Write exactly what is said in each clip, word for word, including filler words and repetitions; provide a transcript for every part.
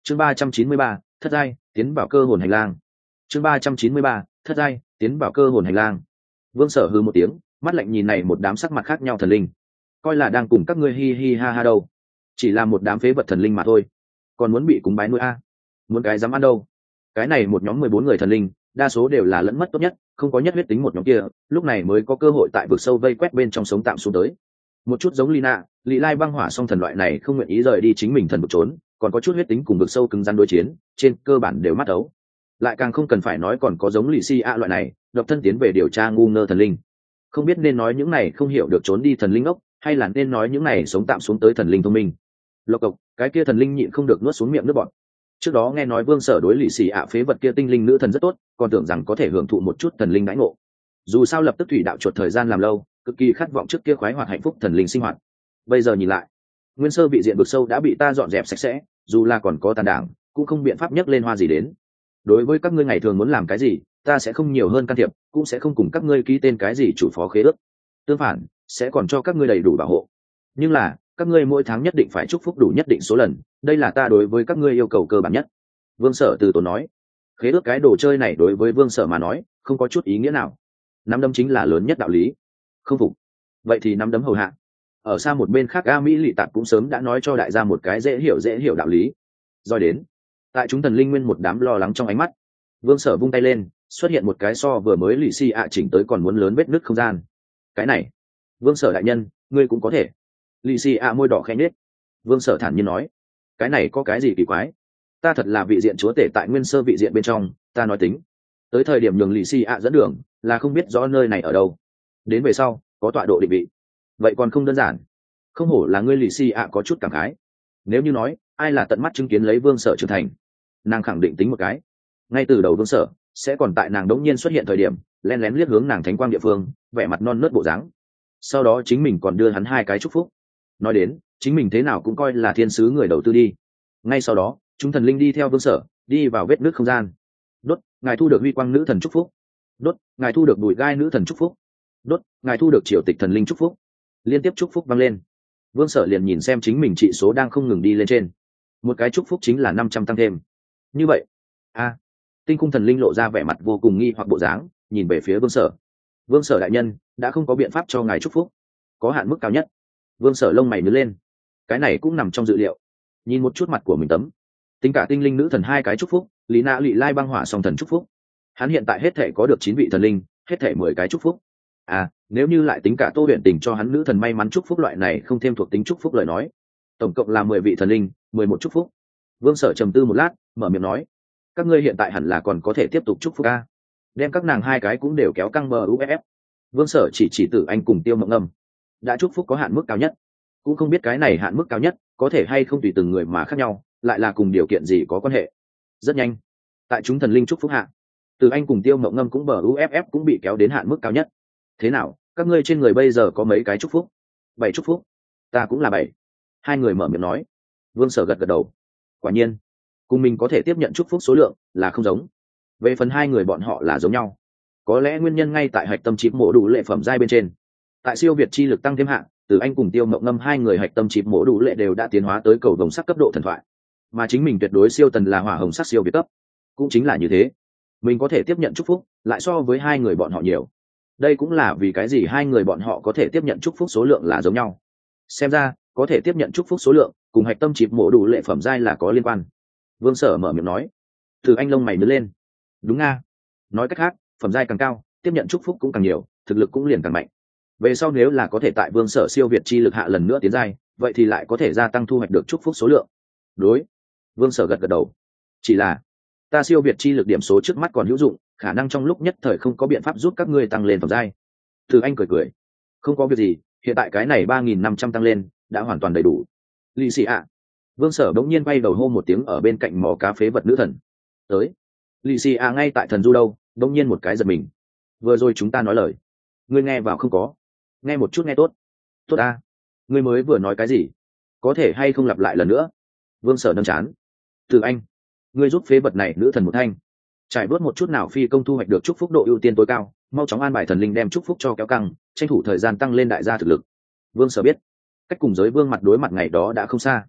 chương ba trăm chín mươi ba, thất giai tiến vào cơ hồn hành lang. chương ba trăm chín mươi ba, thất giai tiến vào cơ hồn hành lang. Vương Sở hừ một tiếng, mắt lạnh nhìn này một đám sắc mặt khác nhau thần linh, coi là đang cùng các ngươi hi hi ha ha đâu, chỉ là một đám phế vật thần linh mà thôi, còn muốn bị cúng bái nuôi a, muốn cái dám ăn đâu. Cái này một nhóm mười bốn người thần linh, đa số đều là lẫn mất tốt nhất, không có nhất huyết tính một nhóm kia, lúc này mới có cơ hội tại vực sâu vây quét bên trong sống tạm xuống tới. Một chút giống Lina, Lý Lai băng hỏa song thần loại này không nguyện ý rời đi chính mình thần vực trốn, còn có chút huyết tính cùng vực sâu cứng rắn đối chiến, trên cơ bản đều mắt ấu. Lại càng không cần phải nói còn có giống Lý Si A loại này, độc thân tiến về điều tra ngu ngơ thần linh. Không biết nên nói những này không hiểu được trốn đi thần linh ốc, hay là nên nói những này sống tạm xuống tới thần linh thông minh. Lộc cộc, cái kia thần linh nhịn không được nuốt xuống miệng nước bọt. Trước đó nghe nói Vương Sở đối Lý Si A phế vật kia tinh linh nữ thần rất tốt, còn tưởng rằng có thể hưởng thụ một chút thần linh đãi ngộ. Dù sao lập tức thủy đạo chuột thời gian làm lâu, cực kỳ khát vọng trước kia khoái hoạt hạnh phúc thần linh sinh hoạt. Bây giờ nhìn lại, nguyên sơ vị diện vực sâu đã bị ta dọn dẹp sạch sẽ, dù là còn có tàn đảng, cũng không biện pháp nhấc lên hoa gì đến. Đối với các ngươi ngày thường muốn làm cái gì, ta sẽ không nhiều hơn can thiệp, cũng sẽ không cùng các ngươi ký tên cái gì chủ phó khế ước. Tương phản, sẽ còn cho các ngươi đầy đủ bảo hộ. Nhưng là, các ngươi mỗi tháng nhất định phải chúc phúc đủ nhất định số lần, đây là ta đối với các ngươi yêu cầu cơ bản nhất. Vương Sở từ tốn nói. Khế ước cái đồ chơi này đối với Vương Sở mà nói, không có chút ý nghĩa nào. Nắm đấm chính là lớn nhất đạo lý. Không phục, vậy thì nắm đấm hầu hạ. Ở xa một bên khác A Mỹ Lị Tạp cũng sớm đã nói cho đại gia một cái dễ hiểu dễ hiểu đạo lý. Rồi đến, tại chúng thần linh nguyên một đám lo lắng trong ánh mắt, Vương Sở vung tay lên, xuất hiện một cái so vừa mới lì xì ạ chỉnh tới còn muốn lớn vết nứt không gian. Cái này, Vương Sở đại nhân, ngươi cũng có thể. Lì xì ạ môi đỏ khẽ nhếch. Vương Sở thản nhiên nói, cái này có cái gì kỳ quái? Ta thật là vị diện chúa tể tại nguyên sơ vị diện bên trong, ta nói tính. Tới thời điểm nhường lì xì ạ dẫn đường, là không biết rõ nơi này ở đâu. Đến về sau, có tọa độ định vị. Vậy còn không đơn giản. Không hổ là ngươi lì xì ạ có chút cảm khái. Nếu như nói, ai là tận mắt chứng kiến lấy Vương Sở trưởng thành, nàng khẳng định tính một cái. Ngay từ đầu Vương Sở sẽ còn tại nàng đống nhiên xuất hiện thời điểm, lén lén liếc hướng nàng thánh quang địa phương, vẻ mặt non nớt bộ dáng. Sau đó chính mình còn đưa hắn hai cái chúc phúc. Nói đến, chính mình thế nào cũng coi là thiên sứ người đầu tư đi. Ngay sau đó, chúng thần linh đi theo Vương Sở, đi vào vết nước không gian. Đốt, ngài thu được huy quang nữ thần chúc phúc. Đốt, ngài thu được bùi gai nữ thần chúc phúc. Đốt, ngài thu được triều tịch thần linh chúc phúc. Liên tiếp chúc phúc vang lên. Vương Sở liền nhìn xem chính mình trị số đang không ngừng đi lên trên. Một cái chúc phúc chính là năm trăm tăng thêm. Như vậy, a, Tinh Cung thần linh lộ ra vẻ mặt vô cùng nghi hoặc bộ dáng, nhìn về phía Vương Sở. Vương Sở đại nhân, đã không có biện pháp cho ngài chúc phúc, có hạn mức cao nhất. Vương Sở lông mày nhướng lên. Cái này cũng nằm trong dự liệu. Nhìn một chút mặt của mình tấm, tính cả tinh linh nữ thần hai cái chúc phúc, Lý Na Lị Lai băng hỏa song thần chúc phúc. Hắn hiện tại hết thể có được chín vị thần linh, hết thể mười cái chúc phúc. À, nếu như lại tính cả Tô Huyền Tình cho hắn nữ thần may mắn chúc phúc loại này không thêm thuộc tính chúc phúc lời nói, tổng cộng là mười vị thần linh, mười một chúc phúc. Vương Sở trầm tư một lát, mở miệng nói, các ngươi hiện tại hẳn là còn có thể tiếp tục chúc phúc a. Đem các nàng hai cái cũng đều kéo căng bờ u ép ép. Vương Sở chỉ chỉ Tử Anh cùng Tiêu Mộng Ngâm. Đã chúc phúc có hạn mức cao nhất, cũng không biết cái này hạn mức cao nhất có thể hay không tùy từng người mà khác nhau, lại là cùng điều kiện gì có quan hệ. Rất nhanh, tại chúng thần linh chúc phúc hạ, Tử Anh cùng Tiêu Mộng Ngâm cũng bờ u ép ép cũng bị kéo đến hạn mức cao nhất. Thế nào, các ngươi trên người bây giờ có mấy cái chúc phúc? Bảy chúc phúc. Ta cũng là bảy. Hai người mở miệng nói. Vương Sở gật gật đầu. Quả nhiên, cùng mình có thể tiếp nhận chúc phúc số lượng là không giống. Về phần hai người bọn họ là giống nhau. Có lẽ nguyên nhân ngay tại hạch tâm chip mổ đủ lệ phẩm giai bên trên. Tại siêu việt chi lực tăng thêm hạng, từ anh cùng Tiêu Mộng Ngâm hai người hạch tâm chip mổ đủ lệ đều đã tiến hóa tới cầu vồng sắc cấp độ thần thoại. Mà chính mình tuyệt đối siêu tần là hỏa hồng sắc siêu việt cấp. Cũng chính là như thế, mình có thể tiếp nhận chúc phúc lại so với hai người bọn họ nhiều. Đây cũng là vì cái gì hai người bọn họ có thể tiếp nhận chúc phúc số lượng là giống nhau. Xem ra, có thể tiếp nhận chúc phúc số lượng cùng hạch tâm chip mổ đủ lệ phẩm giai là có liên quan. Vương Sở mở miệng nói. Từ anh lông mày nhướng lên. Đúng nga. Nói cách khác, phẩm giai càng cao, tiếp nhận chúc phúc cũng càng nhiều, thực lực cũng liền càng mạnh. Về sau nếu là có thể tại Vương Sở siêu việt chi lực hạ lần nữa tiến giai, vậy thì lại có thể gia tăng thu hoạch được chúc phúc số lượng. Đối. Vương Sở gật gật đầu. Chỉ là, ta siêu việt chi lực điểm số trước mắt còn hữu dụng, khả năng trong lúc nhất thời không có biện pháp giúp các ngươi tăng lên phẩm giai. Từ anh cười cười. Không có việc gì, hiện tại cái này ba nghìn năm trăm tăng lên, đã hoàn toàn đầy đủ. Lì xì ạ. Vương Sở đống nhiên bay đầu hô một tiếng ở bên cạnh mỏ cá phế vật nữ thần. Tới. Lì xì ạ ngay tại thần du đâu, đống nhiên một cái giật mình. Vừa rồi chúng ta nói lời, ngươi nghe vào không có? Nghe một chút nghe tốt. Tốt a. Ngươi mới vừa nói cái gì? Có thể hay không lặp lại lần nữa? Vương Sở nâng chán. Từ anh, ngươi giúp phế vật này nữ thần một thanh. Trải bớt một chút nào phi công thu hoạch được chúc phúc độ ưu tiên tối cao, mau chóng an bài thần linh đem chúc phúc cho kéo căng, tranh thủ thời gian tăng lên đại gia thực lực. Vương Sở biết, cách cùng giới vương mặt đối mặt ngày đó đã không xa.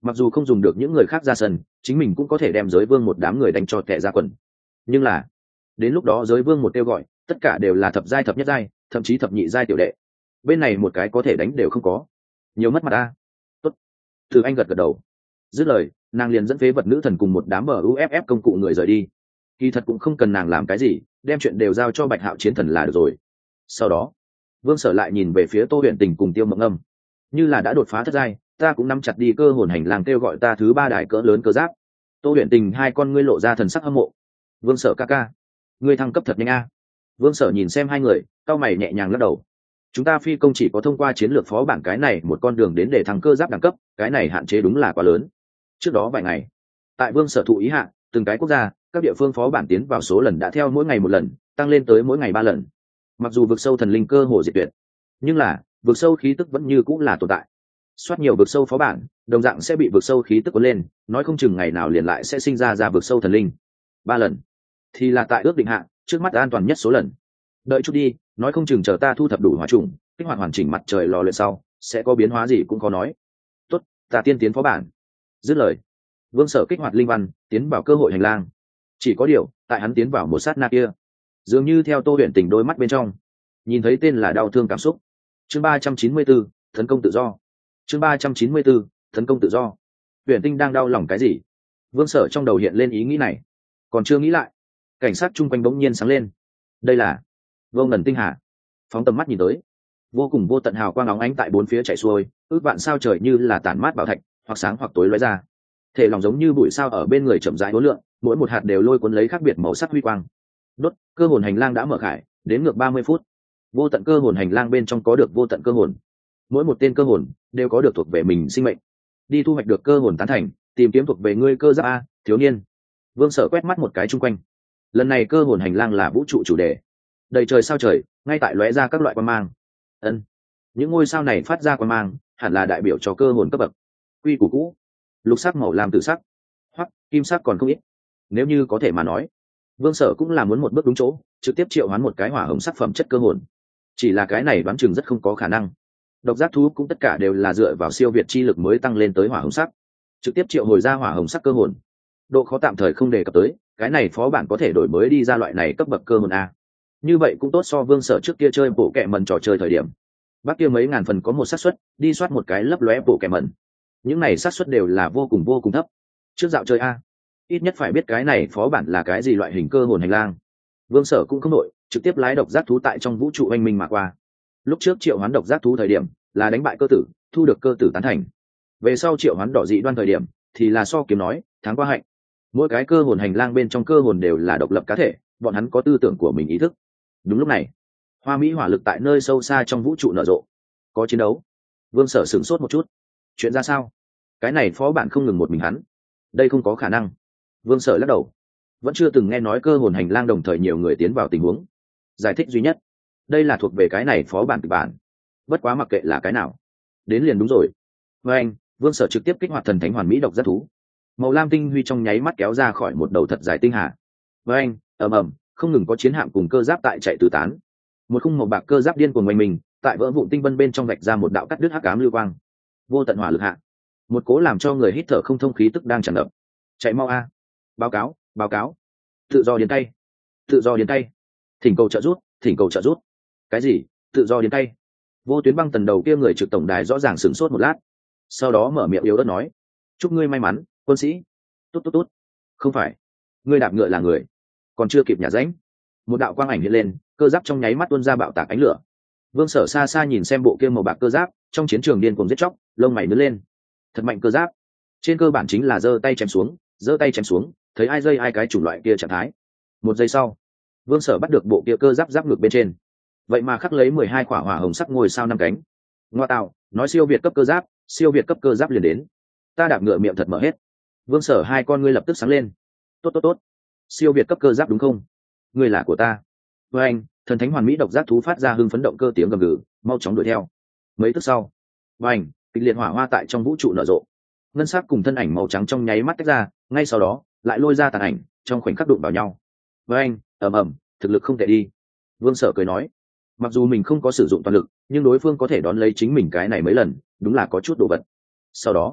mặc dù không dùng được những người khác ra sân, chính mình cũng có thể đem giới vương một đám người đánh cho tệ ra quần. Nhưng là đến lúc đó giới vương một kêu gọi, tất cả đều là thập giai thập nhất giai, thậm chí thập nhị giai tiểu đệ, bên này một cái có thể đánh đều không có, nhiều mất mặt ta. Tốt, từ anh gật gật đầu, dứt lời nàng liền dẫn phế vật nữ thần cùng một đám bờ uff công cụ người rời đi. Kỳ thật cũng không cần nàng làm cái gì, đem chuyện đều giao cho Bạch Hạo chiến thần là được rồi. Sau đó Vương Sở lại nhìn về phía Tô Huyền Tình cùng Tiêu Mộng Âm, như là đã đột phá thất giai, ta cũng nắm chặt đi cơ hồn hành lang kêu gọi ta thứ ba đại cỡ lớn cơ giáp. Tô Huyền Tình hai con ngươi lộ ra thần sắc hâm mộ. Vương Sở ca ca, ngươi thăng cấp thật nhanh a. Vương Sở nhìn xem hai người, cau mày nhẹ nhàng lắc đầu. Chúng ta phi công chỉ có thông qua chiến lược phó bản cái này một con đường đến để thăng cơ giáp đẳng cấp, cái này hạn chế đúng là quá lớn. Trước đó vài ngày, tại Vương Sở thụ ý hạ, từng cái quốc gia, các địa phương phó bản tiến vào số lần đã theo mỗi ngày một lần, tăng lên tới mỗi ngày ba lần. Mặc dù vực sâu thần linh cơ hồ diệt tuyệt, nhưng là vực sâu khí tức vẫn như cũng là tồn tại. Soát nhiều vực sâu phó bản, đồng dạng sẽ bị vực sâu khí tức cuốn lên, nói không chừng ngày nào liền lại sẽ sinh ra ra vực sâu thần linh. Ba lần thì là tại ước định hạ, trước mắt an toàn nhất số lần. Đợi chút đi, nói không chừng chờ ta thu thập đủ hỏa trùng, kích hoạt hoàn chỉnh mặt trời lò luyện sau, sẽ có biến hóa gì cũng khó nói. Tốt, ta tiên tiến phó bản. Dứt lời, Vương Sở kích hoạt linh văn, tiến vào cơ hội hành lang. Chỉ có điều, tại hắn tiến vào một sát na kia, dường như theo Tô Huyền Tình đôi mắt bên trong, nhìn thấy tên là đau thương cảm xúc. Chương ba trăm chín mươi 4, tấn công tự do. Chương ba trăm chín mươi 4, tấn công tự do. Huyền Tinh đang đau lòng cái gì? Vương Sở trong đầu hiện lên ý nghĩ này, còn chưa nghĩ lại, cảnh sát chung quanh bỗng nhiên sáng lên. Đây là vô ngần tinh hà. Phóng tầm mắt nhìn tới, vô cùng vô tận hào quang óng ánh tại bốn phía chạy xuôi, ước vạn sao trời như là tản mát bảo thạch, hoặc sáng hoặc tối lóe ra. Thể lòng giống như bụi sao ở bên người chậm rãi uốn lượn, mỗi một hạt đều lôi cuốn lấy khác biệt màu sắc huy quang. Đốt, cơ hồn hành lang đã mở khải, đến ngược ba mươi phút. Vô tận cơ hồn hành lang bên trong có được vô tận cơ hồn. Mỗi một tên cơ hồn đều có được thuộc về mình sinh mệnh. Đi thu hoạch được cơ hồn tán thành, tìm kiếm thuộc về ngươi cơ giáp a, thiếu niên. Vương Sở quét mắt một cái chung quanh. Lần này cơ hồn hành lang là vũ trụ chủ đề. Đầy trời sao trời, ngay tại lóe ra các loại quang mang. Ân, những ngôi sao này phát ra quang mang, hẳn là đại biểu cho cơ hồn cấp bậc. Quy củ cũ, lục sắc màu làm tự sắc, hoặc kim sắc còn không ít. Nếu như có thể mà nói, Vương Sở cũng là muốn một bước đúng chỗ, trực tiếp triệu hoán một cái hỏa hồng sắc phẩm chất cơ hồn. Chỉ là cái này đoán chừng rất không có khả năng. Độc giác thú cũng tất cả đều là dựa vào siêu việt chi lực mới tăng lên tới hỏa hồng sắc, trực tiếp triệu hồi ra hỏa hồng sắc cơ hồn, độ khó tạm thời không đề cập tới. Cái này phó bản có thể đổi mới đi ra loại này cấp bậc cơ hồn a. Như vậy cũng tốt so Vương Sở trước kia chơi bộ kẹ mần trò chơi thời điểm, bác kia mấy ngàn phần có một xác suất đi soát một cái lấp lóe bộ kẹ mần. Những này xác suất đều là vô cùng vô cùng thấp. Trước dạo chơi a, ít nhất phải biết cái này phó bản là cái gì loại hình cơ hồn hành lang. Vương Sở cũng không đội, trực tiếp lái độc giác thú tại trong vũ trụ oanh minh mà qua. Lúc trước triệu hoán độc giác thú thời điểm là đánh bại cơ tử, thu được cơ tử tán thành. Về sau triệu hoán đỏ dị đoan thời điểm thì là so kiếm nói thắng qua hạnh. Mỗi cái cơ hồn hành lang bên trong cơ hồn đều là độc lập cá thể, bọn hắn có tư tưởng của mình ý thức. Đúng lúc này, hoa mỹ hỏa lực tại nơi sâu xa trong vũ trụ nở rộ, có chiến đấu. Vương Sở sửng sốt một chút, chuyện ra sao? Cái này phó bản không ngừng một mình hắn, đây không có khả năng. Vương Sở lắc đầu, vẫn chưa từng nghe nói cơ hồn hành lang đồng thời nhiều người tiến vào tình huống. Giải thích duy nhất, đây là thuộc về cái này phó bản kịch bản. Bất quá mặc kệ là cái nào, đến liền đúng rồi. Với anh, Vương Sở trực tiếp kích hoạt thần thánh hoàn mỹ độc giác thú. Màu lam tinh huy trong nháy mắt kéo ra khỏi một đầu thật dài tinh hà. Với anh, ầm ầm, không ngừng có chiến hạm cùng cơ giáp tại chạy tứ tán. Một khung màu bạc cơ giáp điên cuồng quanh mình, tại vỡ vụn tinh vân bên trong vạch ra một đạo cắt đứt hắc ám lưu quang. Vô tận hỏa lực hạ, một cố làm cho người hít thở không thông khí tức đang tràn ngập. Chạy mau a! Báo cáo, báo cáo! Tự do điên tay, tự do điên tay. Thỉnh cầu trợ giúp, thỉnh cầu trợ giúp. Cái gì? Tự do điên tay? Vô Tuyến Băng tần đầu kia người trực tổng đài rõ ràng sửng sốt một lát, sau đó mở miệng yếu ớt nói: chúc ngươi may mắn, quân sĩ. Tốt tốt tốt. Không phải, ngươi đạp ngựa là người, còn chưa kịp nhả ránh, một đạo quang ảnh hiện lên, cơ giáp trong nháy mắt tuôn ra bạo tạc ánh lửa. Vương Sở xa xa nhìn xem bộ kia màu bạc cơ giáp trong chiến trường điên cuồng giết chóc, lông mày nhướng lên. Thật mạnh cơ giáp, trên cơ bản chính là giơ tay chém xuống, giơ tay chém xuống, thấy ai dây ai cái chủng loại kia trạng thái. Một giây sau, Vương Sở bắt được bộ kia cơ giáp giáp ngược bên trên, vậy mà khắc lấy mười hai quả hỏa hồng sắc ngôi sao năm cánh. Ngoa tạo, nói siêu việt cấp cơ giáp, siêu việt cấp cơ giáp liền đến. Ta đạp ngựa miệng thật mở hết. Vương Sở hai con ngươi lập tức sáng lên. Tốt tốt tốt, siêu việt cấp cơ giáp đúng không? Ngươi là của ta. Với anh, thần thánh hoàn mỹ độc giác thú phát ra hưng phấn động cơ tiếng gầm gừ, mau chóng đuổi theo. Mấy tức sau, với anh, kịch liệt hỏa hoa tại trong vũ trụ nở rộ. Ngân sắc cùng thân ảnh màu trắng trong nháy mắt tách ra, ngay sau đó lại lôi ra tàn ảnh, trong khoảnh khắc đụng vào nhau. Với anh, ầm ầm, thực lực không tệ đi. Vương Sở cười nói, mặc dù mình không có sử dụng toàn lực, nhưng đối phương có thể đón lấy chính mình cái này mấy lần, đúng là có chút đồ vật. Sau đó,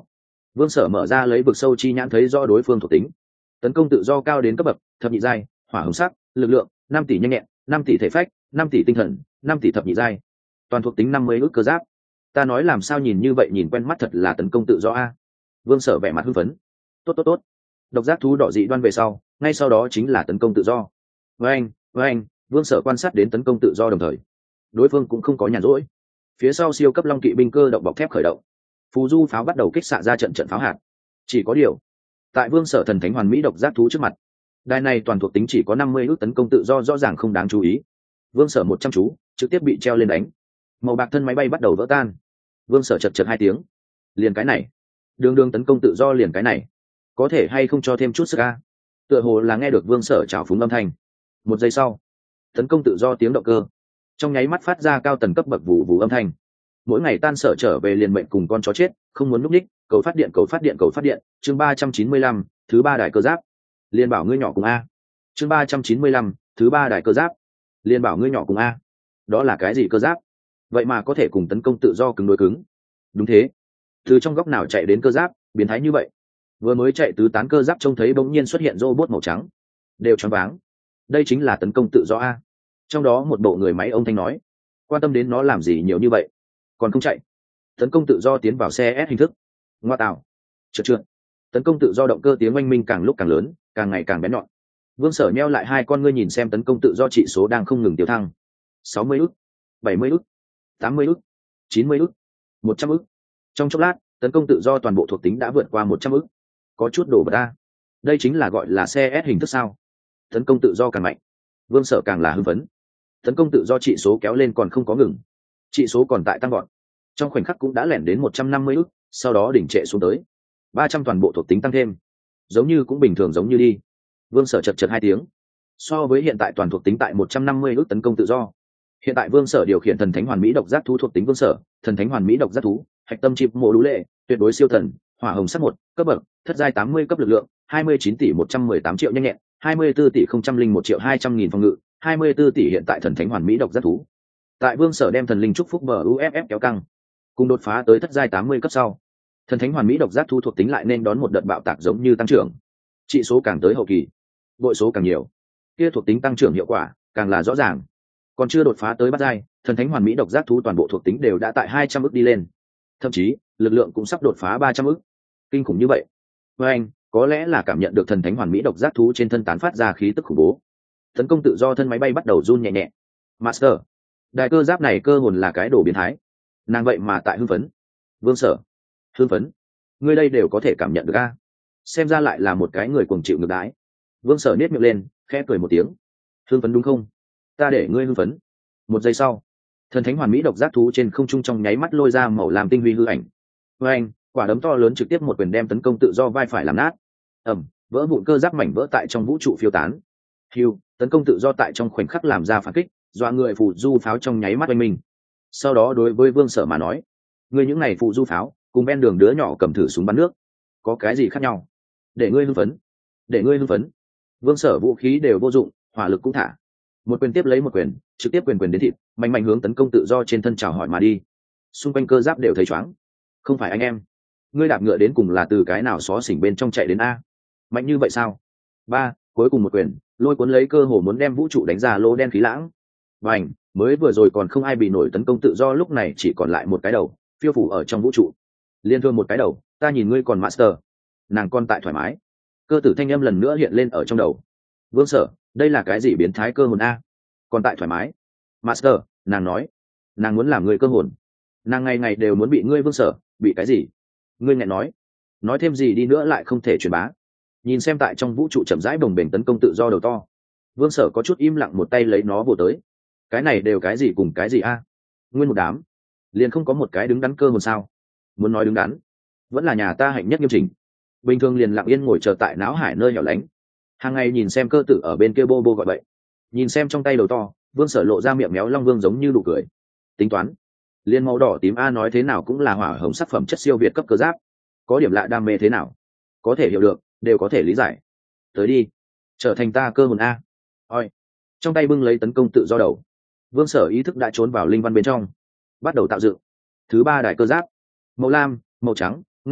Vương Sở mở ra lấy vực sâu chi nhãn thấy rõ đối phương thuộc tính. Tấn công tự do cao đến cấp bậc thập nhị giai, hỏa hồng sắc, lực lượng năm tỷ nhanh nhẹn, năm tỷ thể phách, năm tỷ tinh thần, năm tỷ thập nhị giai. Toàn thuộc tính năm mươi ức cơ giáp. Ta nói làm sao nhìn như vậy nhìn quen mắt thật là tấn công tự do a. Vương Sở vẻ mặt hưng phấn. Tốt tốt tốt. Độc giác thú đỏ dị đoan về sau, ngay sau đó chính là tấn công tự do. Với anh, với anh, Vương Sở quan sát đến tấn công tự do đồng thời. Đối phương cũng không có nhàn rỗi. Phía sau siêu cấp long kỵ binh cơ động bọc thép khởi động. Phù du pháo bắt đầu kích xạ ra trận trận pháo hạt. Chỉ có điều, tại Vương Sở thần thánh hoàn mỹ độc giác thú trước mặt, đài này toàn thuộc tính chỉ có năm mươi ước tấn công tự do rõ ràng không đáng chú ý. Vương Sở một trăm chú trực tiếp bị treo lên đánh. Màu bạc thân máy bay bắt đầu vỡ tan. Vương Sở chật chật hai tiếng. Liền cái này, đường đường tấn công tự do liền cái này, có thể hay không cho thêm chút sức a? Tựa hồ là nghe được Vương Sở trào phúng âm thanh. Một giây sau, tấn công tự do tiếng động cơ trong nháy mắt phát ra cao tần cấp bậc vụ vụ âm thanh. Mỗi ngày tan sở trở về liền mệnh cùng con chó chết, không muốn núp ních, cầu phát điện cầu phát điện cầu phát điện. Chương ba trăm chín mươi lăm, thứ ba đại cơ giáp. Liên bảo ngươi nhỏ cùng a. Chương ba trăm chín mươi lăm, thứ ba đại cơ giáp. Liên bảo ngươi nhỏ cùng a. Đó là cái gì cơ giáp? Vậy mà có thể cùng tấn công tự do cứng đối cứng. Đúng thế. Từ trong góc nào chạy đến cơ giáp, biến thái như vậy. Vừa mới chạy tứ tán cơ giáp trông thấy bỗng nhiên xuất hiện robot màu trắng. Đều choáng váng. Đây chính là tấn công tự do a. Trong đó một bộ người máy ông thanh nói, quan tâm đến nó làm gì nhiều như vậy, còn không chạy. Tấn công tự do tiến vào xe S hình thức. Ngoa tạo. Trượt trượt. Tấn công tự do động cơ tiếng oanh minh càng lúc càng lớn, càng ngày càng bén nhọn. Vương Sở nheo lại hai con ngươi nhìn xem tấn công tự do trị số đang không ngừng tiêu thăng. sáu mươi ức, bảy mươi ức, tám mươi ức, chín mươi ức, một trăm ức. Trong chốc lát, tấn công tự do toàn bộ thuộc tính đã vượt qua một trăm ức. Có chút đổ bật ta. Đây chính là gọi là xe S hình thức sao? Tấn công tự do càng mạnh, Vương Sở càng là hưng phấn. Tấn công tự do trị số kéo lên còn không có ngừng, trị số còn tại tăng gọn, trong khoảnh khắc cũng đã lẻn đến một trăm năm mươi ức, sau đó đỉnh trệ xuống tới ba trăm, toàn bộ thuộc tính tăng thêm, giống như cũng bình thường giống như đi. Vương Sở chật chật hai tiếng. So với hiện tại toàn thuộc tính tại một trăm năm mươi ức tấn công tự do, hiện tại Vương Sở điều khiển thần thánh hoàn mỹ độc giác thú thuộc tính Vương Sở thần thánh hoàn mỹ độc giác thú hạch tâm chip mộ đũ lệ tuyệt đối siêu thần hỏa hồng sắc một cấp bậc thất giai tám mươi cấp lực lượng hai mươi chín tỷ một trăm mười tám triệu nhanh nhẹn hai mươi bốn tỷ không trăm linh một triệu hai trăm nghìn phòng ngự hai mươi bốn tỷ hiện tại thần thánh hoàn mỹ độc giác thú. Tại Vương Sở đem thần linh chúc phúc bờ u ép ép kéo căng, cùng đột phá tới thất giai tám mươi cấp sau, thần thánh hoàn mỹ độc giác thú thuộc tính lại nên đón một đợt bạo tạc giống như tăng trưởng. Trị số càng tới hậu kỳ, bội số càng nhiều, kia thuộc tính tăng trưởng hiệu quả càng là rõ ràng. Còn chưa đột phá tới bát giai, thần thánh hoàn mỹ độc giác thú toàn bộ thuộc tính đều đã tại hai trăm ức đi lên, thậm chí lực lượng cũng sắp đột phá ba trăm ức. Kinh khủng như vậy. Với anh, có lẽ là cảm nhận được thần thánh hoàn mỹ độc giác thú trên thân tán phát ra khí tức khủng bố. Tấn công tự do thân máy bay bắt đầu run nhẹ nhẹ. Master, đại cơ giáp này cơ hồn là cái đồ biến thái. Nàng vậy mà tại hưng phấn. Vương Sở, hưng phấn, ngươi đây đều có thể cảm nhận được a? Xem ra lại là một cái người cuồng chịu ngược đãi. Vương Sở nhếch miệng lên, khẽ cười một tiếng. Hưng phấn đúng không? Ta để ngươi hưng phấn. Một giây sau, thần thánh hoàn mỹ độc giác thú trên không trung trong nháy mắt lôi ra màu làm tinh huy hư ảnh. Với anh, quả đấm to lớn trực tiếp một quyền đem tấn công tự do vai phải làm nát. Ầm, vỡ vụn cơ giáp mảnh vỡ tại trong vũ trụ phiêu tán. Hưu, tấn công tự do tại trong khoảnh khắc làm ra phản kích, dọa người phù du pháo trong nháy mắt oanh mình. Sau đó đối với Vương Sở mà nói, ngươi những này phù du pháo cùng ven đường đứa nhỏ cầm thử súng bắn nước, có cái gì khác nhau? Để ngươi hưng phấn, để ngươi hưng phấn. Vương Sở vũ khí đều vô dụng, hỏa lực cũng thả. Một quyền tiếp lấy một quyền, trực tiếp quyền quyền đến thịt, mạnh mạnh hướng tấn công tự do trên thân chào hỏi mà đi. Xung quanh cơ giáp đều thấy choáng. Không phải anh em, ngươi đạp ngựa đến cùng là từ cái nào xó xỉnh bên trong chạy đến a? Mạnh như vậy sao? Ba, cuối cùng một quyền, lôi cuốn lấy cơ hồ muốn đem vũ trụ đánh ra lô đen khí lãng. Bành, mới vừa rồi còn không ai bị nổi tấn công tự do lúc này chỉ còn lại một cái đầu, phiêu phủ ở trong vũ trụ. Liên thương một cái đầu, ta nhìn ngươi còn Master. Nàng con tại thoải mái. Cơ tử thanh âm lần nữa hiện lên ở trong đầu. Vương Sở, đây là cái gì biến thái cơ hồn a? Còn tại thoải mái. Master, nàng nói, nàng muốn làm người cơ hồn. Nàng ngày ngày đều muốn bị ngươi Vương Sở, bị cái gì? Ngươi ngại nói, nói thêm gì đi nữa lại không thể truyền bá. Nhìn xem tại trong vũ trụ chậm rãi bồng bềnh tấn công tự do đầu to, Vương Sở có chút im lặng một tay lấy nó vồ tới. Cái này đều cái gì cùng cái gì a? Nguyên một đám, liền không có một cái đứng đắn cơ hồn sao? Muốn nói đứng đắn, vẫn là nhà ta hạnh nhất nghiêm chỉnh. Bình thường liền lặng yên ngồi chờ tại não hải nơi hẻo lánh, hàng ngày nhìn xem cơ tử ở bên kia bô bô gọi bậy, nhìn xem trong tay đầu to, Vương Sở lộ ra miệng méo long vương giống như đủ cười. Tính toán, liên màu đỏ tím a nói thế nào cũng là hỏa hồng sắc phẩm chất siêu việt cấp cơ giáp, có điểm lạ đam mê thế nào, có thể hiểu được, đều có thể lý giải. Tới đi, trở thành ta cơ hồn a. Oi, trong tay bưng lấy tấn công tự do đầu, Vương Sở ý thức đã trốn vào linh văn bên trong, bắt đầu tạo dựng thứ ba đại cơ giáp. Màu lam, màu trắng, ngân sắc,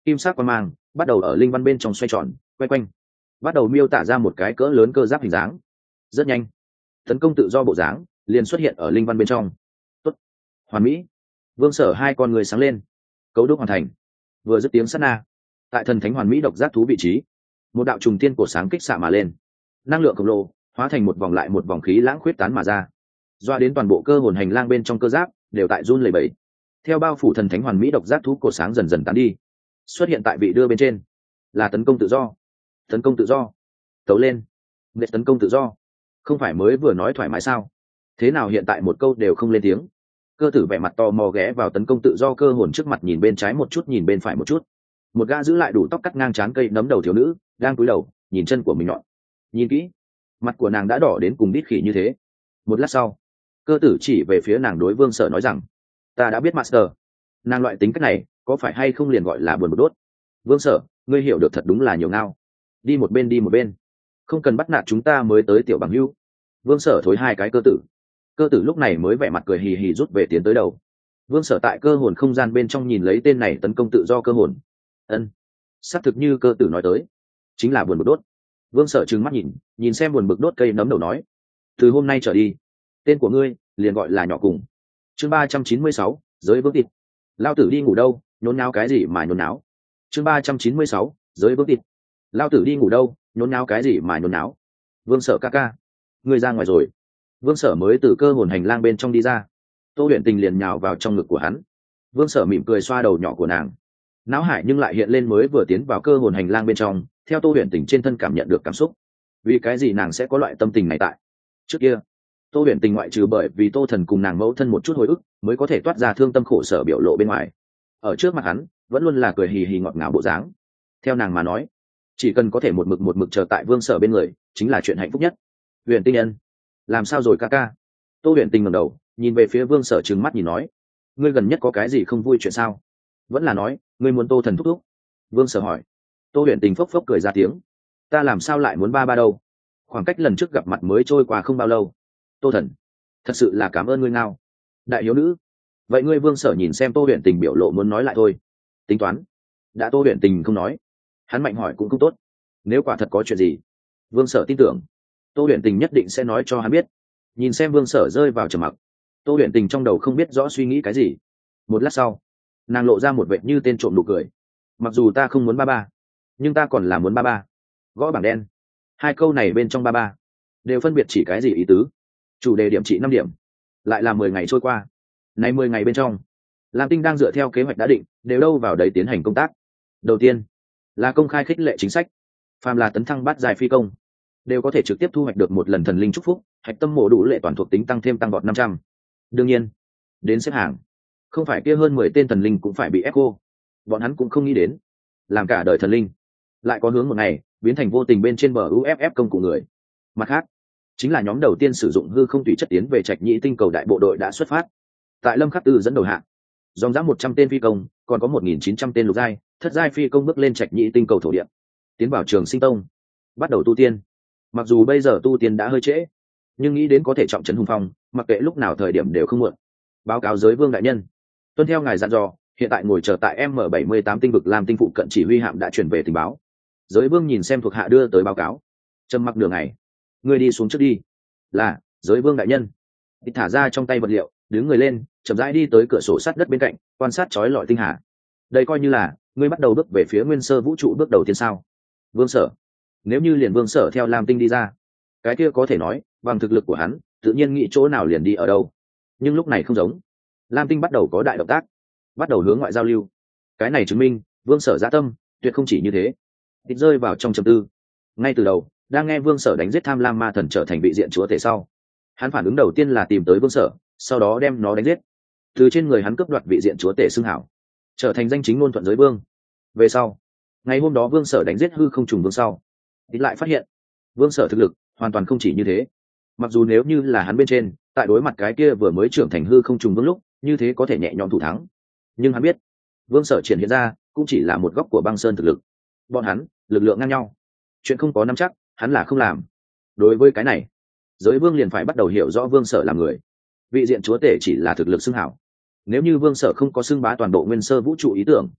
kim sắc quang mang bắt đầu ở linh văn bên trong xoay tròn quay quanh, bắt đầu miêu tả ra một cái cỡ lớn cơ giáp hình dáng. Rất nhanh, tấn công tự do bộ dáng liền xuất hiện ở linh văn bên trong. Tốt, hoàn mỹ. Vương Sở hai con người sáng lên. Cấu đúc hoàn thành. Vừa dứt tiếng sát na, tại thần thánh hoàn mỹ độc giác thú vị trí, một đạo trùng tiên cổ sáng kích xạ mà lên, năng lượng khổng lồ hóa thành một vòng lại một vòng khí lãng khuyết tán mà ra, doa đến toàn bộ cơ hồn hành lang bên trong cơ giáp đều tại run lẩy bẩy. Theo bao phủ thần thánh hoàn mỹ độc giác thú cổ sáng dần dần tán đi, xuất hiện tại vị đưa bên trên là tấn công tự do. Tấn công tự do, tấu lên. Nghệ tấn công tự do, không phải mới vừa nói thoải mái sao? Thế nào hiện tại một câu đều không lên tiếng? Cơ tử vẻ mặt tò mò ghé vào tấn công tự do cơ hồn trước mặt, nhìn bên trái một chút nhìn bên phải một chút. Một gã giữ lại đủ tóc cắt ngang trán cây nấm đầu thiếu nữ đang cúi đầu nhìn chân của mình nhọn. Nhìn kỹ, mặt của nàng đã đỏ đến cùng đít khỉ như thế. Một lát sau, cơ tử chỉ về phía nàng đối Vương Sở nói rằng, ta đã biết master. Nàng loại tính cách này có phải hay không liền gọi là buồn một đốt. Vương Sở, ngươi hiểu được thật đúng là nhiều ngao. Đi một bên đi một bên, không cần bắt nạt chúng ta mới tới tiểu bằng hữu. Vương Sở thối hai cái cơ tử. Cơ tử lúc này mới vẻ mặt cười hì hì rút về tiến tới đầu. Vương Sở tại cơ hồn không gian bên trong nhìn lấy tên này tấn công tự do cơ hồn. Ân, xác thực như cơ tử nói tới, chính là buồn bực đốt. Vương Sở trừng mắt nhìn nhìn xem buồn bực đốt cây nấm đầu nói, từ hôm nay trở đi tên của ngươi liền gọi là nhỏ cùng. Chương ba trăm chín mươi sáu, giới vương thịt. Lao tử đi ngủ đâu, nhốn náo cái gì mà nhốn náo. Chương ba trăm chín mươi sáu, giới vương thịt. Lao tử đi ngủ đâu, nhốn náo cái gì mà nhốn náo. Vương Sở ca ca, ngươi ra ngoài rồi. Vương Sở mới từ cơ hồn hành lang bên trong đi ra, Tô Huyền Tình liền nhào vào trong ngực của hắn. Vương Sở mỉm cười xoa đầu nhỏ của nàng. Não hải nhưng lại hiện lên mới vừa tiến vào cơ hồn hành lang bên trong, theo Tô Huyền Tình trên thân cảm nhận được cảm xúc. Vì cái gì nàng sẽ có loại tâm tình này tại? Trước kia, Tô Huyền Tình ngoại trừ bởi vì Tô Thần cùng nàng mẫu thân một chút hồi ức, mới có thể toát ra thương tâm khổ sở biểu lộ bên ngoài. Ở trước mặt hắn, vẫn luôn là cười hì hì ngọt ngào bộ dáng. Theo nàng mà nói, chỉ cần có thể một mực một mực chờ tại Vương Sở bên người, chính là chuyện hạnh phúc nhất. Huyền Tinh Nhân, làm sao rồi ca ca? Tô Huyền Tình ngẩng đầu, nhìn về phía Vương Sở trừng mắt nhìn nói, ngươi gần nhất có cái gì không vui chuyện sao? Vẫn là nói, ngươi muốn Tô Thần thúc thúc? Vương Sở hỏi. Tô Huyền Tình phốc phốc cười ra tiếng, ta làm sao lại muốn ba ba đâu? Khoảng cách lần trước gặp mặt mới trôi qua không bao lâu. Tô Thần, thật sự là cảm ơn ngươi ngao. Đại hiếu nữ. Vậy ngươi Vương Sở nhìn xem Tô Huyền Tình biểu lộ muốn nói lại thôi. Tính toán, đã Tô Huyền Tình không nói, hắn mạnh hỏi cũng không tốt. Nếu quả thật có chuyện gì, Vương Sở tin tưởng Tô Huyền Tình nhất định sẽ nói cho hắn biết. Nhìn xem Vương Sở rơi vào trầm mặc, Tô Huyền Tình trong đầu không biết rõ suy nghĩ cái gì. Một lát sau, nàng lộ ra một vệt như tên trộm nụ cười. Mặc dù ta không muốn ba ba, nhưng ta còn là muốn ba ba. Gõ bảng đen. Hai câu này bên trong ba ba đều phân biệt chỉ cái gì ý tứ. Chủ đề điểm trị năm điểm. Lại là mười ngày trôi qua. Nay mười ngày bên trong, Lam Tinh đang dựa theo kế hoạch đã định, đều đâu vào đấy tiến hành công tác. Đầu tiên là công khai khích lệ chính sách. Phàm là tấn thăng bát dài phi công, đều có thể trực tiếp thu hoạch được một lần thần linh chúc phúc, hạch tâm mộ đủ lệ toàn thuộc tính tăng thêm tăng vọt năm trăm. Đương nhiên, đến xếp hàng, không phải kia hơn mười tên thần linh cũng phải bị ép cô. Bọn hắn cũng không nghĩ đến, làm cả đời thần linh, lại có hướng một ngày biến thành vô tình bên trên bờ u ép ép công cụ người. Mặt khác, chính là nhóm đầu tiên sử dụng hư không tùy chất tiến về Trạch Nhĩ tinh cầu đại bộ đội đã xuất phát. Tại Lâm Khắc Tư dẫn đầu hạng, dòng dã một trăm tên phi công, còn có một nghìn chín trăm tên lục giai, thất giai phi công bước lên Trạch Nhĩ tinh cầu thổ địa, tiến vào Trường Sinh Tông, bắt đầu tu tiên. Mặc dù bây giờ tu tiên đã hơi trễ, nhưng nghĩ đến có thể trọng trấn hùng phong, mặc kệ lúc nào thời điểm đều không muộn. Báo cáo giới vương đại nhân, tuân theo ngài dặn dò, hiện tại ngồi chờ tại M bảy mươi tám tinh vực Lam tinh phụ cận chỉ huy hạm đã chuyển về tình báo. Giới vương nhìn xem thuộc hạ đưa tới báo cáo, trầm mặc đường này, ngươi đi xuống trước đi. Là, giới vương đại nhân. Đi thả ra trong tay vật liệu, đứng người lên, chậm rãi đi tới cửa sổ sắt đất bên cạnh, quan sát chói lọi tinh hà. Đây coi như là ngươi bắt đầu bước về phía nguyên sơ vũ trụ bước đầu tiên sao? Vương Sở, nếu như liền Vương Sở theo Lam tinh đi ra, cái kia có thể nói bằng thực lực của hắn tự nhiên nghĩ chỗ nào liền đi ở đâu. Nhưng lúc này không giống, Lam tinh bắt đầu có đại động tác, bắt đầu hướng ngoại giao lưu. Cái này chứng minh Vương Sở dạ tâm tuyệt không chỉ như thế. Ít rơi vào trong trầm tư. Ngay từ đầu, đang nghe Vương Sở đánh giết tham lam ma thần trở thành vị diện chúa tể sau, hắn phản ứng đầu tiên là tìm tới Vương Sở, sau đó đem nó đánh giết. Từ trên người hắn cướp đoạt vị diện chúa tể xưng hảo, trở thành danh chính ngôn thuận giới vương. Về sau, ngày hôm đó Vương Sở đánh giết hư không trùng vương sau, ít lại phát hiện Vương Sở thực lực hoàn toàn không chỉ như thế. Mặc dù nếu như là hắn bên trên, tại đối mặt cái kia vừa mới trưởng thành hư không trùng vương lúc, như thế có thể nhẹ nhõm thủ thắng. Nhưng hắn biết, Vương Sở triển hiện ra cũng chỉ là một góc của băng sơn thực lực. Bọn hắn lực lượng ngang nhau, chuyện không có nắm chắc hắn là không làm. Đối với cái này, giới vương liền phải bắt đầu hiểu rõ Vương Sở là người. Vị diện chúa tể chỉ là thực lực xưng hảo. Nếu như Vương Sở không có xưng bá toàn bộ nguyên sơ vũ trụ ý tưởng,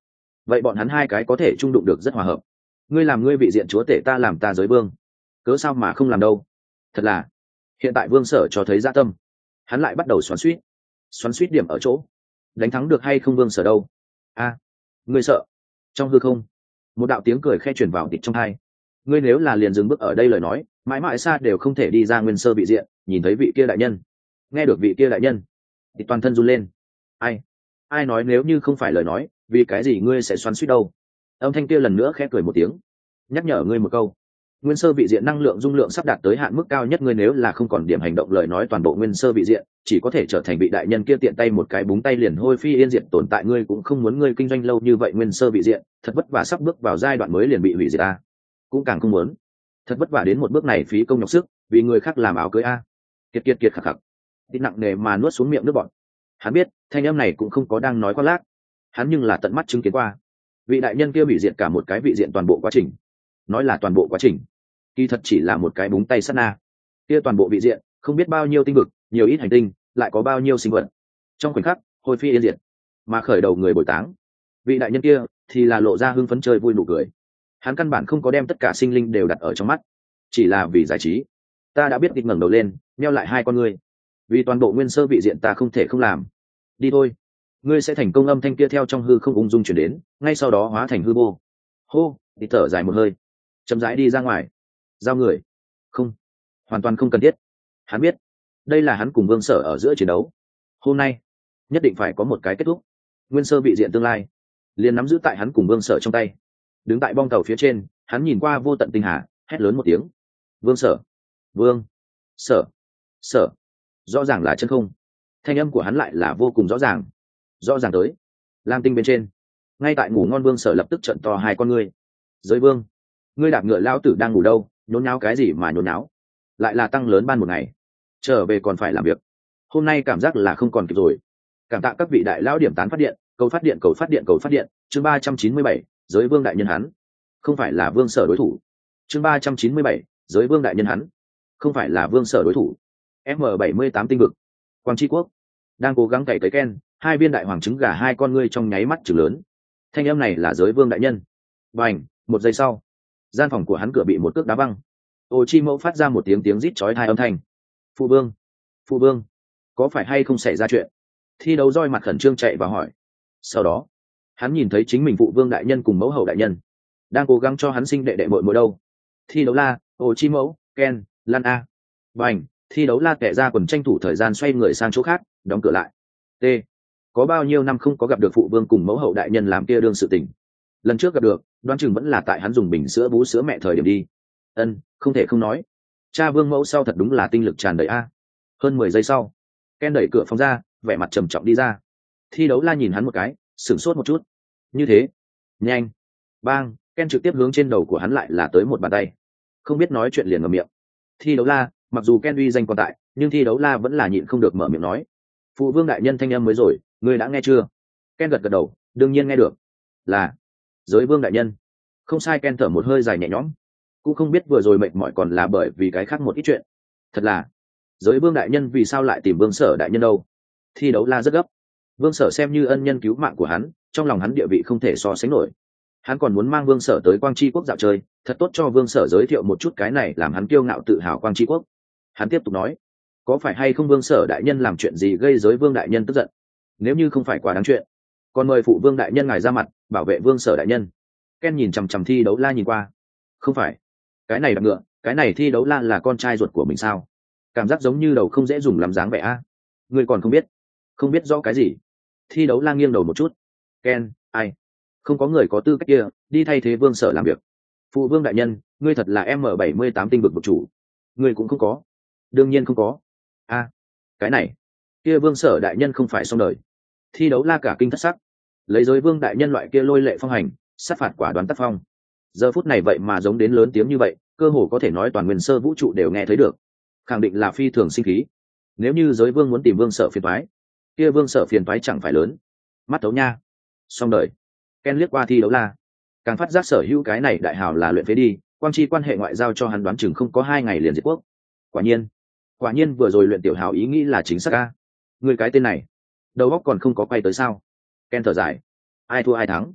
vậy bọn hắn hai cái có thể trung đụng được rất hòa hợp. Ngươi làm ngươi vị diện chúa tể, ta làm ta giới vương, cớ sao mà không làm đâu. Thật là hiện tại Vương Sở cho thấy dạ tâm, hắn lại bắt đầu xoắn xuýt. Xoắn xuýt điểm ở chỗ đánh thắng được hay không Vương Sở đâu. A, ngươi sợ? Trong hư không một đạo tiếng cười khe truyền vào tịt trong hai. Ngươi nếu là liền dừng bước ở đây lời nói, mãi mãi xa đều không thể đi ra nguyên sơ vị diện nhìn thấy vị kia đại nhân. Nghe được vị kia đại nhân thì toàn thân run lên. Ai ai nói nếu như không phải lời nói, vì cái gì ngươi sẽ xoắn xuýt đâu? Âm thanh kia lần nữa khẽ cười một tiếng, nhắc nhở ngươi một câu. Nguyên sơ vị diện năng lượng dung lượng sắp đạt tới hạn mức cao nhất, ngươi nếu là không còn điểm hành động lời nói, toàn bộ nguyên sơ vị diện chỉ có thể trở thành vị đại nhân kia tiện tay một cái búng tay liền hôi phi yên diệt tồn tại. Ngươi cũng không muốn ngươi kinh doanh lâu như vậy nguyên sơ vị diện thật vất vả sắp bước vào giai đoạn mới liền bị hủy diệt a, cũng càng không muốn thật vất vả đến một bước này phí công nhọc sức vì người khác làm áo cưới a. Kiệt kiệt kiệt khạc khạc, tít nặng nề mà nuốt xuống miệng nước bọt. Hắn biết thanh âm này cũng không có đang nói khoác lác, hắn nhưng là tận mắt chứng kiến qua vị đại nhân kia bị diệt cả một cái vị diện toàn bộ quá trình. Nói là toàn bộ quá trình, kỳ thật chỉ là một cái búng tay sát na. Kia toàn bộ vị diện không biết bao nhiêu tinh vực, nhiều ít hành tinh, lại có bao nhiêu sinh vật, trong khoảnh khắc hôi phi yên diệt. Mà khởi đầu người bồi táng vị đại nhân kia thì là lộ ra hưng phấn chơi vui nụ cười. Hắn căn bản không có đem tất cả sinh linh đều đặt ở trong mắt, chỉ là vì giải trí. Ta đã biết, kịch ngẩng đầu lên neo lại hai con ngươi, vì toàn bộ nguyên sơ vị diện ta không thể không làm. Đi thôi, ngươi sẽ thành công. Âm thanh kia theo trong hư không ung dung chuyển đến, ngay sau đó hóa thành hư vô. Hô, đi thở dài một hơi, chậm rãi đi ra ngoài. Giao người không, hoàn toàn không cần thiết. Hắn biết đây là hắn cùng Vương Sở ở giữa chiến đấu, hôm nay nhất định phải có một cái kết thúc. Nguyên sơ vị diện tương lai liền nắm giữ tại hắn cùng Vương Sở trong tay. Đứng tại bong tàu phía trên, hắn nhìn qua vô tận tinh hà, hét lớn một tiếng. Vương Sở, Vương Sở, Sở. Rõ ràng là chân không, thanh âm của hắn lại là vô cùng rõ ràng. Rõ ràng tới lam tinh bên trên, ngay tại ngủ ngon Vương Sở lập tức trợn to hai con ngươi. Giới vương, ngươi đạp ngựa lao tử đang ngủ đâu, nhốn nháo cái gì mà nhốn nháo? Lại là tăng lớn ban một ngày, trở về còn phải làm việc. Hôm nay cảm giác là không còn kịp rồi. Cảm tạ các vị đại lão điểm tán phát điện, cầu phát điện, cầu phát điện, cầu phát điện. Chương ba trăm chín mươi bảy, giới vương đại nhân hắn không phải là Vương Sở đối thủ. Chương ba trăm chín mươi bảy, giới vương đại nhân hắn không phải là Vương Sở đối thủ. M bảy mươi tám tinh vực, Quang Tri Quốc đang cố gắng cày cấy Ken, hai viên đại hoàng trứng gà hai con ngươi trong nháy mắt chừng lớn. Thanh âm này là giới vương đại nhân. Bành, một giây sau, gian phòng của hắn cửa bị một cước đá văng. Ô Chi Mẫu phát ra một tiếng tiếng rít chói tai âm thanh. Phụ vương, phụ vương, có phải hay không xảy ra chuyện? Thi đấu roi mặt khẩn trương chạy vào hỏi. Sau đó hắn nhìn thấy chính mình phụ vương đại nhân cùng mẫu hậu đại nhân đang cố gắng cho hắn sinh đệ đệ muội muội đâu. Thi đấu la, Ô Chi Mẫu, Ken, Lan A. Bành, thi đấu la kẻ ra quần tranh thủ thời gian xoay người sang chỗ khác, đóng cửa lại. T. Có bao nhiêu năm không có gặp được phụ vương cùng mẫu hậu đại nhân làm kia đương sự tình. Lần trước gặp được, đoán chừng vẫn là tại hắn dùng bình sữa bú sữa mẹ thời điểm đi. Ân, không thể không nói, cha vương mẫu sau thật đúng là tinh lực tràn đầy a. Hơn mười giây sau, Ken đẩy cửa phòng ra, vẻ mặt trầm trọng đi ra. Thi đấu la nhìn hắn một cái, sửng sốt một chút. Như thế nhanh? Bang, Ken trực tiếp hướng trên đầu của hắn lại là tới một bàn tay. Không biết nói chuyện liền ngậm miệng. Thi đấu la, mặc dù Ken uy danh còn tại, nhưng thi đấu la vẫn là nhịn không được mở miệng nói. Phụ vương đại nhân thanh âm mới rồi, ngươi đã nghe chưa? Ken gật gật đầu, đương nhiên nghe được. Là giới vương đại nhân. Không sai. Ken thở một hơi dài nhẹ nhõm, cũng không biết vừa rồi mệt mỏi còn là bởi vì cái khác một ít chuyện. Thật là giới vương đại nhân vì sao lại tìm Vương Sở đại nhân đâu? Thi đấu la rất gấp. Vương Sở xem như ân nhân cứu mạng của hắn, trong lòng hắn địa vị không thể so sánh nổi. Hắn còn muốn mang Vương Sở tới Quang Tri Quốc dạo chơi, thật tốt cho Vương Sở giới thiệu một chút cái này làm hắn kiêu ngạo tự hào Quang Tri Quốc. Hắn tiếp tục nói, có phải hay không Vương Sở đại nhân làm chuyện gì gây giới vương đại nhân tức giận? Nếu như không phải quá đáng chuyện, còn mời phụ vương đại nhân ngài ra mặt bảo vệ Vương Sở đại nhân. Ken nhìn chằm chằm thi đấu la nhìn qua. Không phải, cái này đặc ngựa, cái này thi đấu la là con trai ruột của mình sao? Cảm giác giống như đầu không dễ dùng làm dáng vẻ a. Ngươi còn không biết? Không biết rõ cái gì? Thi đấu la nghiêng đầu một chút. Ken, ai? Không có người có tư cách kia đi thay thế Vương Sở làm việc. Phụ vương đại nhân, ngươi thật là M bảy mươi tám tinh vực vực chủ. Ngươi cũng không có. Đương nhiên không có. A, cái này, kia Vương Sở đại nhân không phải xong đời. Thi đấu la cả kinh thất sắc. Lấy giới vương đại nhân loại kia lôi lệ phong hành, sát phạt quả đoán tác phong. Giờ phút này vậy mà giống đến lớn tiếng như vậy, cơ hồ có thể nói toàn nguyên sơ vũ trụ đều nghe thấy được. Khẳng định là phi thường sinh khí. Nếu như giới vương muốn tìm Vương Sở phiền toái, kia Vương Sở phiền toái chẳng phải lớn. Mắt thấu nha. Xong đời. Ken liếc qua thi đấu la, càng phát giác sở hữu cái này đại hào là luyện phế đi. Quang Tri quan hệ ngoại giao cho hắn đoán chừng không có hai ngày liền diệt quốc. Quả nhiên, quả nhiên vừa rồi luyện tiểu hào ý nghĩ là chính xác a. Người cái tên này, đầu óc còn không có quay tới sao? Ken thở dài. Ai thua ai thắng?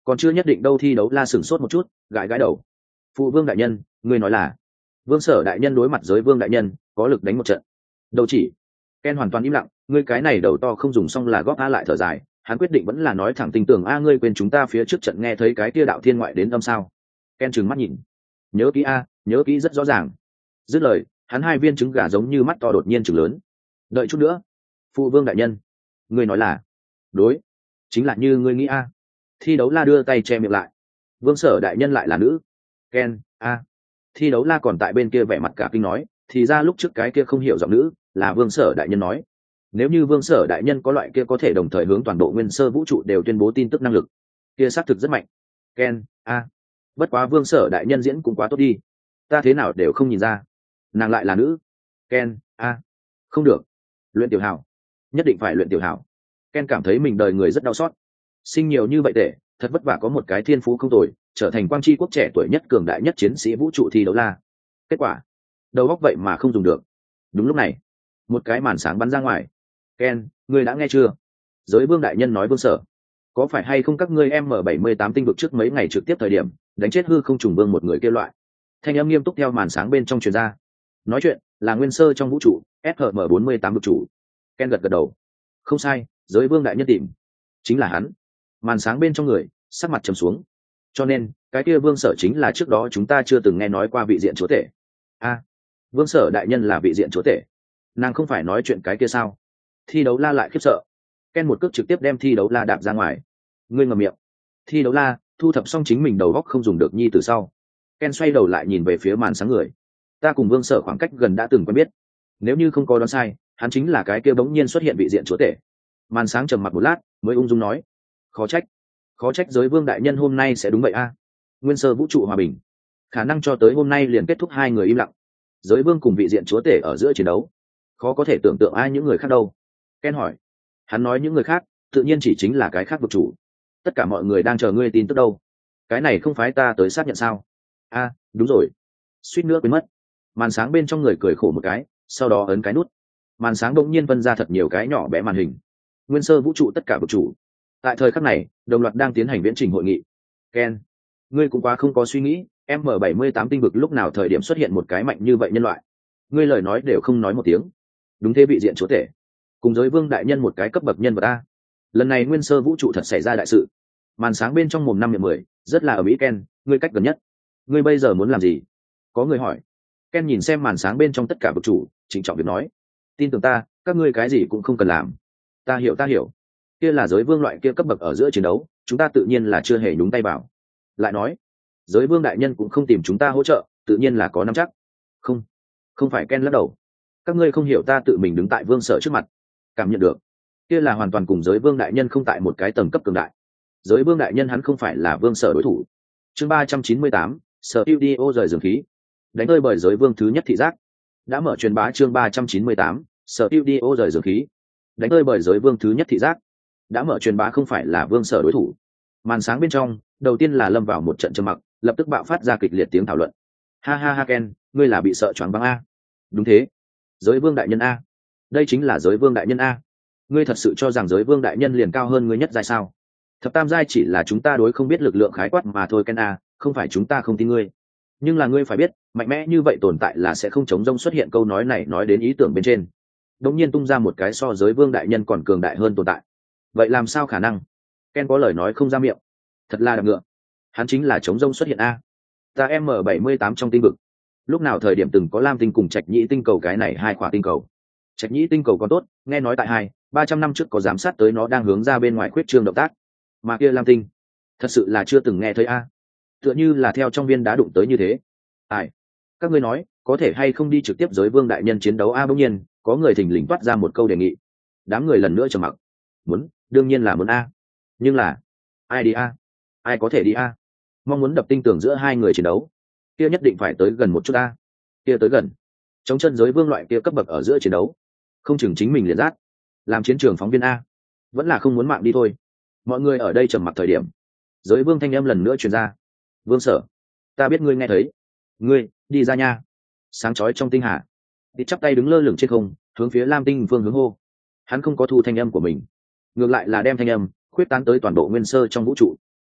còn chưa nhất định đâu. Thi đấu la sửng sốt một chút, gãi gãi đầu. Phụ vương đại nhân, ngươi nói là? Vương Sở đại nhân đối mặt giới vương đại nhân, có lực đánh một trận. Đầu chỉ. Ken hoàn toàn im lặng, ngươi cái này đầu to không dùng xong là góp a lại thở dài, hắn quyết định vẫn là nói thẳng tình tưởng a, ngươi quên chúng ta phía trước trận nghe thấy cái kia đạo thiên ngoại đến âm sao? Ken trừng mắt nhìn. Nhớ kỹ a, nhớ kỹ rất rõ ràng. Dứt lời, hắn hai viên trứng gà giống như mắt to đột nhiên trừng lớn. Đợi chút nữa. Phụ vương đại nhân, ngươi nói là? Đối, chính là như ngươi nghĩ a. Thi đấu la đưa tay che miệng lại. Vương Sở đại nhân lại là nữ. Ken, a. Thi đấu la còn tại bên kia vẻ mặt cả kinh nói, thì ra lúc trước cái kia không hiểu giọng nữ là Vương Sở đại nhân nói. Nếu như Vương Sở đại nhân có loại kia có thể đồng thời hướng toàn bộ nguyên sơ vũ trụ đều tuyên bố tin tức năng lực, kia xác thực rất mạnh. Ken, a. Bất quá Vương Sở đại nhân diễn cũng quá tốt đi, ta thế nào đều không nhìn ra nàng lại là nữ. Ken, a. Không được, luyện tiểu hảo, nhất định phải luyện tiểu hảo. Ken cảm thấy mình đời người rất đau xót, sinh nhiều như vậy tệ, thật vất vả có một cái thiên phú không tồi, trở thành quang tri quốc trẻ tuổi nhất cường đại nhất chiến sĩ vũ trụ thi đấu la. Kết quả đầu óc vậy mà không dùng được. Đúng lúc này một cái màn sáng bắn ra ngoài. Ken, ngươi đã nghe chưa? Giới vương đại nhân nói Vương Sở, có phải hay không các ngươi M bảy mươi tám tinh vực trước mấy ngày trực tiếp thời điểm đánh chết hư không trùng vương một người kêu loại? Thanh âm nghiêm túc theo màn sáng bên trong truyền ra. Nói chuyện là nguyên sơ trong vũ trụ S H M bốn mươi tám vực chủ. Ken gật gật đầu. Không sai, giới vương đại nhân tìm chính là hắn. Màn sáng bên trong người sắc mặt trầm xuống. Cho nên cái kia Vương Sở chính là trước đó chúng ta chưa từng nghe nói qua vị diện chúa tể. A, Vương Sở đại nhân là vị diện chúa tể? Nàng không phải nói chuyện cái kia sao? Thi đấu la lại khiếp sợ. Ken một cước trực tiếp đem thi đấu la đạp ra ngoài. Ngươi ngậm miệng. Thi đấu la thu thập xong chính mình đầu góc không dùng được nhi từ sau. Ken xoay đầu lại nhìn về phía màn sáng người. Ta cùng Vương Sở khoảng cách gần đã từng quen biết. Nếu như không có đoán sai, hắn chính là cái kia bỗng nhiên xuất hiện vị diện chúa tể. Màn sáng trầm mặc một lát mới ung dung nói, khó trách khó trách giới vương đại nhân hôm nay sẽ đúng vậy a. Nguyên sơ vũ trụ hòa bình, khả năng cho tới hôm nay liền kết thúc. Hai người im lặng. Giới vương cùng vị diện chúa tể ở giữa chiến đấu, khó có thể tưởng tượng ai những người khác đâu. Ken hỏi. Hắn nói những người khác tự nhiên chỉ chính là cái khác vực chủ. Tất cả mọi người đang chờ ngươi tin tức đâu. Cái này không phải ta tới xác nhận sao? A, đúng rồi, suýt nữa quên mất. Màn sáng bên trong người cười khổ một cái, sau đó ấn cái nút. Màn sáng bỗng nhiên phân ra thật nhiều cái nhỏ bé màn hình. Nguyên sơ vũ trụ tất cả vực chủ tại thời khắc này đồng loạt đang tiến hành viễn trình hội nghị. Ken, ngươi cũng quá không có suy nghĩ, M bảy mươi tám tinh vực lúc nào thời điểm xuất hiện một cái mạnh như vậy nhân loại? Ngươi lời nói đều không nói một tiếng. Đúng thế, vị diện chúa tể cùng giới vương đại nhân một cái cấp bậc nhân vật a. Lần này nguyên sơ vũ trụ thật xảy ra đại sự. Màn sáng bên trong mồm năm miệng mười rất là ở mỹ. Ken, ngươi cách gần nhất, ngươi bây giờ muốn làm gì? Có người hỏi. Ken nhìn xem màn sáng bên trong tất cả vực chủ, trịnh trọng việc nói, tin tưởng ta, các ngươi cái gì cũng không cần làm. Ta hiểu ta hiểu, kia là giới vương loại kia cấp bậc ở giữa chiến đấu, chúng ta tự nhiên là chưa hề nhúng tay vào. Lại nói, giới vương đại nhân cũng không tìm chúng ta hỗ trợ, tự nhiên là có nắm chắc. Không, không phải. Ken lắc đầu. Các ngươi không hiểu, ta tự mình đứng tại Vương Sở trước mặt, cảm nhận được kia là hoàn toàn cùng giới vương đại nhân không tại một cái tầng cấp cường đại. Giới vương đại nhân hắn không phải là Vương Sở đối thủ. Chương ba trăm chín mươi tám, Sở Studio rời dường khí, đánh tơi bởi giới vương thứ nhất thị giác. Đã mở truyền bá. Chương ba trăm chín mươi tám, Sở Studio rời dường khí, đánh tơi bởi giới vương thứ nhất thị giác. Đã mở truyền bá không phải là Vương Sở đối thủ. Màn sáng bên trong đầu tiên là lâm vào một trận trầm mặc, lập tức bạo phát ra kịch liệt tiếng thảo luận. Ha ha ha, Ken, ngươi là bị sợ choáng váng a? Đúng thế, giới vương đại nhân a. Đây chính là giới vương đại nhân a. Ngươi thật sự cho rằng giới vương đại nhân liền cao hơn ngươi nhất giai sao? Thập tam giai chỉ là chúng ta đối không biết lực lượng khái quát mà thôi Ken a, không phải chúng ta không tin ngươi. Nhưng là ngươi phải biết, mạnh mẽ như vậy tồn tại là sẽ không chống rông xuất hiện. Câu nói này nói đến ý tưởng bên trên, đống nhiên tung ra một cái so giới vương đại nhân còn cường đại hơn tồn tại. Vậy làm sao khả năng? Ken có lời nói không ra miệng. Thật là đạp ngựa, hắn chính là chống rông xuất hiện a. Ta M bảy mươi tám trong tinh vực, lúc nào thời điểm từng có lam tinh cùng trạch nhĩ tinh cầu cái này hai khỏa tinh cầu. Trạch nhĩ tinh cầu còn tốt, nghe nói tại hai ba trăm năm trước có giám sát tới nó đang hướng ra bên ngoài khuyết trương động tác. Mà kia lam tinh, thật sự là chưa từng nghe thấy a. Tựa như là theo trong viên đá đụng tới như thế. Ai, các ngươi nói có thể hay không đi trực tiếp giới vương đại nhân chiến đấu a? Bỗng nhiên có người thình lình toát ra một câu đề nghị. Đám người lần nữa trầm mặc. Muốn, đương nhiên là muốn a. Nhưng là ai đi a? Ai có thể đi a? Mong muốn đập tinh tưởng giữa hai người chiến đấu, kia nhất định phải tới gần một chút a. Kia tới gần chống chân giới vương loại kia cấp bậc ở giữa chiến đấu, không chừng chính mình liền rát làm chiến trường phóng viên a. Vẫn là không muốn mạng đi thôi. Mọi người ở đây trầm mặc thời điểm, giới vương thanh âm lần nữa truyền ra. Vương Sở, ta biết ngươi nghe thấy. Ngươi đi ra nha. Sáng chói trong tinh hà, đi chắp tay đứng lơ lửng trên không, hướng phía lam tinh phương hướng hô. Hắn không có thu thanh âm của mình, ngược lại là đem thanh âm khuyết tán tới toàn bộ nguyên sơ trong vũ trụ.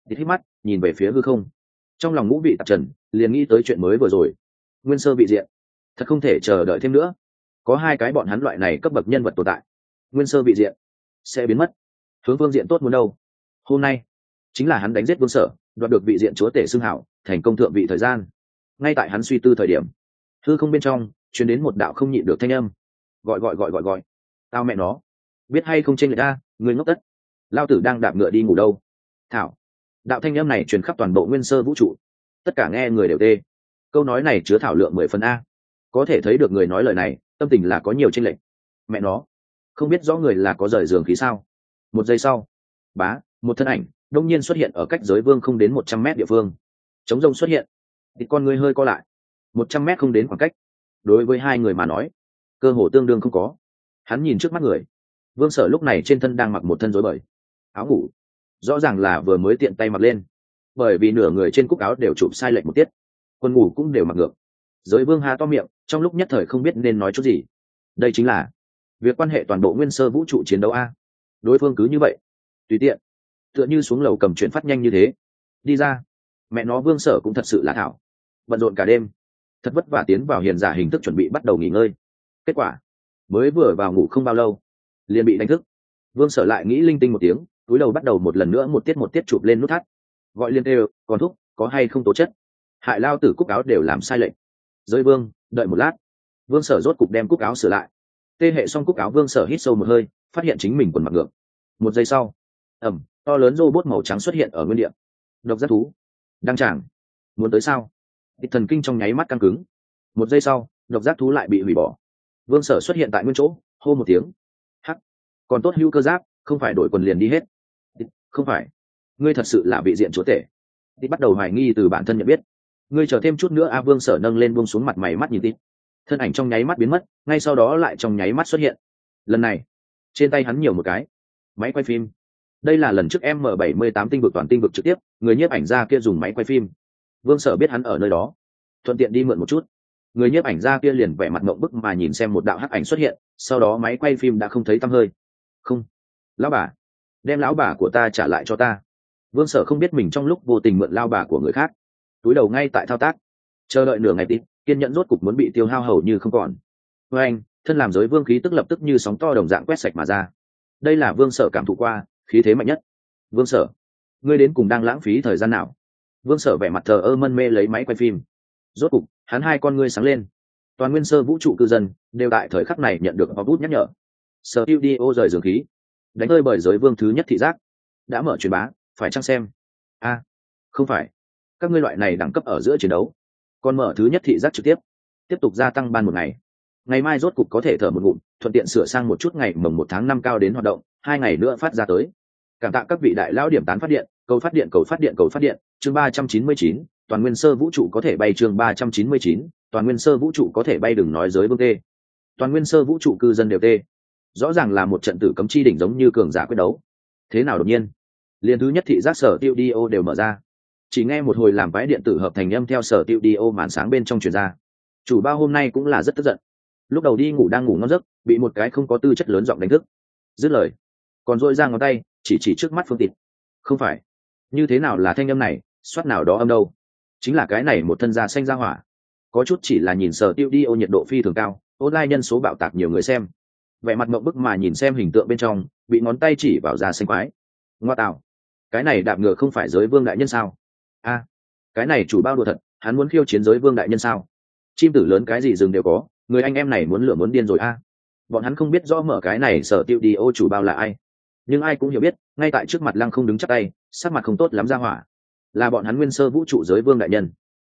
Tít hít mắt nhìn về phía hư không, trong lòng ngũ vị tạp trần, liền nghĩ tới chuyện mới vừa rồi. Nguyên sơ vị diện, thật không thể chờ đợi thêm nữa. Có hai cái bọn hắn loại này cấp bậc nhân vật tồn tại, nguyên sơ vị diện sẽ biến mất. Hướng phương diện tốt muốn đâu? Hôm nay chính là hắn đánh giết vương sở, đoạt được vị diện chúa tể xưng hảo, thành công thượng vị thời gian. Ngay tại hắn suy tư thời điểm, hư không bên trong truyền đến một đạo không nhịn được thanh âm, gọi gọi gọi gọi gọi tao mẹ nó, biết hay không chênh lệch a, người ngốc tất, lao tử đang đạp ngựa đi ngủ đâu. Thảo, đạo thanh âm này truyền khắp toàn bộ nguyên sơ vũ trụ, tất cả nghe người đều tê. Câu nói này chứa thảo lượng mười phần a, có thể thấy được người nói lời này tâm tình là có nhiều chênh lệch. Mẹ nó, không biết rõ người là có rời giường khí sao. Một giây sau, bá, một thân ảnh đông nhiên xuất hiện ở cách giới vương không đến một trăm mét địa phương. Trống rông xuất hiện, thì con người hơi co lại. Một trăm mét không đến khoảng cách, đối với hai người mà nói cơ hồ tương đương không có. Hắn nhìn trước mắt người, vương sở lúc này trên thân đang mặc một thân rối bời áo ngủ, rõ ràng là vừa mới tiện tay mặc lên, bởi vì nửa người trên cúc áo đều chụp sai lệch một tiết, quần ngủ cũng đều mặc ngược. Giới vương há to miệng, trong lúc nhất thời không biết nên nói chút gì. Đây chính là việc quan hệ toàn bộ nguyên sơ vũ trụ chiến đấu a. Đối phương cứ như vậy tùy tiện, tựa như xuống lầu cầm chuyện phát nhanh như thế đi ra. Mẹ nó, vương sở cũng thật sự là thảo, bận rộn cả đêm, thật vất vả tiến vào hiền giả hình thức chuẩn bị bắt đầu nghỉ ngơi. Kết quả mới vừa vào ngủ không bao lâu liền bị đánh thức. Vương sở lại nghĩ linh tinh một tiếng, túi đầu bắt đầu một lần nữa một tiết một tiết chụp lên nút thắt, gọi liên đều, còn thúc có hay không tố chất, hại lao tử cúc áo đều làm sai lệch. Giới vương đợi một lát, vương sở rốt cục đem cúc áo sửa lại. Tê hệ xong cúc áo, vương sở hít sâu một hơi, phát hiện chính mình quần mặc ngược. Một giây sau, ẩm, to lớn robot màu trắng xuất hiện ở nguyên địa. Độc giác thú đăng tràng, muốn tới sao? Thịt thần kinh trong nháy mắt căng cứng. Một giây sau, độc giác thú lại bị hủy bỏ. Vương sở xuất hiện tại nguyên chỗ, hô một tiếng, hắc, còn tốt hữu cơ giáp, không phải đổi quần liền đi hết. Không phải, ngươi thật sự là vị diện chúa tể. Tít bắt đầu hoài nghi từ bản thân nhận biết. Ngươi chờ thêm chút nữa a. Vương sở nâng lên buông xuống mặt mày mắt nhìn Tít, thân ảnh trong nháy mắt biến mất, ngay sau đó lại trong nháy mắt xuất hiện. Lần này trên tay hắn nhiều một cái máy quay phim. Đây là lần trước M bảy mươi tám tinh vực toàn tinh vực trực tiếp, người nhiếp ảnh gia kia dùng máy quay phim. Vương sở biết hắn ở nơi đó, thuận tiện đi mượn một chút. Người nhiếp ảnh gia kia liền vẻ mặt ngậm bức mà nhìn xem một đạo hắc ảnh xuất hiện, sau đó máy quay phim đã không thấy tăm hơi. Không, lão bà, đem lão bà của ta trả lại cho ta. Vương sở không biết mình trong lúc vô tình mượn lao bà của người khác, túi đầu ngay tại thao tác, chờ đợi nửa ngày tít, kiên nhẫn rốt cục muốn bị tiêu hao hầu như không còn. Với anh, thân làm giới vương khí tức lập tức như sóng to đồng dạng quét sạch mà ra. Đây là vương sở cảm thụ qua khí thế mạnh nhất. Vương sở, ngươi đến cùng đang lãng phí thời gian nào? Vương sở vẻ mặt thờ ơ mân mê lấy máy quay phim. Rốt cục hắn hai con ngươi sáng lên. Toàn nguyên sơ vũ trụ cư dân đều tại thời khắc này nhận được báo bút nhắc nhở. Sở tiêu đi ô rời giường khí, đánh rơi bởi giới vương thứ nhất thị giác, đã mở truyền bá, phải chăng xem? A, à, không phải, các ngươi loại này đẳng cấp ở giữa chiến đấu còn mở thứ nhất thị giác trực tiếp, tiếp tục gia tăng ban một ngày. Ngày mai rốt cục có thể thở một ngụm, thuận tiện sửa sang một chút ngày mồng một tháng năm cao đến hoạt động, hai ngày nữa phát ra tới. Cảm tạ các vị đại lão điểm tán phát điện, cầu phát điện cầu phát điện cầu phát điện. Chương ba trăm chín mươi chín, toàn nguyên sơ vũ trụ có thể bay. Chương ba trăm chín mươi chín, toàn nguyên sơ vũ trụ có thể bay. Đừng nói giới vương tê, toàn nguyên sơ vũ trụ cư dân đều tê. Rõ ràng là một trận tử cấm chi đỉnh giống như cường giả quyết đấu. Thế nào đột nhiên liên thứ nhất thị giác sở tiêu đi ô đều mở ra. Chỉ nghe một hồi làm vái điện tử hợp thành âm theo sở tiêu đi ô màn sáng bên trong truyền ra. Chủ bao hôm nay cũng là rất tức giận, lúc đầu đi ngủ đang ngủ ngon giấc, bị một cái không có tư chất lớn giọng đánh thức. Dứt lời còn dội ra ngón tay chỉ chỉ trước mắt Phương Tịt. Không phải, như thế nào là thanh âm này, soát nào đó âm đâu, chính là cái này một thân da xanh da hỏa. Có chút chỉ là nhìn sở tiêu đi ô nhiệt độ phi thường cao, online nhân số bạo tạc nhiều người xem, vẻ mặt mộng bức mà nhìn xem hình tượng bên trong, bị ngón tay chỉ vào da xanh quái. Ngoa tạo, cái này đạp ngựa không phải giới vương đại nhân sao? A, à, cái này chủ bao đùa thật, hắn muốn khiêu chiến giới vương đại nhân sao? Chim tử lớn cái gì rừng đều có, người anh em này muốn lửa muốn điên rồi a. À. Bọn hắn không biết rõ mở cái này sở tiêu đi ô chủ bao là ai, nhưng ai cũng hiểu biết, ngay tại trước mặt lăng không đứng chắc tay, sắc mặt không tốt lắm ra hỏa, là bọn hắn nguyên sơ vũ trụ giới vương đại nhân.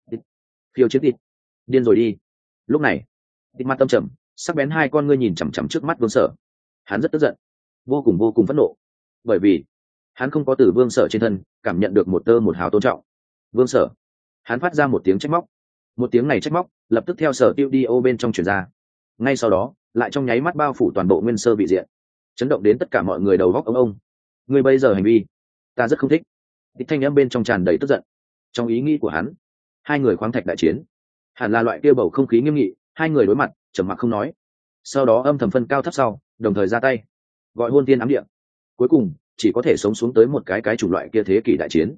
Khiêu chiến thịt, điên rồi đi. Lúc này thịt mặt tâm trầm, sắc bén hai con ngươi nhìn chằm chằm trước mắt vương sở. Hắn rất tức giận, vô cùng vô cùng phẫn nộ, bởi vì hắn không có từ vương sở trên thân cảm nhận được một tơ một hào tôn trọng. Vương sở, hắn phát ra một tiếng trách móc. Một tiếng này trách móc lập tức theo sở tiêu đi ô bên trong truyền ra, ngay sau đó lại trong nháy mắt bao phủ toàn bộ nguyên sơ vị diện, chấn động đến tất cả mọi người đầu góc ông ông. Người bây giờ hành vi ta rất không thích. Ít thanh âm bên trong tràn đầy tức giận. Trong ý nghĩ của hắn, hai người khoáng thạch đại chiến hẳn là loại kia bầu không khí nghiêm nghị, hai người đối mặt trầm mặc không nói, sau đó âm thầm phân cao thấp sau đồng thời ra tay gọi hôn tiên ám địa. Cuối cùng chỉ có thể sống xuống tới một cái cái chủng loại kia thế kỷ đại chiến.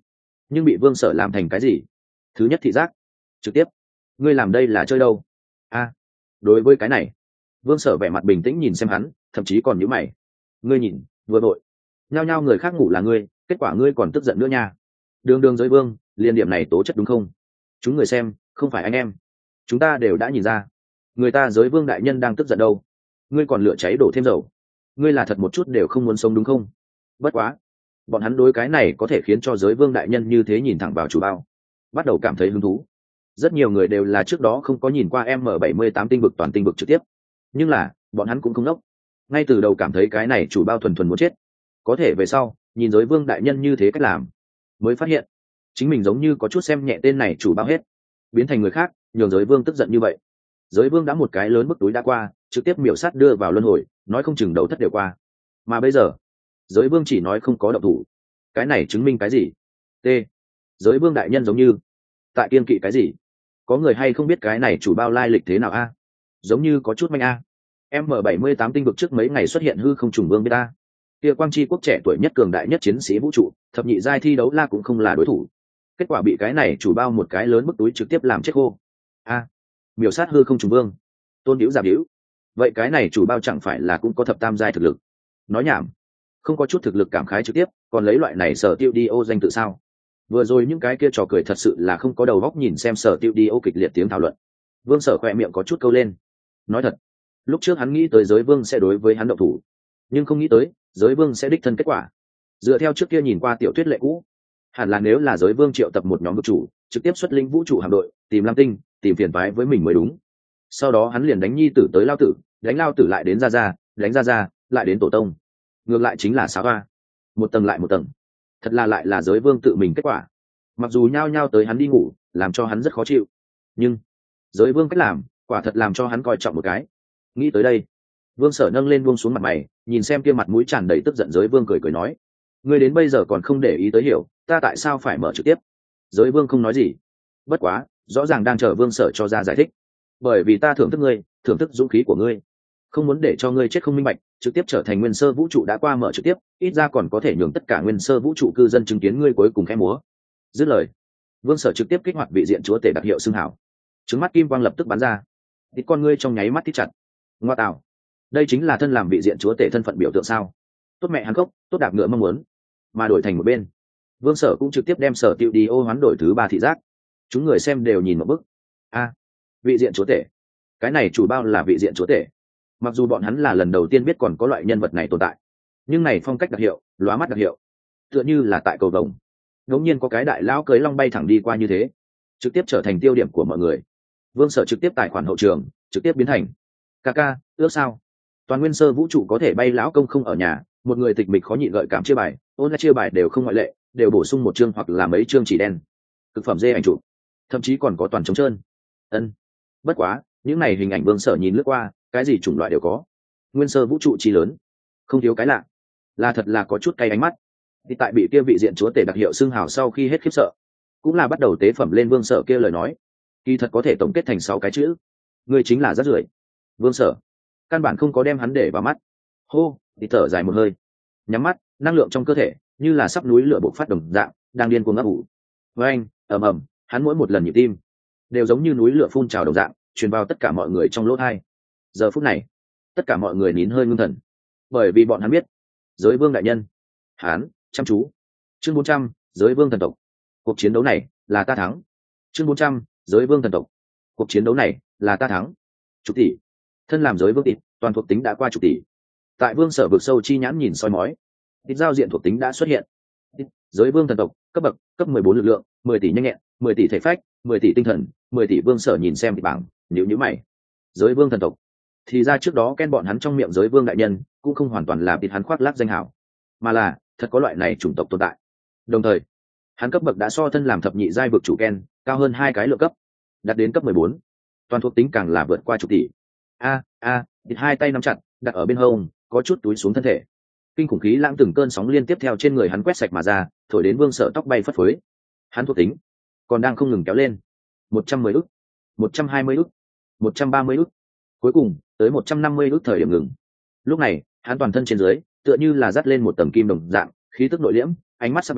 nhưng bị vương sở làm thành cái gì? Thứ nhất thị giác, trực tiếp. Ngươi làm đây là chơi đâu? A, đối với cái này, vương sở vẻ mặt bình tĩnh nhìn xem hắn, thậm chí còn nhíu mày. Ngươi nhìn, vừa đội, nhao nhao người khác ngủ là ngươi, kết quả ngươi còn tức giận nữa nha. Đường đường giới vương, liên điểm này tố chất đúng không? Chúng người xem, không phải anh em, chúng ta đều đã nhìn ra, người ta giới vương đại nhân đang tức giận đâu, ngươi còn lửa cháy đổ thêm dầu, ngươi là thật một chút đều không muốn sống đúng không? Bất quá, bọn hắn đối cái này có thể khiến cho giới vương đại nhân như thế nhìn thẳng vào chủ bao, bắt đầu cảm thấy hứng thú. Rất nhiều người đều là trước đó không có nhìn qua M bảy mươi tám tinh vực toàn tinh vực trực tiếp, nhưng là bọn hắn cũng không ngốc, ngay từ đầu cảm thấy cái này chủ bao thuần thuần muốn chết. Có thể về sau nhìn giới vương đại nhân như thế cách làm, mới phát hiện chính mình giống như có chút xem nhẹ tên này chủ bao hết, biến thành người khác, nhường giới vương tức giận như vậy. Giới vương đã một cái lớn bức túi đã qua, trực tiếp miểu sát đưa vào luân hồi, nói không chừng đầu thất đều qua. Mà bây giờ giới vương chỉ nói không có động thủ, cái này chứng minh cái gì? T, giới vương đại nhân giống như tại kiên kỵ cái gì? Có người hay không biết cái này chủ bao lai lịch thế nào a? Giống như có chút manh a. M bảy mươi tám tinh vực trước mấy ngày xuất hiện hư không trùng vương biết ta, kia quang chi quốc trẻ tuổi nhất cường đại nhất chiến sĩ vũ trụ, thập nhị giai thi đấu la cũng không là đối thủ, kết quả bị cái này chủ bao một cái lớn bức túi trực tiếp làm chết khô. A, miểu sát hư không trùng vương. Tôn Diễu giảm Diễu, vậy cái này chủ bao chẳng phải là cũng có thập tam giai thực lực? Nói nhảm, không có chút thực lực cảm khái trực tiếp, còn lấy loại này sở tiêu đi ô danh tự sao? Vừa rồi những cái kia trò cười thật sự là không có đầu óc, nhìn xem sở tiêu đi ô kịch liệt tiếng thảo luận, vương sở khỏe miệng có chút câu lên. Nói thật, lúc trước hắn nghĩ tới giới vương sẽ đối với hắn động thủ, nhưng không nghĩ tới giới vương sẽ đích thân kết quả. Dựa theo trước kia nhìn qua tiểu thuyết lệ cũ, hẳn là nếu là giới vương triệu tập một nhóm vực chủ, trực tiếp xuất linh vũ trụ hạm đội tìm lam tinh, tìm phiền toái với mình mới đúng. Sau đó hắn liền đánh nhi tử tới lao tử, đánh lao tử lại đến ra ra, đánh ra ra lại đến tổ tông, ngược lại chính là xáo hoa, một tầng lại một tầng. Thật là lại là giới vương tự mình kết quả. Mặc dù nhao nhao tới hắn đi ngủ, làm cho hắn rất khó chịu, nhưng giới vương cách làm quả thật làm cho hắn coi trọng một cái. Nghĩ tới đây, vương sở nâng lên buông xuống mặt mày, nhìn xem kia mặt mũi tràn đầy tức giận giới vương, cười cười nói: ngươi đến bây giờ còn không để ý tới hiểu ta tại sao phải mở trực tiếp? Giới vương không nói gì, bất quá rõ ràng đang chờ vương sở cho ra giải thích. Bởi vì ta thưởng thức ngươi, thưởng thức dũng khí của ngươi, không muốn để cho ngươi chết không minh bạch, trực tiếp trở thành nguyên sơ vũ trụ đã qua mở trực tiếp, ít ra còn có thể nhường tất cả nguyên sơ vũ trụ cư dân chứng kiến ngươi cuối cùng khẽ múa. Dứt lời, vương sở trực tiếp kích hoạt vị diện chúa tể đặc hiệu xưng hảo, trứng mắt kim quang lập tức bắn ra, ít con ngươi trong nháy mắt thích chặt. Ngoa tạo, đây chính là thân làm vị diện chúa tể thân phận biểu tượng sao? Tốt mẹ hắn cốc, tốt đạp ngựa mong muốn, mà đổi thành một bên, vương sở cũng trực tiếp đem sở tiệu đi ô hoán đổi thứ ba thị giác. Chúng người xem đều nhìn một bức. A, vị diện chúa tể, cái này chủ bao là vị diện chúa tể. Mặc dù bọn hắn là lần đầu tiên biết còn có loại nhân vật này tồn tại, nhưng này phong cách đặc hiệu, lóa mắt đặc hiệu, tựa như là tại cầu vồng, ngẫu nhiên có cái đại lão cưới long bay thẳng đi qua như thế, trực tiếp trở thành tiêu điểm của mọi người. Vương sở trực tiếp tài khoản hậu trường trực tiếp biến thành ca ca ước sao toàn nguyên sơ vũ trụ có thể bay lão công không ở nhà, một người tịch mịch khó nhịn gợi cảm chia bài, ôn lại chia bài đều không ngoại lệ, đều bổ sung một chương hoặc là mấy chương chỉ đen, thực phẩm dê ảnh chụp, thậm chí còn có toàn trống trơn. Ân, bất quá những này hình ảnh vương sở nhìn lướt qua, cái gì chủng loại đều có. Nguyên sơ vũ trụ chi lớn, không thiếu cái lạ, là thật là có chút cay ánh mắt. Thì tại bị kia vị diện chúa tể đặc hiệu xưng hào sau khi hết khiếp sợ, cũng là bắt đầu tế phẩm lên vương sở kia lời nói, kỳ thật có thể tổng kết thành sáu cái chữ: người chính là rác rưởi. Vương sở căn bản không có đem hắn để vào mắt. Hô, thì thở dài một hơi, nhắm mắt, năng lượng trong cơ thể như là sắp núi lửa bộc phát đồng dạng, đang điên cuồng ấp ủ. Với anh, ầm ầm, hắn mỗi một lần nhịp tim đều giống như núi lửa phun trào đồng dạng, truyền vào tất cả mọi người trong lỗ tai. Giờ phút này, tất cả mọi người nín hơi ngưng thần, bởi vì bọn hắn biết, giới vương đại nhân, hắn chăm chú. Chương bốn trăm, giới vương thần tộc. Cuộc chiến đấu này là ta thắng. Chương bốn trăm, giới vương thần tộc. Cuộc chiến đấu này là ta thắng. Chục tỷ, thân làm giới vương tịt, toàn thuộc tính đã qua chục tỷ. Tại vương sở vực sâu chi nhãn nhìn soi mói, tịt giao diện thuộc tính đã xuất hiện. Tịt, giới vương thần tộc, cấp bậc, cấp mười bốn lực lượng, mười tỷ nhanh nhẹn, mười tỷ thể phách, mười tỷ tinh thần, mười tỷ. Vương sở nhìn xem tịt bảng, nhíu nhíu mày. Giới vương thần tộc, thì ra trước đó Ken bọn hắn trong miệng giới vương đại nhân cũng không hoàn toàn là tịt hắn khoác lác danh hảo, mà là thật có loại này chủng tộc tồn tại. Đồng thời, hắn cấp bậc đã so thân làm thập nhị giai vực chủ Ken cao hơn hai cái lượng cấp, đạt đến cấp mười bốn, toàn thuộc tính càng là vượt qua chục tỷ. A a, thịt hai tay nắm chặt, đặt ở bên hông, có chút túi xuống thân thể. Kinh khủng khí lãng từng cơn sóng liên tiếp theo trên người hắn quét sạch mà ra, thổi đến vương sở tóc bay phất phới. Hắn thuộc tính còn đang không ngừng kéo lên, một trăm mười ức, một trăm hai mươi ức, một trăm ba mươi ức, cuối cùng tới một trăm năm mươi ức thời điểm ngừng. Lúc này, hắn toàn thân trên dưới tựa như là dắt lên một tầng kim đồng dạng, khí tức nội liễm, ánh mắt sắc bén,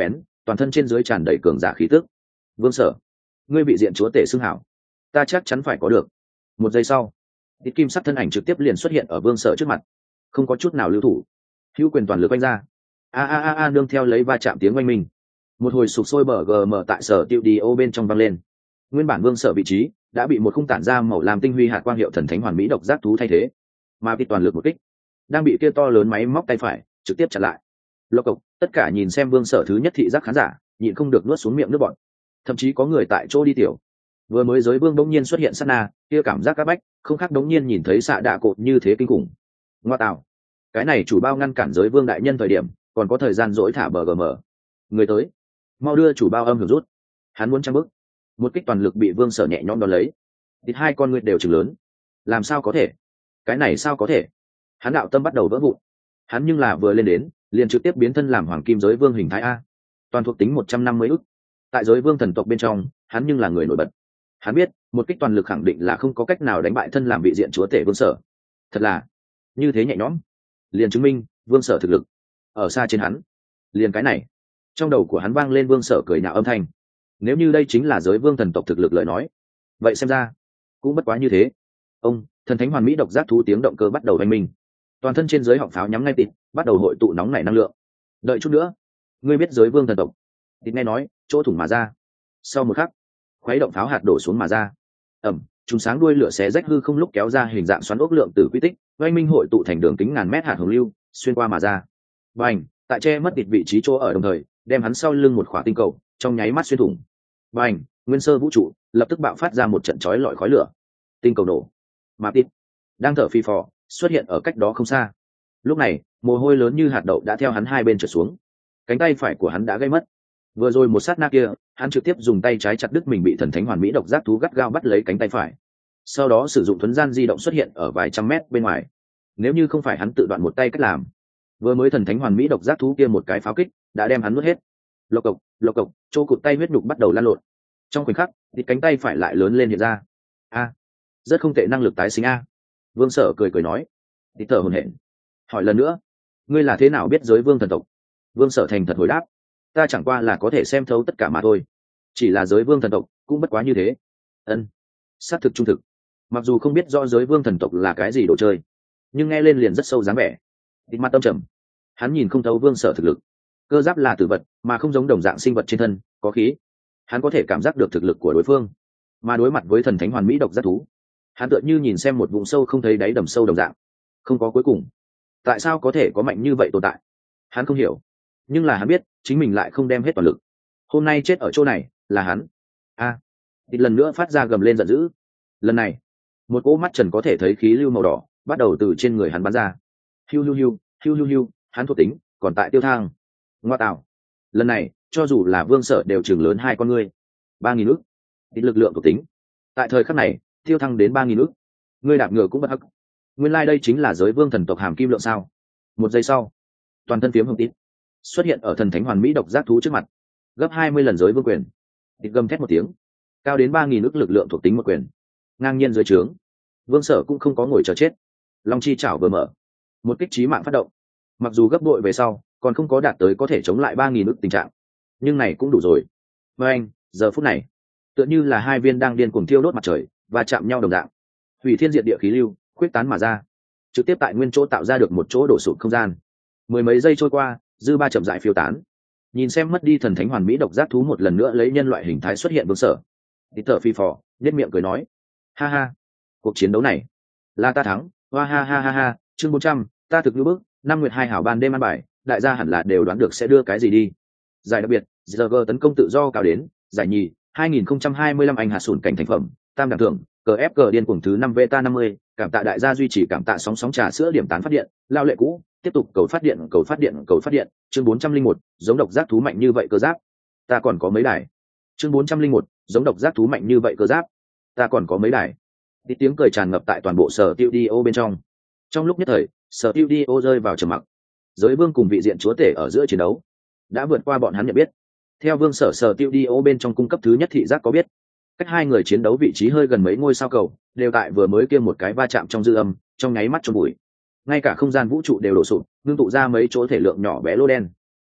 toàn thân trên dưới tràn đầy cường giả khí tức. Vương Sở, ngươi bị diện chúa tể xưng hảo, ta chắc chắn phải có được. Một giây sau, tít kim sắc thân ảnh trực tiếp liền xuất hiện ở Vương Sở trước mặt, không có chút nào lưu thủ, hữu quyền toàn lực quanh ra. A a a a nương theo lấy va chạm tiếng oanh minh, một hồi sục sôi bờ gm tại sở tiêu đi ô bên trong vang lên. Nguyên bản Vương Sở vị trí đã bị một khung tản ra màu làm tinh huy hạt quang hiệu thần thánh hoàn mỹ độc giác thú thay thế, mà bị toàn lực một kích đang bị kia to lớn máy móc tay phải trực tiếp chặn lại. Lộc cộc, tất cả nhìn xem Vương Sở thứ nhất thị giác khán giả nhịn không được nuốt xuống miệng nước bọt, thậm chí có người tại chỗ đi tiểu. Vừa mới giới vương đống nhiên xuất hiện sát na, kia cảm giác các bách không khác đống nhiên nhìn thấy xạ đạ cột như thế kinh khủng. Ngoa tạo, cái này chủ bao ngăn cản giới vương đại nhân thời điểm còn có thời gian dỗi thả bờ gm. Người tới, mau đưa chủ bao âm hưởng rút. Hắn muốn trang bức, một kích toàn lực bị Vương Sở nhẹ nhõm đón lấy. Thịt hai con người đều trừng lớn. Làm sao có thể? Cái này sao có thể? Hắn đạo tâm bắt đầu vỡ vụn. Hắn nhưng là vừa lên đến liền trực tiếp biến thân làm hoàng kim giới vương hình thái a, toàn thuộc tính một trăm năm mươi ức. Tại giới vương thần tộc bên trong, hắn nhưng là người nổi bật. Hắn biết một kích toàn lực khẳng định là không có cách nào đánh bại thân làm vị diện chúa tể Vương Sở. Thật là như thế nhẹ nhõm, liền chứng minh Vương Sở thực lực ở xa trên hắn. Liền cái này, trong đầu của hắn vang lên Vương Sở cười nhạo âm thanh. Nếu như đây chính là giới vương thần tộc thực lực lời nói, vậy xem ra cũng bất quá như thế. Ông thần thánh hoàn mỹ độc giác thú tiếng động cơ bắt đầu oanh minh, toàn thân trên dưới họng pháo nhắm ngay tịt, bắt đầu hội tụ nóng nảy năng lượng. Đợi chút nữa, ngươi biết giới vương thần tộc? Tịt nghe nói, chỗ thủng mà ra. Sau một khắc, khuấy động pháo hạt đổ xuống mà ra. Ẩm, chúng sáng đuôi lửa xé rách hư không lúc kéo ra hình dạng xoắn ốc lượng từ quy tích, oanh minh hội tụ thành đường kính ngàn mét hạt hồng lưu, xuyên qua mà ra. Bành, tại che mất tịt vị trí chỗ ở đồng thời, đem hắn sau lưng một khỏa tinh cầu, trong nháy mắt xuyên thủng. Bành, nguyên sơ vũ trụ lập tức bạo phát ra một trận chói lọi khói lửa, tinh cầu nổ. Mà tịt đang thở phì phò xuất hiện ở cách đó không xa. Lúc này mồ hôi lớn như hạt đậu đã theo hắn hai bên trượt xuống, cánh tay phải của hắn đã gây mất. Vừa rồi một sát na kia, hắn trực tiếp dùng tay trái chặt đứt mình bị thần thánh hoàn mỹ độc giác thú gắt gao bắt lấy cánh tay phải, sau đó sử dụng thuấn gian di động xuất hiện ở vài trăm mét bên ngoài. Nếu như không phải hắn tự đoạn một tay cách làm, vừa mới thần thánh hoàn mỹ độc giác thú kia một cái pháo kích đã đem hắn nuốt hết. Lộc cộc, lộc cộc, chỗ cụt tay huyết nhục bắt đầu lan lộn. Trong khoảnh khắc thì cánh tay phải lại lớn lên hiện ra. A, rất không tệ năng lực tái sinh a. Vương Sở cười cười nói. Thì thở hổn hển, hỏi lần nữa, ngươi là thế nào biết giới vương thần tộc? Vương Sở thành thật hồi đáp, ta chẳng qua là có thể xem thấu tất cả mà thôi, chỉ là giới vương thần tộc cũng bất quá như thế. Ân, xác thực trung thực. Mặc dù không biết rõ giới vương thần tộc là cái gì đồ chơi, nhưng nghe lên liền rất sâu dáng vẻ. Thịt mặt tâm trầm, hắn nhìn không thấu Vương Sở thực lực. Cơ giáp là tử vật mà không giống đồng dạng sinh vật trên thân có khí, hắn có thể cảm giác được thực lực của đối phương. Mà đối mặt với thần thánh hoàn mỹ độc giác thú, hắn tựa như nhìn xem một vùng sâu không thấy đáy đầm sâu đồng dạng, không có cuối cùng. Tại sao có thể có mạnh như vậy tồn tại, hắn không hiểu. Nhưng là hắn biết chính mình lại không đem hết toàn lực. Hôm nay chết ở chỗ này là hắn. A, à, thịt lần nữa phát ra gầm lên giận dữ. Lần này một cỗ mắt trần có thể thấy khí lưu màu đỏ bắt đầu từ trên người hắn bắn ra. Hiu hiu hiu, hiu hiu hiu, hắn thuộc tính còn tại tiêu thang. Ngoa tạo, lần này cho dù là Vương Sở đều chừng lớn hai con ngươi. Ba nghìn ức thịt lực lượng thuộc tính tại thời khắc này tiêu thăng đến ba nghìn ức. Ngươi đạp ngựa cũng bất hắc. Nguyên lai đây chính là giới vương thần tộc hàm kim lượng sao? Một giây sau, toàn thân phiếm hồng tít xuất hiện ở thần thánh hoàn mỹ độc giác thú trước mặt, gấp hai mươi lần giới vương quyền. Tít gầm thét một tiếng, cao đến ba nghìn ức lực lượng thuộc tính một quyền, ngang nhiên dưới trướng. Vương Sở cũng không có ngồi chờ chết, long chi chảo vừa mở, một kích chí mạng phát động. Mặc dù gấp bội về sau còn không có đạt tới có thể chống lại ba nghìn ức tình trạng, nhưng này cũng đủ rồi. Và anh giờ phút này tựa như là hai viên đang điên cuồng thiêu đốt mặt trời và chạm nhau đồng dạng, hủy thiên diệt địa khí lưu khuyết tán mà ra, trực tiếp tại nguyên chỗ tạo ra được một chỗ đổ sụp không gian. Mười mấy giây trôi qua, dư ba chậm rãi phiêu tán. Nhìn xem mất đi thần thánh hoàn mỹ độc giác thú một lần nữa lấy nhân loại hình thái xuất hiện Vương Sở, thì thở phi phò nhất miệng cười nói, ha ha, cuộc chiến đấu này là ta thắng. Hoa ha ha ha ha. Chương bốn trăm, ta thực như bức. Năm nguyệt hai hảo ban đêm ăn bài, đại gia hẳn là đều đoán được sẽ đưa cái gì đi. Giải đặc biệt, giờ gờ tấn công tự do cao đến. Giải nhì, hai nghìn không trăm hai mươi lăm anh hạt sủn cảnh thành phẩm. Tam đẳng thưởng, cờ ép cờ điên cuồng thứ năm beta năm mươi. Cảm tạ đại gia duy trì, cảm tạ sóng sóng trà sữa điểm tán phát điện. Lao lệ cũ, tiếp tục cầu phát điện, cầu phát điện, cầu phát điện. Chương bốn trăm linh một, giống độc giác thú mạnh như vậy cơ giáp, ta còn có mấy đài. Chương bốn trăm linh một, giống độc giác thú mạnh như vậy cơ giáp, ta còn có mấy đài. Tí tiếng cười tràn ngập tại toàn bộ sở tiêu đi ô bên trong. Trong lúc nhất thời, sở tiêu đi ô rơi vào trầm mặc. Giới vương cùng vị diện chúa tể ở giữa chiến đấu đã vượt qua bọn hắn nhận biết. Theo Vương Sở sở tiêu đi ô bên trong cung cấp thứ nhất thị giác có biết, cách hai người chiến đấu vị trí hơi gần mấy ngôi sao cầu, đều tại vừa mới kia một cái va chạm trong dư âm, trong nháy mắt chôn bụi. Ngay cả không gian vũ trụ đều đổ sụp, ngưng tụ ra mấy chỗ thể lượng nhỏ bé lô đen.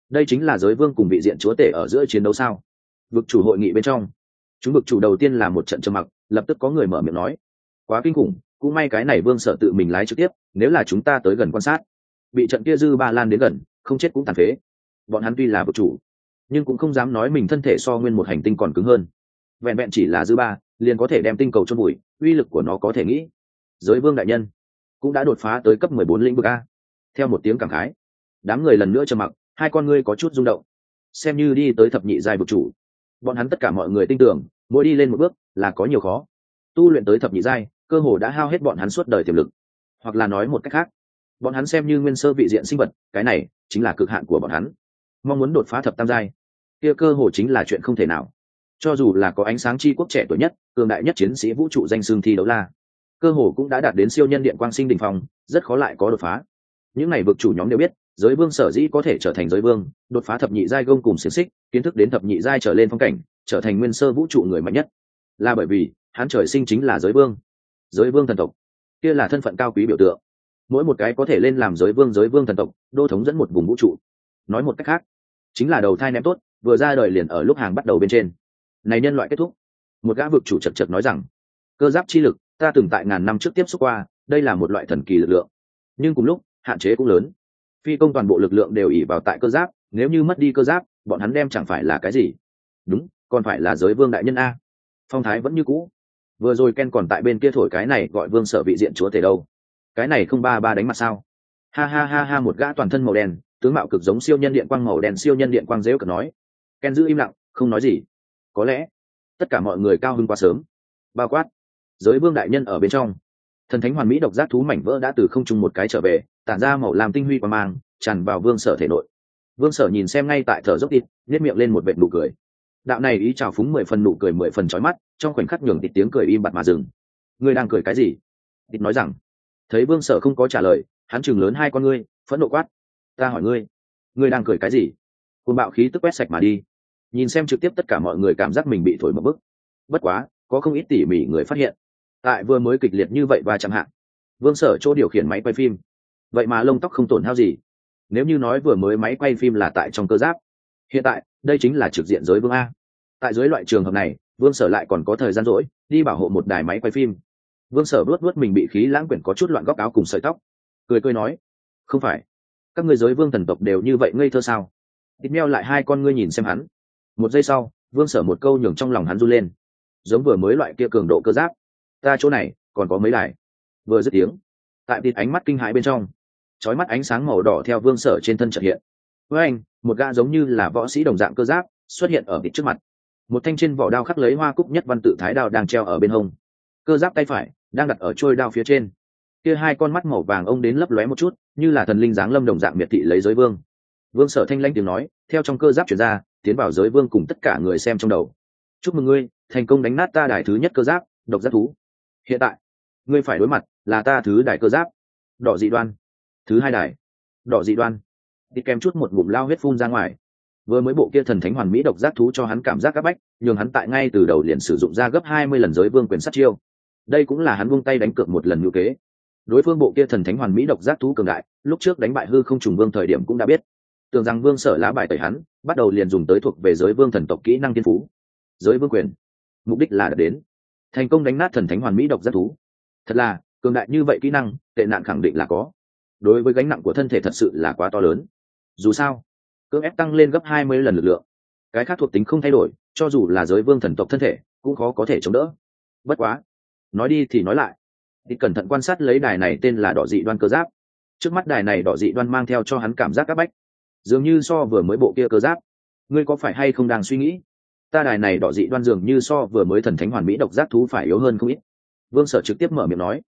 đây chính là giới vương cùng vị diện chúa tể ở giữa chiến đấu sao? Vực chủ hội nghị bên trong, chúng vực chủ đầu tiên là một trận trầm mặc, lập tức có người mở miệng nói: quá kinh khủng, cũng may cái này vương sở tự mình lái trực tiếp, nếu là chúng ta tới gần quan sát, bị trận kia dư ba lan đến gần, không chết cũng tàn phế. Bọn hắn tuy là vực chủ, nhưng cũng không dám nói mình thân thể so nguyên một hành tinh còn cứng hơn. Vẹn vẹn chỉ là dư ba, liền có thể đem tinh cầu chôn bụi, uy lực của nó có thể nghĩ. Giới vương đại nhân cũng đã đột phá tới cấp mười bốn lĩnh vực a. Theo một tiếng cảm khái, đám người lần nữa trầm mặc, hai con ngươi có chút rung động. Xem như đi tới thập nhị giai vực chủ, bọn hắn tất cả mọi người tin tưởng, mỗi đi lên một bước là có nhiều khó. Tu luyện tới thập nhị giai, cơ hồ đã hao hết bọn hắn suốt đời tiềm lực. Hoặc là nói một cách khác, bọn hắn xem như nguyên sơ vị diện sinh vật, cái này chính là cực hạn của bọn hắn. Mong muốn đột phá thập tam giai, kia cơ hồ chính là chuyện không thể nào. Cho dù là có ánh sáng chi quốc trẻ tuổi nhất, cường đại nhất chiến sĩ vũ trụ danh xưng thi đấu la, cơ hồ cũng đã đạt đến siêu nhân điện quang sinh đỉnh phong, rất khó lại có đột phá. Những này vực chủ nhóm đều biết, giới vương sở dĩ có thể trở thành giới vương, đột phá thập nhị giai gông cùng xiềng xích, kiến thức đến thập nhị giai trở lên phong cảnh, trở thành nguyên sơ vũ trụ người mạnh nhất, là bởi vì hắn trời sinh chính là giới vương. Giới vương thần tộc, kia là thân phận cao quý biểu tượng. Mỗi một cái có thể lên làm giới vương giới vương thần tộc, đô thống dẫn một vùng vũ trụ. Nói một cách khác, chính là đầu thai ném tốt, vừa ra đời liền ở lúc hàng bắt đầu bên trên. Này nhân loại kết thúc. Một gã vực chủ chật chật nói rằng, cơ giáp chi lực, ta từng tại ngàn năm trước tiếp xúc qua, đây là một loại thần kỳ lực lượng. Nhưng cùng lúc, hạn chế cũng lớn. Phi công toàn bộ lực lượng đều ỷ vào tại cơ giáp, nếu như mất đi cơ giáp, bọn hắn đem chẳng phải là cái gì? Đúng, còn phải là giới vương đại nhân a. Phong thái vẫn như cũ. Vừa rồi Ken còn tại bên kia thổi cái này gọi vương sở vị diện chúa tể đâu. Cái này không ba ba đánh mặt sao? Ha ha ha ha, một gã toàn thân màu đen, tướng mạo cực giống siêu nhân điện quang màu đen siêu nhân điện quang rêu cực nói. Ken giữ im lặng, không nói gì. Có lẽ tất cả mọi người cao hứng quá sớm. Bao quát giới vương đại nhân ở bên trong, thần thánh hoàn mỹ độc giác thú mảnh vỡ đã từ không trung một cái trở về, tản ra màu làm tinh huy quang mang, tràn vào vương sở thể nội. Vương sở nhìn xem ngay tại thở dốc ít, nhếch miệng lên một vệt nụ cười. Đạo này ý chào phúng mười phần, nụ cười mười phần chói mắt, trong khoảnh khắc nhường tịt tiếng cười im bặt mà dừng. Ngươi đang cười cái gì? Tịt nói rằng. Thấy vương sở không có trả lời, hắn chừng lớn hai con ngươi, phẫn nộ quát: ta hỏi ngươi, ngươi đang cười cái gì? Cuồng bạo khí tức quét sạch mà đi. Nhìn xem trực tiếp tất cả mọi người cảm giác mình bị thổi một bức. Bất quá, có không ít tỉ mỉ người phát hiện, tại vừa mới kịch liệt như vậy và chẳng hạn, vương sở chỗ điều khiển máy quay phim, vậy mà lông tóc không tổn hao gì. Nếu như nói vừa mới máy quay phim là tại trong cơ giáp, hiện tại đây chính là trực diện giới vương a. Tại dưới loại trường hợp này, vương sở lại còn có thời gian rỗi đi bảo hộ một đài máy quay phim. Vương sở vuốt vuốt mình bị khí lãng quyển có chút loạn góc áo cùng sợi tóc, cười cười nói: không phải, các ngươi giới vương thần tộc đều như vậy ngây thơ sao? Ít meo lại hai con ngươi nhìn xem hắn. Một giây sau, vương sở một câu nhường trong lòng hắn run lên. Giống vừa mới loại kia cường độ cơ giáp, ta chỗ này còn có mấy đài. Vừa dứt tiếng, tại thịt ánh mắt kinh hãi bên trong, chói mắt ánh sáng màu đỏ theo vương sở trên thân chợt hiện. Với anh, một gã giống như là võ sĩ đồng dạng cơ giáp xuất hiện ở thịt trước mặt. Một thanh trên vỏ đao khắc lấy hoa cúc nhất văn tự thái đao đang treo ở bên hông. Cơ giáp tay phải đang đặt ở trôi đao phía trên. Kia hai con mắt màu vàng ông đến lấp lóe một chút, như là thần linh giáng lâm đồng dạng miệt thị lấy giới vương. Vương sở thanh lãnh tiếng nói theo trong cơ giáp truyền ra, tiến vào giới vương cùng tất cả người xem trong đầu. Chúc mừng ngươi thành công đánh nát ta đài thứ nhất cơ giáp độc giác thú. Hiện tại ngươi phải đối mặt là ta thứ đài cơ giáp đỏ dị đoan. Thứ hai đài đỏ dị đoan. Đi kèm chút một ngụm lao huyết phun ra ngoài. Vừa mới bộ kia thần thánh hoàn mỹ độc giác thú cho hắn cảm giác áp bách, nhường hắn tại ngay từ đầu liền sử dụng ra gấp hai mươi lần giới vương quyền sát chiêu. Đây cũng là hắn buông tay đánh cược một lần ngữ kế. Đối phương bộ kia thần thánh hoàn mỹ độc giác thú cường đại, lúc trước đánh bại hư không trùng vương thời điểm cũng đã biết, tưởng rằng vương sở lá bài tẩy hắn, bắt đầu liền dùng tới thuộc về giới vương thần tộc kỹ năng thiên phú. Giới vương quyền, mục đích là đạt đến thành công đánh nát thần thánh hoàn mỹ độc giác thú. Thật là cường đại như vậy kỹ năng, tệ nạn khẳng định là có. Đối với gánh nặng của thân thể thật sự là quá to lớn. Dù sao, cưỡng ép tăng lên gấp hai mươi lần lực lượng, cái khác thuộc tính không thay đổi, cho dù là giới vương thần tộc thân thể cũng khó có thể chống đỡ. Bất quá, nói đi thì nói lại, thì cẩn thận quan sát lấy đài này tên là đỏ dị đoan cơ giáp. Trước mắt đài này đỏ dị đoan mang theo cho hắn cảm giác áp bách, dường như so vừa mới bộ kia cơ giáp. Ngươi có phải hay không đang suy nghĩ, ta đài này đỏ dị đoan dường như so vừa mới thần thánh hoàn mỹ độc giác thú phải yếu hơn không ít? Vương sở trực tiếp mở miệng nói.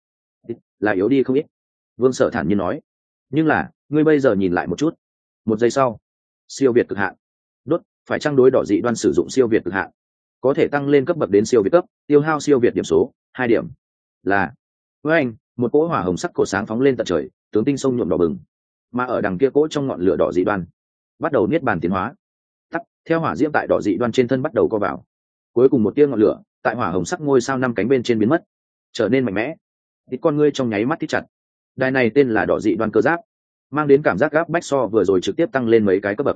Là yếu đi không ít. Vương sở thản nhiên nói. Nhưng là ngươi bây giờ nhìn lại một chút. Một giây sau, siêu việt cực hạn. Đốt, phải trang đối đỏ dị đoan sử dụng siêu việt cực hạn, có thể tăng lên cấp bậc đến siêu việt cấp, tiêu hao siêu việt điểm số hai điểm. Là với anh, một cỗ hỏa hồng sắc cổ sáng phóng lên tận trời, tướng tinh sông nhuộm đỏ bừng. Mà ở đằng kia cỗ trong ngọn lửa đỏ dị đoan bắt đầu niết bàn tiến hóa. Tắt, theo hỏa diễm tại đỏ dị đoan trên thân bắt đầu co vào. Cuối cùng một tia ngọn lửa tại hỏa hồng sắc ngôi sao năm cánh bên trên biến mất, trở nên mạnh mẽ. Ít con ngươi trong nháy mắt thích chặt. Đài này tên là đỏ dị đoan cơ giáp, mang đến cảm giác gáp bách so vừa rồi trực tiếp tăng lên mấy cái cấp bậc.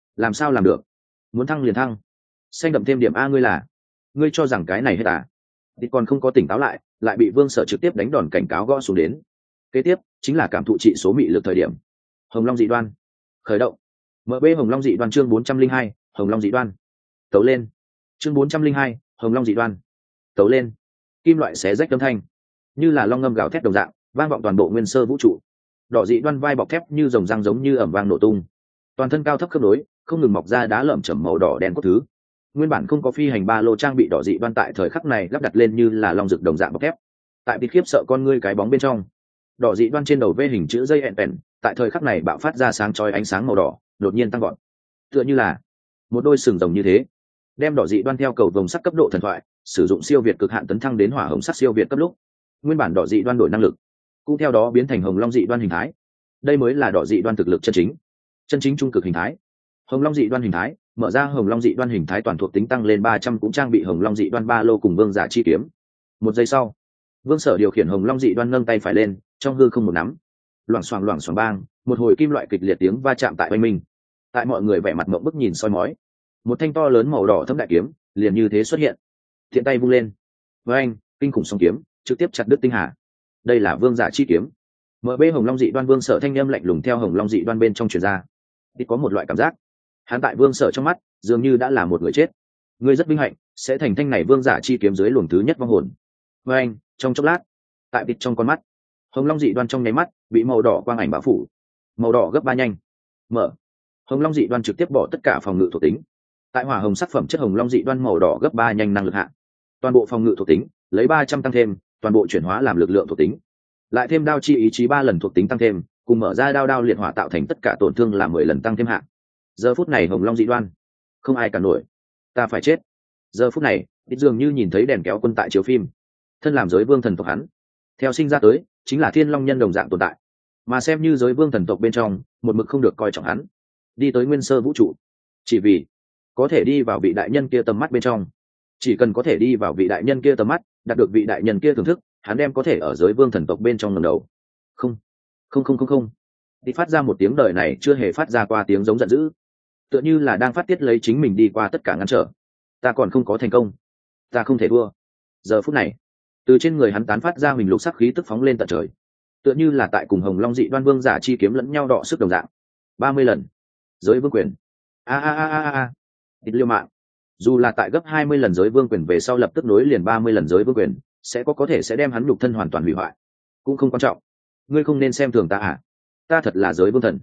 làm sao làm được? Muốn thăng liền thăng, xanh đậm thêm điểm a. Ngươi là ngươi cho rằng cái này hết à? Thì còn không có tỉnh táo lại, lại bị Vương Sở trực tiếp đánh đòn cảnh cáo gõ xuống đến. Kế tiếp chính là cảm thụ trị số mị lực thời điểm. Hồng Long dị đoan khởi động. em bê Hồng Long dị đoan chương bốn trăm linh hai, Hồng Long dị đoan tấu lên. Chương bốn trăm linh hai, Hồng Long dị đoan tấu lên. Kim loại xé rách âm thanh như là long ngâm gào thét đồng dạng vang vọng toàn bộ nguyên sơ vũ trụ. Đỏ dị đoan vai bọc thép như rồng răng giống như ẩm vang nổ tung, toàn thân cao thấp khớp nối không ngừng mọc ra đá lởm chởm màu đỏ đen cốt thứ. Nguyên bản không có phi hành ba lô trang bị đỏ dị đoan tại thời khắc này lắp đặt lên như là long rực đồng dạng bọc thép. Tại bị khiếp sợ con ngươi cái bóng bên trong, đỏ dị đoan trên đầu vê hình chữ dây ẹn vẹn tại thời khắc này bạo phát ra sáng chói ánh sáng màu đỏ đột nhiên tăng gọn, tựa như là một đôi sừng rồng như thế, đem đỏ dị đoan theo cầu vồng sắt cấp độ thần thoại sử dụng siêu việt cực hạn tấn thăng đến hỏa hồng sắt siêu việt cấp lúc. Nguyên bản đỏ dị đoan đổi năng lực cũng theo đó biến thành hồng long dị đoan hình thái. Đây mới là đỏ dị đoan thực lực chân chính, chân chính trung cực hình thái. Hồng long dị đoan hình thái mở ra, hồng long dị đoan hình thái toàn thuộc tính tăng lên ba trăm, cũng trang bị hồng long dị đoan ba lô cùng vương giả chi kiếm. Một giây sau, Vương Sở điều khiển hồng long dị đoan nâng tay phải lên, trong hư không một nắm, loảng xoảng loảng xoảng bang, một hồi kim loại kịch liệt tiếng va chạm tại oanh minh. Tại mọi người vẻ mặt ngậm bức nhìn soi mói, một thanh to lớn màu đỏ thâm đại kiếm liền như thế xuất hiện. Thiện tay vung lên, với anh kinh khủng song kiếm trực tiếp chặt đứt tinh hà. Đây là vương giả chi kiếm. em bê Hồng Long dị đoan Vương Sở thanh âm lạnh lùng theo hồng long dị đoan bên trong truyền ra. Thì có một loại cảm giác, hắn tại Vương Sở trong mắt dường như đã là một người chết. Ngươi rất vinh hạnh sẽ thành thanh này vương giả chi kiếm dưới luồng thứ nhất vong hồn. Với anh trong chốc lát, tại vịt trong con mắt, hồng long dị đoan trong nháy mắt bị màu đỏ quang ảnh bao phủ. Màu đỏ gấp ba nhanh mở, hồng long dị đoan trực tiếp bỏ tất cả phòng ngự thuộc tính. Tại hỏa hồng sắc phẩm chất hồng long dị đoan màu đỏ gấp ba nhanh năng lực hạ, toàn bộ phòng ngự thuộc tính lấy ba trăm tăng thêm, toàn bộ chuyển hóa làm lực lượng thuộc tính, lại thêm đao chi ý chí ba lần thuộc tính tăng thêm, cùng mở ra đao đao liệt hỏa tạo thành tất cả tổn thương là mười lần tăng thêm hạ. Giờ phút này hồng long dị đoan không ai cản nổi, ta phải chết. Giờ phút này ít dường như nhìn thấy đèn kéo quân tại chiếu phim, thân làm giới vương thần tộc hắn theo sinh ra tới chính là thiên long nhân đồng dạng tồn tại, mà xem như giới vương thần tộc bên trong một mực không được coi trọng hắn, đi tới nguyên sơ vũ trụ chỉ vì có thể đi vào vị đại nhân kia tầm mắt bên trong. Chỉ cần có thể đi vào vị đại nhân kia tầm mắt, đạt được vị đại nhân kia thưởng thức, hắn đem có thể ở giới vương thần tộc bên trong ngẩng đầu. Không không không không không đi phát ra một tiếng đời này chưa hề phát ra qua tiếng giống giận dữ, tựa như là đang phát tiết lấy chính mình đi qua tất cả ngăn trở. Ta còn không có thành công, ta không thể thua. Giờ phút này từ trên người hắn tán phát ra huỳnh lục sắc khí tức phóng lên tận trời, tựa như là tại cùng hồng long dị đoan vương giả chi kiếm lẫn nhau đọ sức đồng dạng. Ba mươi lần giới vương quyền, a a a a a ít liêu mạng. Dù là tại gấp hai mươi lần giới vương quyền về sau lập tức nối liền ba mươi lần giới vương quyền, sẽ có có thể sẽ đem hắn nhục thân hoàn toàn hủy hoại, cũng không quan trọng. Ngươi không nên xem thường ta à? Ta thật là giới vương thần.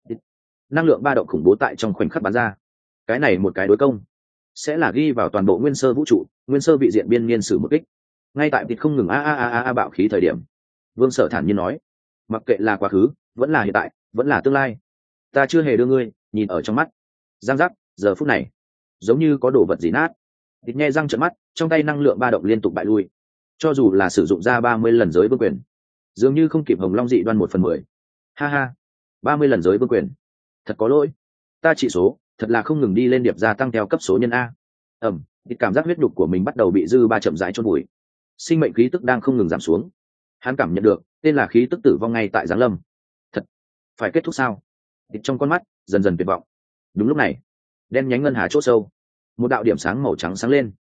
Năng lượng ba động khủng bố tại trong khoảnh khắc bắn ra. Cái này một cái đối công sẽ là ghi vào toàn bộ nguyên sơ vũ trụ, nguyên sơ vị diện biên niên sử một kích. Ngay tại vịt không ngừng a a a a bạo khí thời điểm, Vương Sở thản nhiên nói, mặc kệ là quá khứ vẫn là hiện tại vẫn là tương lai, ta chưa hề đưa ngươi nhìn ở trong mắt. Giang giác, giờ phút này giống như có đồ vật gì nát. Vịt nhe răng trợn mắt, trong tay năng lượng ba động liên tục bại lui. Cho dù là sử dụng ra ba mươi lần giới vương quyền, dường như không kịp hồng long dị đoan một phần mười. Ha ha, ba mươi lần giới vương quyền, thật có lỗi. Ta trị số thật là không ngừng đi lên điệp gia tăng theo cấp số nhân a. Ẩm, vịt cảm giác huyết nhục của mình bắt đầu bị dư ba chậm rãi chôn bụi, sinh mệnh khí tức đang không ngừng giảm xuống. Hắn cảm nhận được tên là khí tức tử vong ngay tại giáng lâm. Thật phải kết thúc sao? Vịt trong con mắt dần dần tuyệt vọng. Đúng lúc này, đen nhánh ngân hà chỗ sâu, một đạo điểm sáng màu trắng sáng lên.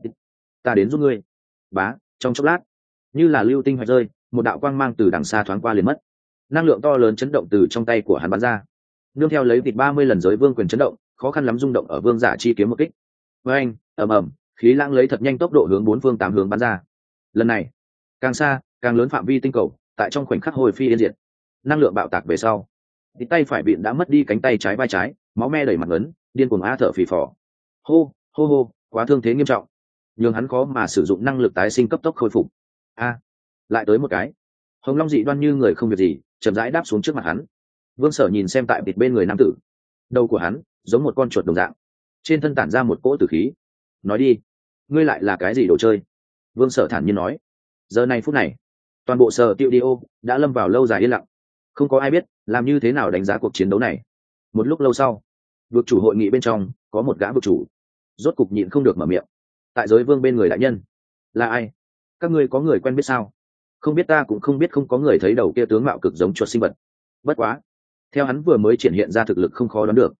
Ta đến giúp ngươi. Bá, trong chốc lát, như là lưu tinh hoạch rơi, một đạo quang mang từ đằng xa thoáng qua liền mất. Năng lượng to lớn chấn động từ trong tay của hắn bắn ra, nương theo lấy vịt ba mươi lần giới vương quyền chấn động, khó khăn lắm rung động ở vương giả chi kiếm một kích. Với anh, ầm ầm, khí lãng lấy thật nhanh tốc độ hướng bốn phương tám hướng bắn ra. Lần này, càng xa, càng lớn phạm vi tinh cầu, tại trong khoảnh khắc hồi phi yên diệt. Năng lượng bạo tạc về sau, thì tay phải vịn đã mất đi cánh tay trái vai trái, máu me đầy mặt ngấn, điên cuồng á thở phì phò. Hô, hô hô, quá thương thế nghiêm trọng, nhưng hắn khó mà sử dụng năng lực tái sinh cấp tốc khôi phục. A, lại tới một cái. Hồng Long dị đoan như người không việc gì, chậm rãi đáp xuống trước mặt hắn. Vương Sở nhìn xem tại vịt bên người nam tử, đầu của hắn giống một con chuột đồng dạng, trên thân tản ra một cỗ tử khí. Nói đi, ngươi lại là cái gì đồ chơi? Vương Sở thản nhiên nói. Giờ này phút này, toàn bộ sở tiêu đi ô đã lâm vào lâu dài yên lặng, không có ai biết làm như thế nào đánh giá cuộc chiến đấu này. Một lúc lâu sau, vực chủ hội nghị bên trong có một gã vực chủ rốt cục nhịn không được mở miệng. Tại giới vương bên người đại nhân là ai? Các ngươi có người quen biết sao? Không biết, ta cũng không biết, không có người thấy đầu kia tướng mạo cực giống chuột sinh vật. Bất quá theo hắn vừa mới triển hiện ra thực lực không khó đoán được,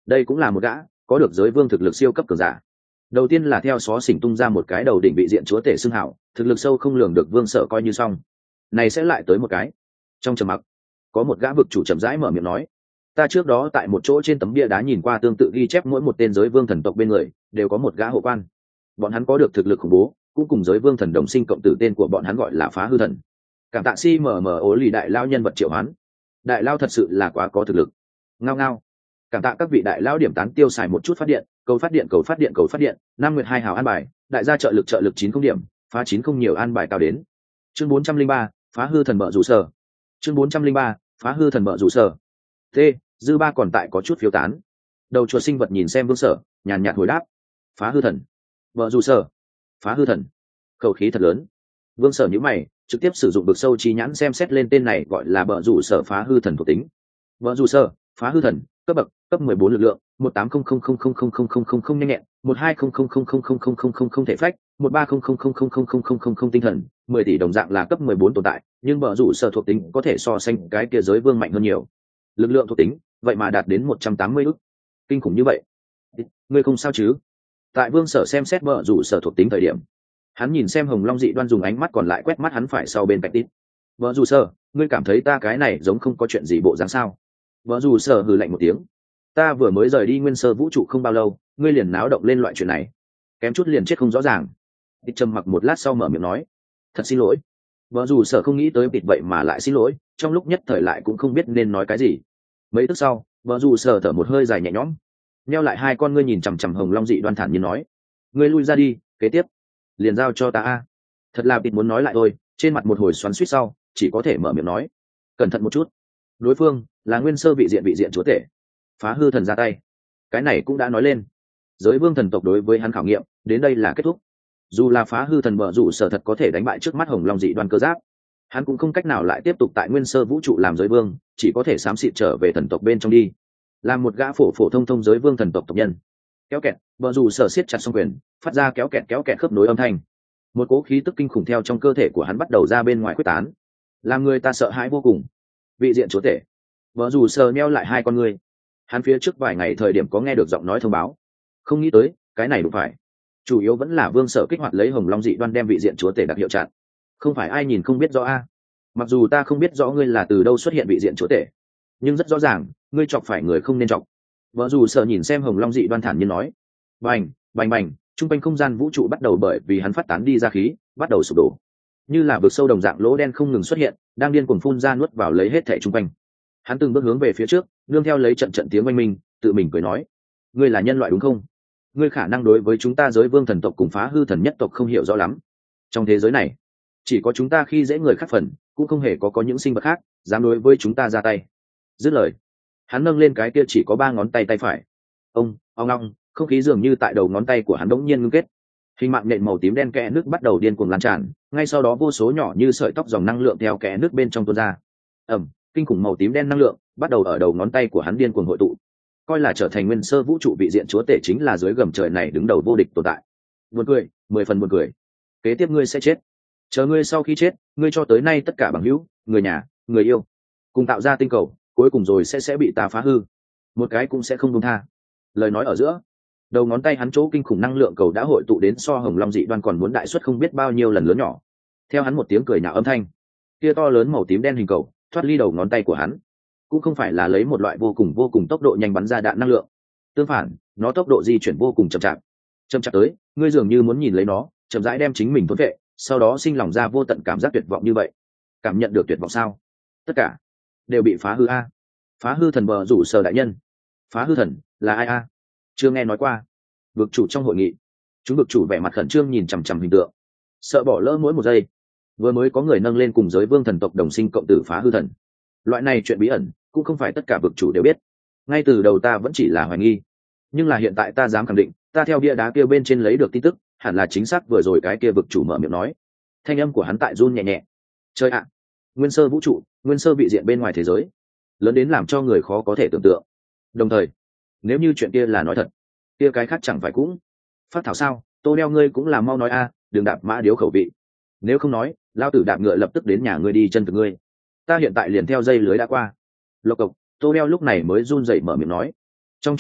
đây cũng là một gã có được giới vương thực lực siêu cấp cường giả. Đầu tiên là theo xó xỉnh tung ra một cái đầu đỉnh vị diện chúa tể xưng hảo, thực lực sâu không lường được Vương Sở coi như xong. Này sẽ lại tới một cái. Trong trầm mặc, có một gã vực chủ chậm rãi mở miệng nói: "Ta trước đó tại một chỗ trên tấm bia đá nhìn qua tương tự ghi chép mỗi một tên giới vương thần tộc bên người đều có một gã hộ quan. Bọn hắn có được thực lực khủng bố, cũng cùng giới vương thần đồng sinh cộng tử, tên của bọn hắn gọi là Phá Hư Thần. Cảm tạ si mờ mờ ố lì đại lao nhân vật triệu hoán. Đại lao thật sự là quá có thực lực. Ngao ngao. Cảm tạ các vị đại lao điểm tán tiêu xài một chút phát điện, cầu phát điện cầu phát điện cầu phát điện, năm nguyệt hai hào an bài, đại gia trợ lực trợ lực chín không điểm, phá chín không nhiều an bài cao đến." Chương bốn trăm linh ba, Phá Hư Thần bợ rủ sở. Chương bốn trăm linh ba, Phá Hư Thần bợ rủ sở. T, dư ba còn tại có chút phiếu tán. Đầu chuột sinh vật nhìn xem Vương Sở, nhàn nhạt hồi đáp: "Phá Hư Thần, bợ rủ sở, Phá Hư Thần." Khẩu khí thật lớn. Vương Sở nhíu mày, trực tiếp sử dụng vực sâu trí nhãn xem xét lên tên này gọi là bợ rủ sở Phá Hư Thần thuộc tính. Bợ rủ sở, Phá Hư Thần, cấp bậc cấp mười bốn lực lượng, một tám không không không không không không không không không nhanh nhẹn, một hai không không không không không không không không không thể phách, một ba không không không không không không không không không tinh thần, mười tỷ đồng dạng là cấp mười bốn tồn tại, nhưng bợ rủ sở thuộc tính có thể so sánh cái kia giới vương mạnh hơn nhiều. Lực lượng thuộc tính, vậy mà đạt đến một trăm tám mươi ức. Kinh khủng như vậy. Ngươi không sao chứ? Tại Vương Sở xem xét bợ rủ sở thuộc tính thời điểm, hắn nhìn xem Hồng Long Dị Đoan dùng ánh mắt còn lại quét mắt hắn phải sau bên cạnh tít. "Bợ rủ sở, ngươi cảm thấy ta cái này giống không có chuyện gì bộ dáng sao?" Bợ rủ sở hừ lạnh một tiếng: "Ta vừa mới rời đi nguyên sơ vũ trụ không bao lâu, ngươi liền náo động lên loại chuyện này, kém chút liền chết không rõ ràng." Tít trầm mặc một lát sau mở miệng nói: "Thật xin lỗi." Bợ rủ sở không nghĩ tới Tít vậy mà lại xin lỗi, trong lúc nhất thời lại cũng không biết nên nói cái gì. Mấy tức sau, Bợ rủ sở thở một hơi dài nhẹ nhõm, nheo lại hai con ngươi nhìn chằm chằm Hồng Long Dị Đoan thản nhiên nói: "Ngươi lui ra đi, kế tiếp liền giao cho ta a." Thật là Tít muốn nói lại thôi, trên mặt một hồi xoắn xuýt sau, chỉ có thể mở miệng nói: "Cẩn thận một chút, đối phương là nguyên sơ vị diện vị diện chúa tể, Phá Hư Thần ra tay." Cái này cũng đã nói lên, giới vương thần tộc đối với hắn khảo nghiệm đến đây là kết thúc. Dù là Phá Hư Thần bợ rủ sở thật có thể đánh bại trước mắt Hồng Long Dị Đoan cơ giáp, hắn cũng không cách nào lại tiếp tục tại nguyên sơ vũ trụ làm giới vương, chỉ có thể xám xịt trở về thần tộc bên trong đi, làm một gã phổ phổ thông thông giới vương thần tộc tộc nhân. Kéo kẹt, bợ rủ sở siết chặt song quyền, phát ra kéo kẹt kéo kẹt khớp nối âm thanh. Một cỗ khí tức kinh khủng theo trong cơ thể của hắn bắt đầu ra bên ngoài quyết tán, làm người ta sợ hãi vô cùng. Vị diện chúa tể. Bợ rủ sở meo lại hai con ngươi. Hắn phía trước vài ngày thời điểm có nghe được giọng nói thông báo, không nghĩ tới cái này đúng phải chủ yếu vẫn là Vương Sở kích hoạt lấy Hồng Long Dị Đoan đem vị diện chúa tể đặc hiệu chặn. Không phải ai nhìn không biết rõ a. Mặc dù ta không biết rõ ngươi là từ đâu xuất hiện vị diện chúa tể, nhưng rất rõ ràng ngươi chọc phải người không nên chọc. Vợ dù Sở nhìn xem Hồng Long Dị Đoan thản nhiên nói: "Bành, bành bành." Trung quanh không gian vũ trụ bắt đầu bởi vì hắn phát tán đi ra khí bắt đầu sụp đổ, như là vực sâu đồng dạng lỗ đen không ngừng xuất hiện, đang điên cuồng phun ra nuốt vào lấy hết thảy trung quanh. Hắn từng bước hướng về phía trước, nương theo lấy trận trận tiếng oanh minh, tự mình cười nói: "Ngươi là nhân loại đúng không? Ngươi khả năng đối với chúng ta giới vương thần tộc cùng Phá Hư Thần nhất tộc không hiểu rõ lắm. Trong thế giới này, chỉ có chúng ta khi dễ người khác phần, cũng không hề có có những sinh vật khác dám đối với chúng ta ra tay." Dứt lời, hắn nâng lên cái kia chỉ có ba ngón tay tay phải. Ông, ông long, không khí dường như tại đầu ngón tay của hắn đống nhiên ngưng kết. Hình mạng nện màu tím đen kẽ nước bắt đầu điên cuồng lan tràn, ngay sau đó vô số nhỏ như sợi tóc dòng năng lượng theo kẽ nước bên trong tuôn ra. Ầm, kinh khủng màu tím đen năng lượng bắt đầu ở đầu ngón tay của hắn điên cuồng hội tụ, coi là trở thành nguyên sơ vũ trụ vị diện chúa tể chính là dưới gầm trời này đứng đầu vô địch tồn tại. Buồn cười, mười phần buồn cười. Kế tiếp ngươi sẽ chết. Chờ ngươi sau khi chết, ngươi cho tới nay tất cả bằng hữu, người nhà, người yêu, cùng tạo ra tinh cầu, cuối cùng rồi sẽ sẽ bị ta phá hư. Một cái cũng sẽ không buông tha. Lời nói ở giữa, đầu ngón tay hắn chỗ kinh khủng năng lượng cầu đã hội tụ đến so Hồng Long Dị Đoan còn muốn đại suất không biết bao nhiêu lần lớn nhỏ. Theo hắn một tiếng cười nhạo âm thanh, kia to lớn màu tím đen hình cầu thoát ly đầu ngón tay của hắn, cũng không phải là lấy một loại vô cùng vô cùng tốc độ nhanh bắn ra đạn năng lượng. Tương phản, nó tốc độ di chuyển vô cùng chậm chạp. Chậm chạp tới, ngươi dường như muốn nhìn lấy nó, chậm rãi đem chính mình thôn vệ, sau đó sinh lòng ra vô tận cảm giác tuyệt vọng như vậy. Cảm nhận được tuyệt vọng sao? Tất cả đều bị phá hư a. Phá Hư Thần bờ rủ sở đại nhân. Phá Hư Thần là ai a? Chưa nghe nói qua. Vực chủ trong hội nghị, chúng vực chủ vẻ mặt khẩn trương nhìn chằm chằm hình tượng, sợ bỏ lỡ mỗi một giây. Vừa mới có người nâng lên cùng giới vương thần tộc đồng sinh cộng tử Phá Hư Thần. Loại này chuyện bí ẩn cũng không phải tất cả vực chủ đều biết. Ngay từ đầu ta vẫn chỉ là hoài nghi, nhưng là hiện tại ta dám khẳng định, ta theo bia đá kia bên trên lấy được tin tức, hẳn là chính xác vừa rồi cái kia vực chủ mở miệng nói. Thanh âm của hắn tại run nhẹ nhẹ. Chơi ạ, nguyên sơ vũ trụ, nguyên sơ vị diện bên ngoài thế giới, lớn đến làm cho người khó có thể tưởng tượng. Đồng thời, nếu như chuyện kia là nói thật, kia cái khác chẳng phải cũng phát thảo sao? Tô đeo ngươi cũng là mau nói a, đừng đạp mã điếu khẩu vị. Nếu không nói, lao tử đạp ngựa lập tức đến nhà ngươi đi chân từ ngươi. Ta hiện tại liền theo dây lưới đã qua. Lộc cộc, Tô đeo lúc này mới run rẩy mở miệng nói. Trong chúng ta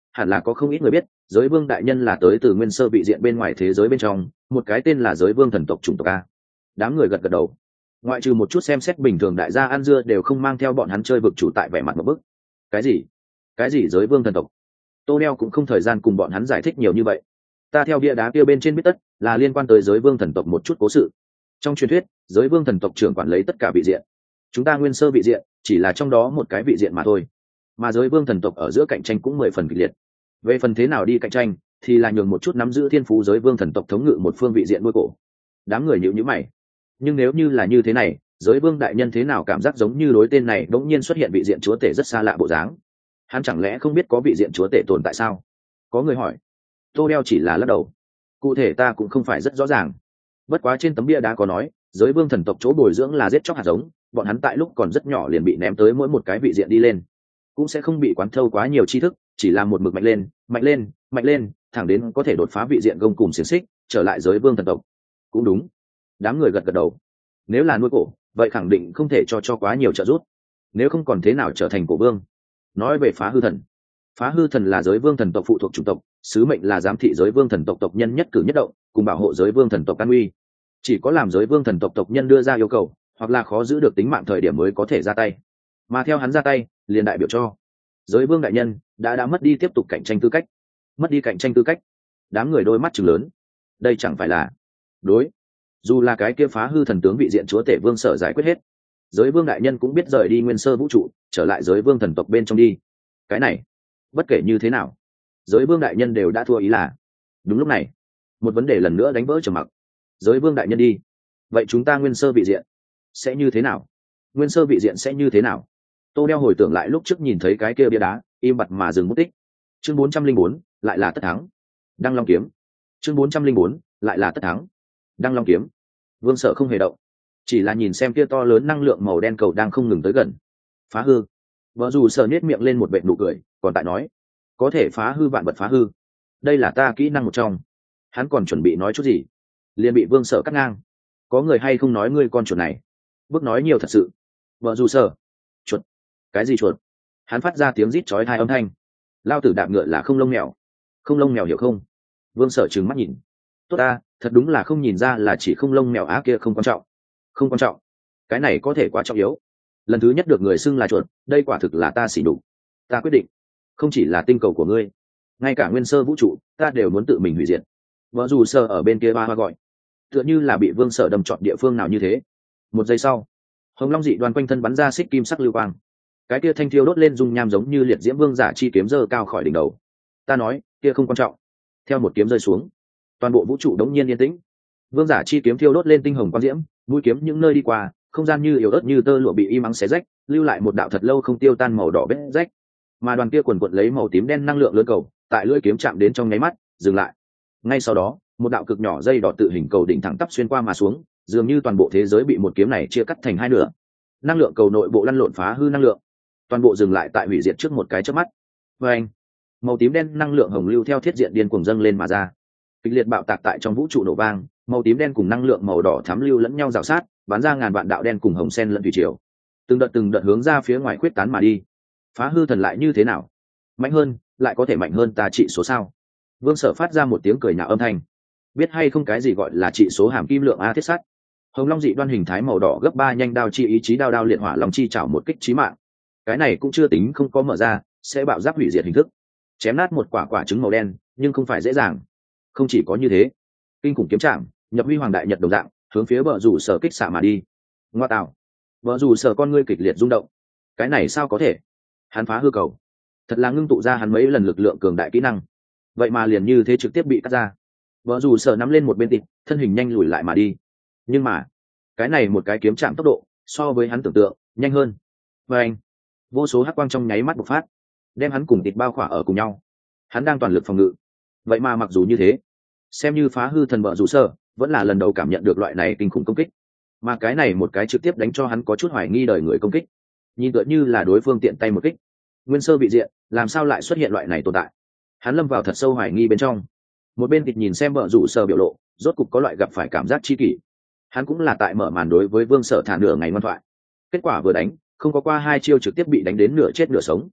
hẳn là có không ít người biết giới vương đại nhân là tới từ nguyên sơ vị diện bên ngoài thế giới bên trong một cái tên là giới vương thần tộc chủng tộc a. Đám người gật gật đầu, ngoại trừ một chút xem xét bình thường đại gia ăn dưa đều không mang theo bọn hắn chơi vực chủ tại vẻ mặt một bức. Cái gì cái gì giới vương thần tộc? Tô đeo cũng không thời gian cùng bọn hắn giải thích nhiều như vậy. Ta theo bia đá kia bên trên biết tất là liên quan tới giới vương thần tộc một chút cố sự. Trong truyền thuyết giới vương thần tộc trưởng quản lấy tất cả vị diện, chúng ta nguyên sơ vị diện chỉ là trong đó một cái vị diện mà thôi, mà giới vương thần tộc ở giữa cạnh tranh cũng mười phần kịch liệt. Về phần thế nào đi cạnh tranh thì là nhường một chút nắm giữ thiên phú giới vương thần tộc thống ngự một phương vị diện nuôi cổ. Đám người nhíu nhíu mày, nhưng nếu như là như thế này, giới vương đại nhân thế nào cảm giác giống như đối tên này đột nhiên xuất hiện vị diện chúa tể rất xa lạ bộ dáng. Hắn chẳng lẽ không biết có vị diện chúa tể tồn tại sao? Có người hỏi. Tô đeo chỉ là lắc đầu, cụ thể ta cũng không phải rất rõ ràng. Bất quá trên tấm bia đá có nói giới vương thần tộc chỗ bồi dưỡng là giết chóc hạt giống, bọn hắn tại lúc còn rất nhỏ liền bị ném tới mỗi một cái vị diện đi lên, cũng sẽ không bị quán thâu quá nhiều tri thức, chỉ là một mực mạnh lên mạnh lên mạnh lên thẳng đến có thể đột phá vị diện gông cùng xiềng xích trở lại giới vương thần tộc. Cũng đúng. Đám người gật gật đầu, nếu là nuôi cổ vậy khẳng định không thể cho cho quá nhiều trợ giúp, nếu không còn thế nào trở thành cổ vương. Nói về phá hư thần, phá hư thần là giới vương thần tộc phụ thuộc chủng tộc, sứ mệnh là giám thị giới vương thần tộc tộc nhân nhất cử nhất động cùng bảo hộ giới vương thần tộc an uy. Chỉ có làm giới vương thần tộc tộc nhân đưa ra yêu cầu hoặc là khó giữ được tính mạng thời điểm mới có thể ra tay, mà theo hắn ra tay liền đại biểu cho giới vương đại nhân đã đã mất đi tiếp tục cạnh tranh tư cách. Mất đi cạnh tranh tư cách. Đám người đôi mắt chừng lớn, đây chẳng phải là đối, dù là cái kia phá hư thần tướng vị diện chúa tể vương sở giải quyết hết, giới vương đại nhân cũng biết rời đi nguyên sơ vũ trụ trở lại giới vương thần tộc bên trong đi. Cái này bất kể như thế nào giới vương đại nhân đều đã thua ý là. Đúng lúc này một vấn đề lần nữa đánh vỡ trầm mặc. Giới vương đại nhân đi, vậy chúng ta nguyên sơ vị diện sẽ như thế nào? Nguyên sơ vị diện sẽ như thế nào? Tô đeo hồi tưởng lại lúc trước nhìn thấy cái kia bia đá, im bặt mà dừng mất tích. Chương bốn trăm linh bốn lại là tất thắng. Đăng Long kiếm. Chương bốn trăm linh bốn lại là tất thắng. Đăng Long kiếm. Vương Sở không hề động, chỉ là nhìn xem kia to lớn năng lượng màu đen cầu đang không ngừng tới gần. Phá hư. Vợ dù Sở nhếch miệng lên một vệt nụ cười, còn tại nói, có thể phá hư vạn vật phá hư, đây là ta kỹ năng một trong. Hắn còn chuẩn bị nói chút gì, liền bị Vương Sở cắt ngang. Có người hay không nói ngươi con chuột này, bước nói nhiều thật sự. Vợ dù Sở. Chuột? Cái gì chuột? Hắn phát ra tiếng rít chói tai âm thanh. Lao tử đạp ngựa là không lông mèo. Không lông mèo hiểu không? Vương Sở trừng mắt nhìn. Tốt ta, thật đúng là không nhìn ra là chỉ không lông mèo á, kia không quan trọng. Không quan trọng? Cái này có thể quá trọng yếu. Lần thứ nhất được người xưng là chuột, đây quả thực là ta xỉ đục. Ta quyết định, không chỉ là tinh cầu của ngươi, ngay cả nguyên sơ vũ trụ ta đều muốn tự mình hủy diệt. Vợ dù Sở ở bên kia ba hoa gọi, tựa như là bị Vương Sở đâm trọn địa phương nào như thế. Một giây sau, hồng long dị đoan quanh thân bắn ra xích kim sắc lưu quang, cái kia thanh thiêu đốt lên dung nham giống như liệt diễm vương giả chi kiếm giơ cao khỏi đỉnh đầu. Ta nói kia không quan trọng. Theo một kiếm rơi xuống, toàn bộ vũ trụ đống nhiên yên tĩnh. Vương giả chi kiếm thiêu đốt lên tinh hồng quang diễm, mũi kiếm những nơi đi qua không gian như yếu ớt như tơ lụa bị im ắng xé rách, lưu lại một đạo thật lâu không tiêu tan màu đỏ vết rách. Mà đoàn kia quần quật lấy màu tím đen năng lượng lớn cầu tại lưỡi kiếm chạm đến trong nháy mắt dừng lại. Ngay sau đó một đạo cực nhỏ dây đỏ tự hình cầu đỉnh thẳng tắp xuyên qua mà xuống, dường như toàn bộ thế giới bị một kiếm này chia cắt thành hai nửa. Năng lượng cầu nội bộ lăn lộn phá hư năng lượng, toàn bộ dừng lại tại hủy diệt trước một cái chớp mắt. Và anh, màu tím đen năng lượng hồng lưu theo thiết diện điên cuồng dâng lên mà ra, kịch liệt bạo tạc tại trong vũ trụ nổ vang. Màu tím đen cùng năng lượng màu đỏ thắm lưu lẫn nhau rào sát, bắn ra ngàn vạn đạo đen cùng hồng sen lẫn thủy triều, từng đợt từng đợt hướng ra phía ngoài khuyết tán mà đi. Phá hư thần lại như thế nào? Mạnh hơn, lại có thể mạnh hơn ta trị số sao? Vương Sở phát ra một tiếng cười nhạo âm thanh. Biết hay không cái gì gọi là trị số hàm kim lượng a thiết sắt? Hồng long dị đoan hình thái màu đỏ gấp ba nhanh đao chi ý chí đao đao liệt hỏa long chi chảo một kích chí mạng. Cái này cũng chưa tính không có mở ra sẽ bạo giáp hủy diệt hình thức, chém nát một quả quả trứng màu đen, nhưng không phải dễ dàng. Không chỉ có như thế, kinh khủng kiếm chạm nhập huy hoàng đại nhật đồng dạng hướng phía bờ rủ Sở kích xạ mà đi. Ngoa tạo, bờ rủ Sở con ngươi kịch liệt rung động. Cái này sao có thể? Hắn phá hư cầu, thật là ngưng tụ ra hắn mấy lần lực lượng cường đại kỹ năng, vậy mà liền như thế trực tiếp bị cắt ra. Bờ rủ Sở nắm lên một bên tịt, thân hình nhanh lùi lại mà đi. Nhưng mà cái này một cái kiếm chạm tốc độ so với hắn tưởng tượng nhanh hơn. Và anh, vô số hắc quang trong nháy mắt bộc phát, đem hắn cùng tịt bao khỏa ở cùng nhau. Hắn đang toàn lực phòng ngự, vậy mà mặc dù như thế, xem như phá hư thần bờ rủ Sở vẫn là lần đầu cảm nhận được loại này kinh khủng công kích. Mà cái này một cái trực tiếp đánh cho hắn có chút hoài nghi đời người công kích, nhìn tựa như là đối phương tiện tay một kích. Nguyên sơ bị diện làm sao lại xuất hiện loại này tồn tại? Hắn lâm vào thật sâu hoài nghi bên trong. Một bên tịt nhìn xem bờ rủ Sở biểu lộ, rốt cục có loại gặp phải cảm giác chi kỷ. Hắn cũng là tại mở màn đối với Vương Sở thả nửa ngày ngoan thoại, kết quả vừa đánh không có qua hai chiêu trực tiếp bị đánh đến nửa chết nửa sống.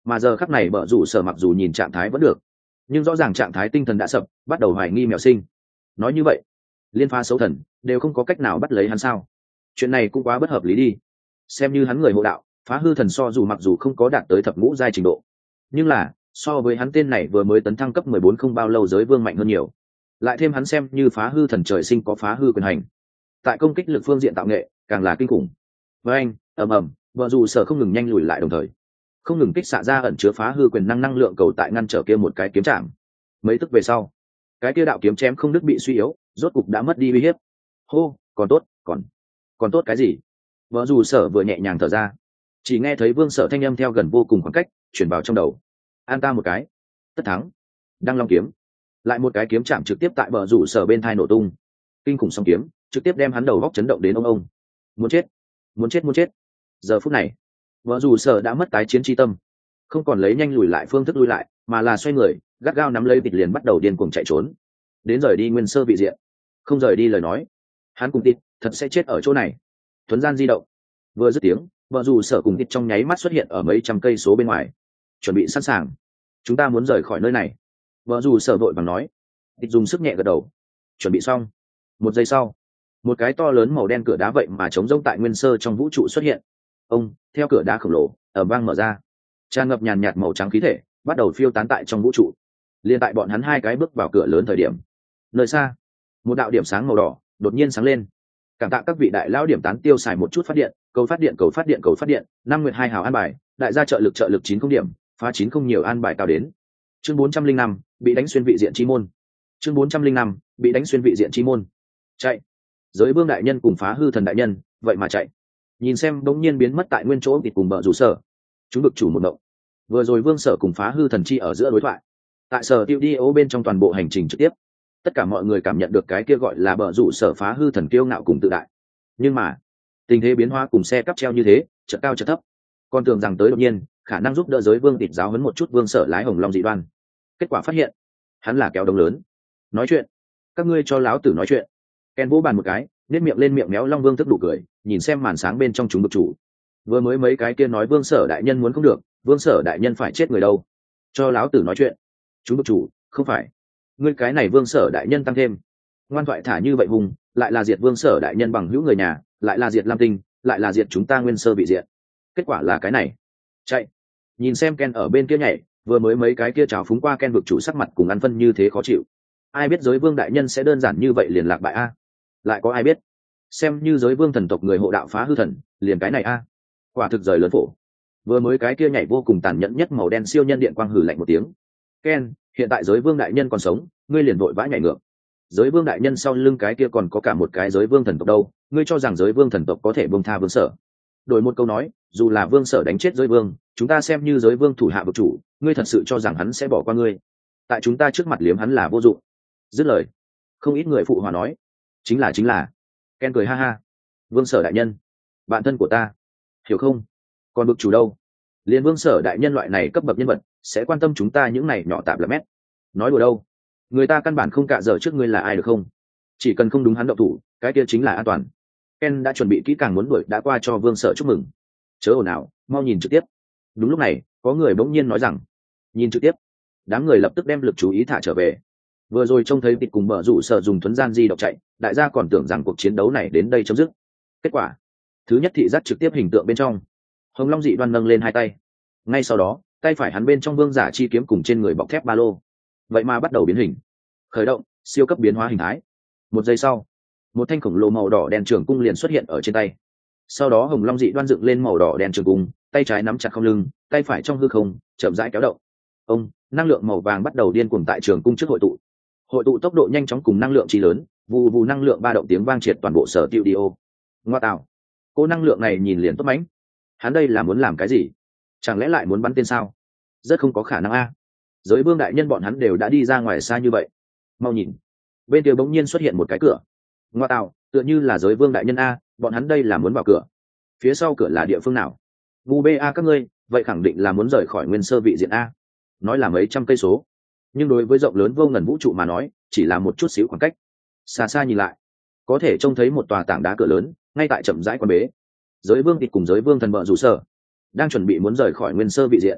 mà giờ khắc này bờ rủ sở mặc dù nhìn trạng thái vẫn được, nhưng rõ ràng trạng thái tinh thần đã sập, bắt đầu hoài nghi mèo sinh. Nói như vậy, liên phá xấu thần đều không có cách nào bắt lấy hắn sao? Chuyện này cũng quá bất hợp lý đi. Xem như hắn người hộ đạo, phá hư thần so dù mặc dù không có đạt tới thập ngũ giai trình độ, nhưng là so với hắn tên này vừa mới tấn thăng cấp mười bốn không bao lâu giới vương mạnh hơn nhiều. Lại thêm hắn xem như phá hư thần trời sinh có phá hư quyền hành, tại công kích lực phương diện tạo nghệ càng là kinh khủng. Với anh ầm ầm, vợ dù sở không ngừng nhanh lùi lại, đồng thời không ngừng kích xạ ra ẩn chứa phá hư quyền năng năng lượng cầu tại ngăn trở kia một cái kiếm chạm. Mấy tức về sau, cái kia đạo kiếm chém không đứt bị suy yếu, rốt cục đã mất đi uy hiếp. Hô, còn tốt, còn còn tốt cái gì? Vợ dù sở vừa nhẹ nhàng thở ra, chỉ nghe thấy vương sở thanh âm theo gần vô cùng khoảng cách chuyển vào trong đầu. An ta một cái, tất thắng. Đăng long kiếm, lại một cái kiếm chạm trực tiếp tại bờ rủ sở bên thai nổ tung. Kinh khủng song kiếm trực tiếp đem hắn đầu góc chấn động đến ông ông. Muốn chết, muốn chết, muốn chết. Giờ phút này, vợ rủ sở đã mất tái chiến chi tâm, không còn lấy nhanh lùi lại phương thức lui lại, mà là xoay người gắt gao nắm lấy vịt liền bắt đầu điên cuồng chạy trốn, đến rời đi nguyên sơ vị diện. Không rời đi lời nói, hắn cùng tịt thật sẽ chết ở chỗ này. Thuấn gian di động, vừa dứt tiếng, vợ rủ sở cùng tịt trong nháy mắt xuất hiện ở mấy trăm cây số bên ngoài, chuẩn bị sẵn sàng. Chúng ta muốn rời khỏi nơi này. Vợ rủ sở vội vàng nói. Tịt dùng sức nhẹ gật đầu. Chuẩn bị xong. Một giây sau, một cái to lớn màu đen cửa đá vậy mà trống rỗng tại nguyên sơ trong vũ trụ xuất hiện. Ông theo cửa đá khổng lồ ở vang mở ra, tràn ngập nhàn nhạt màu trắng khí thể bắt đầu phiêu tán tại trong vũ trụ. Liên tại bọn hắn hai cái bước vào cửa lớn thời điểm, nơi xa một đạo điểm sáng màu đỏ đột nhiên sáng lên. Cảm tạ các vị đại lão điểm tán tiêu xài một chút phát điện, cầu phát điện cầu phát điện cầu phát điện. Năm nguyệt hai hào an bài, đại gia trợ lực trợ lực chín không điểm, phá chín không nhiều an bài cao đến. Chương bốn trăm linh năm bị đánh xuyên vị diện chi môn. Chương bốn trăm linh năm bị đánh xuyên vị diện chi môn. Chạy. Giới vương đại nhân cùng phá hư thần đại nhân vậy mà chạy. Nhìn xem đống nhiên biến mất tại nguyên chỗ thì cùng bờ rủ sở, chúng được chủ một động. Vừa rồi vương sở cùng phá hư thần chi ở giữa đối thoại, tại sở tiêu đi ô bên trong toàn bộ hành trình trực tiếp, tất cả mọi người cảm nhận được cái kia gọi là bờ rủ sở phá hư thần kiêu ngạo cùng tự đại. Nhưng mà tình thế biến hóa cùng xe cắp treo như thế, chợt cao chợt thấp, con tưởng rằng tới đột nhiên khả năng giúp đỡ giới vương tịt giáo huấn một chút vương sở lái hồng long dị đoan. Kết quả phát hiện hắn là kéo đông lớn. Nói chuyện, các ngươi cho láo tử nói chuyện. Ken vỗ bàn một cái, nét miệng lên miệng méo long vương tức đủ cười, nhìn xem màn sáng bên trong chúng được chủ. Vừa mới mấy cái kia nói vương sở đại nhân muốn không được, vương sở đại nhân phải chết người đâu. Cho láo tử nói chuyện. Chúng được chủ, không phải ngươi cái này vương sở đại nhân tăng thêm ngoan thoại thả như vậy hùng, lại là diệt vương sở đại nhân bằng hữu người nhà, lại là diệt lam tinh, lại là diệt chúng ta nguyên sơ bị diệt. Kết quả là cái này. Chạy. Nhìn xem Ken ở bên kia nhảy, vừa mới mấy cái kia trào phúng qua Ken vực chủ sắc mặt cùng ăn phân như thế khó chịu. Ai biết giới vương đại nhân sẽ đơn giản như vậy liền lạc bại a? Lại có ai biết? Xem như giới vương thần tộc người hộ đạo phá hư thần, liền cái này a. Quả thực rời lớn phổ. Vừa mới cái kia nhảy vô cùng tàn nhẫn nhất màu đen siêu nhân điện quang hừ lạnh một tiếng. Ken, hiện tại giới vương đại nhân còn sống, ngươi liền vội vã nhảy ngược. Giới vương đại nhân sau lưng cái kia còn có cả một cái giới vương thần tộc đâu, ngươi cho rằng giới vương thần tộc có thể buông tha vương sở? Đổi một câu nói, dù là vương sở đánh chết giới vương, chúng ta xem như giới vương thủ hạ vực chủ, ngươi thật sự cho rằng hắn sẽ bỏ qua ngươi? Tại chúng ta trước mặt liếm hắn là vô dụng. Dứt lời, không ít người phụ hòa nói, chính là chính là. Ken cười ha ha. Vương sở đại nhân, bạn thân của ta, hiểu không? Còn vực chủ đâu? Liên vương sở đại nhân loại này cấp bậc nhân vật sẽ quan tâm chúng ta những này nhỏ tạp là mét. Nói đùa đâu, người ta căn bản không cạ dở trước ngươi là ai được không? Chỉ cần không đúng hắn động thủ, cái kia chính là an toàn. Ken đã chuẩn bị kỹ càng muốn đuổi đã qua cho vương sở chúc mừng. Chớ ồn ào, mau nhìn trực tiếp. Đúng lúc này, có người bỗng nhiên nói rằng, nhìn trực tiếp. Đám người lập tức đem lực chú ý thả trở về. Vừa rồi trông thấy vịt cùng bờ rủ sở dùng thuấn gian di động chạy, đại gia còn tưởng rằng cuộc chiến đấu này đến đây chấm dứt. Kết quả, thứ nhất thị giác trực tiếp hình tượng bên trong, hồng long dị đoan nâng lên hai tay. Ngay sau đó, tay phải hắn bên trong vương giả chi kiếm cùng trên người bọc thép ba lô, vậy mà bắt đầu biến hình, khởi động siêu cấp biến hóa hình thái. Một giây sau, một thanh khổng lồ màu đỏ đen trường cung liền xuất hiện ở trên tay. Sau đó hồng long dị đoan dựng lên màu đỏ đen trường cung, tay trái nắm chặt không lưng, tay phải trong hư không chậm rãi kéo động. Ông năng lượng màu vàng bắt đầu điên cuồng tại trường cung trước hội tụ. Hội tụ tốc độ nhanh chóng cùng năng lượng chi lớn, vù vù năng lượng ba động tiếng vang triệt toàn bộ sở tiêu đi ô. Ngoa tạo, cô năng lượng này nhìn liền tốt mánh. Hắn đây là muốn làm cái gì? Chẳng lẽ lại muốn bắn tên sao? Rất không có khả năng a. Giới vương đại nhân bọn hắn đều đã đi ra ngoài xa như vậy. Mau nhìn, bên kia bỗng nhiên xuất hiện một cái cửa. Ngoa tạo, tựa như là giới vương đại nhân a, bọn hắn đây là muốn vào cửa. Phía sau cửa là địa phương nào? Vu bê a các ngươi, vậy khẳng định là muốn rời khỏi nguyên sơ vị diện a. Nói là mấy trăm cây số, nhưng đối với rộng lớn vô ngần vũ trụ mà nói, chỉ là một chút xíu khoảng cách. Xa xa nhìn lại, có thể trông thấy một tòa tảng đá cửa lớn ngay tại chậm rãi quan bế. Giới vương tịch cùng giới vương thần bợ rủ sở đang chuẩn bị muốn rời khỏi nguyên sơ vị diện.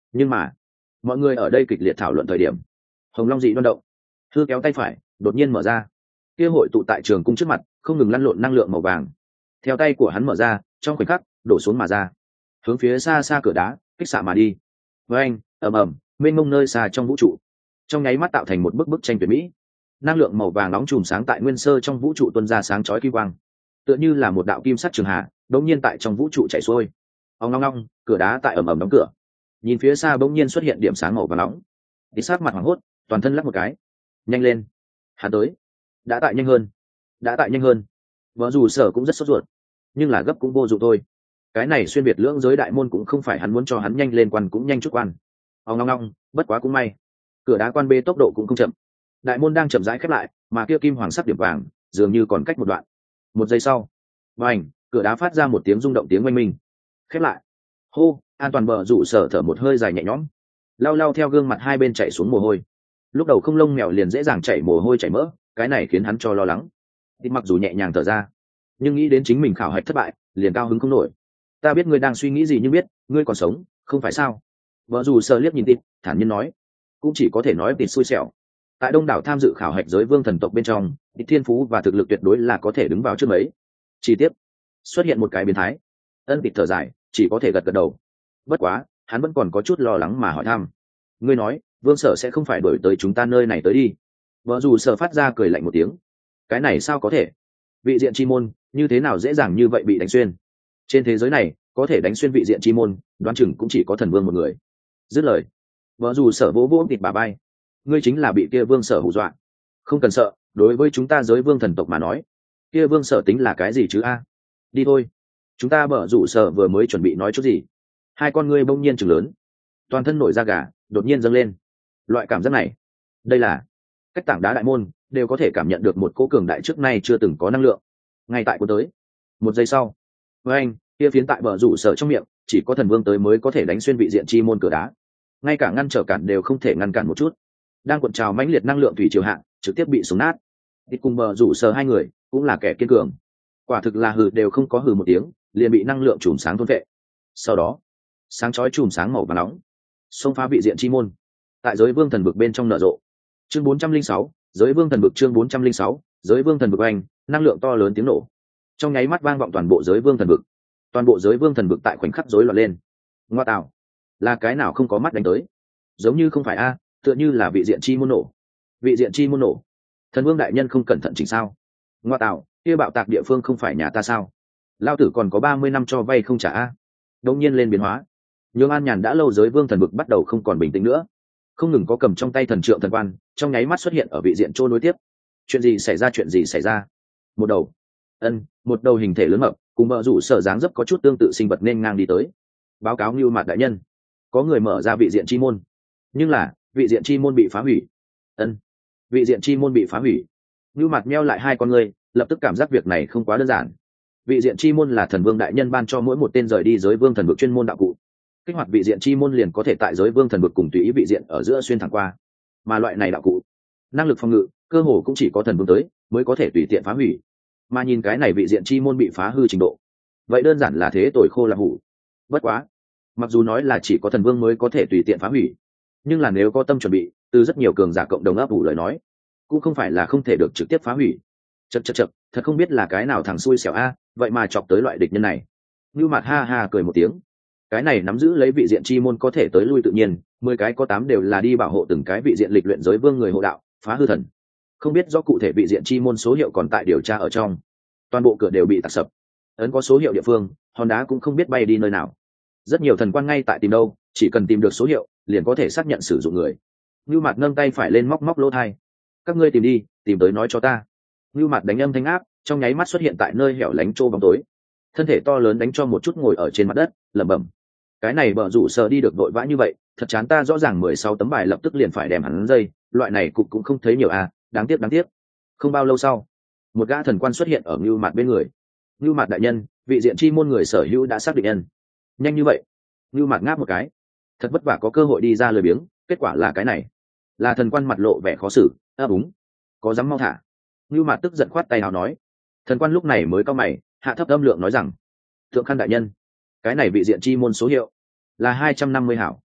Nhưng mà mọi người ở đây kịch liệt thảo luận thời điểm, hồng long dị đoan động, hư kéo tay phải đột nhiên mở ra, kia hội tụ tại trường cung trước mặt không ngừng lăn lộn năng lượng màu vàng theo tay của hắn mở ra, trong khoảnh khắc đổ xuống mà ra, hướng phía xa xa cửa đá kích xạ mà đi. Với anh ầm ầm, mênh mông nơi xa trong vũ trụ, trong nháy mắt tạo thành một bức bức tranh tuyệt mỹ. Năng lượng màu vàng nóng chùm sáng tại nguyên sơ trong vũ trụ tuôn ra sáng chói kim quang, tựa như là một đạo kim sắc trường hạ đột nhiên tại trong vũ trụ chảy xuôi. Ong long long, cửa đá tại ầm ầm đóng cửa. Nhìn phía xa bỗng nhiên xuất hiện điểm sáng màu vàng nóng, thì sát mặt hoảng hốt, toàn thân lắc một cái. Nhanh lên, hắn tới, đã tại nhanh hơn, đã tại nhanh hơn. Vợ dù sở cũng rất sốt ruột, nhưng là gấp cũng vô dụng thôi. Cái này xuyên việt lưỡng giới đại môn cũng không phải hắn muốn cho hắn nhanh lên quan cũng nhanh chút quan. Ong long long, bất quá cũng may, cửa đá quan bê tốc độ cũng không chậm. Đại môn đang chậm rãi khép lại, mà kia kim hoàng sắc điểm vàng dường như còn cách một đoạn. Một giây sau, bành, cửa đá phát ra một tiếng rung động tiếng oanh minh. Khép lại. Hô, an toàn bờ rủ sở thở một hơi dài nhẹ nhõm, lau lau theo gương mặt hai bên chảy xuống mồ hôi. Lúc đầu không lông mèo liền dễ dàng chảy mồ hôi chảy mỡ, cái này khiến hắn cho lo lắng. Thì mặc dù nhẹ nhàng thở ra, nhưng nghĩ đến chính mình khảo hạch thất bại, liền cao hứng không nổi. Ta biết ngươi đang suy nghĩ gì, nhưng biết ngươi còn sống, không phải sao? Vợ dù sợ liếc nhìn tịt, thản nhiên nói, cũng chỉ có thể nói tịt xui xẻo. Tại đông đảo tham dự khảo hạch giới vương thần tộc bên trong, tịt thiên phú và thực lực tuyệt đối là có thể đứng vào trước mấy. Chi tiết xuất hiện một cái biến thái. Ân tịt thở dài, chỉ có thể gật gật đầu. Bất quá, hắn vẫn còn có chút lo lắng mà hỏi thăm. Ngươi nói, vương sở sẽ không phải đổi tới chúng ta nơi này tới đi? Vợ dù sợ phát ra cười lạnh một tiếng. Cái này sao có thể? Vị diện chi môn như thế nào dễ dàng như vậy bị đánh xuyên? Trên thế giới này có thể đánh xuyên vị diện chi môn, đoán chừng cũng chỉ có thần vương một người. Dứt lời, vợ dù sở vỗ vỗ thịt bà bay. Ngươi chính là bị kia vương sở hù dọa. Không cần sợ, đối với chúng ta giới vương thần tộc mà nói, kia vương sở tính là cái gì chứ a? Đi thôi, chúng ta bở rủ sở vừa mới chuẩn bị nói chút gì, hai con ngươi bỗng nhiên chừng lớn, toàn thân nổi da gà đột nhiên dâng lên. Loại cảm giác này, đây là cách tảng đá đại môn đều có thể cảm nhận được một cỗ cường đại trước nay chưa từng có năng lượng ngay tại cuốn tới. Một giây sau, với anh kia phiến tại bờ rủ sở trong miệng chỉ có thần vương tới mới có thể đánh xuyên vị diện chi môn cửa đá, ngay cả ngăn trở cản đều không thể ngăn cản một chút. Đang cuộn trào mãnh liệt năng lượng thủy triều hạ trực tiếp bị xuống nát. Đi cùng bờ rủ sở hai người cũng là kẻ kiên cường, quả thực là hừ đều không có hừ một tiếng, liền bị năng lượng chùm sáng thôn vệ. Sau đó, sáng chói chùm sáng màu vàng nóng xông phá vị diện chi môn, tại giới vương thần vực bên trong nở rộ. Chương bốn trăm linh sáu, giới vương thần vực. Chương bốn trăm linh sáu, giới vương thần vực. Anh năng lượng to lớn tiếng nổ trong nháy mắt vang vọng toàn bộ giới vương thần vực. Toàn bộ giới vương thần vực tại khoảnh khắc rối loạn lên. Ngoa tạo, là cái nào không có mắt đánh tới? Giống như không phải a, tựa như là vị diện chi môn nổ. Vị diện chi môn nổ, thần vương đại nhân không cẩn thận chỉnh sao? Ngoa tạo, kia bạo tạc địa phương không phải nhà ta sao? Lao tử còn có ba mươi năm cho vay không trả a. Đống nhiên lên biến hóa, nhường an nhàn đã lâu giới vương thần vực bắt đầu không còn bình tĩnh nữa. Không ngừng có cầm trong tay thần trượng thần quan trong nháy mắt xuất hiện ở vị diện trôi nối tiếp. Chuyện gì xảy ra? Chuyện gì xảy ra? Một đầu ân một đầu hình thể lớn mập cùng bờ rủ sở dáng dấp có chút tương tự sinh vật nên ngang đi tới, báo cáo Ngưu Mạt đại nhân, có người mở ra vị diện chi môn, nhưng là vị diện chi môn bị phá hủy. Ân vị diện chi môn bị phá hủy. Ngưu Mạt meo lại hai con người, lập tức cảm giác việc này không quá đơn giản. Vị diện chi môn là thần vương đại nhân ban cho mỗi một tên rời đi giới vương thần vực chuyên môn đạo cụ, kích hoạt vị diện chi môn liền có thể tại giới vương thần vực cùng tùy ý vị diện ở giữa xuyên thẳng qua. Mà loại này đạo cụ năng lực phòng ngự cơ hồ cũng chỉ có thần vương tới mới có thể tùy tiện phá hủy. Mà nhìn cái này vị diện chi môn bị phá hư trình độ, vậy đơn giản là thế tội khô là hủ. Bất quá, mặc dù nói là chỉ có thần vương mới có thể tùy tiện phá hủy, nhưng là nếu có tâm chuẩn bị từ rất nhiều cường giả cộng đồng ấp ủ lời nói, cũng không phải là không thể được trực tiếp phá hủy. Chật chật chật, thật không biết là cái nào thằng xui xẻo a, vậy mà chọc tới loại địch nhân này. Ngưu Mạt ha ha cười một tiếng. Cái này nắm giữ lấy vị diện chi môn có thể tới lui tự nhiên, mười cái có tám đều là đi bảo hộ từng cái vị diện lịch luyện giới vương người hộ đạo, phá hư thần. Không biết do cụ thể vị diện chi môn số hiệu còn tại điều tra ở trong, toàn bộ cửa đều bị tạc sập. Ấn có số hiệu địa phương, hòn đá cũng không biết bay đi nơi nào. Rất nhiều thần quan ngay tại tìm đâu, chỉ cần tìm được số hiệu liền có thể xác nhận sử dụng người. Ngưu Mạt nâng tay phải lên móc móc lỗ tai. Các ngươi tìm đi, tìm tới nói cho ta. Ngưu Mạt đánh âm thanh áp, trong nháy mắt xuất hiện tại nơi hẻo lánh trô bóng tối. Thân thể to lớn đánh cho một chút ngồi ở trên mặt đất, lẩm bẩm. Cái này bờ rủ sở đi được vội vã như vậy, thật chán, ta rõ ràng mười sáu tấm bài lập tức liền phải đem hắn dây, loại này cục cũng không thấy nhiều à, đáng tiếc đáng tiếc. Không bao lâu sau, một gã thần quan xuất hiện ở Ngưu Mạt bên người. Ngưu Mạt đại nhân, vị diện chi môn người sở hữu đã xác định nhân. Nhanh như vậy? Ngưu Mạt ngáp một cái. Thật vất vả có cơ hội đi ra lời biếng, kết quả là cái này. Là thần quan mặt lộ vẻ khó xử, ơ đúng, có dám mau thả. Ngưu Mạt tức giận khoát tay nào nói. Thần quan lúc này mới cau mày, hạ thấp âm lượng nói rằng, thượng khăn đại nhân, cái này vị diện chi môn số hiệu là hai trăm năm mươi hảo.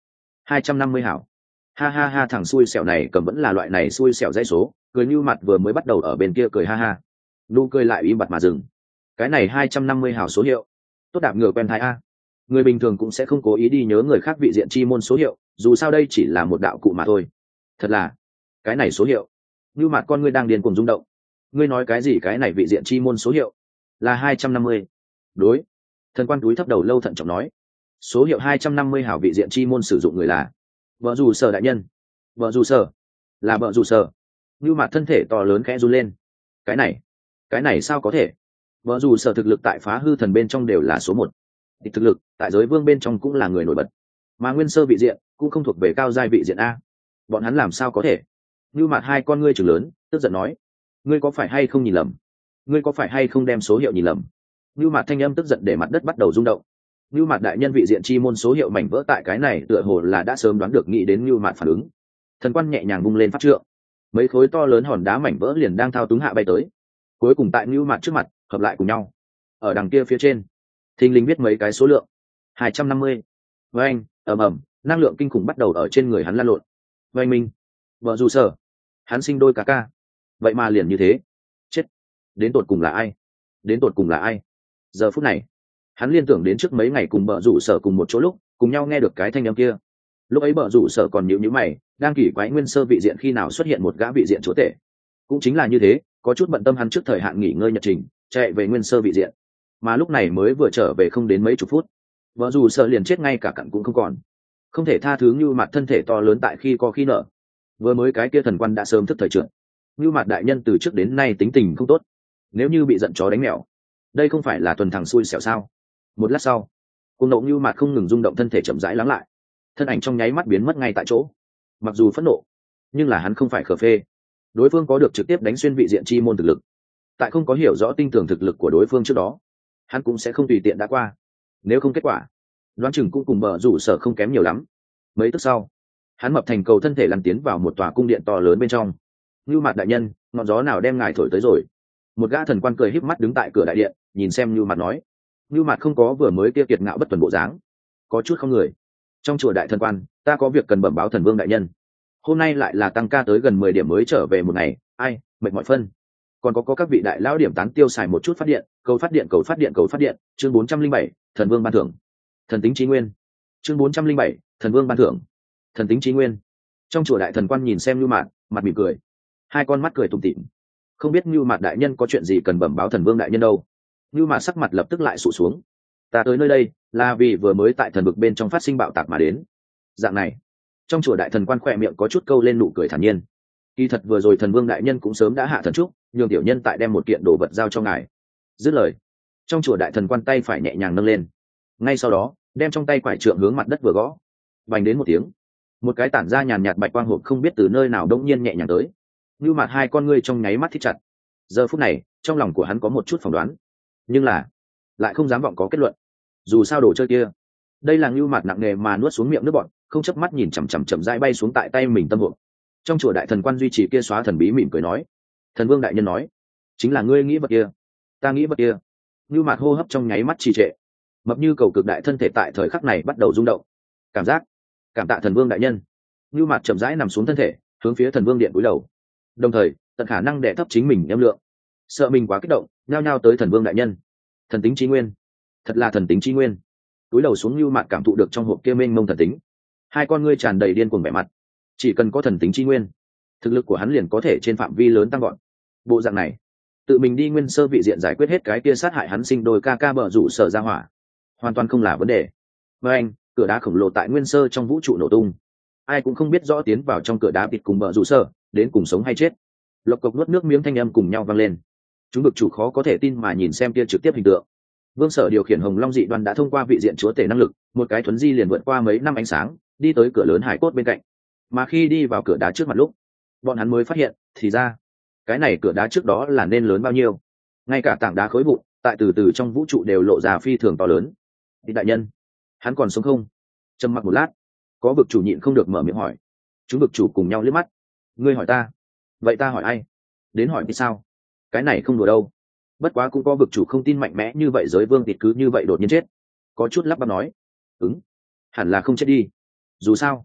hai trăm năm mươi hảo. Ha ha ha, thằng xui xẻo này cầm vẫn là loại này xui xẻo dãy số, cười như mặt vừa mới bắt đầu ở bên kia cười ha ha, nụ cười lại im bặt mà dừng. Cái này hai trăm năm mươi hảo số hiệu, tốt đạp ngựa quen thai a. Người bình thường cũng sẽ không cố ý đi nhớ người khác vị diện chi môn số hiệu, dù sao đây chỉ là một đạo cụ mà thôi. Thật là, cái này số hiệu, như mặt con ngươi đang điên cuồng rung động. Ngươi nói cái gì? Cái này vị diện chi môn số hiệu là hai trăm năm mươi. Đối. Thần quan túi thấp đầu lâu thận trọng nói, số hiệu hai trăm năm mươi hảo vị diện chi môn sử dụng người là vợ dù sở đại nhân. Vợ dù sở? Là vợ dù sở? Như mặt thân thể to lớn khẽ run lên. Cái này, cái này sao có thể? Vợ dù sở thực lực tại phá hư thần bên trong đều là số một, thực lực tại giới vương bên trong cũng là người nổi bật, mà nguyên sơ vị diện cũng không thuộc về cao giai vị diện a. Bọn hắn làm sao có thể? Như mặt hai con ngươi trừng lớn, tức giận nói, ngươi có phải hay không nhìn lầm? Ngươi có phải hay không đem số hiệu nhìn lầm? Như mặt thanh âm tức giận để mặt đất bắt đầu rung động. Như mặt đại nhân vị diện chi môn số hiệu mảnh vỡ tại cái này tựa hồ là đã sớm đoán được, nghĩ đến Như mặt phản ứng. Thần quan nhẹ nhàng vung lên pháp trượng, mấy khối to lớn hòn đá mảnh vỡ liền đang thao túng hạ bay tới, cuối cùng tại Như mặt trước mặt hợp lại cùng nhau. Ở đằng kia phía trên, thình lình viết mấy cái số lượng, hai trăm năm mươi. Với anh, ầm ầm, năng lượng kinh khủng bắt đầu ở trên người hắn lan lộn. Với anh minh, vợ dù sở, hắn sinh đôi cá ca, vậy mà liền như thế. Chết, đến tột cùng là ai? Đến tột cùng là ai? Giờ phút này, hắn liên tưởng đến trước mấy ngày cùng bợ rủ sở cùng một chỗ lúc cùng nhau nghe được cái thanh âm kia. Lúc ấy bợ rủ sở còn nhíu nhíu mày, đang kỳ quái nguyên sơ vị diện khi nào xuất hiện một gã vị diện chúa tể. Cũng chính là như thế, có chút bận tâm hắn trước thời hạn nghỉ ngơi nhật trình, chạy về nguyên sơ vị diện. Mà lúc này mới vừa trở về không đến mấy chục phút, bợ rủ sở liền chết ngay cả cặn cũng không còn. Không thể tha thứ như mặt thân thể to lớn tại khi co khi nở. Vừa mới cái kia thần quan đã sớm thức thời trưởng. Như mặt đại nhân từ trước đến nay tính tình không tốt, nếu như bị giận chó đánh mèo, đây không phải là tuần thằng xui xẻo sao? Một lát sau, cùng nộ như mặt không ngừng rung động, thân thể chậm rãi lắng lại, thân ảnh trong nháy mắt biến mất ngay tại chỗ. Mặc dù phẫn nộ, nhưng là hắn không phải khờ phê. Đối phương có được trực tiếp đánh xuyên vị diện chi môn thực lực, tại không có hiểu rõ tinh tường thực lực của đối phương trước đó, hắn cũng sẽ không tùy tiện đã qua. Nếu không kết quả, đoán chừng cũng cùng bờ rủ sở không kém nhiều lắm. Mấy tức sau, hắn mập thành cầu thân thể lăn tiến vào một tòa cung điện to lớn bên trong. Như mặt đại nhân, ngọn gió nào đem ngài thổi tới rồi? Một gã thần quan cười híp mắt đứng tại cửa đại điện, nhìn xem Như mặt nói. Như mặt không có vừa mới kia kiệt ngạo bất tuần bộ dáng, có chút không người. Trong chùa đại thần quan, ta có việc cần bẩm báo thần vương đại nhân. Hôm nay lại là tăng ca tới gần mười điểm mới trở về một ngày, ai mệt mỏi phân. Còn có có các vị đại lão điểm tán tiêu xài một chút phát điện, cầu phát điện cầu phát điện cầu phát điện. Chương bốn trăm linh bảy, thần vương ban thưởng. Thần tính chí nguyên. Chương bốn trăm linh bảy, thần vương ban thưởng. Thần tính chí nguyên. Trong chùa đại thần quan nhìn xem Như mạt, mặt mỉm cười, hai con mắt cười tủm tỉm. Không biết Như mạt đại nhân có chuyện gì cần bẩm báo thần vương đại nhân đâu? Như mạt sắc mặt lập tức lại sụ xuống. Ta tới nơi đây là vì vừa mới tại thần vực bên trong phát sinh bạo tạc mà đến. Dạng này, trong chùa đại thần quan khỏe miệng có chút câu lên nụ cười thản nhiên. Kỳ thật vừa rồi thần vương đại nhân cũng sớm đã hạ thần trúc, nhường tiểu nhân tại đem một kiện đồ vật giao cho ngài. Dứt lời, trong chùa đại thần quan tay phải nhẹ nhàng nâng lên, ngay sau đó đem trong tay quải trượng hướng mặt đất vừa gõ, vành đến một tiếng, một cái tản ra nhàn nhạt bạch quang hộp không biết từ nơi nào đông nhiên nhẹ nhàng tới. Như mặt hai con ngươi trong nháy mắt thích chặt. Giờ phút này trong lòng của hắn có một chút phỏng đoán, nhưng là lại không dám vọng có kết luận. Dù sao đồ chơi kia, đây là Như mặt nặng nề mà nuốt xuống miệng nước bọt, không chớp mắt nhìn chằm chằm chậm rãi bay xuống tại tay mình tâm hộp. Trong chùa đại thần quan duy trì kia xóa thần bí mỉm cười nói, thần vương đại nhân nói, chính là ngươi nghĩ vật kia, ta nghĩ vật kia. Như mặt hô hấp trong nháy mắt trì trệ, mập như cầu cực đại thân thể tại thời khắc này bắt đầu rung động. Cảm giác, cảm tạ thần vương đại nhân. Như mặt chậm rãi nằm xuống thân thể, hướng phía thần vương điện cúi đầu, đồng thời tận khả năng đè thấp chính mình âm lượng, sợ mình quá kích động nhao nhao tới thần vương đại nhân. Thần tính chí nguyên, thật là thần tính chí nguyên. Cúi đầu xuống Như mặt cảm thụ được trong hộp kia mênh mông thần tính, hai con ngươi tràn đầy điên cuồng vẻ mặt. Chỉ cần có thần tính chí nguyên, thực lực của hắn liền có thể trên phạm vi lớn tăng gọn. Bộ dạng này, tự mình đi nguyên sơ vị diện giải quyết hết cái kia sát hại hắn sinh đôi ca ca bờ rủ sở ra hỏa, hoàn toàn không là vấn đề. Với anh, cửa đá khổng lồ tại nguyên sơ trong vũ trụ nổ tung, ai cũng không biết rõ tiến vào trong cửa đá bịt cùng bờ rủ sở đến cùng sống hay chết. Lộc cộc nuốt nước miếng thanh âm cùng nhau vang lên. Chúng vực chủ khó có thể tin mà nhìn xem kia trực tiếp hình tượng. Vương Sở điều khiển Hồng Long dị đoan đã thông qua vị diện chúa tể năng lực, một cái thuấn di liền vượt qua mấy năm ánh sáng, đi tới cửa lớn hải cốt bên cạnh. Mà khi đi vào cửa đá trước mặt lúc, bọn hắn mới phát hiện, thì ra, cái này cửa đá trước đó là nên lớn bao nhiêu. Ngay cả tảng đá khối vụn, tại từ từ trong vũ trụ đều lộ ra phi thường to lớn. Thì đại nhân, hắn còn sống không? Trầm mặc một lát, có vực chủ nhịn không được mở miệng hỏi. Chúng vực chủ cùng nhau liếc mắt. Ngươi hỏi ta, vậy ta hỏi ai? Đến hỏi thì sao? Cái này không đùa đâu. Bất quá cũng có vực chủ không tin mạnh mẽ như vậy giới vương thịt cứ như vậy đột nhiên chết. Có chút lắp bắp nói, ứng, hẳn là không chết đi. Dù sao,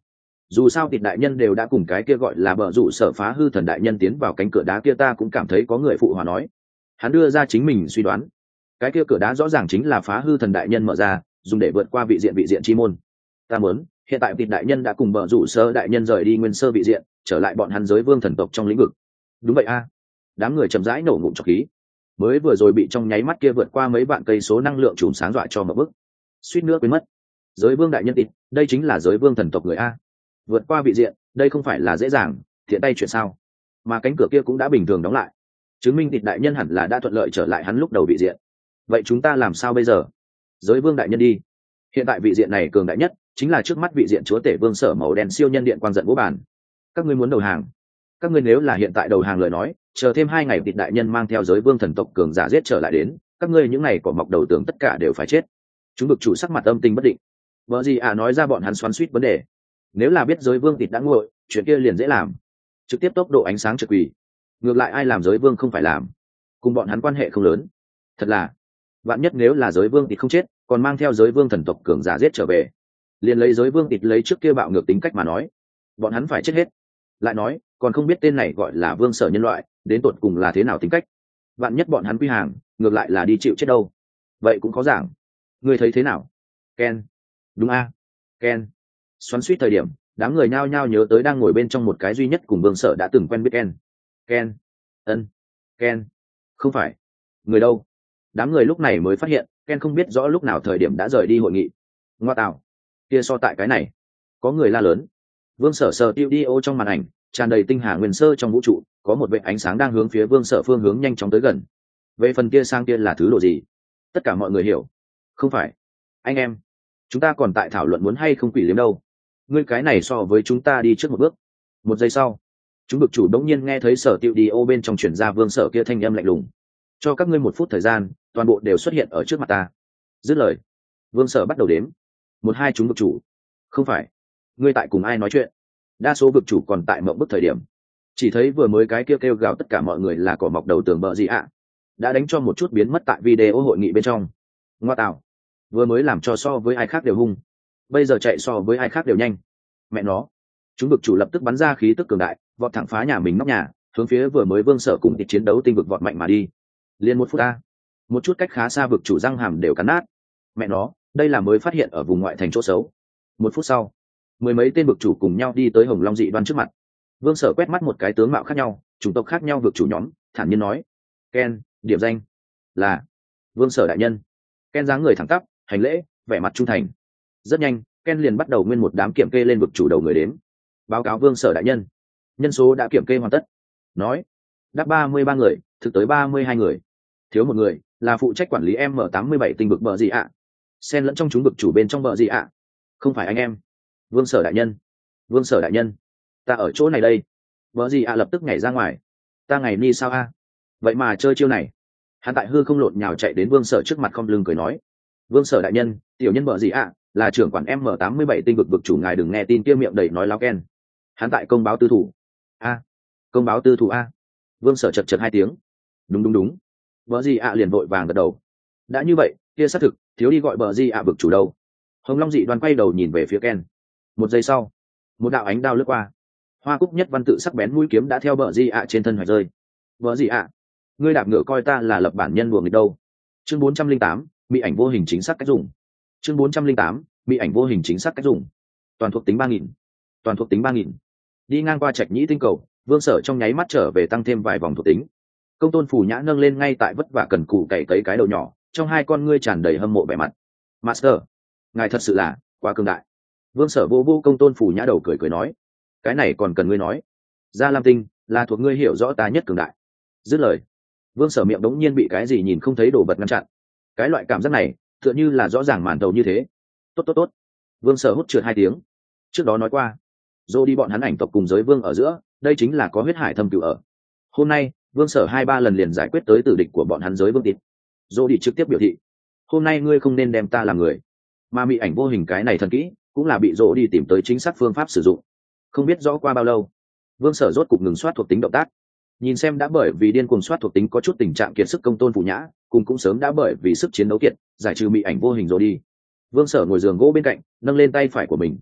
dù sao tịt đại nhân đều đã cùng cái kia gọi là bờ rủ sở phá hư thần đại nhân tiến vào cánh cửa đá kia, ta cũng cảm thấy có người phụ hòa nói. Hắn đưa ra chính mình suy đoán, cái kia cửa đá rõ ràng chính là phá hư thần đại nhân mở ra, dùng để vượt qua vị diện vị diện chi môn. Ta muốn hiện tại tịt đại nhân đã cùng bờ rủ sở đại nhân rời đi nguyên sơ vị diện, trở lại bọn hắn giới vương thần tộc trong lĩnh vực. Đúng vậy a. Đám người chậm rãi nổ ngụm trọc khí. Mới vừa rồi bị trong nháy mắt kia vượt qua mấy vạn cây số năng lượng chùm sáng dọa cho một bức, suýt nữa quên mất. Giới vương đại nhân tịt, đây chính là giới vương thần tộc người a. Vượt qua vị diện, đây không phải là dễ dàng thiện tay chuyện sao? Mà cánh cửa kia cũng đã bình thường đóng lại, chứng minh tịt đại nhân hẳn là đã thuận lợi trở lại hắn lúc đầu vị diện. Vậy chúng ta làm sao bây giờ? Giới vương đại nhân đi. Hiện tại vị diện này cường đại nhất chính là trước mắt vị diện chúa tể vương sở màu đen siêu nhân điện quang giận vũ bản. Các ngươi muốn đầu hàng? Các ngươi nếu là hiện tại đầu hàng lời nói, chờ thêm hai ngày tịt đại nhân mang theo giới vương thần tộc cường giả giết trở lại đến, các ngươi những ngày cỏ mọc đầu tường tất cả đều phải chết. Chúng vực chủ sắc mặt âm tình bất định. Vợ gì à nói ra bọn hắn xoắn suýt vấn đề. Nếu là biết giới vương tịt đã nguội, chuyện kia liền dễ làm, trực tiếp tốc độ ánh sáng trực quỷ. Ngược lại ai làm giới vương không phải làm, cùng bọn hắn quan hệ không lớn. Thật là, vạn nhất nếu là giới vương tịt không chết, còn mang theo giới vương thần tộc cường giả giết trở về, liền lấy giới vương tịt lấy trước kia bạo ngược tính cách mà nói, bọn hắn phải chết hết. Lại nói, còn không biết tên này gọi là vương sở nhân loại đến tột cùng là thế nào tính cách, vạn nhất bọn hắn quy hàng, ngược lại là đi chịu chết đâu. Vậy cũng khó giảng. Ngươi thấy thế nào, Ken? Đúng a, Ken. Xoắn suýt thời điểm, đám người nhao nhao nhớ tới đang ngồi bên trong một cái duy nhất cùng vương sở đã từng quen biết Ken. Ken. Ân. Ken. Không phải. Người đâu? Đám người lúc này mới phát hiện Ken không biết rõ lúc nào thời điểm đã rời đi hội nghị. Ngoa tạo, kia so tại cái này. Có người la lớn. Vương sở sờ tiêu đi ô trong màn ảnh, tràn đầy tinh hà nguyên sơ trong vũ trụ, có một vệt ánh sáng đang hướng phía vương sở phương hướng nhanh chóng tới gần. Về phần kia sang kia là thứ đồ gì? Tất cả mọi người hiểu. Không phải. Anh em, chúng ta còn tại thảo luận muốn hay không quỷ liếm đâu. Ngươi cái này so với chúng ta đi trước một bước. Một giây sau, chúng bực chủ đống nhiên nghe thấy sở tiêu đi ô bên trong chuyển ra vương sở kia thanh âm lạnh lùng. Cho các ngươi một phút thời gian, toàn bộ đều xuất hiện ở trước mặt ta. Dứt lời, vương sở bắt đầu đếm. Một hai chúng bực chủ. Không phải. Ngươi tại cùng ai nói chuyện? Đa số vực chủ còn tại mộng bức thời điểm, chỉ thấy vừa mới cái kêu kêu gào tất cả mọi người là cỏ mọc đầu tường bờ gì ạ, đã đánh cho một chút biến mất tại video hội nghị bên trong. Ngoa tạo, vừa mới làm cho so với ai khác đều hung, bây giờ chạy so với ai khác đều nhanh. Mẹ nó, chúng vực chủ lập tức bắn ra khí tức cường đại, vọt thẳng phá nhà mình nóc nhà, hướng phía vừa mới vương sở cùng địch chiến đấu tinh vực vọt mạnh mà đi. Liên một phút ta, một chút cách khá xa vực chủ răng hàm đều cắn nát. Mẹ nó, đây là mới phát hiện ở vùng ngoại thành chỗ xấu. Một phút sau, mười mấy tên vực chủ cùng nhau đi tới Hồng Long dị đoan trước mặt. Vương sở quét mắt một cái tướng mạo khác nhau, chủng tộc khác nhau vực chủ nhóm, thản nhiên nói: Ken, điểm danh là vương sở đại nhân. Ken dáng người thẳng tắp, hành lễ, vẻ mặt trung thành. Rất nhanh, Ken liền bắt đầu nguyên một đám kiểm kê lên vực chủ đầu người đến. Báo cáo vương sở đại nhân, nhân số đã kiểm kê hoàn tất. Nói: đáp ba mươi ba người, thực tới ba mươi hai người, thiếu một người, là phụ trách quản lý M tám mươi bảy tinh vực bờ gì ạ. Xen lẫn trong chúng vực chủ bên trong bờ gì ạ. Không phải anh em. Vương sở đại nhân, vương sở đại nhân, ta ở chỗ này đây. Vợ gì ạ lập tức nhảy ra ngoài. Ta ngày ni sao a? Vậy mà chơi chiêu này. Hắn tại hư không lộn nhào chạy đến vương sở trước mặt không lưng cười nói: vương sở đại nhân, tiểu nhân vợ gì ạ, là trưởng quản M tám mươi bảy tinh vực vực chủ, ngài đừng nghe tin kia miệng đầy nói láo Ken. Hắn tại công báo tư thủ. A, công báo tư thủ a. Vương sở chật chật hai tiếng. Đúng đúng đúng. Vợ gì ạ liền vội vàng gật đầu. Đã như vậy, kia xác thực, thiếu đi gọi vợ gì ạ vực chủ đâu. Hồng Long dị đoan quay đầu nhìn về phía Ken. Một giây sau, một đạo ánh đao lướt qua, hoa cúc nhất văn tự sắc bén mũi kiếm đã theo bờ di ạ trên thân hoài rơi. Bờ gì ạ, ngươi đạp ngựa coi ta là lập bản nhân đùa nghịch đâu. Chương bốn trăm linh tám, mỹ ảnh vô hình chính xác cách dùng. Chương bốn trăm linh tám, mỹ ảnh vô hình chính xác cách dùng. Toàn thuộc tính ba nghìn. Toàn thuộc tính ba nghìn. Đi ngang qua Trạch Nhĩ tinh cầu, vương sở trong nháy mắt trở về tăng thêm vài vòng thuộc tính. Công tôn phủ nhã nâng lên ngay tại vất vả cần cù cày cấy cái đầu nhỏ, trong hai con ngươi tràn đầy hâm mộ vẻ mặt. Master, ngài thật sự là quá cường đại. Vương sở vô vô công tôn phủ nhã đầu cười cười nói: cái này còn cần ngươi nói, Gia Lam tinh là thuộc ngươi hiểu rõ ta nhất cường đại. Dứt lời, vương sở miệng đống nhiên bị cái gì nhìn không thấy đổ bật ngăn chặn. Cái loại cảm giác này tựa như là rõ ràng màn đầu như thế. Tốt tốt tốt. Vương sở hút trượt hai tiếng. Trước đó nói qua, dô đi bọn hắn ảnh tộc cùng giới vương ở giữa, đây chính là có huyết hải thâm cửu ở. Hôm nay vương sở hai ba lần liền giải quyết tới tử địch của bọn hắn giới vương tịt. Dô đi trực tiếp biểu thị: hôm nay ngươi không nên đem ta làm người. Mà mỹ ảnh vô hình cái này thần kỹ cũng là bị dỗ đi tìm tới chính xác phương pháp sử dụng. Không biết rõ qua bao lâu, vương sở rốt cục ngừng soát thuộc tính động tác. Nhìn xem đã bởi vì điên cuồng soát thuộc tính có chút tình trạng kiệt sức công tôn phủ nhã, cùng cũng sớm đã bởi vì sức chiến đấu kiệt giải trừ mỹ ảnh vô hình rồi đi. Vương sở ngồi giường gỗ bên cạnh, nâng lên tay phải của mình.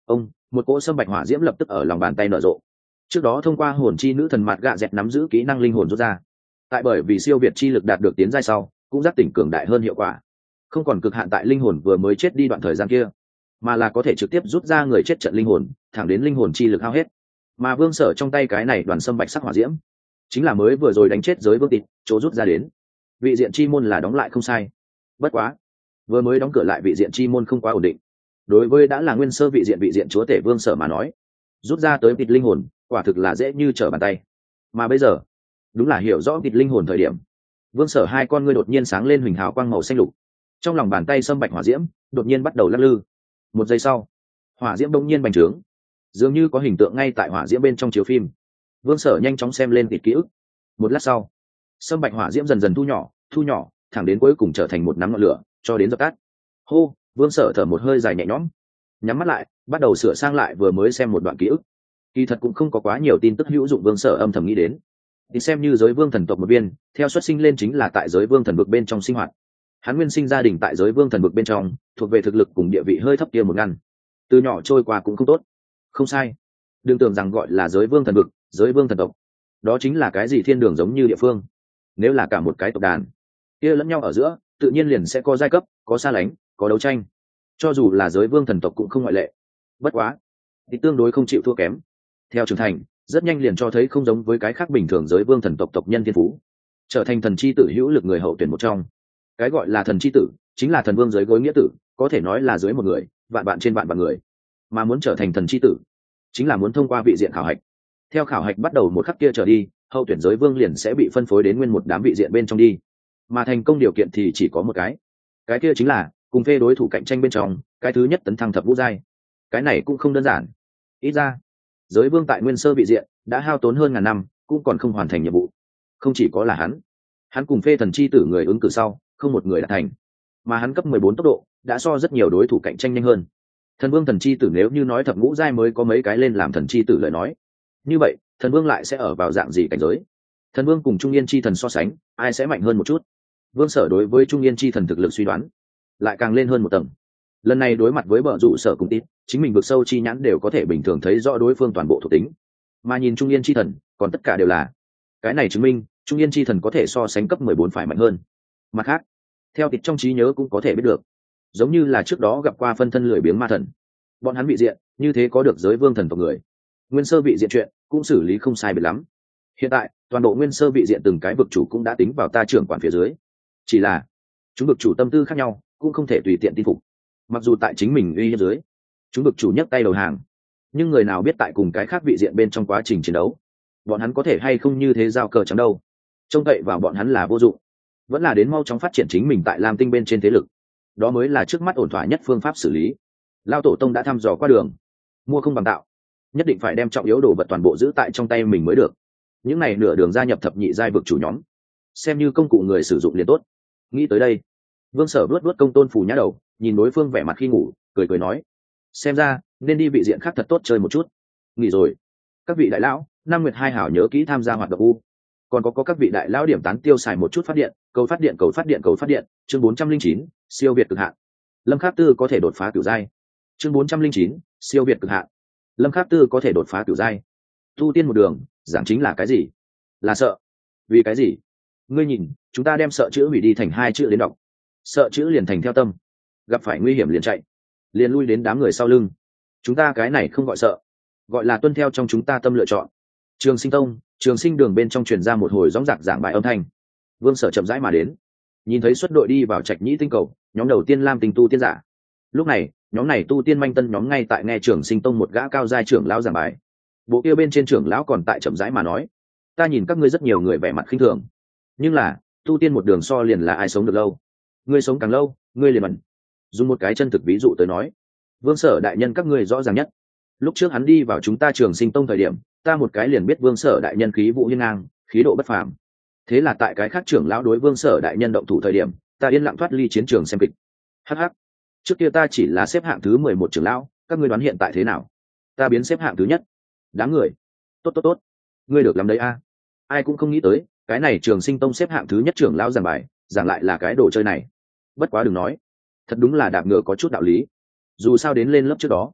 ông một cỗ sâm bạch hỏa diễm lập tức ở lòng bàn tay nở rộ. Trước đó thông qua hồn chi nữ thần mặt gạ dẹt nắm giữ kỹ năng linh hồn rút ra, tại bởi vì siêu việt chi lực đạt được tiến giai sau cũng giác tỉnh cường đại hơn hiệu quả, không còn cực hạn tại linh hồn vừa mới chết đi đoạn thời gian kia, mà là có thể trực tiếp rút ra người chết trận linh hồn thẳng đến linh hồn chi lực hao hết. Mà Vương Sở trong tay cái này đoàn sâm bạch sắc hỏa diễm chính là mới vừa rồi đánh chết giới vương tịt chỗ rút ra đến. Vị diện chi môn là đóng lại không sai, bất quá vừa mới đóng cửa lại vị diện chi môn không quá ổn định. Đối với đã là nguyên sơ vị diện vị diện chúa tể Vương Sở mà nói, rút ra tới vịt linh hồn quả thực là dễ như trở bàn tay. Mà bây giờ đúng là hiểu rõ vịt linh hồn thời điểm. Vương Sở hai con ngươi đột nhiên sáng lên huỳnh hào quang màu xanh lục, trong lòng bàn tay sâm bạch hỏa diễm đột nhiên bắt đầu lắc lư. Một giây sau, hỏa diễm đông nhiên bành trướng, dường như có hình tượng ngay tại hỏa diễm bên trong chiếu phim. Vương Sở nhanh chóng xem lên vịt ký ức. Một lát sau, sâm bạch hỏa diễm dần dần thu nhỏ thu nhỏ thẳng đến cuối cùng trở thành một nắm ngọn lửa cho đến dập tắt. Hô, Vương Sở thở một hơi dài nhẹ nhõm, nhắm mắt lại bắt đầu sửa sang lại vừa mới xem một đoạn ký ức. Kỳ thật cũng không có quá nhiều tin tức hữu dụng. Vương Sở âm thầm nghĩ đến, thì xem như giới vương thần tộc một viên, theo xuất sinh lên chính là tại giới vương thần vực bên trong sinh hoạt. Hắn nguyên sinh gia đình tại giới vương thần vực bên trong, thuộc về thực lực cùng địa vị hơi thấp kia một ngăn, từ nhỏ trôi qua cũng không tốt. Không sai, đừng tưởng rằng gọi là giới vương thần vực, giới vương thần tộc đó chính là cái gì thiên đường giống như địa phương. Nếu là cả một cái tộc đàn kia lẫn nhau ở giữa tự nhiên liền sẽ có giai cấp, có xa lánh, có đấu tranh, cho dù là giới vương thần tộc cũng không ngoại lệ. Bất quá thì tương đối không chịu thua kém, theo trưởng thành rất nhanh liền cho thấy không giống với cái khác bình thường giới vương thần tộc tộc nhân thiên phú, trở thành thần chi tử hữu lực người hậu tuyển một trong. Cái gọi là thần chi tử chính là thần vương dưới gối nghĩa tử, có thể nói là dưới một người vạn bạn trên vạn vạn người. Mà muốn trở thành thần chi tử chính là muốn thông qua vị diện khảo hạch. Theo khảo hạch bắt đầu một khắc kia trở đi, hậu tuyển giới vương liền sẽ bị phân phối đến nguyên một đám vị diện bên trong đi. Mà thành công điều kiện thì chỉ có một cái, cái kia chính là cùng phê đối thủ cạnh tranh bên trong cái thứ nhất tấn thăng thập vũ giai. Cái này cũng không đơn giản, ít ra giới vương tại nguyên sơ vị diện đã hao tốn hơn ngàn năm cũng còn không hoàn thành nhiệm vụ. Không chỉ có là hắn hắn cùng phê thần chi tử người ứng cử sau không một người đạt thành, mà hắn cấp mười bốn tốc độ đã so rất nhiều đối thủ cạnh tranh nhanh hơn. Thần vương thần chi tử nếu như nói thập ngũ giai mới có mấy cái lên làm thần chi tử lời nói, như vậy thần vương lại sẽ ở vào dạng gì cảnh giới? Thần vương cùng trung yên chi thần so sánh, ai sẽ mạnh hơn một chút? Vương Sở đối với trung yên chi thần thực lực suy đoán lại càng lên hơn một tầng. Lần này đối mặt với bờ rủ Sở cùng tít, chính mình vực sâu chi nhãn đều có thể bình thường thấy rõ đối phương toàn bộ thuộc tính, mà nhìn trung yên chi thần còn tất cả đều là. Cái này chứng minh trung yên chi thần có thể so sánh cấp mười bốn phải mạnh hơn. Mặt khác, theo tít trong trí nhớ cũng có thể biết được, giống như là trước đó gặp qua phân thân lười biếng ma thần, bọn hắn vị diện như thế có được giới vương thần tộc người. Nguyên sơ vị diện chuyện cũng xử lý không sai biệt lắm. Hiện tại toàn bộ nguyên sơ vị diện từng cái vực chủ cũng đã tính vào ta trưởng quản phía dưới, chỉ là chúng vực chủ tâm tư khác nhau, cũng không thể tùy tiện tin phục. Mặc dù tại chính mình uy hiếp dưới, chúng vực chủ nhấc tay đầu hàng, nhưng người nào biết tại cùng cái khác vị diện bên trong quá trình chiến đấu, bọn hắn có thể hay không như thế giao cờ trắng đâu. Trông cậy vào bọn hắn là vô dụng, vẫn là đến mau chóng phát triển chính mình tại Lam Tinh bên trên thế lực, đó mới là trước mắt ổn thỏa nhất phương pháp xử lý. Lao tổ tông đã thăm dò qua đường, mua không bằng tạo, nhất định phải đem trọng yếu đồ vật toàn bộ giữ tại trong tay mình mới được. Những này nửa đường gia nhập thập nhị giai vực chủ nhóm, xem như công cụ người sử dụng liền tốt. Nghĩ tới đây, Vương Sở vuốt vuốt công tôn phủ nhã đầu, nhìn đối phương vẻ mặt khi ngủ, cười cười nói: xem ra nên đi vị diện khác thật tốt chơi một chút. Nghỉ rồi, các vị đại lão, Nam Nguyệt hai hảo nhớ kỹ tham gia hoạt động u. Còn có có các vị đại lão điểm tán tiêu xài một chút phát điện, cầu phát điện cầu phát điện cầu phát điện. Chương bốn trăm linh chín, siêu việt cực hạn. Lâm Khắc Tư có thể đột phá cửu giai. Chương bốn trăm linh chín, siêu việt cực hạn. Lâm Khắc Tư có thể đột phá cửu giai. Tu tiên một đường, giảng chính là cái gì? Là sợ. Vì cái gì? Ngươi nhìn, chúng ta đem sợ chữ hủy đi thành hai chữ đến đọc. Sợ chữ liền thành theo tâm. Gặp phải nguy hiểm liền chạy, liền lui đến đám người sau lưng. Chúng ta cái này không gọi sợ, gọi là tuân theo trong chúng ta tâm lựa chọn. Trường Sinh Tông, Trường Sinh Đường bên trong truyền ra một hồi rõng rạc giảng bài âm thanh. Vương Sở chậm rãi mà đến, nhìn thấy xuất đội đi vào Trạch Nhĩ tinh cầu, nhóm đầu tiên Lam Tinh tu tiên giả. Lúc này, nhóm này tu tiên manh tân nhóm ngay tại nghe Trường Sinh Tông một gã cao giai trưởng lão giảng bài. Bộ kia bên trên trưởng lão còn tại chậm rãi mà nói: ta nhìn các ngươi rất nhiều người vẻ mặt khinh thường, nhưng là tu tiên một đường so liền là ai sống được lâu, ngươi sống càng lâu ngươi liền mẩn. Dùng một cái chân thực ví dụ tới nói, Vương Sở đại nhân các ngươi rõ ràng nhất. Lúc trước hắn đi vào chúng ta Trường Sinh Tông thời điểm, ta một cái liền biết Vương Sở đại nhân khí vũ hiên ngang, khí độ bất phàm. Thế là tại cái khác trưởng lão đối Vương Sở đại nhân động thủ thời điểm, ta yên lặng thoát ly chiến trường xem kịch. Hắc hắc, trước kia ta chỉ là xếp hạng thứ mười một trưởng lão, các ngươi đoán hiện tại thế nào? Ta biến xếp hạng thứ nhất. Đáng người. Tốt tốt tốt, ngươi được làm đấy a. Ai cũng không nghĩ tới, cái này Trường Sinh Tông xếp hạng thứ nhất trưởng lão giảng bài, giảng lại là cái đồ chơi này. Bất quá đừng nói, thật đúng là đạp ngựa có chút đạo lý. Dù sao đến lên lớp trước đó,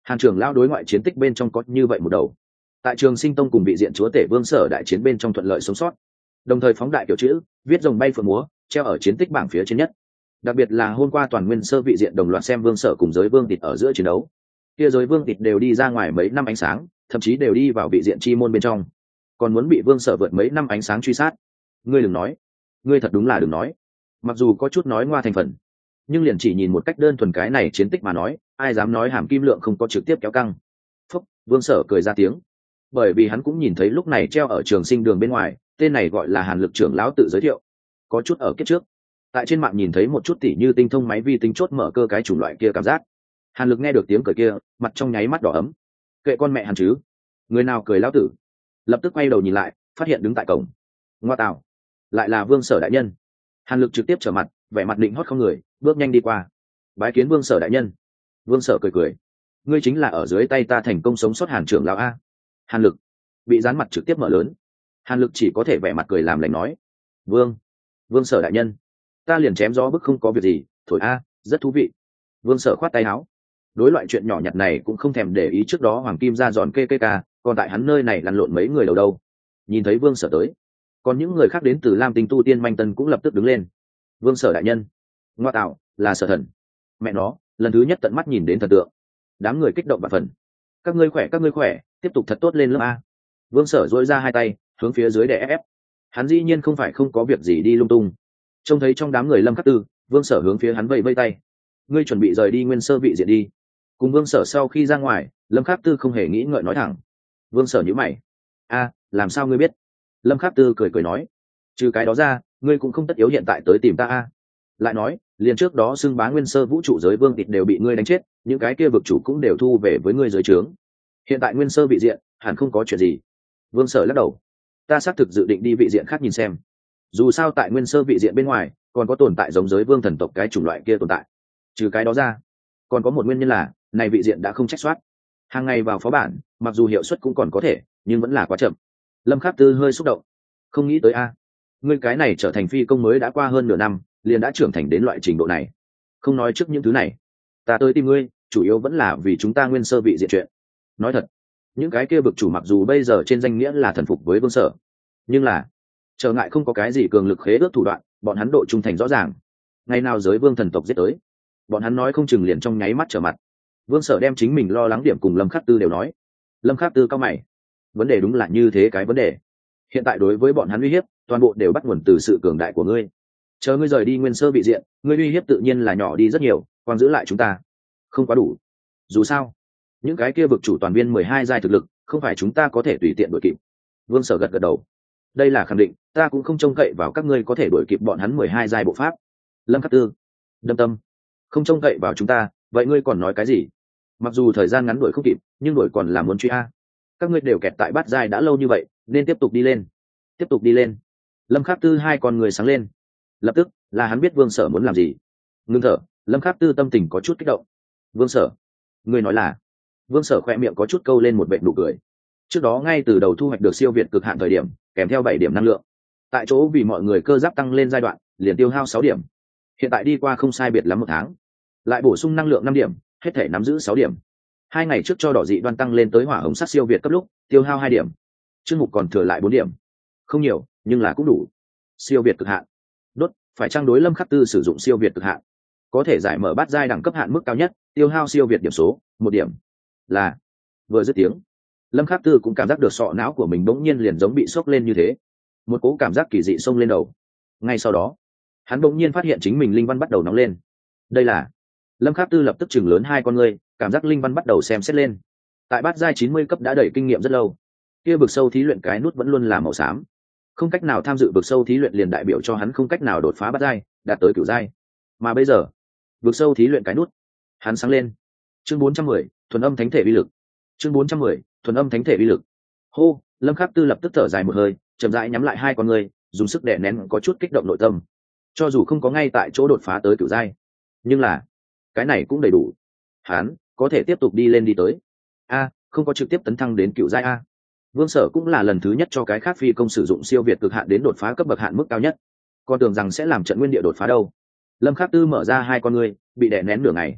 Hàn trưởng lão đối ngoại chiến tích bên trong có như vậy một đầu. Tại Trường Sinh Tông cùng vị diện chúa tể Vương Sở đại chiến bên trong thuận lợi sống sót, đồng thời phóng đại kiểu chữ, viết rồng bay phượng múa, treo ở chiến tích bảng phía trên nhất. Đặc biệt là hôm qua toàn nguyên sơ vị diện đồng loạt xem Vương Sở cùng giới Vương Tịt ở giữa chiến đấu. Kia giới Vương Tịt đều đi ra ngoài mấy năm ánh sáng, thậm chí đều đi vào vị diện chi môn bên trong, còn muốn bị Vương Sở vượt mấy năm ánh sáng truy sát. Ngươi đừng nói, ngươi thật đúng là đừng nói. Mặc dù có chút nói ngoa thành phần, nhưng liền chỉ nhìn một cách đơn thuần cái này chiến tích mà nói, ai dám nói hàm kim lượng không có trực tiếp kéo căng. Phúc, Vương Sở cười ra tiếng, bởi vì hắn cũng nhìn thấy lúc này treo ở Trường Sinh đường bên ngoài, tên này gọi là Hàn Lực trưởng lão tự giới thiệu, có chút ở kiếp trước tại trên mạng nhìn thấy một chút tỉ như tinh thông máy vi tính chốt mở cơ cái chủng loại kia cảm giác. Hàn Lực nghe được tiếng cười kia, mặt trong nháy mắt đỏ ấm. Kệ con mẹ hắn chứ, người nào cười lão tử. Lập tức quay đầu nhìn lại, phát hiện đứng tại cổng, ngoa tạo, lại là Vương Sở đại nhân. Hàn Lực trực tiếp trở mặt, vẻ mặt định hót không người, bước nhanh đi qua, bái kiến Vương Sở đại nhân. Vương Sở cười cười, ngươi chính là ở dưới tay ta thành công sống sót Hàn trưởng lão a. Hàn Lực bị dán mặt trực tiếp mở lớn. Hàn Lực chỉ có thể vẻ mặt cười làm lành nói, vương Vương Sở đại nhân, ta liền chém gió bức không có việc gì, thổi a, rất thú vị. Vương Sở khoát tay áo, đối loại chuyện nhỏ nhặt này cũng không thèm để ý. Trước đó Hoàng Kim ra giòn kê kê ca, còn tại hắn nơi này lăn lộn mấy người đầu đâu. Nhìn thấy Vương Sở tới, còn những người khác đến từ Lam Tinh tu tiên manh tân cũng lập tức đứng lên. Vương Sở đại nhân, ngoa tạo, là Sở thần. Mẹ nó, lần thứ nhất tận mắt nhìn đến thần tượng. Đám người kích động bạt phần. Các ngươi khỏe, các ngươi khỏe, tiếp tục thật tốt lên lớp a. Vương Sở dỗi ra hai tay hướng phía dưới để ép ép. Hắn dĩ nhiên không phải không có việc gì đi lung tung. Trông thấy trong đám người Lâm Khắc Tư, Vương Sở hướng phía hắn vẫy vẫy tay, ngươi chuẩn bị rời đi nguyên sơ vị diện đi. Cùng Vương Sở sau khi ra ngoài, Lâm Khắc Tư không hề nghĩ ngợi nói thẳng. Vương Sở nhíu mày, a, làm sao ngươi biết? Lâm Khắc Tư cười cười nói, trừ cái đó ra, ngươi cũng không tất yếu hiện tại tới tìm ta a. Lại nói, liền trước đó xưng bá nguyên sơ vũ trụ giới Vương Tịt đều bị ngươi đánh chết, những cái kia vực chủ cũng đều thu về với ngươi dưới trướng. Hiện tại nguyên sơ vị diện hẳn không có chuyện gì. Vương Sở lắc đầu, ta xác thực dự định đi vị diện khác nhìn xem. Dù sao tại nguyên sơ vị diện bên ngoài còn có tồn tại giống giới vương thần tộc cái chủng loại kia tồn tại. Trừ cái đó ra, còn có một nguyên nhân là này vị diện đã không trách soát, hàng ngày vào phó bản, mặc dù hiệu suất cũng còn có thể, nhưng vẫn là quá chậm. Lâm Khắc Tư hơi xúc động, không nghĩ tới a, ngươi cái này trở thành phi công mới đã qua hơn nửa năm, liền đã trưởng thành đến loại trình độ này. Không nói trước những thứ này, ta tới tìm ngươi chủ yếu vẫn là vì chúng ta nguyên sơ vị diện chuyện. Nói thật, những cái kia vực chủ mặc dù bây giờ trên danh nghĩa là thần phục với Vương Sở, nhưng là trở ngại không có cái gì cường lực khế ước thủ đoạn, bọn hắn độ trung thành rõ ràng. Ngày nào giới vương thần tộc giết tới, bọn hắn nói không chừng liền trong nháy mắt trở mặt. Vương Sở đem chính mình lo lắng điểm cùng Lâm Khắc Tư đều nói. Lâm Khắc Tư cao mày, vấn đề đúng là như thế cái vấn đề. Hiện tại đối với bọn hắn uy hiếp, toàn bộ đều bắt nguồn từ sự cường đại của ngươi. Chờ ngươi rời đi nguyên sơ vị diện, ngươi uy hiếp tự nhiên là nhỏ đi rất nhiều, còn giữ lại chúng ta không quá đủ. Dù sao, những cái kia vực chủ toàn viên mười hai giai thực lực, không phải chúng ta có thể tùy tiện đuổi kịp. Vương Sở gật gật đầu, đây là khẳng định, ta cũng không trông cậy vào các ngươi có thể đuổi kịp bọn hắn mười hai giai bộ pháp. Lâm Khắc Tư đâm tâm, không trông cậy vào chúng ta, vậy ngươi còn nói cái gì? Mặc dù thời gian ngắn đuổi không kịp, nhưng đuổi còn là muốn truy a. Các ngươi đều kẹt tại bát giai đã lâu như vậy, nên tiếp tục đi lên, tiếp tục đi lên. Lâm Khắc Tư hai con người sáng lên, lập tức là hắn biết Vương Sở muốn làm gì. Ngưng thở, Lâm Khắc Tư tâm tình có chút kích động. Vương Sở, ngươi nói là? Vương Sở khẽ miệng có chút câu lên một vệt nụ cười. Trước đó ngay từ đầu thu hoạch được siêu việt cực hạn thời điểm, kèm theo bảy điểm năng lượng, tại chỗ vì mọi người cơ giáp tăng lên giai đoạn, liền tiêu hao sáu điểm. Hiện tại đi qua không sai biệt lắm một tháng, lại bổ sung năng lượng năm điểm, hết thể nắm giữ sáu điểm. Hai ngày trước cho đỏ dị đoan tăng lên tới hỏa hồng sắc siêu việt cấp lúc, tiêu hao hai điểm. Chương mục còn thừa lại bốn điểm. Không nhiều, nhưng là cũng đủ. Siêu việt cực hạn. Đốt, phải trang đối Lâm Khắc Tư sử dụng siêu việt cực hạn, có thể giải mở bát giai đẳng cấp hạn mức cao nhất, tiêu hao siêu việt điểm số, một điểm. Là, vừa dứt tiếng, Lâm Khắc Tư cũng cảm giác được sọ não của mình bỗng nhiên liền giống bị sốc lên như thế, một cỗ cảm giác kỳ dị xông lên đầu. Ngay sau đó, hắn bỗng nhiên phát hiện chính mình linh văn bắt đầu nóng lên. Đây là, Lâm Khắc Tư lập tức chừng lớn hai con ngươi, cảm giác linh văn bắt đầu xem xét lên. Tại bát giai chín mươi cấp đã đầy kinh nghiệm rất lâu, kia vực sâu thí luyện cái nút vẫn luôn là màu xám, không cách nào tham dự vực sâu thí luyện liền đại biểu cho hắn không cách nào đột phá bát giai, đạt tới cửu giai. Mà bây giờ, vực sâu thí luyện cái nút, hắn sáng lên. Chương bốn trăm mười, thuần âm thánh thể uy lực. Chương bốn trăm mười, thuần âm thánh thể uy lực. Hô, Lâm Khắc Tư lập tức thở dài một hơi, chậm rãi nhắm lại hai con ngươi, dùng sức đè nén có chút kích động nội tâm. Cho dù không có ngay tại chỗ đột phá tới cửu giai, nhưng là cái này cũng đầy đủ. Hắn có thể tiếp tục đi lên đi tới. A, không có trực tiếp tấn thăng đến cửu giai a. Vương Sở cũng là lần thứ nhất cho cái khác phi công sử dụng siêu việt cực hạn đến đột phá cấp bậc hạn mức cao nhất. Con tưởng rằng sẽ làm trận nguyên địa đột phá đâu. Lâm Khắc Tư mở ra hai con ngươi, bị đè nén nửa ngày.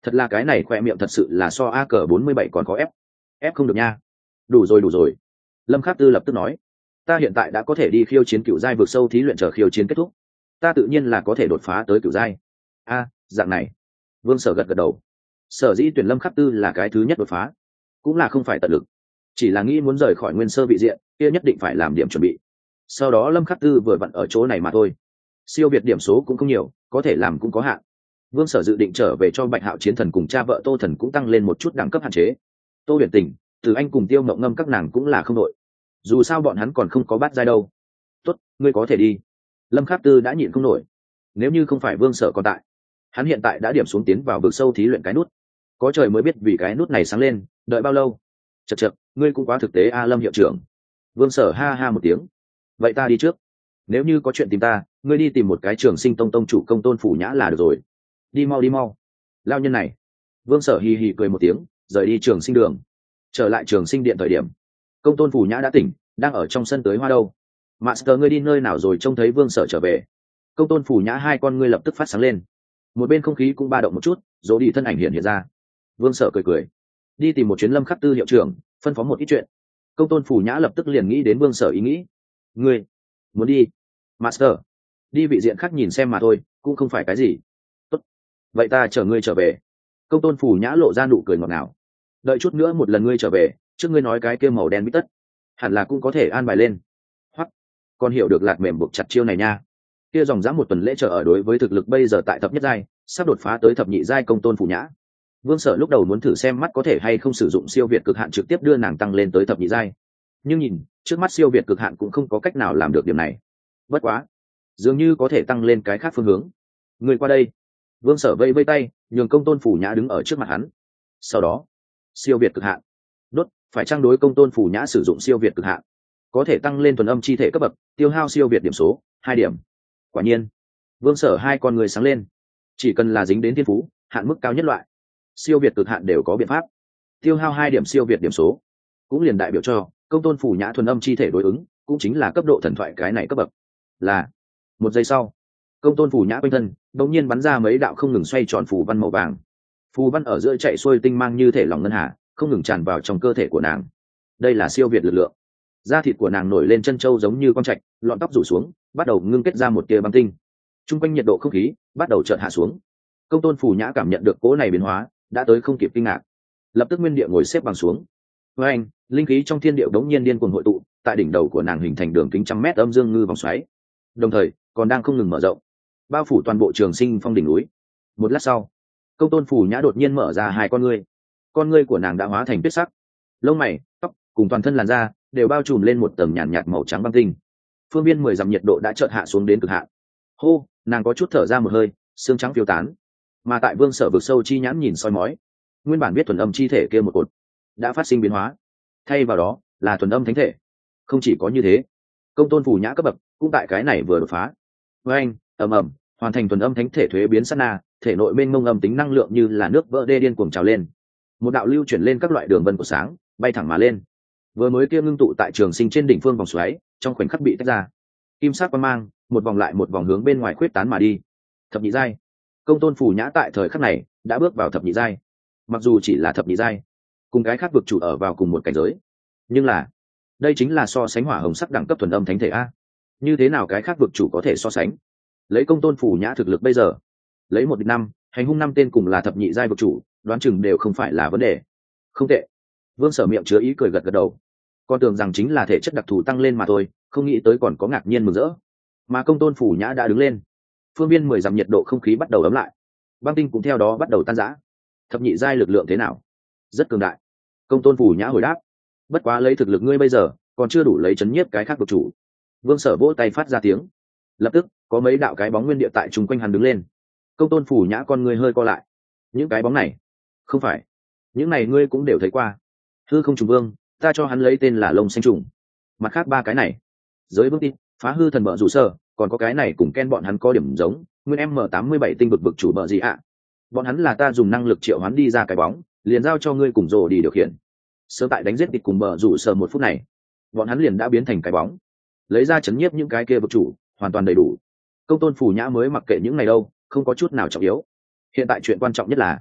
Thật là cái này khoe miệng thật sự là so a cờ bốn mươi bảy còn có ép. Ép không được nha. Đủ rồi đủ rồi. Lâm Khắc Tư lập tức nói, ta hiện tại đã có thể đi khiêu chiến cựu giai vượt sâu thí luyện chờ khiêu chiến kết thúc, ta tự nhiên là có thể đột phá tới cựu giai. A, dạng này. Vương Sở gật gật đầu. Sở dĩ tuyển Lâm Khắc Tư là cái thứ nhất đột phá, cũng là không phải tận lực, chỉ là nghĩ muốn rời khỏi nguyên sơ vị diện kia nhất định phải làm điểm chuẩn bị. Sau đó Lâm Khắc Tư vừa vặn ở chỗ này mà thôi, siêu việt điểm số cũng không nhiều, có thể làm cũng có hạn. Vương Sở dự định trở về cho Bạch Hạo Chiến Thần cùng cha vợ Tô Thần cũng tăng lên một chút đẳng cấp hạn chế. Tô Huyền Tình, Từ Anh cùng Tiêu Mộng Ngâm các nàng cũng là không đội, dù sao bọn hắn còn không có bát giai đâu. Tốt, ngươi có thể đi. Lâm Khắc Tư đã nhịn không nổi, nếu như không phải Vương Sở còn tại, hắn hiện tại đã điểm xuống tiến vào vực sâu thí luyện cái nút, có trời mới biết vì cái nút này sáng lên đợi bao lâu. Chật chật, ngươi cũng quá thực tế a Lâm hiệu trưởng. Vương Sở ha ha một tiếng, vậy ta đi trước, nếu như có chuyện tìm ta, ngươi đi tìm một cái Trường Sinh Tông tông chủ Công Tôn Phủ Nhã là được rồi. Đi mau đi mau. Lao nhân này. Vương Sở hì hì cười một tiếng, rời đi Trường Sinh đường. Trở lại Trường Sinh điện thời điểm, Công Tôn Phủ Nhã đã tỉnh, đang ở trong sân tưới hoa đâu. Master, ngươi đi nơi nào rồi? Trông thấy Vương Sở trở về, Công Tôn Phủ Nhã hai con ngươi lập tức phát sáng lên, một bên không khí cũng ba động một chút, rồi đi thân ảnh hiện hiện ra. Vương Sở cười cười, đi tìm một chuyến Lâm Khắc Tư hiệu trưởng, phân phó một ít chuyện. Công Tôn Phủ Nhã lập tức liền nghĩ đến Vương Sở ý nghĩ. Ngươi muốn đi? Master, đi vị diện khác nhìn xem mà thôi, cũng không phải cái gì. Tốt, vậy ta chờ ngươi trở về. Công Tôn Phủ Nhã lộ ra nụ cười ngọt ngào. Đợi chút nữa một lần ngươi trở về, trước ngươi nói cái kia màu đen bít tất, hẳn là cũng có thể an bài lên. Hoặc còn hiểu được lạc mềm buộc chặt chiêu này nha. Kia dòng dã một tuần lễ chờ ở đối với thực lực bây giờ tại thập nhất giai, sắp đột phá tới thập nhị giai Công Tôn Phủ Nhã. Vương Sở lúc đầu muốn thử xem mắt có thể hay không sử dụng siêu việt cực hạn trực tiếp đưa nàng tăng lên tới thập nhị giai, nhưng nhìn trước mắt siêu việt cực hạn cũng không có cách nào làm được điểm này. Bất quá, dường như có thể tăng lên cái khác phương hướng. Người qua đây. Vương Sở vây vây tay, nhường Công Tôn Phủ Nhã đứng ở trước mặt hắn. Sau đó, siêu việt cực hạn. Đốt, phải trang đối Công Tôn Phủ Nhã sử dụng siêu việt cực hạn, có thể tăng lên thuần âm chi thể cấp bậc, tiêu hao siêu việt điểm số hai điểm. Quả nhiên, Vương Sở hai con người sáng lên. Chỉ cần là dính đến thiên phú, hạn mức cao nhất loại, siêu việt cực hạn đều có biện pháp. Tiêu hao hai điểm siêu việt điểm số, cũng liền đại biểu cho Công Tôn Phủ Nhã thuần âm chi thể đối ứng, cũng chính là cấp độ thần thoại cái này cấp bậc. Là một giây sau, Công Tôn Phủ Nhã quanh thân đột nhiên bắn ra mấy đạo không ngừng xoay tròn phù văn màu vàng. Phù văn ở giữa chạy xuôi tinh mang như thể lòng ngân hà, không ngừng tràn vào trong cơ thể của nàng. Đây là siêu việt lực lượng. Da thịt của nàng nổi lên chân trâu giống như con trạch, lọn tóc rủ xuống, bắt đầu ngưng kết ra một tia băng tinh. Trung quanh nhiệt độ không khí bắt đầu chợt hạ xuống. Công Tôn Phủ Nhã cảm nhận được cỗ này biến hóa, đã tới không kịp kinh ngạc, lập tức nguyên địa ngồi xếp bằng xuống. Với anh, linh khí trong thiên địa đống nhiên điên cuồng hội tụ, tại đỉnh đầu của nàng hình thành đường kính trăm mét âm dương ngư vòng xoáy, đồng thời còn đang không ngừng mở rộng, bao phủ toàn bộ Trường Sinh Phong đỉnh núi. Một lát sau, Công Tôn Phủ Nhã đột nhiên mở ra hai con ngươi, con ngươi của nàng đã hóa thành tuyết sắc, lông mày, tóc cùng toàn thân làn da đều bao trùm lên một tầng nhàn nhạt màu trắng băng tinh. Phương viên mười dặm nhiệt độ đã chợt hạ xuống đến cực hạn. Hô, nàng có chút thở ra một hơi, xương trắng phiêu tán. Mà tại Vương Sở vực sâu chi nhãn nhìn soi mói, nguyên bản biết thuần âm chi thể kia một cột đã phát sinh biến hóa, thay vào đó là thuần âm thánh thể. Không chỉ có như thế, Công Tôn Phủ Nhã cấp bậc cũng tại cái này vừa đột phá. Với anh, ầm ầm, hoàn thành thuần âm thánh thể thuế biến sát na, thể nội mênh mông âm tính năng lượng như là nước vỡ đê điên cuồng trào lên. Một đạo lưu chuyển lên các loại đường vân của sáng, bay thẳng mà lên. Vừa mới kia ngưng tụ tại Trường Sinh trên đỉnh phương vòng xoáy, trong khoảnh khắc bị tách ra. Kim sắc quang mang, một vòng lại một vòng hướng bên ngoài khuyết tán mà đi. Thập nhị giai. Công Tôn Phủ Nhã tại thời khắc này đã bước vào thập nhị giai. Mặc dù chỉ là thập nhị giai, cùng cái khác vực chủ ở vào cùng một cảnh giới, nhưng là đây chính là so sánh hỏa hồng sắc đẳng cấp thuần âm thánh thể a. Như thế nào cái khác vực chủ có thể so sánh? Lấy Công Tôn Phủ Nhã thực lực bây giờ, lấy một địch năm, hành hung năm tên cùng là thập nhị giai vực chủ, đoán chừng đều không phải là vấn đề. Không tệ. Vương Sở miệng chứa ý cười gật gật đầu. Con tưởng rằng chính là thể chất đặc thù tăng lên mà thôi, không nghĩ tới còn có ngạc nhiên mừng rỡ. Mà Công Tôn Phủ Nhã đã đứng lên, phương viên mười dặm nhiệt độ không khí bắt đầu ấm lại, băng tinh cũng theo đó bắt đầu tan rã. Thập nhị giai lực lượng thế nào? Rất cường đại. Công Tôn Phủ Nhã hồi đáp. Bất quá lấy thực lực ngươi bây giờ, còn chưa đủ lấy chấn nhiếp cái khác vực chủ. Vương Sở vỗ tay phát ra tiếng. Lập tức có mấy đạo cái bóng nguyên địa tại chung quanh hắn đứng lên. Công Tôn Phủ Nhã con ngươi hơi co lại. Những cái bóng này, không phải, những này ngươi cũng đều thấy qua. Hư Không Trùng Vương, ta cho hắn lấy tên là Lông Xanh Trùng. Mặt khác ba cái này, Giới Vương Tin, Phá Hư Thần Bợ Rủ Sơ, còn có cái này cùng Ken bọn hắn có điểm giống, nguyên M tám mươi bảy tinh vực vực chủ bợ gì ạ? Bọn hắn là ta dùng năng lực triệu hoán đi ra cái bóng, liền giao cho ngươi cùng rồ đi điều khiển. Sớm tại đánh giết địch cùng bợ rủ sờ một phút này, bọn hắn liền đã biến thành cái bóng, lấy ra chấn nhiếp những cái kia vực chủ, hoàn toàn đầy đủ. Công Tôn Phủ Nhã mới mặc kệ những này đâu, không có chút nào trọng yếu. Hiện tại chuyện quan trọng nhất là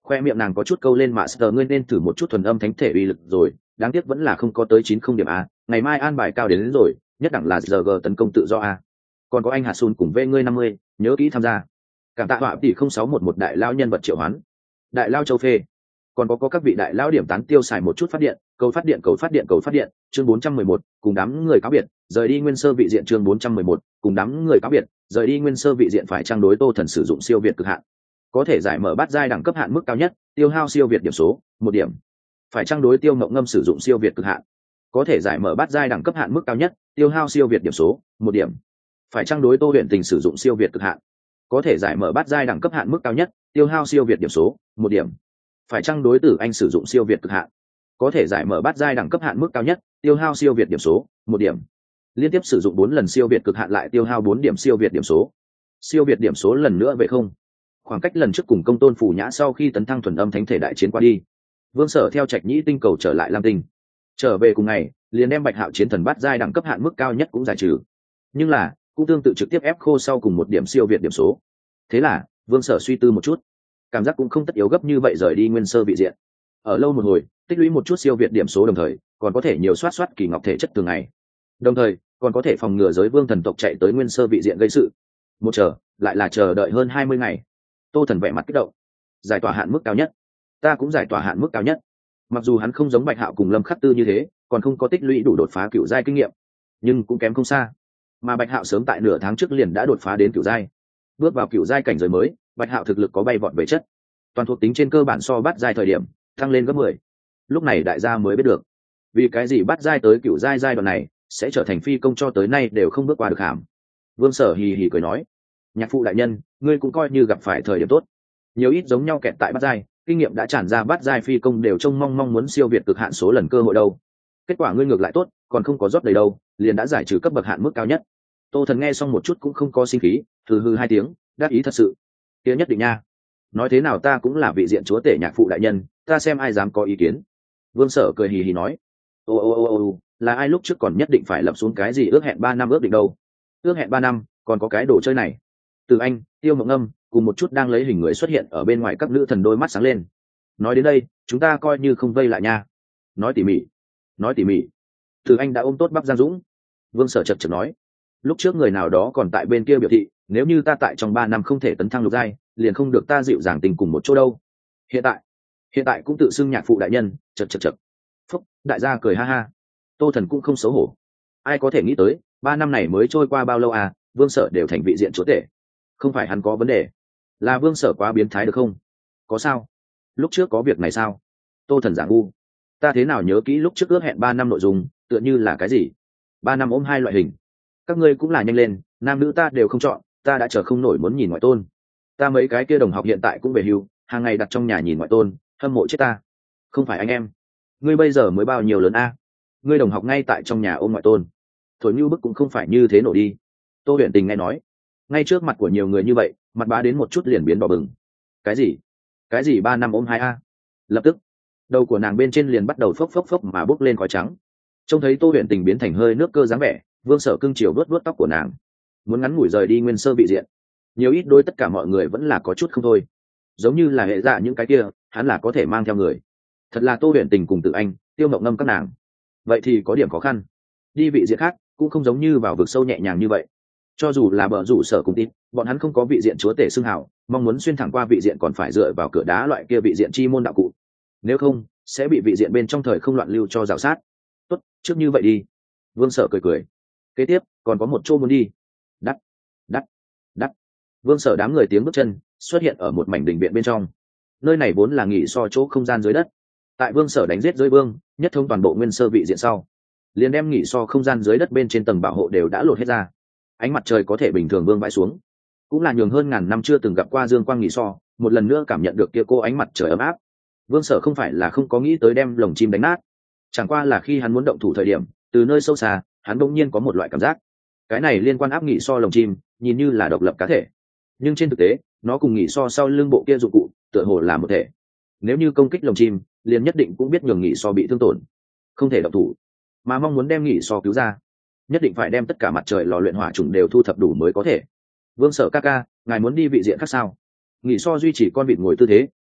Khoe miệng nàng có chút câu lên mà sờ, ngươi nên thử một chút thuần âm thánh thể uy lực rồi, đáng tiếc vẫn là không có tới chín không điểm a, ngày mai an bài cao đến, đến rồi, nhất đẳng là giờ g tấn công tự do a. Còn có anh Hà Sun cùng V ngươi năm mươi, nhớ kỹ tham gia. Cảm tạ họa tỷ không sáu một một đại lao nhân vật triệu hoán. Đại lao châu phê. Còn có có các vị đại lao điểm tán tiêu xài một chút phát điện, cầu phát điện cầu phát điện cầu phát điện, chương bốn trăm mười một, cùng đám người cáo biệt, rời đi nguyên sơ vị diện chương bốn trăm mười một, cùng đám người cáo biệt, rời đi nguyên sơ vị diện phải trang đối Tô Thần sử dụng siêu việt cực hạn. Có thể giải mở bát giai đẳng cấp hạn mức cao nhất, tiêu hao siêu việt điểm số, một điểm. Phải trang đối Tiêu Ngộng Ngâm sử dụng siêu việt cực hạn. Có thể giải mở bát giai đẳng cấp hạn mức cao nhất, tiêu hao siêu việt điểm số, một điểm. Phải trang đối Tô Huyền Tình sử dụng siêu việt cực hạn. Có thể giải mở bát giai đẳng cấp hạn mức cao nhất, tiêu hao siêu việt điểm số, một điểm. Phải trang đối Tử Anh sử dụng siêu việt cực hạn. Có thể giải mở bát giai đẳng cấp hạn mức cao nhất, tiêu hao siêu việt điểm số, một điểm. Liên tiếp sử dụng bốn lần siêu việt cực hạn lại tiêu hao bốn điểm siêu việt điểm số. Siêu việt điểm số lần nữa về không. Khoảng cách lần trước cùng Công Tôn Phủ Nhã sau khi tấn thăng thuần âm thánh thể đại chiến qua đi, Vương Sở theo Trạch Nhĩ tinh cầu trở lại Lam Tinh. Trở về cùng ngày, liền đem Bạch Hạo chiến thần bát giai đẳng cấp hạn mức cao nhất cũng giải trừ. Nhưng là, cũng tương tự trực tiếp ép khô sau cùng một điểm siêu việt điểm số. Thế là, Vương Sở suy tư một chút, cảm giác cũng không tất yếu gấp như vậy rời đi nguyên sơ vị diện. Ở lâu một hồi, tích lũy một chút siêu việt điểm số đồng thời, còn có thể nhiều soát soát kỳ ngọc thể chất thường ngày. Đồng thời, còn có thể phòng ngừa giới vương thần tộc chạy tới nguyên sơ vị diện gây sự. Một chờ, lại là chờ đợi hơn hai mươi ngày. Tô Thần vẻ mặt kích động. Giải tỏa hạn mức cao nhất. Ta cũng giải tỏa hạn mức cao nhất. Mặc dù hắn không giống Bạch Hạo cùng Lâm Khắc Tư như thế, còn không có tích lũy đủ đột phá cửu giai kinh nghiệm, nhưng cũng kém không xa. Mà Bạch Hạo sớm tại nửa tháng trước liền đã đột phá đến cửu giai. Bước vào cửu giai cảnh giới mới, Bạch Hạo thực lực có bay vọt về chất. Toàn thuộc tính trên cơ bản so bát giai thời điểm tăng lên gấp mười. Lúc này đại gia mới biết được, vì cái gì bát giai tới cửu giai giai đoạn này sẽ trở thành phi công cho tới nay đều không bước qua được hàm. Vương Sở hì hì cười nói, nhạc phụ đại nhân, ngươi cũng coi như gặp phải thời điểm tốt. Nhiều ít giống nhau kẹt tại bát giai, kinh nghiệm đã tràn ra, bát giai phi công đều trông mong mong muốn siêu việt cực hạn số lần cơ hội đâu. Kết quả ngươi ngược lại tốt, còn không có rót đầy đâu, liền đã giải trừ cấp bậc hạn mức cao nhất. Tô Thần nghe xong một chút cũng không có sinh khí, hừ hừ hai tiếng, đáp ý thật sự. Kia nhất định nha. Nói thế nào ta cũng là vị diện chúa tể nhạc phụ đại nhân, ta xem ai dám có ý kiến. Vương Sở cười hì hì nói, ô ô ô ô là ai lúc trước còn nhất định phải lập xuống cái gì ước hẹn ba năm ước định đâu. Ước hẹn ba năm, còn có cái đồ chơi này. Từ Anh, Tiêu Mộng Âm cùng một chút đang lấy hình người xuất hiện ở bên ngoài, các nữ thần đôi mắt sáng lên. Nói đến đây, chúng ta coi như không vây lại nha. Nói tỉ mỉ, nói tỉ mỉ. Từ Anh đã ôm tốt bắp Giang Dũng. Vương Sở chật chật nói, lúc trước người nào đó còn tại bên kia biểu thị, nếu như ta tại trong ba năm không thể tấn thăng lục giai, liền không được ta dịu dàng tình cùng một chỗ đâu. Hiện tại, hiện tại cũng tự xưng nhạc phụ đại nhân, chật chật chật. Phúc, đại gia cười ha ha. Tô Thần cũng không xấu hổ. Ai có thể nghĩ tới, ba năm này mới trôi qua bao lâu à, Vương Sở đều thành vị diện chúa tể. Không phải hắn có vấn đề, là Vương Sở quá biến thái được không? Có sao? Lúc trước có việc này sao? Tô Thần giả ngu. Ta thế nào nhớ kỹ lúc trước ước hẹn ba năm nội dung, tựa như là cái gì? Ba năm ôm hai loại hình. Các ngươi cũng là nhanh lên, nam nữ ta đều không chọn, ta đã chờ không nổi muốn nhìn ngoại tôn. Ta mấy cái kia đồng học hiện tại cũng về hưu, hàng ngày đặt trong nhà nhìn ngoại tôn, hâm mộ chết ta. Không phải anh em. Ngươi bây giờ mới bao nhiêu lớn a? Ngươi đồng học ngay tại trong nhà ôm ngoại tôn. Thổi như bức cũng không phải như thế nổ đi. Tô Huyền Tình nghe nói, ngay trước mặt của nhiều người như vậy, mặt bá đến một chút liền biến đỏ bừng. Cái gì? Cái gì ba năm ôm hai a? Lập tức, đầu của nàng bên trên liền bắt đầu phốc phốc phốc mà bốc lên khói trắng. Trông thấy Tô Huyền Tình biến thành hơi nước cơ dáng vẻ, Vương Sở cưng chiều vuốt vuốt tóc của nàng, muốn ngắn ngủi rời đi nguyên sơ vị diện. Nhiều ít đôi tất cả mọi người vẫn là có chút không thôi, giống như là hệ dạ những cái kia, hắn là có thể mang theo người. Thật là Tô Huyền Tình cùng Tự Anh, Tiêu Mộng Ngâm các nàng, vậy thì có điểm khó khăn. Đi vị diện khác cũng không giống như vào vực sâu nhẹ nhàng như vậy. Cho dù là bờ rủ Sở cùng tin, bọn hắn không có vị diện chúa tể xưng hào, mong muốn xuyên thẳng qua vị diện còn phải dựa vào cửa đá loại kia vị diện chi môn đạo cụ. Nếu không, sẽ bị vị diện bên trong thời không loạn lưu cho rào sát. Tốt, trước như vậy đi. Vương Sở cười cười. Kế tiếp, còn có một chỗ muốn đi. Đắt, đắt, đắt. Vương Sở đám người tiếng bước chân xuất hiện ở một mảnh đình viện bên trong. Nơi này vốn là nghỉ so chỗ không gian dưới đất. Tại Vương Sở đánh giết giới vương, nhất thông toàn bộ nguyên sơ vị diện sau, liền đem nghỉ so không gian dưới đất bên trên tầng bảo hộ đều đã lột hết ra. Ánh mặt trời có thể bình thường vương vãi xuống, cũng là nhường hơn ngàn năm chưa từng gặp qua dương quang nghỉ so, một lần nữa cảm nhận được kia cô ánh mặt trời ấm áp. Vương Sở không phải là không có nghĩ tới đem lồng chim đánh nát, chẳng qua là khi hắn muốn động thủ thời điểm, từ nơi sâu xa, hắn bỗng nhiên có một loại cảm giác. Cái này liên quan áp nghỉ so lồng chim, nhìn như là độc lập cá thể, nhưng trên thực tế, nó cùng nghỉ so sau lưng bộ kia dụng cụ, tựa hồ là một thể. Nếu như công kích lồng chim, liền nhất định cũng biết nhường nghỉ so bị thương tổn, không thể động thủ, mà mong muốn đem nghỉ so cứu ra, nhất định phải đem tất cả mặt trời lò luyện hỏa trùng đều thu thập đủ mới có thể. Vương Sở ca ca, ngài muốn đi vị diện khác sao? Nghỉ so duy trì con vịt ngồi tư thế,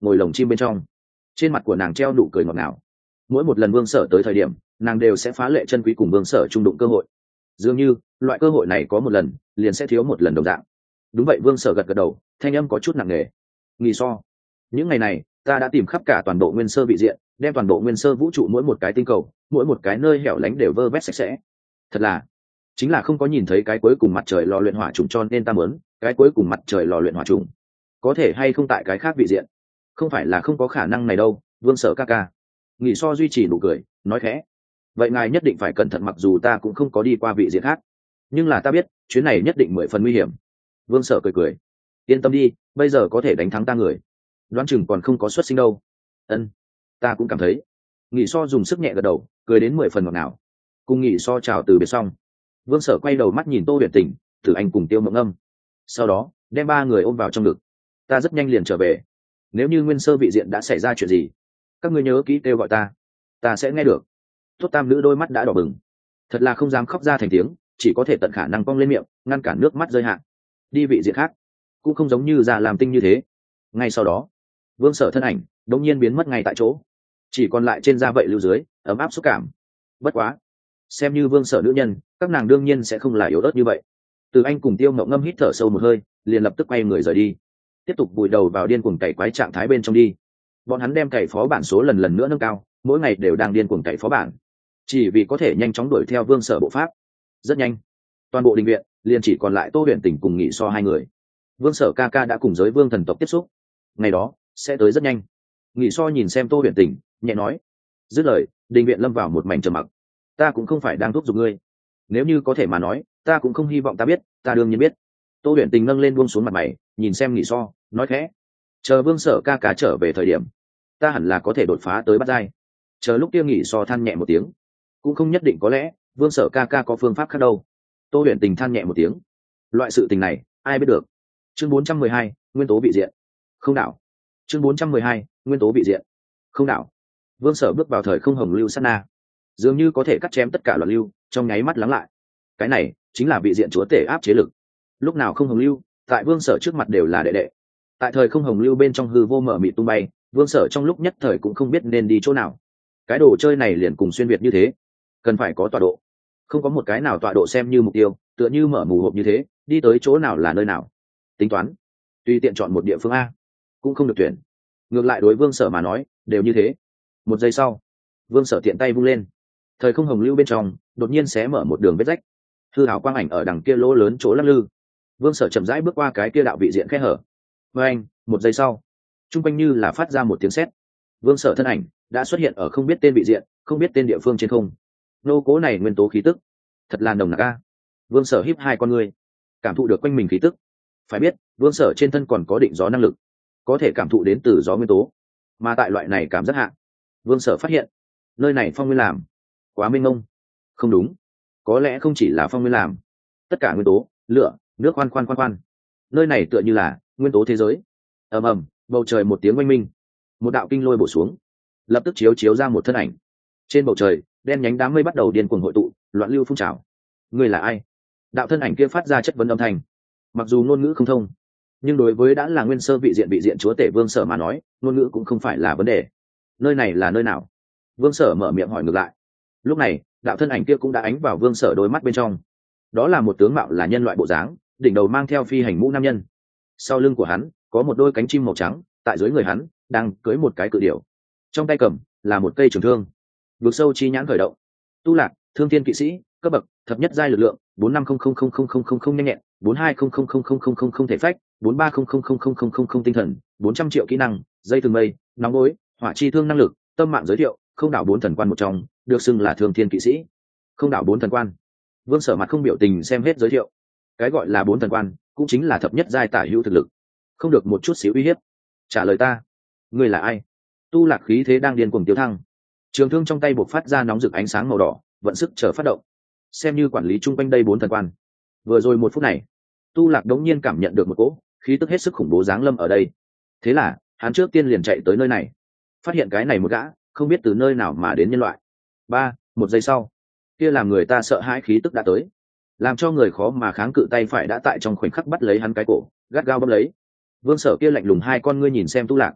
ngồi lồng chim bên trong. Trên mặt của nàng treo nụ cười ngọt ngào. Mỗi một lần Vương Sở tới thời điểm, nàng đều sẽ phá lệ chân quý cùng Vương Sở chung đụng cơ hội. Dường như loại cơ hội này có một lần liền sẽ thiếu một lần đồng dạng. Đúng vậy, Vương Sở gật gật đầu, thanh âm có chút nặng nề. Nghỉ so, những ngày này ta đã tìm khắp cả toàn bộ nguyên sơ vị diện, đem toàn bộ nguyên sơ vũ trụ mỗi một cái tinh cầu, mỗi một cái nơi hẻo lánh đều vơ vét sạch sẽ. Thật là, chính là không có nhìn thấy cái cuối cùng mặt trời lò luyện hỏa trùng, cho nên ta muốn cái cuối cùng mặt trời lò luyện hỏa trùng có thể hay không tại cái khác vị diện. Không phải là không có khả năng này đâu, Vương Sở ca ca. Nghỉ so duy trì nụ cười, nói khẽ. Vậy ngài nhất định phải cẩn thận, mặc dù ta cũng không có đi qua vị diện khác, nhưng là ta biết chuyến này nhất định mười phần nguy hiểm. Vương Sở cười cười. Yên tâm đi, bây giờ có thể đánh thắng ta người, đoán chừng còn không có xuất sinh đâu. Ân, ta cũng cảm thấy. Nghỉ so dùng sức nhẹ gật đầu, cười đến mười phần ngọt ngào. Cùng nghỉ so chào từ biệt xong, Vương Sở quay đầu mắt nhìn Tô Huyền Tình, Tử Anh cùng Tiêu Mộng Âm, sau đó đem ba người ôm vào trong ngực. Ta rất nhanh liền trở về, nếu như nguyên sơ vị diện đã xảy ra chuyện gì, các ngươi nhớ kỹ kêu gọi ta, ta sẽ nghe được. Tốt tam nữ đôi mắt đã đỏ bừng, thật là không dám khóc ra thành tiếng, chỉ có thể tận khả năng cong lên miệng, ngăn cản nước mắt rơi hạn. Đi vị diện khác cũng không giống như già làm tinh như thế. Ngay sau đó, Vương Sở thân ảnh đột nhiên biến mất ngay tại chỗ, chỉ còn lại trên da vậy lưu dưới ấm áp xúc cảm. Bất quá, xem như Vương Sở nữ nhân, các nàng đương nhiên sẽ không là yếu ớt như vậy. Từ Anh cùng Tiêu Mộng Ngâm hít thở sâu một hơi, liền lập tức quay người rời đi, tiếp tục vùi đầu vào điên cuồng cày quái trạng thái bên trong đi. Bọn hắn đem cày phó bản số lần lần nữa nâng cao, mỗi ngày đều đang điên cuồng cày phó bản, chỉ vì có thể nhanh chóng đuổi theo Vương Sở bộ pháp. Rất nhanh, toàn bộ đình viện liền chỉ còn lại Tô Huyền Tình cùng Nghị So hai người. Vương Sở ca ca đã cùng giới vương thần tộc tiếp xúc, ngày đó sẽ tới rất nhanh. Nghị So nhìn xem Tô Huyền Tình, nhẹ nói. Dứt lời, đình viện lâm vào một mảnh trầm mặc. Ta cũng không phải đang thúc giục ngươi, nếu như có thể mà nói, ta cũng không hy vọng ta biết, ta đương nhiên biết. Tô Huyền Tình nâng lên buông xuống mặt mày, nhìn xem Nghị So, nói khẽ. Chờ Vương Sở ca ca trở về thời điểm, ta hẳn là có thể đột phá tới bát giai. Chờ lúc kia Nghị So than nhẹ một tiếng. Cũng không nhất định, có lẽ Vương Sở ca ca có phương pháp khác đâu. Tô Huyền Tình than nhẹ một tiếng. Loại sự tình này ai biết được. Chương bốn trăm mười hai, nguyên tố vị diện. Không đảo. Chương bốn trăm mười hai, nguyên tố vị diện. Không đảo. Vương Sở bước vào thời không hồng lưu sát na, dường như có thể cắt chém tất cả loạn lưu, trong nháy mắt lắng lại. Cái này chính là vị diện chúa tể áp chế lực. Lúc nào không hồng lưu, tại Vương Sở trước mặt đều là đệ đệ. Tại thời không hồng lưu bên trong hư vô mở mịt tung bay, Vương Sở trong lúc nhất thời cũng không biết nên đi chỗ nào. Cái đồ chơi này liền cùng xuyên việt như thế, cần phải có tọa độ. Không có một cái nào tọa độ xem như mục tiêu, tựa như mở mù hộp như thế, đi tới chỗ nào là nơi nào. Tính toán, tùy tiện chọn một địa phương a, cũng không được tuyển. Ngược lại đối Vương Sở mà nói, đều như thế. Một giây sau, Vương Sở tiện tay vung lên, thời không hồng lưu bên trong đột nhiên xé mở một đường vết rách, hư hảo quang ảnh ở đằng kia lỗ lớn chỗ lắc lư. Vương Sở chậm rãi bước qua cái kia đạo vị diện khe hở. Với anh, một giây sau, trung quanh như là phát ra một tiếng sét. Vương Sở thân ảnh đã xuất hiện ở không biết tên vị diện, không biết tên địa phương trên không. Nô cố này nguyên tố khí tức, thật là nồng nặc a. Vương Sở híp hai con ngươi, cảm thụ được quanh mình khí tức. Phải biết, Vương Sở trên thân còn có định gió năng lực, có thể cảm thụ đến từ gió nguyên tố. Mà tại loại này cảm giác hạ, Vương Sở phát hiện, nơi này phong nguyên làm quá mênh mông. Không đúng, có lẽ không chỉ là phong nguyên làm, tất cả nguyên tố, lửa, nước, khoan khoan khoan khoan, nơi này tựa như là nguyên tố thế giới. Ầm ầm, bầu trời một tiếng oanh minh, một đạo kinh lôi bổ xuống, lập tức chiếu chiếu ra một thân ảnh. Trên bầu trời, đen nhánh đám mây bắt đầu điên cuồng hội tụ, loạn lưu phun trào. Ngươi là ai? Đạo thân ảnh kia phát ra chất vấn âm thanh. Mặc dù ngôn ngữ không thông, nhưng đối với đã là nguyên sơ vị diện vị diện chúa tể Vương Sở mà nói, ngôn ngữ cũng không phải là vấn đề. Nơi này là nơi nào? Vương Sở mở miệng hỏi ngược lại. Lúc này, đạo thân ảnh kia cũng đã ánh vào Vương Sở đôi mắt bên trong. Đó là một tướng mạo là nhân loại bộ dáng, đỉnh đầu mang theo phi hành mũ nam nhân. Sau lưng của hắn có một đôi cánh chim màu trắng, tại dưới người hắn đang cưỡi một cái cự điểu. Trong tay cầm là một cây trường thương. Vực sâu chi nhãn khởi động. Tu Lạc, thương thiên kỵ sĩ, cấp bậc thập nhất giai lực lượng, bốn năm không không không không không không không nhanh nhẹn, bốn hai không không không không không không không thể phách, bốn ba không không không không không không không tinh thần, bốn trăm triệu kỹ năng, dây từng mây, nóng bối, hỏa chi thương năng lực, tâm mạng giới thiệu, không đảo bốn thần quan một trong, được xưng là thương thiên kỵ sĩ. Không đảo bốn thần quan. Vương Sở mặt không biểu tình xem hết giới thiệu. Cái gọi là bốn thần quan, cũng chính là thập nhất giai tả hữu thực lực, không được một chút xíu uy hiếp. Trả lời ta, ngươi là ai? Tu Lạc khí thế đang điên cuồng tiêu thăng, trường thương trong tay bộc phát ra nóng rực ánh sáng màu đỏ, vận sức chờ phát động, xem như quản lý chung quanh đây bốn thần quan. Vừa rồi một phút này, Tu Lạc đống nhiên cảm nhận được một cỗ khí tức hết sức khủng bố giáng lâm ở đây. Thế là hắn trước tiên liền chạy tới nơi này, phát hiện cái này một gã không biết từ nơi nào mà đến nhân loại. Ba, một giây sau, kia làm người ta sợ hãi khí tức đã tới, làm cho người khó mà kháng cự tay phải đã tại trong khoảnh khắc bắt lấy hắn cái cổ, gắt gao bóp lấy. Vương Sở kia lạnh lùng hai con ngươi nhìn xem Tu Lạc,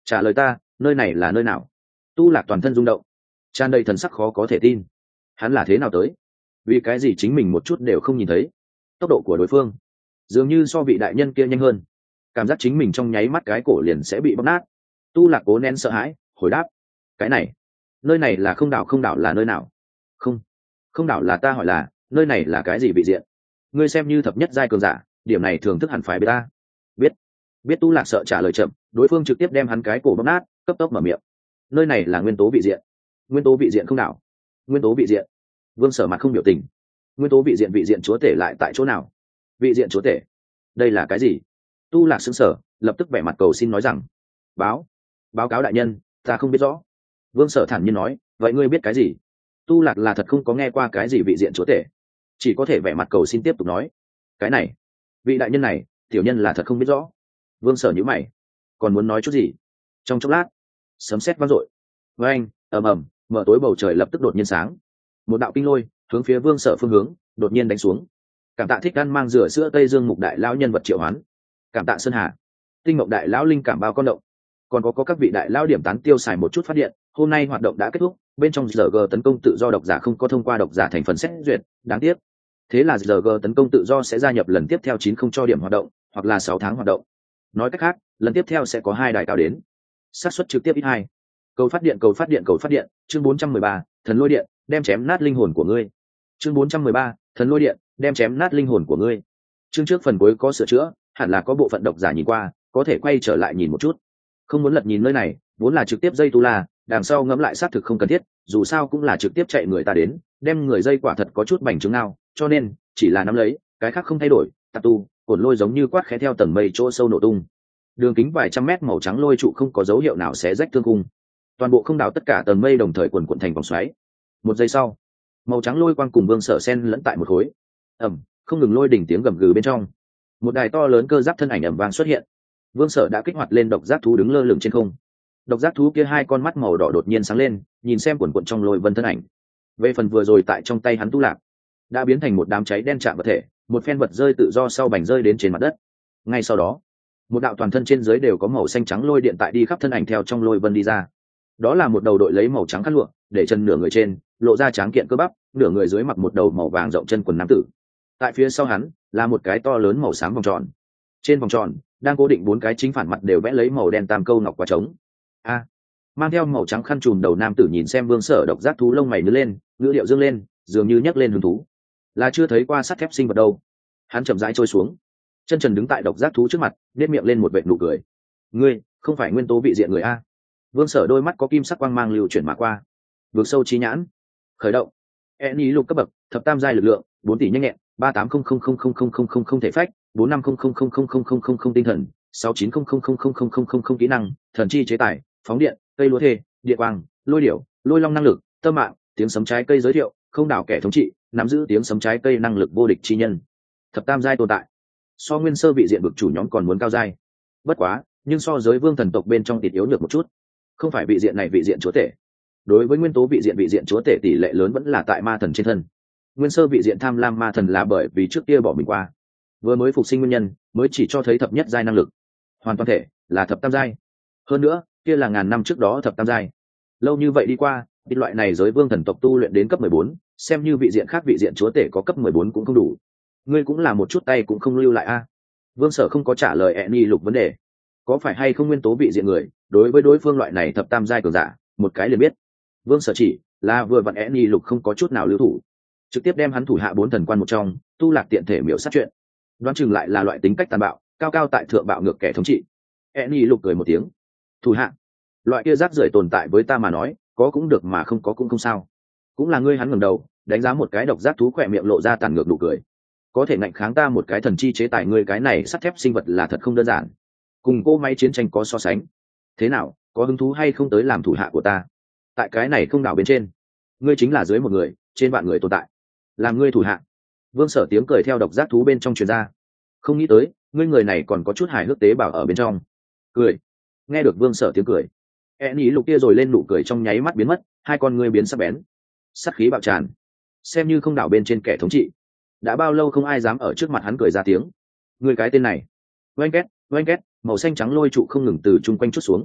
trả lời ta, nơi này là nơi nào? Tu Lạc toàn thân rung động, tràn đầy thần sắc khó có thể tin. Hắn là thế nào tới? Vì cái gì chính mình một chút đều không nhìn thấy? Tốc độ của đối phương dường như so vị đại nhân kia nhanh hơn, cảm giác chính mình trong nháy mắt cái cổ liền sẽ bị bóp nát. Tu Lạc cố nén sợ hãi hồi đáp, cái này, nơi này là không đảo. Không đảo là nơi nào? Không, không đảo là ta hỏi là nơi này là cái gì vị diện? Ngươi xem như thập nhất giai cường giả, điểm này thường thức hẳn phải biết ta. Biết. Biết. Tu Lạc sợ trả lời chậm, đối phương trực tiếp đem hắn cái cổ bóp nát, cấp tốc mở miệng. Nơi này là nguyên tố vị diện. Nguyên tố vị diện không đảo. Nguyên tố vị diện. Vương Sở mặt không biểu tình. Nguyên tố vị diện, vị diện chúa tể lại tại chỗ nào? Vị diện chúa tể, đây là cái gì? Tu Lạc sững sờ, lập tức vẻ mặt cầu xin nói rằng, báo báo cáo đại nhân, ta không biết rõ. Vương Sở thản nhiên nói, vậy ngươi biết cái gì? Tu Lạc là thật không có nghe qua cái gì vị diện chúa tể, chỉ có thể vẻ mặt cầu xin tiếp tục nói, cái này, vị đại nhân này, tiểu nhân là thật không biết rõ. Vương Sở nhíu mày, còn muốn nói chút gì? Trong chốc lát, sấm sét vang dội, với anh ầm ầm, mở tối bầu trời lập tức đột nhiên sáng, một đạo kinh lôi hướng phía Vương Sở phương hướng đột nhiên đánh xuống. Cảm tạ Thích Ăn mang rửa sữa Tây Dương Mục đại lão nhân vật triệu hoán, cảm tạ Sơn Hà Tinh Mộng đại lão linh cảm bao con động, còn có, có các vị đại lão điểm tán tiêu xài một chút phát điện. Hôm nay hoạt động đã kết thúc, bên trong giờ g tấn công tự do độc giả không có thông qua độc giả thành phần xét duyệt, đáng tiếc. Thế là giờ g tấn công tự do sẽ gia nhập lần tiếp theo chín không cho điểm hoạt động, hoặc là sáu tháng hoạt động. Nói cách khác, lần tiếp theo sẽ có hai đài cao đến, xác suất trực tiếp ít hai. Cầu phát điện, cầu phát điện, cầu phát điện. Chương bốn trăm mười ba, thần lôi điện, đem chém nát linh hồn của ngươi. Chương bốn trăm mười ba, thần lôi điện, đem chém nát linh hồn của ngươi. Chương trước phần cuối có sửa chữa, hẳn là có bộ phận độc giả nhìn qua, có thể quay trở lại nhìn một chút. Không muốn lật nhìn nơi này, vốn là trực tiếp dây tu la, đằng sau ngẫm lại xác thực không cần thiết, dù sao cũng là trực tiếp chạy người ta đến, đem người dây quả thật có chút bành trướng nào, cho nên chỉ là nắm lấy, cái khác không thay đổi. Tạp tu, cồn lôi giống như quát khẽ theo tầng mây chỗ sâu nổ tung. Đường kính vài trăm mét màu trắng lôi trụ không có dấu hiệu nào xé rách thương cung. Toàn bộ không đảo tất cả tầng mây đồng thời quần quần thành vòng xoáy. Một giây sau, màu trắng lôi quang cùng Vương Sở xen lẫn tại một khối. Ầm, không ngừng lôi đỉnh tiếng gầm gừ bên trong. Một đài to lớn cơ giáp thân ảnh ầm vang xuất hiện. Vương Sở đã kích hoạt lên độc giác thú đứng lơ lửng trên không. Độc giác thú kia hai con mắt màu đỏ đột nhiên sáng lên, nhìn xem quần quần trong lôi vân thân ảnh. Về phần vừa rồi tại trong tay hắn Tu Lạc, đã biến thành một đám cháy đen chạm vật thể, một phen vật rơi tự do sau bành rơi đến trên mặt đất. Ngay sau đó, một đạo toàn thân trên dưới đều có màu xanh trắng lôi điện tại đi khắp thân ảnh theo trong lôi vân đi ra. Đó là một đầu đội lấy màu trắng khăn lụa, để chân nửa người trên lộ ra tráng kiện cơ bắp, nửa người dưới mặc một đầu màu vàng rộng chân quần nam tử. Tại phía sau hắn là một cái to lớn màu xám vòng tròn, trên vòng tròn đang cố định bốn cái chính phản mặt đều vẽ lấy màu đen tam câu ngọc quả trống. A, mang theo màu trắng khăn trùm đầu nam tử nhìn xem Vương Sở độc giác thú lông mày nhớ lên, ngữ điệu dương lên, dường như nhắc lên hứng thú. Là chưa thấy qua sắt thép sinh vật đâu. Hắn chậm rãi trôi xuống, chân trần đứng tại độc giác thú trước mặt, nét miệng lên một vệt nụ cười. Ngươi không phải nguyên tố vị diện người a? Vương Sở đôi mắt có kim sắc quang mang lưu chuyển mà qua. Vượt sâu trí nhãn, khởi động. E ý lục cấp bậc, thập tam giai lực lượng, bốn tỷ nhanh nhẹn, ba tám không không không không không không không không thể phách, bốn năm không không không không không không không không tinh thần, sáu chín không không không không không không không không kỹ năng, thần chi chế tài, phóng điện, cây lúa thê, điện quang, lôi điểu, lôi long năng lực, tâm mạng, tiếng sấm trái cây giới thiệu, không đảo kẻ thống trị, nắm giữ tiếng sấm trái cây năng lực vô địch chi nhân. Thập tam giai tồn tại, so nguyên sơ vị diện vực chủ nhóm còn muốn cao giai. Bất quá, nhưng so giới vương thần tộc bên trong tịt yếu nhược một chút. Không phải vị diện này vị diện chúa tể. Đối với nguyên tố vị diện vị diện chúa tể tỷ lệ lớn vẫn là tại ma thần trên thân. Nguyên sơ vị diện tham lam ma thần là bởi vì trước kia bỏ mình qua, vừa mới phục sinh nguyên nhân mới chỉ cho thấy thập nhất giai năng lực, hoàn toàn thể là thập tam giai. Hơn nữa kia là ngàn năm trước đó thập tam giai, lâu như vậy đi qua, ít loại này giới vương thần tộc tu luyện đến cấp mười bốn, xem như vị diện khác vị diện chúa tể có cấp mười bốn cũng không đủ. Ngươi cũng là một chút tay cũng không lưu lại a. Vương Sở không có trả lời Eni Lục vấn đề, có phải hay không nguyên tố vị diện người, đối với đối phương loại này thập tam giai cường giả, một cái liền biết. Vương Sở chỉ là vừa vặn Eni Lục không có chút nào lưu thủ, trực tiếp đem hắn thủ hạ bốn thần quan một trong, Tu Lạc tiện thể miểu sát chuyện. Đoán chừng lại là loại tính cách tàn bạo, cao cao tại thượng bạo ngược kẻ thống trị. Eni Lục cười một tiếng, thủ hạ, loại kia rác rưởi tồn tại với ta mà nói, có cũng được mà không có cũng không sao. Cũng là ngươi. Hắn ngẩng đầu đánh giá một cái độc giác thú, khỏe miệng lộ ra tàn ngược nụ cười. Có thể ngạnh kháng ta một cái thần chi chế tài, ngươi cái này sắt thép sinh vật là thật không đơn giản, cùng cô máy chiến tranh có so sánh. Thế nào, có hứng thú hay không tới làm thủ hạ của ta? Tại cái này không đảo bên trên, ngươi chính là dưới một người trên vạn người tồn tại, làm ngươi thủ hạ. Vương Sở tiếng cười theo độc giác thú bên trong truyền ra. Không nghĩ tới ngươi người này còn có chút hài hước tế bào ở bên trong. Cười. Nghe được Vương Sở tiếng cười, e ý lục kia rồi lên nụ cười trong nháy mắt biến mất, hai con ngươi biến sắc bén, sát khí bạo tràn. Xem như không đảo bên trên kẻ thống trị, đã bao lâu không ai dám ở trước mặt hắn cười ra tiếng. Ngươi cái tên này. Oanh két, oanh két, màu xanh trắng lôi trụ không ngừng từ chung quanh chút xuống.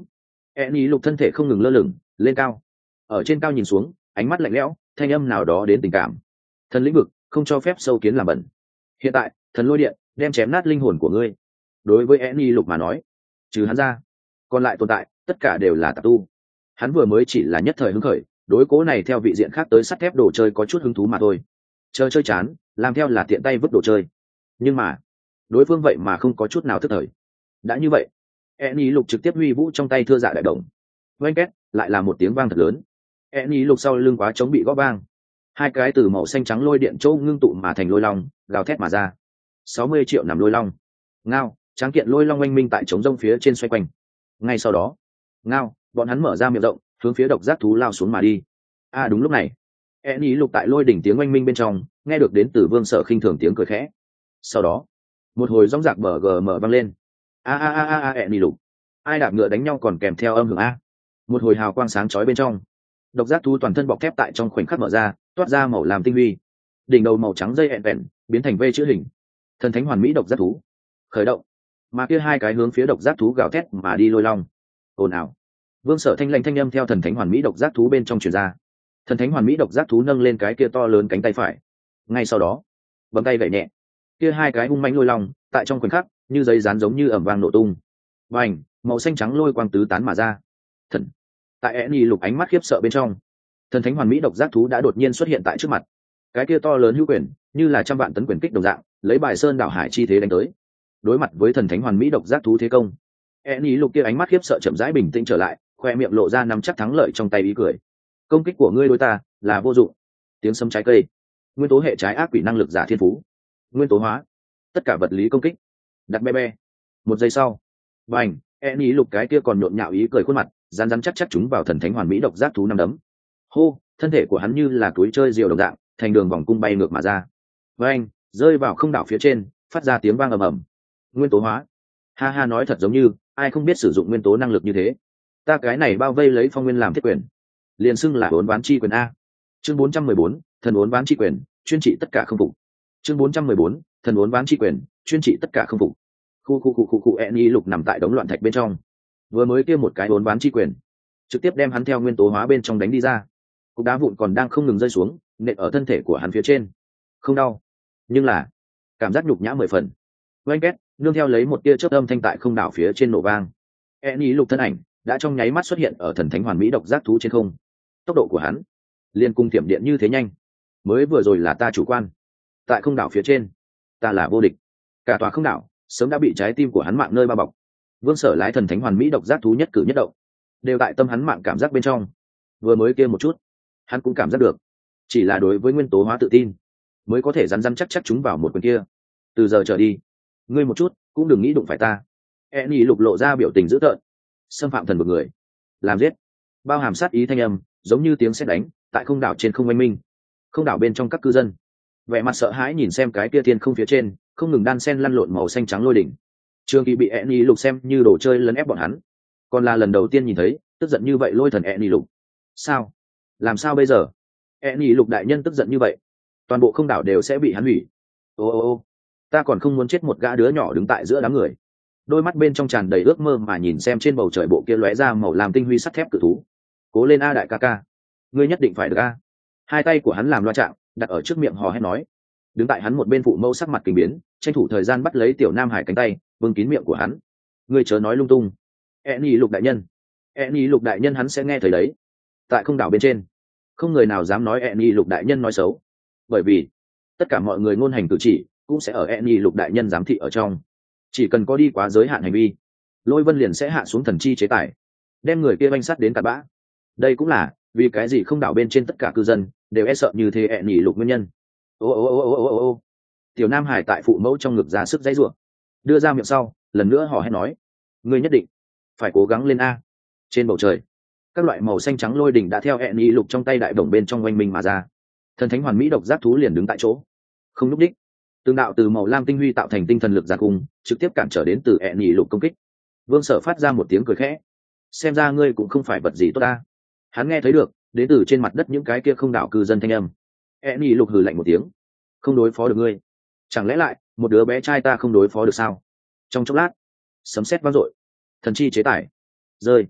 e nhị lục thân thể không ngừng lơ lửng lên cao, ở trên cao nhìn xuống, ánh mắt lạnh lẽo, thanh âm nào đó đến tình cảm. Thần lĩnh vực không cho phép sâu kiến làm bẩn. Hiện tại thần lôi điện đem chém nát linh hồn của ngươi. Đối với e nhị lục mà nói, trừ hắn ra còn lại tồn tại tất cả đều là tạp tu. Hắn vừa mới chỉ là nhất thời hứng khởi, đối cố này theo vị diện khác tới sắt thép đồ chơi có chút hứng thú mà thôi. Chơi chơi chán, làm theo là tiện tay vứt đồ chơi. Nhưng mà đối phương vậy mà không có chút nào thức thời. Đã như vậy, Eni lục trực tiếp huy vũ trong tay thưa dạ đại đồng. Oanh két, lại là một tiếng vang thật lớn. Eni lục sau lưng quá chống bị gõ vang. Hai cái từ màu xanh trắng lôi điện chỗ ngưng tụ mà thành lôi long, gào thét mà ra. sáu mươi triệu nằm lôi long. Ngao, tráng kiện lôi long oanh minh tại trống rông phía trên xoay quanh. Ngay sau đó, ngao, bọn hắn mở ra miệng rộng, hướng phía độc giác thú lao xuống mà đi. À đúng lúc này, Eni lục tại lôi đỉnh tiếng oanh minh bên trong, nghe được đến từ Vương Sở khinh thường tiếng cười khẽ. Sau đó, một hồi rong rạc bờ gờ mở vang lên. A a a a a Eni lục, ai đạp ngựa đánh nhau còn kèm theo âm hưởng a. Một hồi hào quang sáng chói bên trong, độc giác thú toàn thân bọc thép tại trong khoảnh khắc mở ra, toát ra màu làm tinh huy. Đỉnh đầu màu trắng dây ẹn vẹn biến thành vê chữ hình. Thần thánh hoàn mỹ độc giác thú khởi động, mà kia hai cái hướng phía độc giác thú gào thét mà đi lôi long. Ồn ào. Vương Sở thanh lãnh thanh âm theo thần thánh hoàn mỹ độc giác thú bên trong truyền ra. Thần thánh hoàn mỹ độc giác thú nâng lên cái kia to lớn cánh tay phải. Ngay sau đó, bấm tay gậy nhẹ, kia hai cái hung mãnh lôi long tại trong khoảnh khắc như giấy dán giống như ẩm vang nổ tung. Bành, màu xanh trắng lôi quang tứ tán mà ra. Thần. Tại Eni lục ánh mắt khiếp sợ bên trong, thần thánh hoàn mỹ độc giác thú đã đột nhiên xuất hiện tại trước mặt. Cái kia to lớn hữu quyền, như là trăm vạn tấn quyền kích đồng dạng, lấy bài sơn đảo hải chi thế đánh tới. Đối mặt với thần thánh hoàn mỹ độc giác thú thế công, Eni lục kia ánh mắt khiếp sợ chậm rãi bình tĩnh trở lại, khoe miệng lộ ra nắm chắc thắng lợi trong tay ý cười. Công kích của ngươi đối ta là vô dụng. Tiếng sấm trái cây, nguyên tố hệ trái ác quỷ năng lực giả thiên phú, nguyên tố hóa, tất cả vật lý công kích. Đặt be be. Một giây sau, bành, Eni lục cái kia còn nhộn nhạo ý cười khuôn mặt, rán rán chắc chắc chúng vào thần thánh hoàn mỹ độc giác thú năm đấm. Hô, thân thể của hắn như là túi chơi diều đồng dạng, thành đường vòng cung bay ngược mà ra. Bành, rơi vào không đảo phía trên, phát ra tiếng vang ầm ầm. Nguyên tố hóa. Ha ha, nói thật giống như ai không biết sử dụng nguyên tố năng lực như thế. Ta cái này bao vây lấy phong nguyên làm thiết quyền, liền xưng là uốn ván chi quyền a. Chương bốn trăm mười bốn, thần uốn ván chi quyền, chuyên trị tất cả không phục. Chương bốn trăm mười bốn, thần uốn ván chi quyền, chuyên trị tất cả không phục. Khu khu khu khu khu Eni lục nằm tại đống loạn thạch bên trong, vừa mới kia một cái uốn ván chi quyền, trực tiếp đem hắn theo nguyên tố hóa bên trong đánh đi ra. Cục đá vụn còn đang không ngừng rơi xuống, nện ở thân thể của hắn phía trên. Không đau, nhưng là cảm giác nhục nhã mười phần. Oanh két, nương theo lấy một tia chớp âm thanh tại không đảo phía trên nổ vang. Eni lục thân ảnh đã trong nháy mắt xuất hiện ở thần thánh hoàn mỹ độc giác thú trên không. Tốc độ của hắn liên cung tiệm điện như thế nhanh, mới vừa rồi là ta chủ quan. Tại không đảo phía trên, ta là vô địch. Cả tòa không đảo sớm đã bị trái tim của hắn mạng nơi bao bọc. Vương Sở lái thần thánh hoàn mỹ độc giác thú nhất cử nhất động, đều tại tâm hắn mạng cảm giác bên trong. Vừa mới kia một chút, hắn cũng cảm giác được, chỉ là đối với nguyên tố hóa tự tin, mới có thể rắn rắn chắc chắc chúng vào một quyền kia. Từ giờ trở đi, ngươi một chút cũng đừng nghĩ đụng phải ta. Eni lục lộ ra biểu tình dữ tợn, xâm phạm thần một người, làm giết, bao hàm sát ý thanh âm giống như tiếng sét đánh tại không đảo trên không oanh minh. Không đảo bên trong các cư dân vẻ mặt sợ hãi nhìn xem cái kia thiên không phía trên không ngừng đan sen lăn lộn màu xanh trắng lôi đỉnh. Trường Kỳ bị Eni lục xem như đồ chơi lấn ép bọn hắn, còn là lần đầu tiên nhìn thấy tức giận như vậy lôi thần Eni lục. Sao? Làm sao bây giờ? Eni lục đại nhân tức giận như vậy, toàn bộ không đảo đều sẽ bị hắn hủy. Ô ô ô, ta còn không muốn chết một gã đứa nhỏ đứng tại giữa đám người. Đôi mắt bên trong tràn đầy ước mơ mà nhìn xem trên bầu trời bộ kia lóe ra màu làm tinh huy sắt thép cự thú. Cố lên a đại ca ca, ngươi nhất định phải được a. Hai tay của hắn làm loa trạng đặt ở trước miệng hò hét nói. Đứng tại hắn một bên phụ mâu sắc mặt kinh biến, tranh thủ thời gian bắt lấy tiểu nam hải cánh tay vương kín miệng của hắn. Ngươi chớ nói lung tung. Eni lục đại nhân, Eni lục đại nhân hắn sẽ nghe thấy đấy. Tại không đảo bên trên, không người nào dám nói Eni lục đại nhân nói xấu, bởi vì tất cả mọi người ngôn hành cử chỉ cũng sẽ ở Eni lục đại nhân giám thị ở trong. Chỉ cần có đi quá giới hạn hành vi, Lôi Vân liền sẽ hạ xuống thần chi chế tài, đem người kia banh sát đến cặn bã. Đây cũng là vì cái gì không đảo bên trên tất cả cư dân đều e sợ như thế Eni lục nguyên nhân. Ô ô ô ô ô ô ô, tiểu nam hải tại phụ mẫu trong ngực ra sức dãy rủa, đưa ra miệng sau lần nữa hò hét nói, ngươi nhất định phải cố gắng lên a. Trên bầu trời, các loại màu xanh trắng lôi đỉnh đã theo Eni lục trong tay đại đồng bên trong oanh minh mà ra. Thần thánh hoàn mỹ độc giác thú liền đứng tại chỗ, không núp đích. Từng đạo từ màu lam tinh huy tạo thành tinh thần lực giàn cung trực tiếp cản trở đến từ Eni lục công kích. Vương Sở phát ra một tiếng cười khẽ, xem ra ngươi cũng không phải vật gì tốt ta. Hắn nghe thấy được đến từ trên mặt đất những cái kia không đảo cư dân thanh âm. Eni lục hừ lạnh một tiếng, không đối phó được ngươi, chẳng lẽ lại một đứa bé trai ta không đối phó được sao? Trong chốc lát, sấm sét vang dội, thần chi chế tải rơi.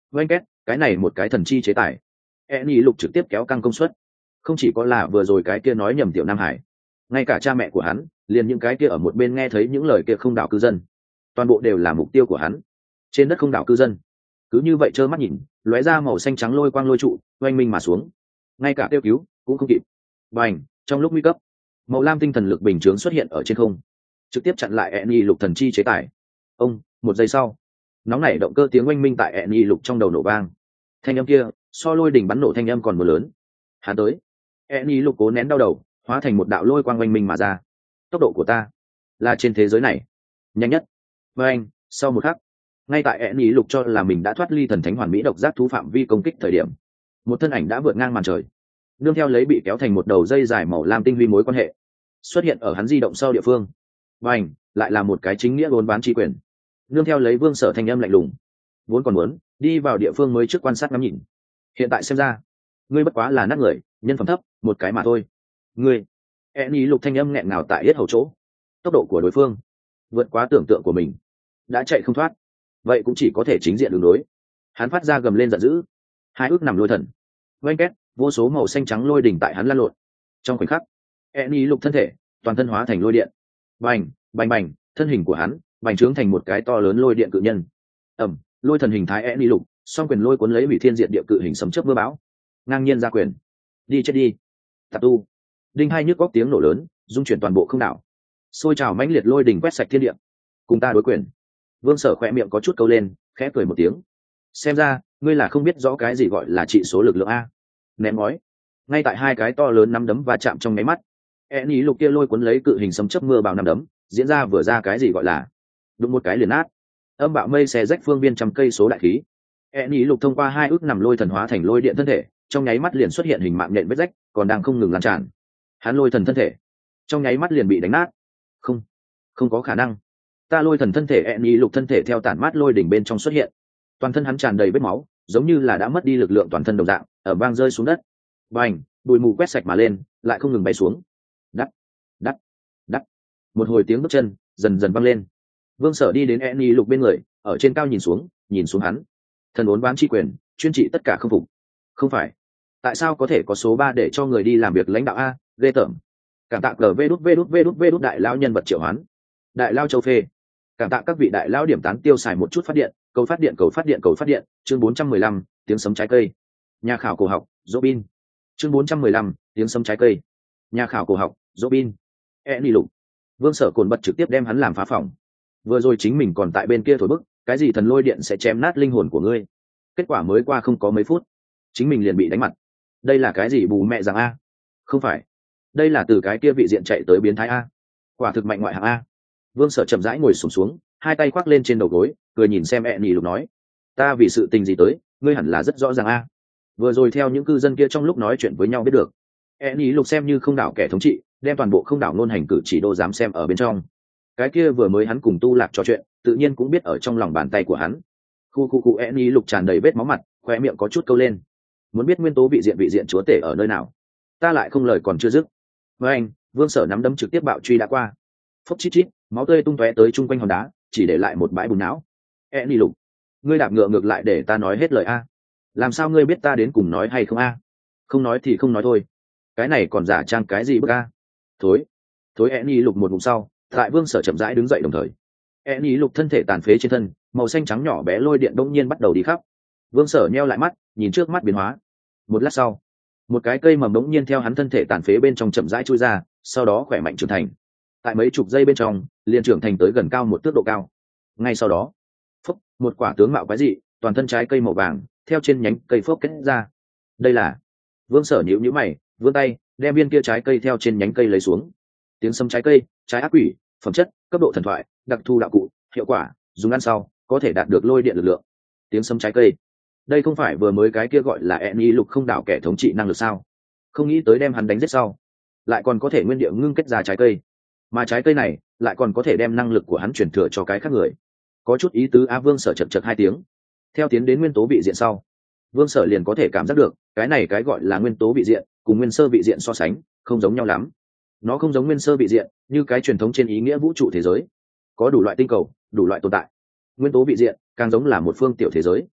oanh két, cái này một cái thần chi chế tài. E nhị lục trực tiếp kéo căng công suất. Không chỉ có là vừa rồi cái kia nói nhầm tiểu Nam Hải, ngay cả cha mẹ của hắn, liền những cái kia ở một bên nghe thấy những lời kia không đảo cư dân, toàn bộ đều là mục tiêu của hắn. Trên đất không đảo cư dân, cứ như vậy trơ mắt nhìn, lóe ra màu xanh trắng lôi quang lôi trụ, oanh minh mà xuống. Ngay cả kêu cứu cũng không kịp. Bành, trong lúc nguy cấp, màu lam tinh thần lực bình chướng xuất hiện ở trên không, trực tiếp chặn lại E nhị lục thần chi chế tài. Ông, một giây sau, nóng nảy động cơ tiếng oanh minh tại E nhị lục trong đầu nổ vang. Thanh âm kia, so lôi đỉnh bắn nổ thanh âm còn một lớn. Hắn tới. E nhị lục cố nén đau đầu, hóa thành một đạo lôi quang oanh minh mà ra. Tốc độ của ta là trên thế giới này nhanh nhất. Và anh, sau một khắc, ngay tại E nhị lục cho là mình đã thoát ly thần thánh hoàn mỹ độc giác thú phạm vi công kích thời điểm, một thân ảnh đã vượt ngang màn trời, nương theo lấy bị kéo thành một đầu dây dài màu lam tinh huy mối quan hệ xuất hiện ở hắn di động sau địa phương. Và anh, lại là một cái chính nghĩa vốn bán tri quyền, nương theo lấy Vương Sở thanh âm lạnh lùng, vốn còn muốn đi vào địa phương mới trước quan sát ngắm nhìn, hiện tại xem ra ngươi bất quá là nát người, nhân phẩm thấp một cái mà thôi. Ngươi. E nhị lục thanh âm nghẹn ngào tại yết hầu chỗ. Tốc độ của đối phương vượt quá tưởng tượng của mình, đã chạy không thoát, vậy cũng chỉ có thể chính diện đường đối. Hắn phát ra gầm lên giận dữ, hai ước nằm lôi thần oanh két, vô số màu xanh trắng lôi đỉnh tại hắn lăn lộn. Trong khoảnh khắc, E nhị lục thân thể toàn thân hóa thành lôi điện, bành bành bành, thân hình của hắn bành trướng thành một cái to lớn lôi điện cự nhân. Ẩm, lôi thần hình thái E nhị lục, song quyền lôi cuốn lấy hủy thiên diệt địa cự hình sấm chớp mưa bão, ngang nhiên ra quyền. Đi chết đi, tạp tu. Đinh hai nhức góc tiếng nổ lớn, dung chuyển toàn bộ không đảo. Xôi trào mãnh liệt lôi đỉnh quét sạch thiên địa. Cùng ta đối quyền. Vương Sở khẽ miệng có chút câu lên, khẽ cười một tiếng. Xem ra, ngươi là không biết rõ cái gì gọi là trị số lực lượng a. Ném ngói. Ngay tại hai cái to lớn nắm đấm va chạm trong máy mắt, E nhị lục kia lôi cuốn lấy cự hình sấm chớp mưa bào nắm đấm, diễn ra vừa ra cái gì gọi là đụng một cái liền nát. Âm bạo mây xé rách phương viên trăm cây số đại khí. E nhị lục thông qua hai ước nằm lôi thần hóa thành lôi điện thân thể, trong nháy mắt liền xuất hiện hình mạng nhện vết rách, còn đang không ngừng lan tràn. Hắn lôi thần thân thể trong nháy mắt liền bị đánh nát. Không, không có khả năng. Ta lôi thần thân thể E nhị lục thân thể theo tản mát lôi đỉnh bên trong xuất hiện, toàn thân hắn tràn đầy vết máu, giống như là đã mất đi lực lượng toàn thân đồng dạng, ở bang rơi xuống đất. Bành, bụi mù quét sạch mà lên, lại không ngừng bay xuống. Đắt, đắt, đắt. Một hồi tiếng bước chân dần dần vang lên. Vương Sở đi đến E nhị lục bên người, ở trên cao nhìn xuống, nhìn xuống hắn. Thần uốn bán chi quyền, chuyên trị tất cả không phục. Không phải, tại sao có thể có số ba để cho người đi làm việc lãnh đạo a, ghê tởm. Cảm tạ cờ vê đút vê đút vê đút vê đút đại lao nhân vật triệu hoán, đại lao châu phê. Cảm tạ các vị đại lao điểm tán tiêu xài một chút phát điện, cầu phát điện cầu phát điện cầu phát điện. Chương bốn trăm mười lăm, tiếng sấm trái cây. Nhà khảo cổ học Robin. Chương bốn trăm mười lăm, tiếng sấm trái cây. Nhà khảo cổ học Robin. E nhị lục. Vương Sở cồn bật trực tiếp đem hắn làm phá phòng. Vừa rồi chính mình còn tại bên kia thổi bức, cái gì thần lôi điện sẽ chém nát linh hồn của ngươi. Kết quả mới qua không có mấy phút, chính mình liền bị đánh mặt. Đây là cái gì bù mẹ rằng a? Không phải, đây là từ cái kia vị diện chạy tới biến thái a. Quả thực mạnh ngoại hạng a. Vương Sở chậm rãi ngồi xổm xuống, hai tay khoác lên trên đầu gối, cười nhìn xem E nhị lục nói: ta vì sự tình gì tới, ngươi hẳn là rất rõ ràng a. Vừa rồi theo những cư dân kia trong lúc nói chuyện với nhau biết được, E nhị lục xem như không đảo kẻ thống trị, đem toàn bộ không đảo ngôn hành cử chỉ đô dám xem ở bên trong. Cái kia vừa mới hắn cùng Tu Lạc trò chuyện, tự nhiên cũng biết ở trong lòng bàn tay của hắn. Khu khu khu. E nhị lục tràn đầy vết máu mặt, khoe miệng có chút câu lên. Muốn biết nguyên tố vị diện vị diện chúa tể ở nơi nào, ta lại không lời còn chưa dứt. Với anh, Vương Sở nắm đấm trực tiếp bạo truy đã qua. Phốc chít chít, máu tươi tung tóe tới chung quanh hòn đá, chỉ để lại một bãi bùn não. E nhị lục, ngươi đạp ngựa ngược lại để ta nói hết lời a. Làm sao ngươi biết ta đến cùng nói hay không a? Không nói thì không nói thôi. Cái này còn giả trang cái gì bức a? Thối. Thối. E nhị lục một ngụm sau, tại Vương Sở chậm rãi đứng dậy đồng thời, E nhị lục thân thể tàn phế trên thân, màu xanh trắng nhỏ bé lôi điện đông nhiên bắt đầu đi khắp. Vương Sở nheo lại mắt, nhìn trước mắt biến hóa. Một lát sau, một cái cây mầm đống nhiên theo hắn thân thể tàn phế bên trong chậm rãi chui ra, sau đó khỏe mạnh trưởng thành. Tại mấy chục giây bên trong, liền trưởng thành tới gần cao một thước độ cao. Ngay sau đó, phốc, một quả tướng mạo quái dị, toàn thân trái cây màu vàng, theo trên nhánh cây phốc kết ra. Đây là... Vương Sở nhíu nhíu mày, vươn tay, đem viên kia trái cây theo trên nhánh cây lấy xuống. Tiếng sấm trái cây, trái ác quỷ, phẩm chất, cấp độ thần thoại, đặc thù đạo cụ, hiệu quả, dùng ăn sau có thể đạt được lôi điện lực lượng. Tiếng sấm trái cây, đây không phải vừa mới cái kia gọi là E nhị lục không đảo kẻ thống trị năng lực sao? Không nghĩ tới đem hắn đánh giết sau, lại còn có thể nguyên địa ngưng kết ra trái cây, mà trái cây này lại còn có thể đem năng lực của hắn truyền thừa cho cái khác người. Có chút ý tứ. A Vương Sở chật chật hai tiếng. Theo tiến đến nguyên tố vị diện sau, Vương Sở liền có thể cảm giác được cái này cái gọi là nguyên tố vị diện cùng nguyên sơ vị diện so sánh không giống nhau lắm. Nó không giống nguyên sơ vị diện như cái truyền thống trên ý nghĩa vũ trụ thế giới, có đủ loại tinh cầu, đủ loại tồn tại. Nguyên tố vị diện càng giống là một phương tiểu thế giới,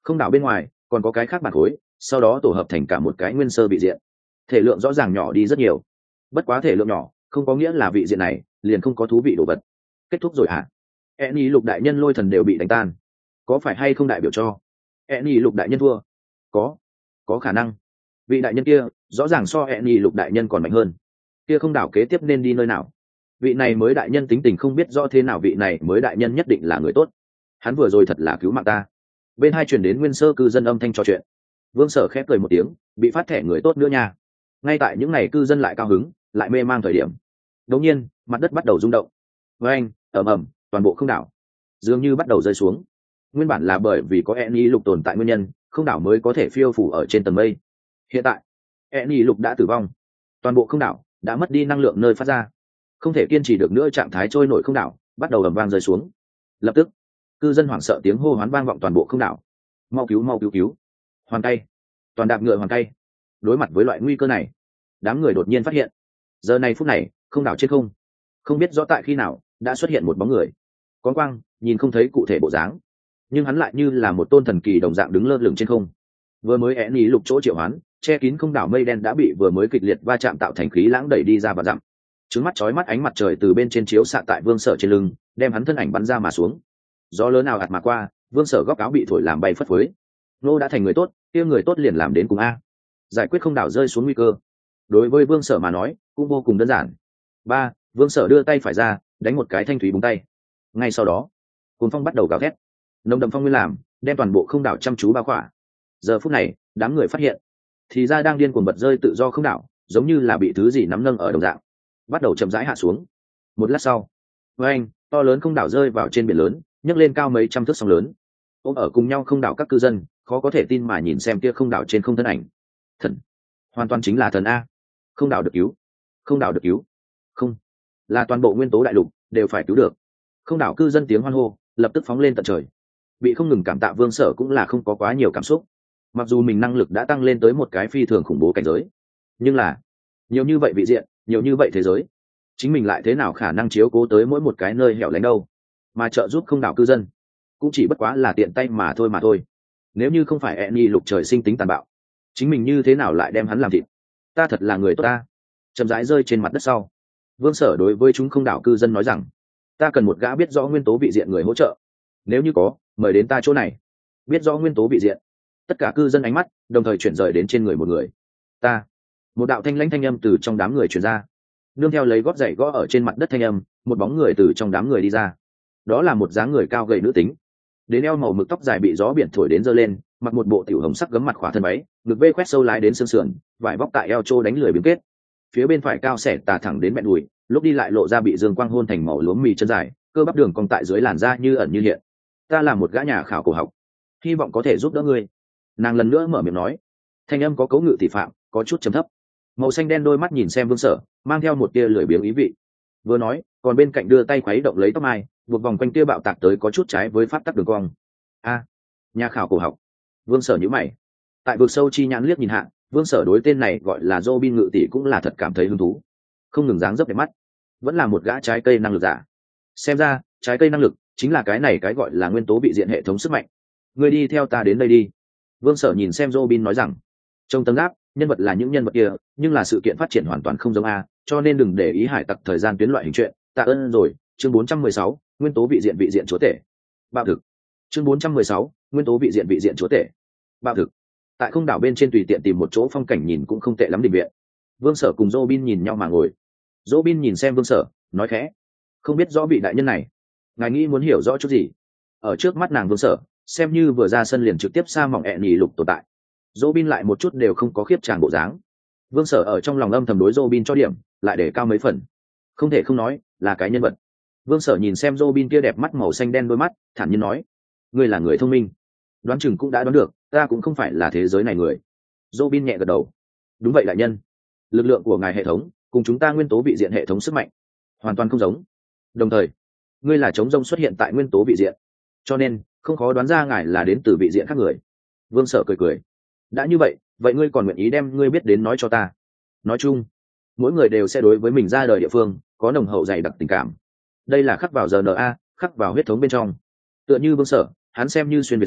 Không đảo bên ngoài còn có cái khác bản khối, sau đó tổ hợp thành cả một cái nguyên sơ vị diện. Thể lượng rõ ràng nhỏ đi rất nhiều. Bất quá thể lượng nhỏ không có nghĩa là vị diện này liền không có thú vị đồ vật. Kết thúc rồi hả? Eni lục đại nhân lôi thần đều bị đánh tan, có phải hay không đại biểu cho Eni lục đại nhân thua? Có, có khả năng. Vị đại nhân kia rõ ràng so Eni lục đại nhân còn mạnh hơn. Kia không đảo kế tiếp nên đi nơi nào? Vị này mới đại nhân tính tình không biết rõ thế nào, vị này mới đại nhân nhất định là người tốt. Hắn vừa rồi thật là cứu mạng ta. Bên hai truyền đến nguyên sơ cư dân âm thanh trò chuyện. Vương Sở khép cười một tiếng, bị phát thẻ người tốt nữa nha. Ngay tại những ngày cư dân lại cao hứng, lại mê mang thời điểm, đột nhiên mặt đất bắt đầu rung động. Với anh, ầm ầm, toàn bộ không đảo dường như bắt đầu rơi xuống. Nguyên bản là bởi vì có Eni lục tồn tại nguyên nhân, không đảo mới có thể phiêu phủ ở trên tầng mây. Hiện tại, Eni lục đã tử vong, toàn bộ không đảo đã mất đi năng lượng nơi phát ra, không thể kiên trì được nữa, trạng thái trôi nổi không đảo bắt đầu ầm vang rơi xuống. Lập tức, cư dân hoảng sợ tiếng hô hoán vang vọng toàn bộ không đảo. Mau cứu, mau cứu cứu! Hoàn tay, toàn đạp ngựa hoàn tay. Đối mặt với loại nguy cơ này, đám người đột nhiên phát hiện, giờ này phút này không đảo trên không, không biết rõ tại khi nào đã xuất hiện một bóng người. Có quang, nhìn không thấy cụ thể bộ dáng, nhưng hắn lại như là một tôn thần kỳ đồng dạng đứng lơ lửng trên không. Vừa mới én ý lục chỗ triệu hoán che kín không đảo mây đen đã bị vừa mới kịch liệt va chạm tạo thành khí lãng đẩy đi ra và dặm. Trứng mắt chói mắt ánh mặt trời từ bên trên chiếu xạ tại Vương Sở trên lưng, đem hắn thân ảnh bắn ra mà xuống. Gió lớn nào ạt mà qua, Vương Sở góc áo bị thổi làm bay phất phới. Nô đã thành người tốt, kia người tốt liền làm đến cùng a. Giải quyết không đảo rơi xuống nguy cơ, đối với Vương Sở mà nói cũng vô cùng đơn giản. Ba, Vương Sở đưa tay phải ra, đánh một cái thanh thúy búng tay. Ngay sau đó, cuồng phong bắt đầu gào thét, nồng đậm phong nguyên làm đem toàn bộ không đảo chăm chú bao khỏa. Giờ phút này, đám người phát hiện, thì ra đang điên cuồng bật rơi tự do không đảo, giống như là bị thứ gì nắm nâng ở đồng dạng, bắt đầu chậm rãi hạ xuống. Một lát sau, với anh, to lớn không đảo rơi vào trên biển lớn, nhấc lên cao mấy trăm thước sóng lớn. Ôm ở cùng nhau không đảo các cư dân khó có thể tin mà nhìn xem kia không đảo trên không thân ảnh. Thần, hoàn toàn chính là thần a. Không đảo được cứu, không đảo được cứu, không, là toàn bộ nguyên tố đại lục đều phải cứu được. Không đảo cư dân tiếng hoan hô lập tức phóng lên tận trời. Bị không ngừng cảm tạ Vương Sở cũng là không có quá nhiều cảm xúc. Mặc dù mình năng lực đã tăng lên tới một cái phi thường khủng bố cảnh giới, nhưng là nhiều như vậy vị diện, nhiều như vậy thế giới, chính mình lại thế nào khả năng chiếu cố tới mỗi một cái nơi hẻo lánh đâu. Mà trợ giúp không đảo cư dân cũng chỉ bất quá là tiện tay mà thôi mà thôi. Nếu như không phải Eni lục trời sinh tính tàn bạo, chính mình như thế nào lại đem hắn làm thịt. Ta thật là người tốt ta. Chậm rãi rơi trên mặt đất sau, Vương Sở đối với chúng không đảo cư dân nói rằng, ta cần một gã biết rõ nguyên tố vị diện người hỗ trợ, nếu như có, mời đến ta chỗ này. Biết rõ nguyên tố vị diện, tất cả cư dân ánh mắt đồng thời chuyển rời đến trên người một người. Ta. Một đạo thanh lãnh thanh âm từ trong đám người truyền ra, nương theo lấy gót giày gõ ở trên mặt đất thanh âm, một bóng người từ trong đám người đi ra. Đó là một dáng người cao gầy nữ tính, đến eo màu mực tóc dài bị gió biển thổi đến giơ lên, mặc một bộ tiểu hồng sắc gấm mặt khỏa thân váy, ngực vê quét sâu lái đến xương sườn, vải vóc tại eo trô đánh lười biếng kết. Phía bên phải cao xẻ tà thẳng đến mẹ đùi, lúc đi lại lộ ra bị dương quang hôn thành màu lúa mì chân dài, cơ bắp đường cong tại dưới làn da như ẩn như hiện. Ta là một gã nhà khảo cổ học, hy vọng có thể giúp đỡ ngươi. Nàng lần nữa mở miệng nói, thanh âm có cấu ngự thị phạm, có chút trầm thấp. Màu xanh đen đôi mắt nhìn xem Vương Sở, mang theo một tia lười biếng ý vị. Vừa nói, còn bên cạnh đưa tay khuấy động lấy tóc mai, buộc vòng quanh tia bạo tạc tới có chút trái với pháp tắc đường cong. A, nhà khảo cổ học. Vương Sở nhíu mày. Tại vực sâu chi nhãn liếc nhìn hạ, Vương Sở đối tên này gọi là Robin ngự tỷ cũng là thật cảm thấy hứng thú. Không ngừng dáng dấp đẹp mắt, vẫn là một gã trái cây năng lực giả. Xem ra, trái cây năng lực chính là cái này cái gọi là nguyên tố bị diện hệ thống sức mạnh. Ngươi đi theo ta đến đây đi. Vương Sở nhìn xem Robin nói rằng, trong tầng áp, nhân vật là những nhân vật kia, nhưng là sự kiện phát triển hoàn toàn không giống a, cho nên đừng để ý hải tặc thời gian tuyến loại hình chuyện. Tạ ơn rồi. Chương bốn trăm mười sáu, nguyên tố vị diện vị diện chúa tể. Bạo thực. Chương bốn trăm mười sáu, nguyên tố vị diện vị diện chúa tể. Bạo thực. Tại không đảo bên trên tùy tiện tìm một chỗ phong cảnh nhìn cũng không tệ lắm định viện. Vương Sở cùng Robin nhìn nhau mà ngồi. Robin nhìn xem Vương Sở, nói khẽ, không biết rõ vị đại nhân này, ngài nghĩ muốn hiểu rõ chút gì? Ở trước mắt nàng Vương Sở, xem như vừa ra sân liền trực tiếp sa mỏng ẹ nhì lục tồn tại. Robin lại một chút đều không có khiếp tràng bộ dáng. Vương Sở ở trong lòng âm thầm đối Robin cho điểm, lại để cao mấy phần. Không thể không nói, là cái nhân vật. Vương Sở nhìn xem Robin kia đẹp mắt màu xanh đen đôi mắt, thản nhiên nói, ngươi là người thông minh, đoán chừng cũng đã đoán được, ta cũng không phải là thế giới này người. Robin nhẹ gật đầu. Đúng vậy đại nhân, lực lượng của ngài hệ thống cùng chúng ta nguyên tố vị diện hệ thống sức mạnh hoàn toàn không giống. Đồng thời, ngươi là trống rông xuất hiện tại nguyên tố vị diện, cho nên không khó đoán ra ngài là đến từ vị diện khác người. Vương Sở cười cười. Đã như vậy, vậy ngươi còn nguyện ý đem ngươi biết đến nói cho ta? Nói chung, mỗi người đều sẽ đối với mình ra đời địa phương có nồng hậu dày đặc tình cảm. Đây là khắc vào rờ en a, khắc vào huyết thống bên trong. Tựa như Vương Sở, hắn xem như xuyên việt sau,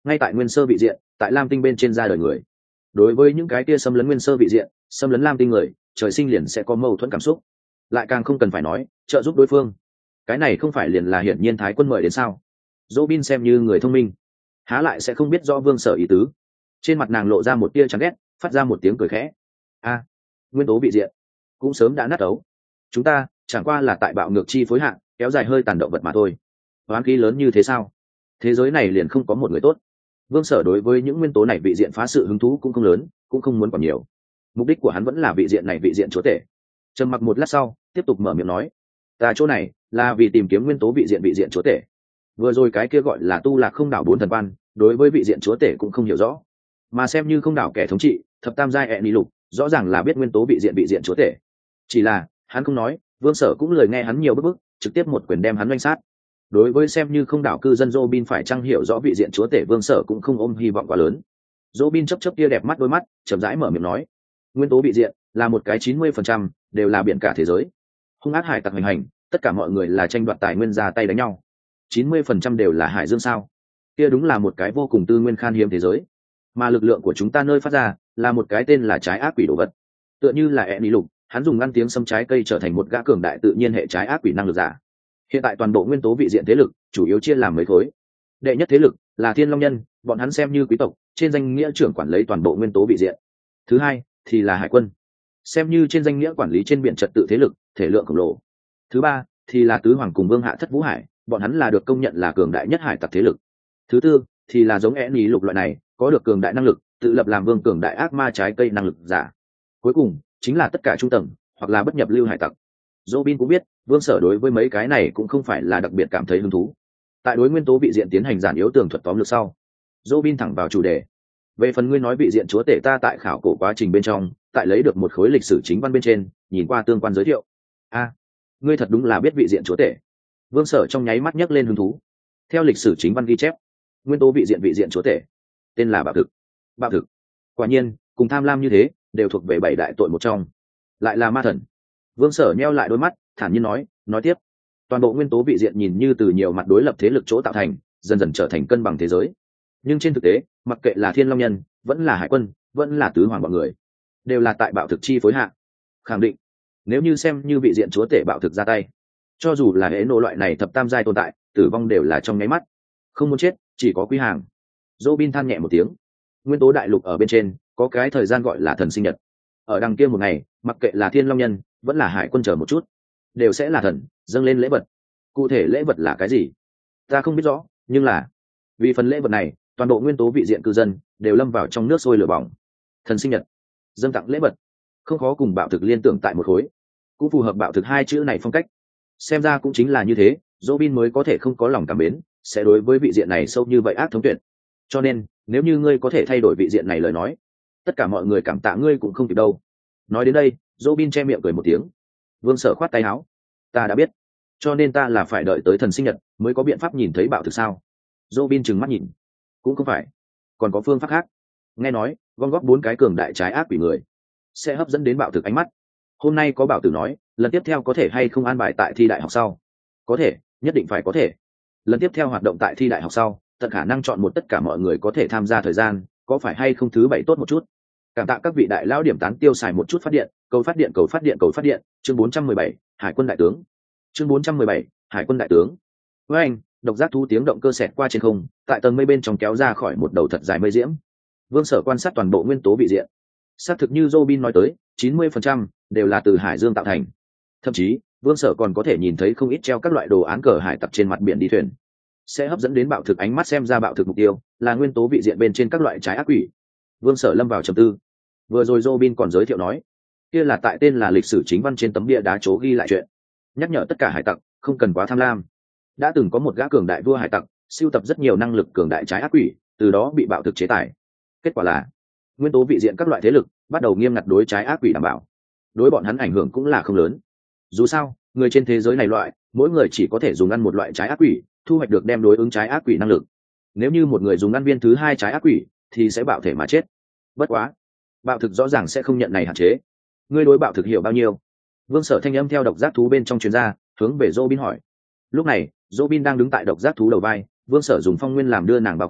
ngay tại nguyên sơ vị diện tại lam tinh bên trên ra đời người. Đối với những cái kia xâm lấn nguyên sơ vị diện, xâm lấn lam tinh người, trời sinh liền sẽ có mâu thuẫn cảm xúc, lại càng không cần phải nói trợ giúp đối phương. Cái này không phải liền là hiển nhiên thái quân mời đến sao? Robin xem như người thông minh, há lại sẽ không biết rõ Vương Sở ý tứ. Trên mặt nàng lộ ra một tia chán ghét, phát ra một tiếng cười khẽ. A, nguyên tố vị diện cũng sớm đã nát ấu. Chúng ta chẳng qua là tại bạo ngược chi phối hạn, kéo dài hơi tàn động vật mà thôi. Oán khí lớn như thế sao? Thế giới này liền không có một người tốt. Vương Sở đối với những nguyên tố này vị diện phá sự hứng thú cũng không lớn, cũng không muốn còn nhiều. Mục đích của hắn vẫn là vị diện này vị diện chúa tể. Trầm mặc một lát sau, tiếp tục mở miệng nói: "Ta chỗ này là vì tìm kiếm nguyên tố vị diện vị diện chúa tể. Vừa rồi cái kia gọi là tu lạc không đảo bốn thần quan, đối với vị diện chúa tể cũng không hiểu rõ, mà xem như không đảo kẻ thống trị, thập tam giai ẹ ni lục, rõ ràng là biết nguyên tố vị diện vị diện chúa tể. Chỉ là, hắn không nói, Vương Sở cũng lời nghe hắn nhiều bức bức, trực tiếp một quyền đem hắn oanh sát. Đối với xem như không đảo cư dân Robin phải chăng hiểu rõ vị diện chúa tể, Vương Sở cũng không ôm hy vọng quá lớn. Robin chớp chớp kia đẹp mắt đôi mắt, chậm rãi mở miệng nói: "Nguyên tố vị diện là một cái chín mươi phần trăm đều là biển cả thế giới. Hung ác hải tặc hành hành, tất cả mọi người là tranh đoạt tài nguyên ra tay đánh nhau. chín mươi phần trăm đều là hải dương sao? Kia đúng là một cái vô cùng tư nguyên khan hiếm thế giới. Mà lực lượng của chúng ta nơi phát ra là một cái tên là trái ác quỷ đồ vật. Tựa như là ẹ ni lục, hắn dùng ngăn tiếng xâm trái cây trở thành một gã cường đại tự nhiên hệ trái ác quỷ năng lực giả. Hiện tại toàn bộ nguyên tố vị diện thế lực chủ yếu chia làm mấy khối. Đệ nhất thế lực là Thiên Long Nhân, bọn hắn xem như quý tộc, trên danh nghĩa trưởng quản lấy toàn bộ nguyên tố vị diện. Thứ hai thì là Hải quân, xem như trên danh nghĩa quản lý trên biển trật tự thế lực, thể lượng khổng lồ. Thứ ba thì là Tứ Hoàng cùng Vương Hạ Thất Vũ Hải, bọn hắn là được công nhận là cường đại nhất hải tặc thế lực. Thứ tư thì là giống ẹ ni lục loại này, có được cường đại năng lực, tự lập làm vương cường đại ác ma trái cây năng lực giả. Cuối cùng chính là tất cả trung tầng hoặc là bất nhập lưu hải tặc. Robin cũng biết, Vương Sở đối với mấy cái này cũng không phải là đặc biệt cảm thấy hứng thú. Tại đối nguyên tố vị diện tiến hành giản yếu tường thuật tóm lược sau, Robin thẳng vào chủ đề. Về phần ngươi nói vị diện chúa tể, ta tại khảo cổ quá trình bên trong, tại lấy được một khối lịch sử chính văn bên trên, nhìn qua tương quan giới thiệu. A, ngươi thật đúng là biết vị diện chúa tể. Vương Sở trong nháy mắt nhấc lên hứng thú. Theo lịch sử chính văn ghi chép, nguyên tố vị diện vị diện chúa tể tên là Bạo Thực. Bạo Thực, quả nhiên cùng tham lam như thế, đều thuộc về bảy đại tội một trong, lại là ma thần. Vương Sở nheo lại đôi mắt, thản nhiên nói, nói tiếp: toàn bộ nguyên tố vị diện nhìn như từ nhiều mặt đối lập thế lực chỗ tạo thành, dần dần trở thành cân bằng thế giới. Nhưng trên thực tế, mặc kệ là Thiên Long Nhân, vẫn là Hải quân, vẫn là Tứ Hoàng bọn người, đều là tại Bạo Thực chi phối hạ. Khẳng định, nếu như xem như vị diện chúa tể Bạo Thực ra tay, cho dù là hễ nộ loại này thập tam giai tồn tại, tử vong đều là trong nháy mắt. Không muốn chết, chỉ có quý hàng. Robin than nhẹ một tiếng. Nguyên tố đại lục ở bên trên, có cái thời gian gọi là thần sinh nhật. Ở đằng kia một ngày, mặc kệ là Thiên Long Nhân, vẫn là Hải quân, chờ một chút, đều sẽ là thần dâng lên lễ vật. Cụ thể lễ vật là cái gì, ta không biết rõ, nhưng là vì phần lễ vật này, toàn bộ nguyên tố vị diện cư dân đều lâm vào trong nước sôi lửa bỏng. Thần sinh nhật, dâng tặng lễ vật, không khó cùng Bạo Thực liên tưởng tại một khối, cũng phù hợp Bạo Thực hai chữ này phong cách. Xem ra cũng chính là như thế, Robin mới có thể không có lòng cảm mến, sẽ đối với vị diện này sâu như vậy ác thống tuyệt. Cho nên, nếu như ngươi có thể thay đổi vị diện này lời nói, tất cả mọi người cảm tạ ngươi cũng không kịp đâu. Nói đến đây, Robin che miệng cười một tiếng. Vương Sở khoát tay áo. Ta đã biết, cho nên ta là phải đợi tới thần sinh nhật mới có biện pháp nhìn thấy Bạo Thực sao? Robin trừng mắt nhìn. Cũng không phải, còn có phương pháp khác. Nghe nói, gom góp bốn cái cường đại trái ác quỷ người sẽ hấp dẫn đến Bạo Thực ánh mắt. Hôm nay có Bảo Tử nói, lần tiếp theo có thể hay không an bài tại thi đại học sau? Có thể, nhất định phải có thể. Lần tiếp theo hoạt động tại thi đại học sau, tận khả năng chọn một tất cả mọi người có thể tham gia thời gian, có phải hay không thứ bảy tốt một chút? Cảm tạ các vị đại lão điểm tán tiêu xài một chút phát điện, cầu phát điện cầu phát điện cầu phát điện, chương bốn trăm mười bảy, Hải quân đại tướng. Chương bốn trăm mười bảy, Hải quân đại tướng. Với anh, độc giác thú tiếng động cơ xẹt qua trên không, tại tầng mây bên trong kéo ra khỏi một đầu thật dài mây diễm. Vương Sở quan sát toàn bộ nguyên tố vị diện. Xác thực như Robin nói tới, chín mươi phần trăm đều là từ hải dương tạo thành. Thậm chí, Vương Sở còn có thể nhìn thấy không ít treo các loại đồ án cờ hải tặc trên mặt biển đi thuyền. Sẽ hấp dẫn đến Bạo Thực ánh mắt, xem ra Bạo Thực mục tiêu là nguyên tố vị diện bên trên các loại trái ác quỷ. Vương Sở lâm vào trầm tư. Vừa rồi Robin còn giới thiệu nói, kia là tại tên là lịch sử chính văn trên tấm bia đá chố ghi lại chuyện, nhắc nhở tất cả hải tặc không cần quá tham lam. Đã từng có một gã cường đại vua hải tặc, sưu tập rất nhiều năng lực cường đại trái ác quỷ, từ đó bị Bạo Thực chế tài. Kết quả là, nguyên tố vị diện các loại thế lực bắt đầu nghiêm ngặt đối trái ác quỷ đảm bảo. Đối bọn hắn ảnh hưởng cũng là không lớn. Dù sao, người trên thế giới này loại, mỗi người chỉ có thể dùng ăn một loại trái ác quỷ, thu hoạch được đem đối ứng trái ác quỷ năng lực. Nếu như một người dùng ăn viên thứ hai trái ác quỷ, thì sẽ bạo thể mà chết. Bất quá, Bạo Thực rõ ràng sẽ không nhận này hạn chế. Ngươi đối Bạo Thực hiểu bao nhiêu? Vương Sở thanh âm theo độc giác thú bên trong truyền ra, hướng về Robin hỏi. Lúc này, Robin đang đứng tại độc giác thú đầu vai, Vương Sở dùng phong nguyên làm đưa nàng bao khỏa,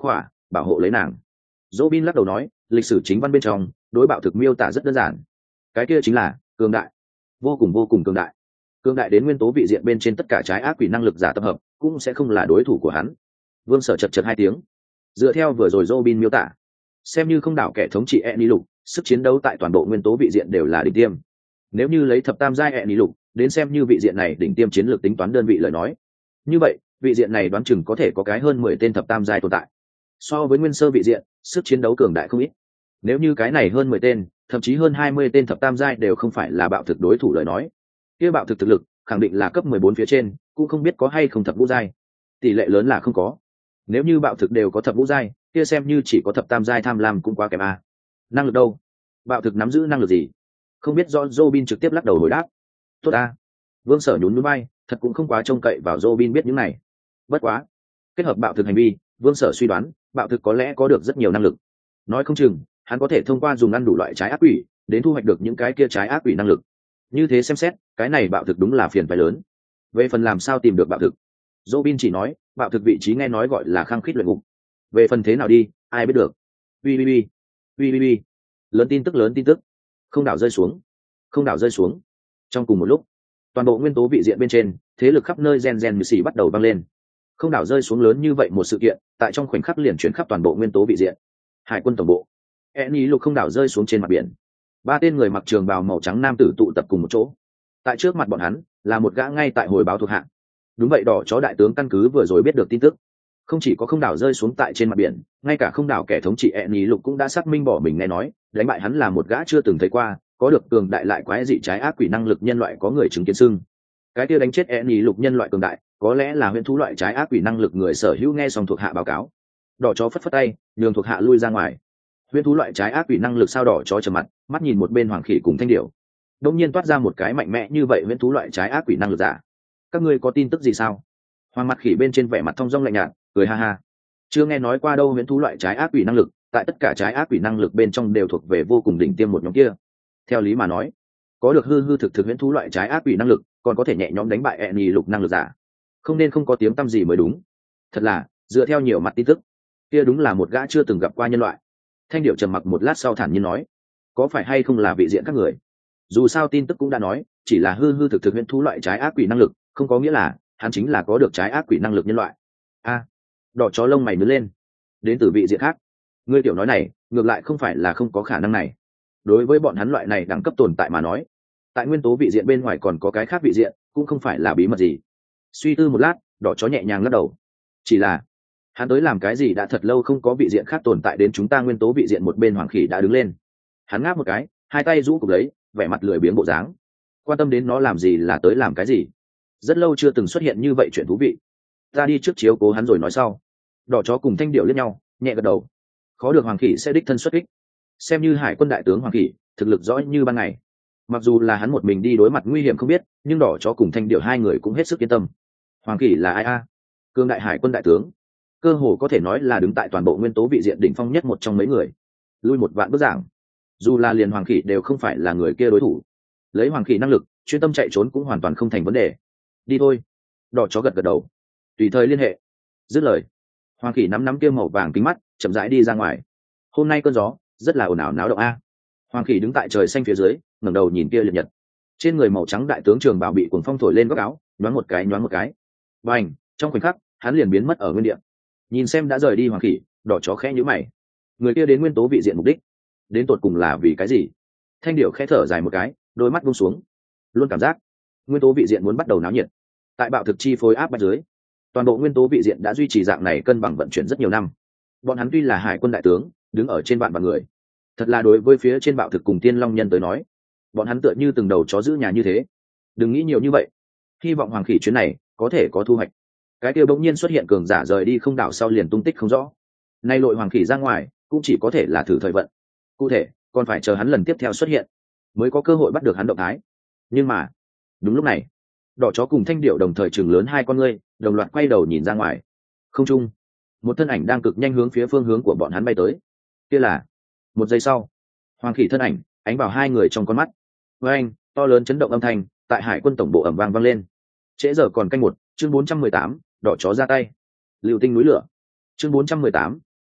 bảo hộ lấy nàng. Robin lắc đầu nói, lịch sử chính văn bên trong đối bạo thực miêu tả rất đơn giản, cái kia chính là cường đại, vô cùng vô cùng cường đại. Cường đại đến nguyên tố vị diện bên trên tất cả trái ác quỷ năng lực giả tập hợp cũng sẽ không là đối thủ của hắn. Vương Sở chật chật hai tiếng. Dựa theo vừa rồi Robin miêu tả, xem như không đảo kẻ thống trị Eni Lục, sức chiến đấu tại toàn bộ nguyên tố vị diện đều là đỉnh tiêm. Nếu như lấy thập tam giai Eni Lục đến xem như vị diện này đỉnh tiêm chiến lược tính toán đơn vị lời nói, như vậy vị diện này đoán chừng có thể có cái hơn mười tên thập tam giai tồn tại. So với nguyên sơ vị diện, sức chiến đấu cường đại không ít. Nếu như cái này hơn mười tên, thậm chí hơn hai mươi tên thập tam giai đều không phải là bạo thực đối thủ lời nói, kia bạo thực thực lực khẳng định là cấp mười bốn phía trên, cũng không biết có hay không thập ngũ giai. Tỷ lệ lớn là không có. Nếu như bạo thực đều có thập ngũ giai, kia xem như chỉ có thập tam giai tham lam cũng quá kém a. Năng lực đâu? Bạo thực nắm giữ năng lực gì? Không biết do Robin trực tiếp lắc đầu hồi đáp. Tốt a. Vương Sở nhún nhún vai, thật cũng không quá trông cậy vào Robin biết những này. Bất quá, kết hợp bạo thực hành vi, Vương Sở suy đoán, bạo thực có lẽ có được rất nhiều năng lực. Nói không chừng, hắn có thể thông qua dùng ăn đủ loại trái ác quỷ, đến thu hoạch được những cái kia trái ác quỷ năng lực. Như thế xem xét, cái này bạo thực đúng là phiền phải lớn. Về phần làm sao tìm được bạo thực, Robin chỉ nói, bạo thực vị trí nghe nói gọi là khăng khít luyện ngục. Về phần thế nào đi, ai biết được. Ui ui ui, ui ui ui, lớn tin tức lớn tin tức, không đảo rơi xuống, không đảo rơi xuống. Trong cùng một lúc, toàn bộ nguyên tố vị diện bên trên, thế lực khắp nơi gen gen như xì bắt đầu băng lên. Không đảo rơi xuống lớn như vậy một sự kiện, tại trong khoảnh khắc liền chuyển khắp toàn bộ nguyên tố vị diện. Hải quân tổng bộ, Eni Lục không đảo rơi xuống trên mặt biển. Ba tên người mặc trường bào màu trắng nam tử tụ tập cùng một chỗ. Tại trước mặt bọn hắn là một gã ngay tại hồi báo thuộc hạ. Đúng vậy, đỏ chó đại tướng căn cứ vừa rồi biết được tin tức, không chỉ có không đảo rơi xuống tại trên mặt biển, ngay cả không đảo kẻ thống trị Eni Lục cũng đã xác minh bỏ mình nghe nói, đánh bại hắn là một gã chưa từng thấy qua, có được cường đại lại quái dị trái ác quỷ năng lực nhân loại có người chứng kiến xưng. Cái kia đánh chết Eni Lục nhân loại cường đại, có lẽ là huyễn thú loại trái ác quỷ năng lực người sở hữu. Nghe xong thuộc hạ báo cáo, đỏ chó phất phất tay, nhường thuộc hạ lui ra ngoài. Huyễn thú loại trái ác quỷ năng lực sao? Đỏ chó trầm mặt, mắt nhìn một bên hoàng khỉ cùng thanh điểu, đông nhiên toát ra một cái mạnh mẽ như vậy huyễn thú loại trái ác quỷ năng lực giả. Các ngươi có tin tức gì sao? Hoàng mặt khỉ bên trên vẻ mặt thong dong lạnh nhạt, cười ha ha. Chưa nghe nói qua đâu, huyễn thú loại trái ác quỷ năng lực, tại tất cả trái ác quỷ năng lực bên trong đều thuộc về vô cùng đỉnh tiêm một nhóm kia. Theo lý mà nói, có được hư hư thực thực huyễn thú loại trái ác quỷ năng lực, còn có thể nhẹ nhõm đánh bại Eni Lục năng lực giả, không nên không có tiếng tăm gì mới đúng. Thật là, dựa theo nhiều mặt tin tức, kia đúng là một gã chưa từng gặp qua nhân loại. Thanh điệu trầm mặc một lát sau thản nhiên nói, có phải hay không là vị diện các người? Dù sao tin tức cũng đã nói, chỉ là hư hư thực thực huyễn thú loại trái ác quỷ năng lực, không có nghĩa là hắn chính là có được trái ác quỷ năng lực nhân loại. A, đỏ chó lông mày nhướng lên. Đến từ vị diện khác. Ngươi tiểu nói này, ngược lại không phải là không có khả năng này. Đối với bọn hắn loại này đẳng cấp tồn tại mà nói, tại nguyên tố vị diện bên ngoài còn có cái khác vị diện, cũng không phải là bí mật gì. Suy tư một lát, đỏ chó nhẹ nhàng lắc đầu. Chỉ là hắn tới làm cái gì đã thật lâu không có vị diện khác tồn tại đến chúng ta nguyên tố vị diện. Một bên hoàng khỉ đã đứng lên, hắn ngáp một cái, hai tay rũ cục lấy, vẻ mặt lười biếng bộ dáng. Quan tâm đến nó làm gì là tới làm cái gì. Rất lâu chưa từng xuất hiện như vậy chuyện thú vị. Ta đi trước chiếu cố hắn rồi nói sau. Đỏ chó cùng thanh điệu liếc nhau, nhẹ gật đầu. Khó được hoàng khỉ sẽ đích thân xuất kích. Xem như hải quân đại tướng hoàng khỉ, thực lực rõ như ban ngày. Mặc dù là hắn một mình đi đối mặt nguy hiểm không biết, nhưng đỏ chó cùng thanh điệu hai người cũng hết sức yên tâm. Hoàng khỉ là ai a? Cương đại hải quân đại tướng, cơ hồ có thể nói là đứng tại toàn bộ nguyên tố vị diện đỉnh phong nhất một trong mấy người. Lui một vạn bước giảng, dù là liền hoàng khỉ đều không phải là người kia đối thủ. Lấy hoàng khỉ năng lực, chuyên tâm chạy trốn cũng hoàn toàn không thành vấn đề. Đi thôi. Đỏ chó gật gật đầu. Tùy thời liên hệ. Dứt lời, hoàng khỉ nắm nắm kia màu vàng kính mắt, chậm rãi đi ra ngoài. Hôm nay cơn gió rất là ồn ào náo động a. Hoàng khỉ đứng tại trời xanh phía dưới, ngẩng đầu nhìn kia liệt nhật. Trên người màu trắng đại tướng trường bào bị cuồng phong thổi lên góc áo, nhoáng một cái nhoáng một cái. Bành, trong khoảnh khắc, hắn liền biến mất ở nguyên địa. Nhìn xem đã rời đi hoàng khỉ, đỏ chó khẽ nhíu mày. Người kia đến nguyên tố vị diện mục đích, đến tột cùng là vì cái gì? Thanh điệu khẽ thở dài một cái, đôi mắt buông xuống. Luôn cảm giác nguyên tố vị diện muốn bắt đầu náo nhiệt. Tại bạo thực chi phối áp bách dưới, toàn bộ nguyên tố vị diện đã duy trì dạng này cân bằng vận chuyển rất nhiều năm. Bọn hắn tuy là hải quân đại tướng, đứng ở trên vạn vạn người, thật là đối với phía trên bạo thực cùng tiên long nhân tới nói, bọn hắn tựa như từng đầu chó giữ nhà như thế. Đừng nghĩ nhiều như vậy, hy vọng hoàng khỉ chuyến này có thể có thu hoạch. Cái kia bỗng nhiên xuất hiện cường giả rời đi không đảo sau liền tung tích không rõ, nay lội hoàng khỉ ra ngoài cũng chỉ có thể là thử thời vận. Cụ thể còn phải chờ hắn lần tiếp theo xuất hiện mới có cơ hội bắt được hắn động thái. Nhưng mà đúng lúc này, đỏ chó cùng thanh điệu đồng thời chừng lớn hai con ngươi, đồng loạt quay đầu nhìn ra ngoài. Không trung, một thân ảnh đang cực nhanh hướng phía phương hướng của bọn hắn bay tới. Kia là một giây sau, hoàng khỉ thân ảnh ánh vào hai người trong con mắt. Với anh, to lớn chấn động âm thanh tại hải quân tổng bộ ẩm vang vang lên. Trễ giờ còn canh một, chương bốn trăm mười tám, đỏ chó ra tay. Lưu tinh núi lửa. Chương bốn trăm mười tám,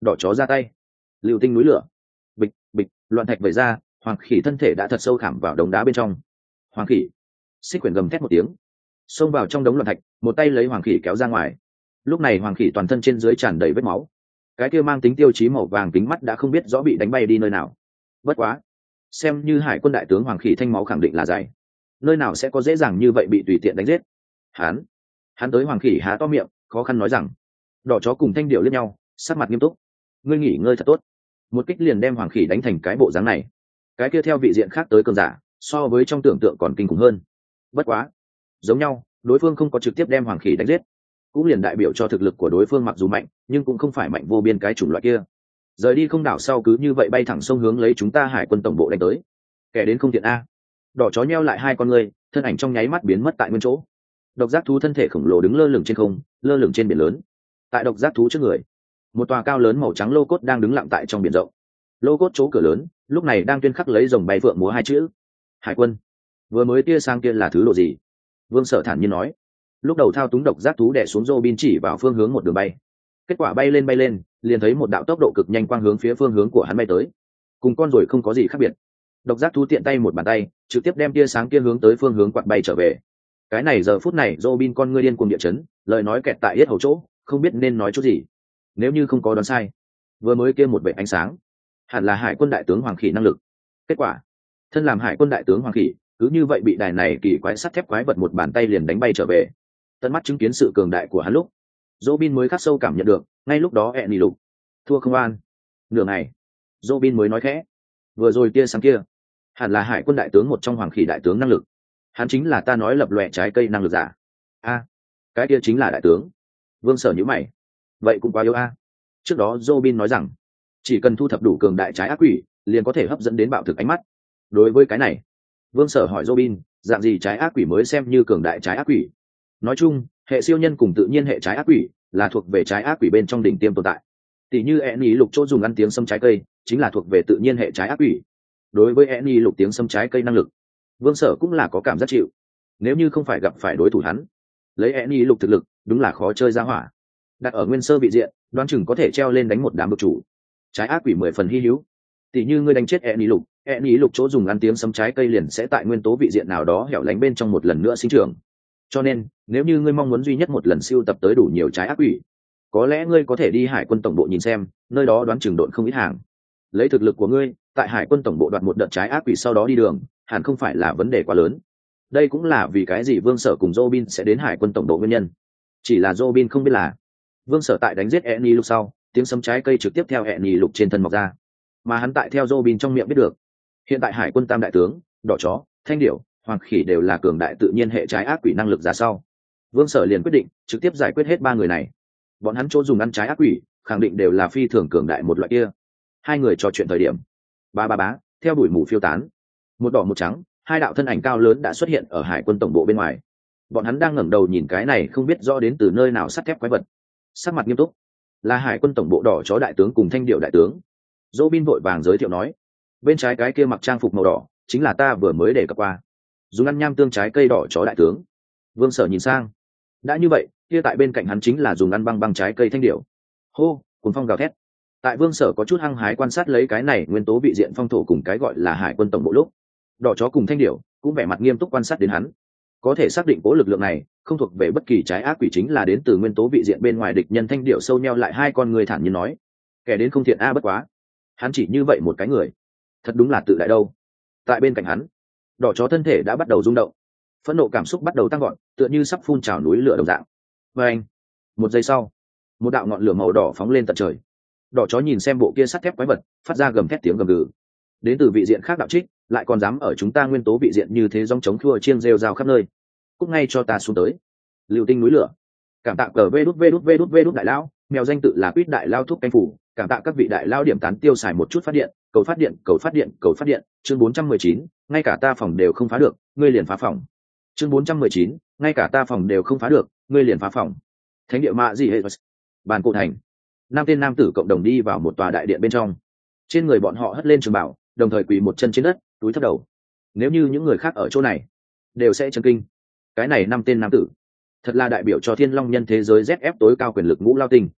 đỏ chó ra tay. Lưu tinh núi lửa. Bịch bịch, loạn thạch vẩy ra, hoàng khỉ thân thể đã thật sâu khảm vào đống đá bên trong. Hoàng khỉ. Xích quyển gầm thét một tiếng, xông vào trong đống loạn thạch, một tay lấy hoàng khỉ kéo ra ngoài. Lúc này hoàng khỉ toàn thân trên dưới tràn đầy vết máu, cái kia mang tính tiêu chí màu vàng kính mắt đã không biết rõ bị đánh bay đi nơi nào. Bất quá, xem như hải quân đại tướng hoàng khỉ thanh máu khẳng định là dày, nơi nào sẽ có dễ dàng như vậy bị tùy tiện đánh giết. Hắn, hắn tới hoàng khỉ há to miệng, khó khăn nói rằng. Đỏ chó cùng thanh điệu liếc nhau, sắc mặt nghiêm túc. Ngươi nghỉ ngơi thật tốt. Một kích liền đem hoàng khỉ đánh thành cái bộ dáng này. Cái kia theo vị diện khác tới cường giả, so với trong tưởng tượng còn kinh khủng hơn. Bất quá, giống nhau, đối phương không có trực tiếp đem hoàng khỉ đánh giết, cũng liền đại biểu cho thực lực của đối phương mặc dù mạnh, nhưng cũng không phải mạnh vô biên cái chủng loại kia. Rời đi không đảo sau cứ như vậy bay thẳng sông hướng lấy chúng ta hải quân tổng bộ đánh tới. Kẻ đến không thiện a. Đỏ chó nheo lại hai con ngươi, thân ảnh trong nháy mắt biến mất tại nguyên chỗ. Độc giác thú thân thể khổng lồ đứng lơ lửng trên không, lơ lửng trên biển lớn. Tại độc giác thú trước người, một tòa cao lớn màu trắng lô cốt đang đứng lặng tại trong biển rộng. Lô cốt chỗ cửa lớn lúc này đang tuyên khắc lấy rồng bay phượng múa hai chữ. Hải quân. Vừa mới tia sang kia là thứ đồ gì? Vương Sở thản nhiên nói. Lúc đầu thao túng độc giác thú đè xuống Robin chỉ vào phương hướng một đường bay. Kết quả bay lên bay lên, liền thấy một đạo tốc độ cực nhanh quang hướng phía phương hướng của hắn bay tới. Cùng con rồi không có gì khác biệt. Độc giác thú tiện tay một bàn tay, trực tiếp đem tia sáng kia hướng tới phương hướng quạt bay trở về. Cái này giờ phút này Robin con ngươi điên cuồng địa chấn, lời nói kẹt tại yết hầu chỗ, không biết nên nói chút gì. Nếu như không có đoán sai, vừa mới kia một vệt ánh sáng, hẳn là hải quân đại tướng Hoàng Khỉ năng lực. Kết quả, thân làm hải quân đại tướng Hoàng Khỉ, cứ như vậy bị đài này kỳ quái sắt thép quái vật một bàn tay liền đánh bay trở về. Tận mắt chứng kiến sự cường đại của hắn lúc, Robin mới khắc sâu cảm nhận được, ngay lúc đó ẹn nỉ lục thua không an. Nửa ngày, Robin mới nói khẽ, vừa rồi tia sáng kia, hẳn là hải quân đại tướng một trong Hoàng Khỉ đại tướng năng lực. Hắn chính là ta nói lập lòe trái cây năng lực giả. A, cái kia chính là đại tướng. Vương Sở nhíu mày, vậy cũng quá yếu a. Trước đó Robin nói rằng, chỉ cần thu thập đủ cường đại trái ác quỷ, liền có thể hấp dẫn đến bạo thực ánh mắt. Đối với cái này, Vương Sở hỏi Robin, dạng gì trái ác quỷ mới xem như cường đại trái ác quỷ? Nói chung, hệ siêu nhân cùng tự nhiên hệ trái ác quỷ là thuộc về trái ác quỷ bên trong đỉnh tiêm tồn tại. Tỷ như Enny lục chỗ dùng ăn tiếng sâm trái cây, chính là thuộc về tự nhiên hệ trái ác quỷ. Đối với Enny lục tiếng sâm trái cây năng lực, Vương Sở cũng là có cảm giác chịu. Nếu như không phải gặp phải đối thủ hắn, lấy Enny lục thực lực, đúng là khó chơi ra hỏa. Đặt ở nguyên sơ vị diện, đoán chừng có thể treo lên đánh một đám độc chủ. Trái ác quỷ mười phần hy hữu. Tỷ như ngươi đánh chết Enny lục, Enny lục chỗ dùng ăn tiếng sâm trái cây liền sẽ tại nguyên tố vị diện nào đó hẻo lánh bên trong một lần nữa sinh trưởng. Cho nên, nếu như ngươi mong muốn duy nhất một lần siêu tập tới đủ nhiều trái ác quỷ, có lẽ ngươi có thể đi hải quân tổng bộ nhìn xem, nơi đó đoán chừng độn không ít hàng. Lấy thực lực của ngươi, tại hải quân tổng bộ đoạt một đợt trái ác quỷ sau đó đi đường, hẳn không phải là vấn đề quá lớn. Đây cũng là vì cái gì Vương Sở cùng Robin sẽ đến hải quân tổng bộ nguyên nhân. Chỉ là Robin không biết là, Vương Sở tại đánh giết Enny lục sau, tiếng sấm trái cây trực tiếp theo Enny lục trên thân mọc ra, mà hắn tại theo Robin trong miệng biết được. Hiện tại hải quân tam đại tướng, đỏ chó, thanh điểu, hoàng khỉ đều là cường đại tự nhiên hệ trái ác quỷ năng lực ra sau. Vương Sở liền quyết định trực tiếp giải quyết hết ba người này. Bọn hắn chỗ dùng ăn trái ác quỷ, khẳng định đều là phi thường cường đại một loại kia. Hai người trò chuyện thời điểm, ba ba bá, theo đuổi mù phiêu tán, một đỏ một trắng, hai đạo thân ảnh cao lớn đã xuất hiện ở hải quân tổng bộ bên ngoài. Bọn hắn đang ngẩng đầu nhìn cái này không biết rõ đến từ nơi nào sắt thép quái vật, sắc mặt nghiêm túc. Là hải quân tổng bộ đỏ chó đại tướng cùng thanh điệu đại tướng. Robin vội vàng giới thiệu nói, bên trái cái kia mặc trang phục màu đỏ chính là ta vừa mới để cập qua, dùng ăn nham tương trái cây đỏ chó đại tướng. Vương Sở nhìn sang, đã như vậy kia tại bên cạnh hắn chính là dùng ăn băng băng trái cây thanh điệu. Hô, cuốn phong gào thét. Tại Vương Sở có chút hăng hái quan sát lấy cái này nguyên tố vị diện phong thổ cùng cái gọi là hải quân tổng bộ lúc, đỏ chó cùng thanh điệu cũng vẻ mặt nghiêm túc quan sát đến hắn. Có thể xác định cố lực lượng này không thuộc về bất kỳ trái ác quỷ, chính là đến từ nguyên tố vị diện bên ngoài địch nhân. Thanh điệu sâu nheo lại hai con người thản nhiên nói, kẻ đến không thiện a, bất quá hắn chỉ như vậy một cái người, thật đúng là tự đại đâu. Tại bên cạnh hắn, đỏ chó thân thể đã bắt đầu rung động, phẫn nộ cảm xúc bắt đầu tăng gọn, tựa như sắp phun trào núi lửa đồng dạng. Và anh, một giây sau, một đạo ngọn lửa màu đỏ phóng lên tận trời. Đỏ chó nhìn xem bộ kia sắt thép quái vật, phát ra gầm thét tiếng gầm gừ. Đến từ vị diện khác đạo trích, lại còn dám ở chúng ta nguyên tố vị diện như thế, dòng chống khua chiêng rêu rao khắp nơi. Cúc ngay cho ta xuống tới. Lưu tinh núi lửa. Cảm tạ cờ vê đút vê đút vê đút vê đút đại lao, mèo danh tự là Quýt đại lao thúc canh phủ. Cảm tạ các vị đại lao điểm tán tiêu xài một chút phát điện, cầu phát điện, cầu phát điện, cầu phát điện. Chương bốn trăm mười chín, ngay cả ta phòng đều không phá được, ngươi liền phá phòng. Chương bốn trăm mười chín, ngay cả ta phòng đều không phá được, ngươi liền phá phòng. Thánh địa mạ gì hệ? Bàn cổ thành. Năm tên nam tử cộng đồng đi vào một tòa đại điện bên trong. Trên người bọn họ hất lên trường bảo, đồng thời quỳ một chân trên đất, túi thấp đầu. Nếu như những người khác ở chỗ này đều sẽ chấn kinh. Cái này năm tên nam tử, thật là đại biểu cho Thiên Long nhân thế giới Z F tối cao quyền lực ngũ lao tinh.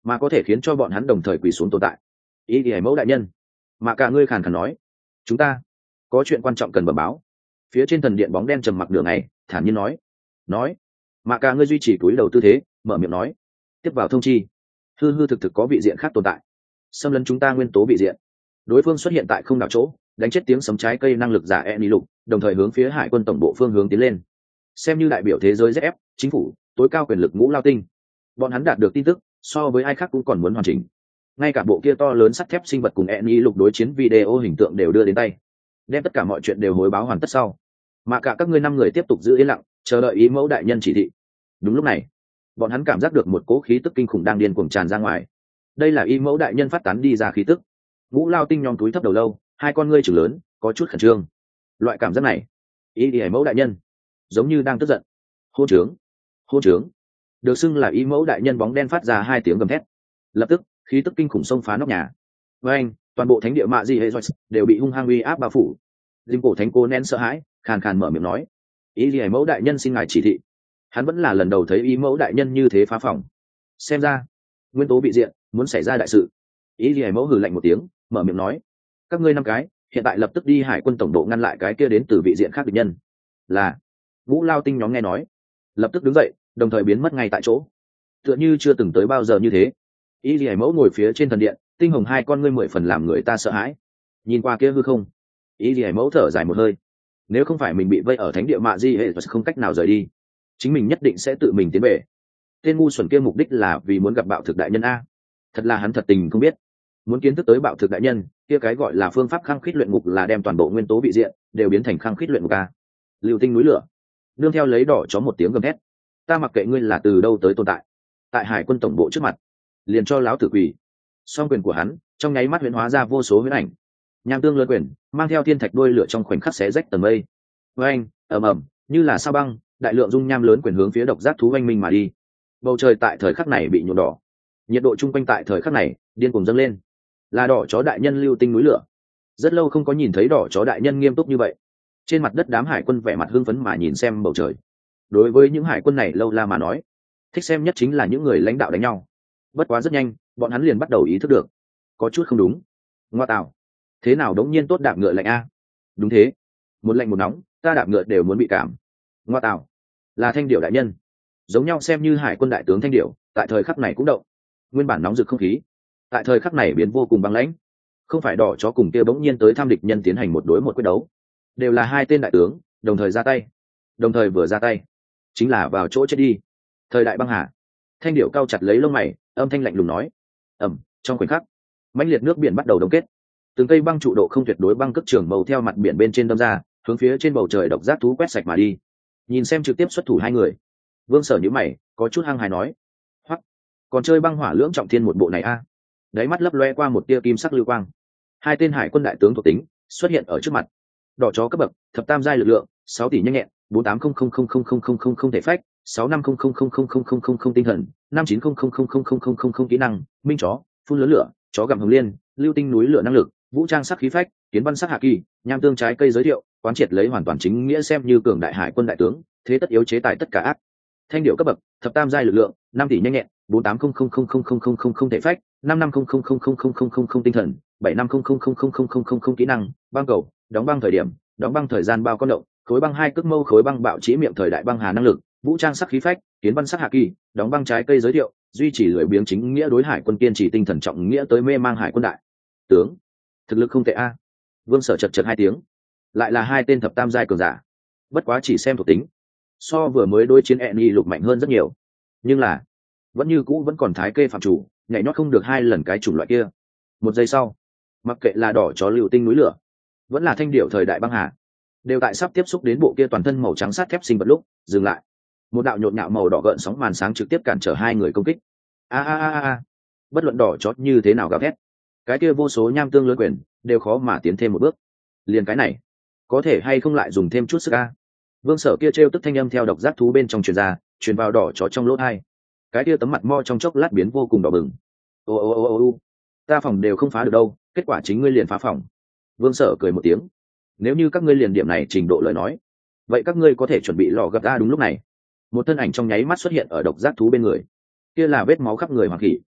mà có thể khiến cho bọn hắn đồng thời quỳ xuống tồn tại. Ý thì hải mẫu đại nhân, mà cả ngươi khàn khàn nói, chúng ta có chuyện quan trọng cần bẩm báo. Phía trên thần điện bóng đen trầm mặc đường này thản nhiên nói nói mà cả ngươi duy trì túi đầu tư thế, mở miệng nói, tiếp vào thông chi, hư hư thực thực có vị diện khác tồn tại, xâm lấn chúng ta nguyên tố vị diện. Đối phương xuất hiện tại không đảo chỗ, đánh chết tiếng sấm trái cây năng lực giả e ni lục, đồng thời hướng phía hải quân tổng bộ phương hướng tiến lên. Xem như đại biểu thế giới zf chính phủ tối cao quyền lực ngũ lao tinh, bọn hắn đạt được tin tức so với ai khác cũng còn muốn hoàn chỉnh. Ngay cả bộ kia to lớn sắt thép sinh vật cùng e ni lục đối chiến video hình tượng đều đưa đến tay, đem tất cả mọi chuyện đều hối báo hoàn tất sau, mà cả các ngươi năm người tiếp tục giữ yên lặng, chờ đợi ý mẫu đại nhân chỉ thị. Đúng lúc này, bọn hắn cảm giác được một cỗ khí tức kinh khủng đang điên cuồng tràn ra ngoài. Đây là ý mẫu đại nhân phát tán đi ra khí tức. Ngũ lao tinh nhom túi thấp đầu lâu, hai con ngươi chừng lớn, có chút khẩn trương. Loại cảm giác này, ý ý mẫu đại nhân giống như đang tức giận. Hôn trướng, hôn trướng. Được xưng là ý mẫu đại nhân bóng đen phát ra hai tiếng gầm thét. Lập tức, khí tức kinh khủng xông phá nóc nhà. Với anh, toàn bộ thánh địa mạ gì hệ đều bị hung hăng uy áp bao phủ. Dinh cổ thánh cô nén sợ hãi, khàn khàn mở miệng nói, ý ý mẫu đại nhân xin ngài chỉ thị. Hắn vẫn là lần đầu thấy ý mẫu đại nhân như thế phá phòng. Xem ra nguyên tố bị diện muốn xảy ra đại sự. Ý ý mẫu hừ lạnh một tiếng, mở miệng nói, các ngươi năm cái hiện tại lập tức đi hải quân tổng độ ngăn lại cái kia đến từ vị diện khác địch nhân. Là. Ngũ lao tinh nhóm nghe nói, lập tức đứng dậy, đồng thời biến mất ngay tại chỗ, tựa như chưa từng tới bao giờ như thế. Ý ý mẫu ngồi phía trên thần điện, tinh hồng hai con ngươi mười phần làm người ta sợ hãi. Nhìn qua kia hư không, ý ý mẫu thở dài một hơi. Nếu không phải mình bị vây ở thánh địa mạ di hệ và không cách nào rời đi, chính mình nhất định sẽ tự mình tiến về. Tên ngu xuẩn kia mục đích là vì muốn gặp bạo thực đại nhân a. Thật là hắn thật tình không biết, muốn kiến thức tới bạo thực đại nhân kia cái gọi là phương pháp khăng khít luyện ngục là đem toàn bộ nguyên tố vị diện đều biến thành khăng khít luyện ngục a. Lưu tinh núi lửa nương theo lấy đỏ chó một tiếng gầm thét, ta mặc kệ ngươi là từ đâu tới tồn tại, tại hải quân tổng bộ trước mặt liền cho láo tử quỳ. Song quyền của hắn trong nháy mắt huyễn hóa ra vô số huyễn ảnh, nham tương lươn quyền mang theo thiên thạch đuôi lửa trong khoảnh khắc xé rách tầng mây. Với anh ầm ầm như là sao băng, đại lượng dung nham lớn quyền hướng phía độc giác thú oanh minh mà đi. Bầu trời tại thời khắc này bị nhuộm đỏ, nhiệt độ chung quanh tại thời khắc này điên cuồng dâng lên. Là đỏ chó đại nhân lưu tinh núi lửa. Rất lâu không có nhìn thấy đỏ chó đại nhân nghiêm túc như vậy. Trên mặt đất đám hải quân vẻ mặt hưng phấn mà nhìn xem bầu trời. Đối với những hải quân này lâu la mà nói, thích xem nhất chính là những người lãnh đạo đánh nhau. Bất quá rất nhanh, bọn hắn liền bắt đầu ý thức được có chút không đúng. Ngoa tạo, thế nào đống nhiên tốt đạp ngựa lạnh a? Đúng thế, một lạnh một nóng, ta đạp ngựa đều muốn bị cảm. Ngoa tạo, là thanh điểu đại nhân. Giống nhau xem như hải quân đại tướng thanh điểu, tại thời khắc này cũng động. Nguyên bản nóng rực không khí, tại thời khắc này biến vô cùng băng lãnh. Không phải đỏ chó cùng kia bỗng nhiên tới tham địch nhân tiến hành một đối một quyết đấu, đều là hai tên đại tướng đồng thời ra tay. Đồng thời vừa ra tay chính là vào chỗ chết đi. Thời đại băng hà. Thanh điểu cao chặt lấy lông mày, âm thanh lạnh lùng nói. Ẩm, trong khoảnh khắc mãnh liệt nước biển bắt đầu đông kết. Từng cây băng trụ độ không tuyệt đối băng cước trường màu theo mặt biển bên trên đâm ra, hướng phía trên bầu trời độc giác thú quét sạch mà đi. Nhìn xem trực tiếp xuất thủ hai người, Vương Sở nhíu mày, có chút hăng hài nói, hoắc, còn chơi băng hỏa lưỡng trọng thiên một bộ này a? À? Đáy mắt lấp loe qua một tia kim sắc lưu quang. Hai tên hải quân đại tướng thuộc tính xuất hiện ở trước mặt. Đỏ chó cấp bậc, thập tam giai lực lượng, sáu tỷ nhanh nhẹn, bốn tám không không không không không không không không thể phách, sáu năm không không không không không không không không tinh thần, năm chín không không không không không không không không kỹ năng, minh chó, phun lớn lửa, chó gặm hồng liên, lưu tinh núi lửa năng lực, vũ trang sắc khí phách, kiến văn sắc hạ kỳ, nham tương trái cây giới thiệu, quán triệt lấy hoàn toàn chính nghĩa xem như cường đại hải quân đại tướng, thế tất yếu chế tài tất cả ác. Thanh điệu cấp bậc, thập tam giai lực lượng, năm tỷ nhanh nhẹn, bốn tám không không không không không không không không thể phách, năm năm không không không không không không không không tinh thần, bảy năm không không không không không không không không kỹ năng, băng cầu, đóng băng thời điểm, đóng băng thời gian bao con động, khối băng hai cước mâu khối băng bạo chỉ miệng thời đại băng hà năng lực, vũ trang sắc khí phách, kiến văn sắc hạ kỳ, đóng băng trái cây giới thiệu, duy trì lưỡi biếng chính nghĩa đối hải quân kiên trì tinh thần trọng nghĩa tới mê mang hải quân đại tướng, thực lực không tệ a. Vương Sở chật chật hai tiếng, lại là hai tên thập tam giai cường giả. Bất quá chỉ xem thuộc tính, so vừa mới đối chiến Eni lục mạnh hơn rất nhiều, nhưng là vẫn như cũ vẫn còn thái kê phạm chủ, nhảy nhót không được hai lần cái chủng loại kia. Một giây sau, mặc kệ là đỏ chó lưu tinh núi lửa, vẫn là thanh điệu thời đại băng hà, đều tại sắp tiếp xúc đến bộ kia toàn thân màu trắng sắt thép sinh vật lúc dừng lại. Một đạo nhộn nhạo màu đỏ gợn sóng màn sáng trực tiếp cản trở hai người công kích. A a a a, bất luận đỏ chót như thế nào gào thét, cái kia vô số nham tương lưỡi quyền đều khó mà tiến thêm một bước. Liền cái này, có thể hay không lại dùng thêm chút sức a? Vương Sở kia trêu tức thanh âm theo độc giác thú bên trong truyền ra, truyền vào đỏ chó trong lỗ tai. Cái kia tấm mặt mo trong chốc lát biến vô cùng đỏ bừng. Ô ô ô ô ô, ta phòng đều không phá được đâu, kết quả chính ngươi liền phá phòng. Vương Sở cười một tiếng. Nếu như các ngươi liền điểm này trình độ lời nói, vậy các ngươi có thể chuẩn bị lò gặp ta. Đúng lúc này, một thân ảnh trong nháy mắt xuất hiện ở độc giác thú bên người. Kia là vết máu khắp người hoàng khỉ.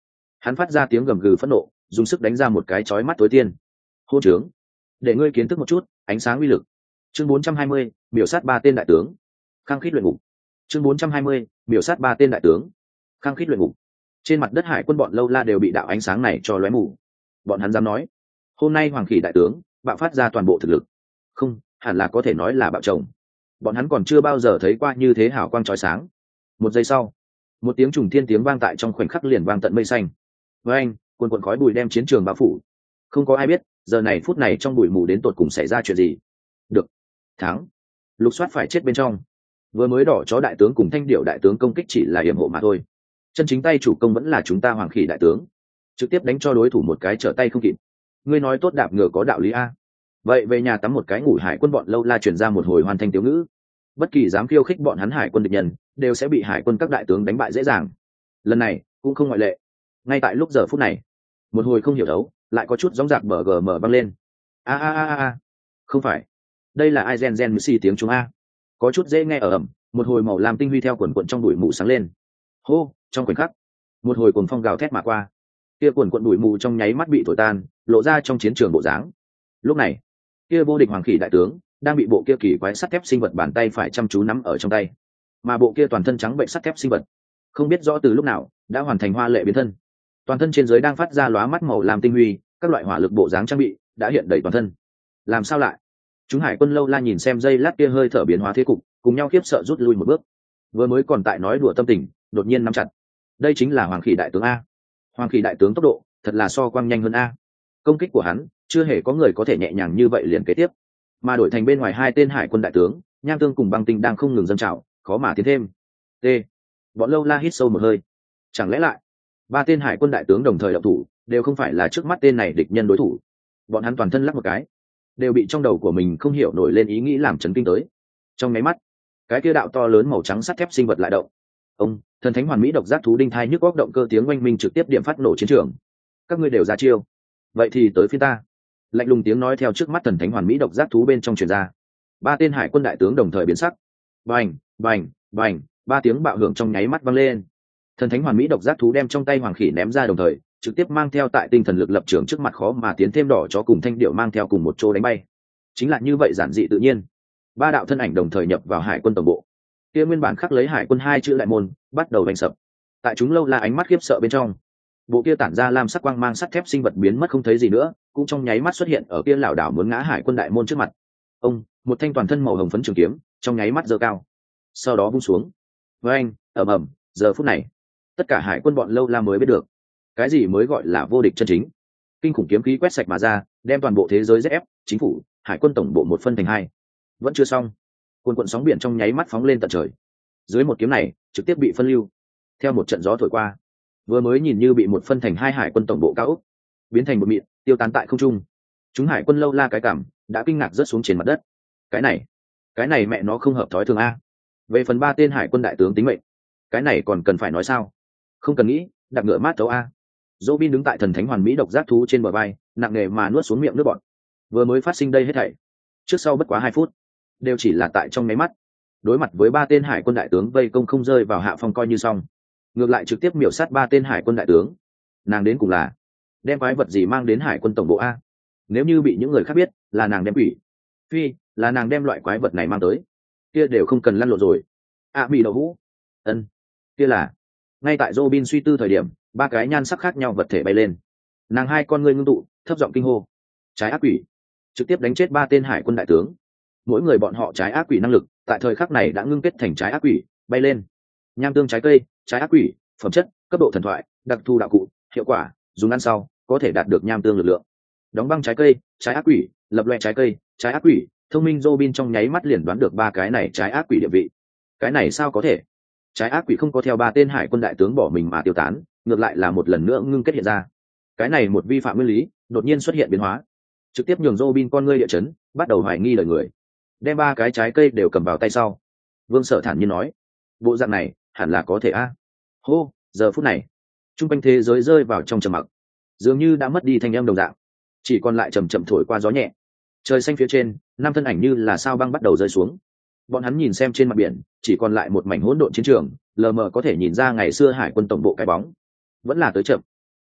Hắn phát ra tiếng gầm gừ phẫn nộ, dùng sức đánh ra một cái chói mắt tối tiên. Hô trướng, để ngươi kiến thức một chút ánh sáng uy lực. Chương bốn trăm hai mươi, biểu sát ba tên đại tướng, khăng khít luyện ngục. Chương bốn trăm hai mươi, biểu sát ba tên đại tướng, khăng khít luyện ngục. Trên mặt đất hải quân bọn lâu la đều bị đạo ánh sáng này cho lóe mù. Bọn hắn dám nói, hôm nay hoàng khỉ đại tướng bạo phát ra toàn bộ thực lực, không, hẳn là có thể nói là bạo chồng. Bọn hắn còn chưa bao giờ thấy qua như thế hào quang chói sáng. Một giây sau, một tiếng trùng thiên tiếng vang tại trong khoảnh khắc liền vang tận mây xanh. Với anh, cuồn cuộn khói bụi đem chiến trường bao phủ. Không có ai biết giờ này phút này trong bụi mù đến tột cùng xảy ra chuyện gì. Được, thắng. Lục soát phải chết bên trong. Vừa mới đỏ chó đại tướng cùng thanh điệu đại tướng công kích chỉ là yểm hộ mà thôi. Chân chính tay chủ công vẫn là chúng ta hoàng khỉ đại tướng, trực tiếp đánh cho đối thủ một cái trở tay không kịp. Ngươi nói tốt đạp ngựa có đạo lý a. Vậy về nhà tắm một cái ngủ hải quân bọn lâu la chuyển ra một hồi hoàn thành tiểu ngữ. Bất kỳ dám khiêu khích bọn hắn hải quân địch nhân đều sẽ bị hải quân các đại tướng đánh bại dễ dàng. Lần này cũng không ngoại lệ. Ngay tại lúc giờ phút này, một hồi không hiểu đấu lại có chút gióng giạc bờ gm băng lên. A a a a, không phải, đây là ai gen gen xì tiếng chúng a. Có chút dễ nghe ở ẩm, một hồi màu lam tinh huy theo quần quận trong bụi mù sáng lên. Hô, trong khoảnh khắc, một hồi cuồng phong gào thét mà qua. Kia quần quận bụi mù trong nháy mắt bị thổi tan, lộ ra trong chiến trường bộ dáng. Lúc này, kia vô địch hoàng khỉ đại tướng đang bị bộ kia kỳ quái sắt thép sinh vật bàn tay phải chăm chú nắm ở trong tay, mà bộ kia toàn thân trắng bệnh sắt thép sinh vật không biết rõ từ lúc nào đã hoàn thành hoa lệ biến thân. Toàn thân trên dưới đang phát ra lóa mắt màu làm tinh huy, các loại hỏa lực bộ dáng trang bị đã hiện đầy toàn thân. Làm sao lại? Chúng hải quân lâu la nhìn xem dây lát kia hơi thở biến hóa thế cục, cùng nhau khiếp sợ rút lui một bước. Vừa mới còn tại nói đùa tâm tình, đột nhiên nắm chặt. Đây chính là hoàng khỉ đại tướng a. Hoàng khỉ đại tướng tốc độ thật là so quang nhanh hơn a. Công kích của hắn chưa hề có người có thể nhẹ nhàng như vậy liền kế tiếp, mà đổi thành bên ngoài hai tên hải quân đại tướng nham tương cùng băng tinh đang không ngừng dâng trào, khó mà tiến thêm. T. Bọn lâu la hít sâu một hơi. Chẳng lẽ lại ba tên hải quân đại tướng đồng thời động thủ đều không phải là trước mắt tên này địch nhân đối thủ? Bọn hắn toàn thân lắc một cái, đều bị trong đầu của mình không hiểu nổi lên ý nghĩ làm chấn kinh tới. Trong máy mắt, cái kia đạo to lớn màu trắng sắt thép sinh vật lại động. Ông thần thánh hoàn mỹ độc giác thú đinh thai nhức góc động cơ tiếng oanh minh trực tiếp điểm phát nổ chiến trường. Các ngươi đều ra chiêu, vậy thì tới phiên ta. Lạnh lùng tiếng nói theo trước mắt thần thánh hoàn mỹ độc giác thú bên trong truyền ra. Ba tên hải quân đại tướng đồng thời biến sắc. Bành bành bành, ba tiếng bạo hưởng trong nháy mắt vang lên. Thần thánh hoàn mỹ độc giác thú đem trong tay hoàng khỉ ném ra, đồng thời trực tiếp mang theo tại tinh thần lực lập trường trước mặt khó mà tiến thêm đỏ chó cùng thanh điệu mang theo cùng một chỗ đánh bay. Chính là như vậy giản dị tự nhiên. Ba đạo thân ảnh đồng thời nhập vào hải quân tổng bộ. Kia nguyên bản khắc lấy hải quân hai chữ đại môn bắt đầu đánh sập. Tại chúng lâu la ánh mắt khiếp sợ bên trong, bộ kia tản ra lam sắc quang mang sắt thép sinh vật biến mất không thấy gì nữa, cũng trong nháy mắt xuất hiện ở kia lảo đảo muốn ngã hải quân đại môn trước mặt. Ông một thanh toàn thân màu hồng phấn trường kiếm trong nháy mắt giơ cao, sau đó vung xuống. Với anh ầm ầm, giờ phút này tất cả hải quân bọn lâu la mới biết được cái gì mới gọi là vô địch chân chính. Kinh khủng kiếm khí quét sạch mà ra, đem toàn bộ thế giới dễ ép chính phủ hải quân tổng bộ một phân thành hai. Vẫn chưa xong, cuồn cuộn sóng biển trong nháy mắt phóng lên tận trời. Dưới một kiếm này trực tiếp bị phân lưu, theo một trận gió thổi qua, vừa mới nhìn như bị một phân thành hai hải quân tổng bộ cao ốc biến thành một mịn tiêu tán tại không trung. Chúng hải quân lâu la cái cảm đã kinh ngạc rớt xuống trên mặt đất. Cái này cái này mẹ nó không hợp thói thường a. Về phần ba tên hải quân đại tướng tính mệnh, cái này còn cần phải nói sao? Không cần nghĩ, đặt ngựa mát tấu a. Robin đứng tại thần thánh hoàn mỹ độc giác thú trên bờ vai, nặng nề mà nuốt xuống miệng nước bọt. Vừa mới phát sinh đây hết thảy, trước sau bất quá hai phút, đều chỉ là tại trong nháy mắt. Đối mặt với ba tên hải quân đại tướng vây công không rơi vào hạ phong coi như xong, ngược lại trực tiếp miểu sát ba tên hải quân đại tướng. Nàng đến cùng là đem quái vật gì mang đến hải quân tổng bộ a? Nếu như bị những người khác biết là nàng đem quỷ, phi là nàng đem loại quái vật này mang tới, kia đều không cần lăn lộn rồi. À bị đậu hũ, ân, kia là. Ngay tại Robin suy tư thời điểm, ba cái nhan sắc khác nhau vật thể bay lên. Nàng hai con ngươi ngưng tụ, thấp giọng kinh hô: trái ác quỷ! Trực tiếp đánh chết ba tên hải quân đại tướng. Mỗi người bọn họ trái ác quỷ năng lực tại thời khắc này đã ngưng kết thành trái ác quỷ, bay lên. Nham tương trái cây, trái ác quỷ, phẩm chất, cấp độ thần thoại, đặc thù đạo cụ, hiệu quả, dùng ăn sau có thể đạt được nham tương lực lượng. Đóng băng trái cây, trái ác quỷ, lập loè trái cây, trái ác quỷ. Thông minh Robin trong nháy mắt liền đoán được ba cái này trái ác quỷ địa vị. Cái này sao có thể? Trái ác quỷ không có theo ba tên hải quân đại tướng bỏ mình mà tiêu tán, ngược lại là một lần nữa ngưng kết hiện ra. Cái này một vi phạm nguyên lý đột nhiên xuất hiện biến hóa, trực tiếp nhường Robin con ngươi địa chấn, bắt đầu hoài nghi lời người. Đem ba cái trái cây đều cầm vào tay sau, Vương Sở thản nhiên nói: bộ dạng này hẳn là có thể a. À. Hô, giờ phút này trung quanh thế giới rơi vào trong trầm mặc, dường như đã mất đi thanh âm đồng dạng, chỉ còn lại chầm chậm thổi qua gió nhẹ. Trời xanh phía trên, năm thân ảnh như là sao băng bắt đầu rơi xuống. Bọn hắn nhìn xem trên mặt biển chỉ còn lại một mảnh hỗn độn chiến trường, lờ mờ có thể nhìn ra ngày xưa hải quân tổng bộ cái bóng. Vẫn là tới chậm.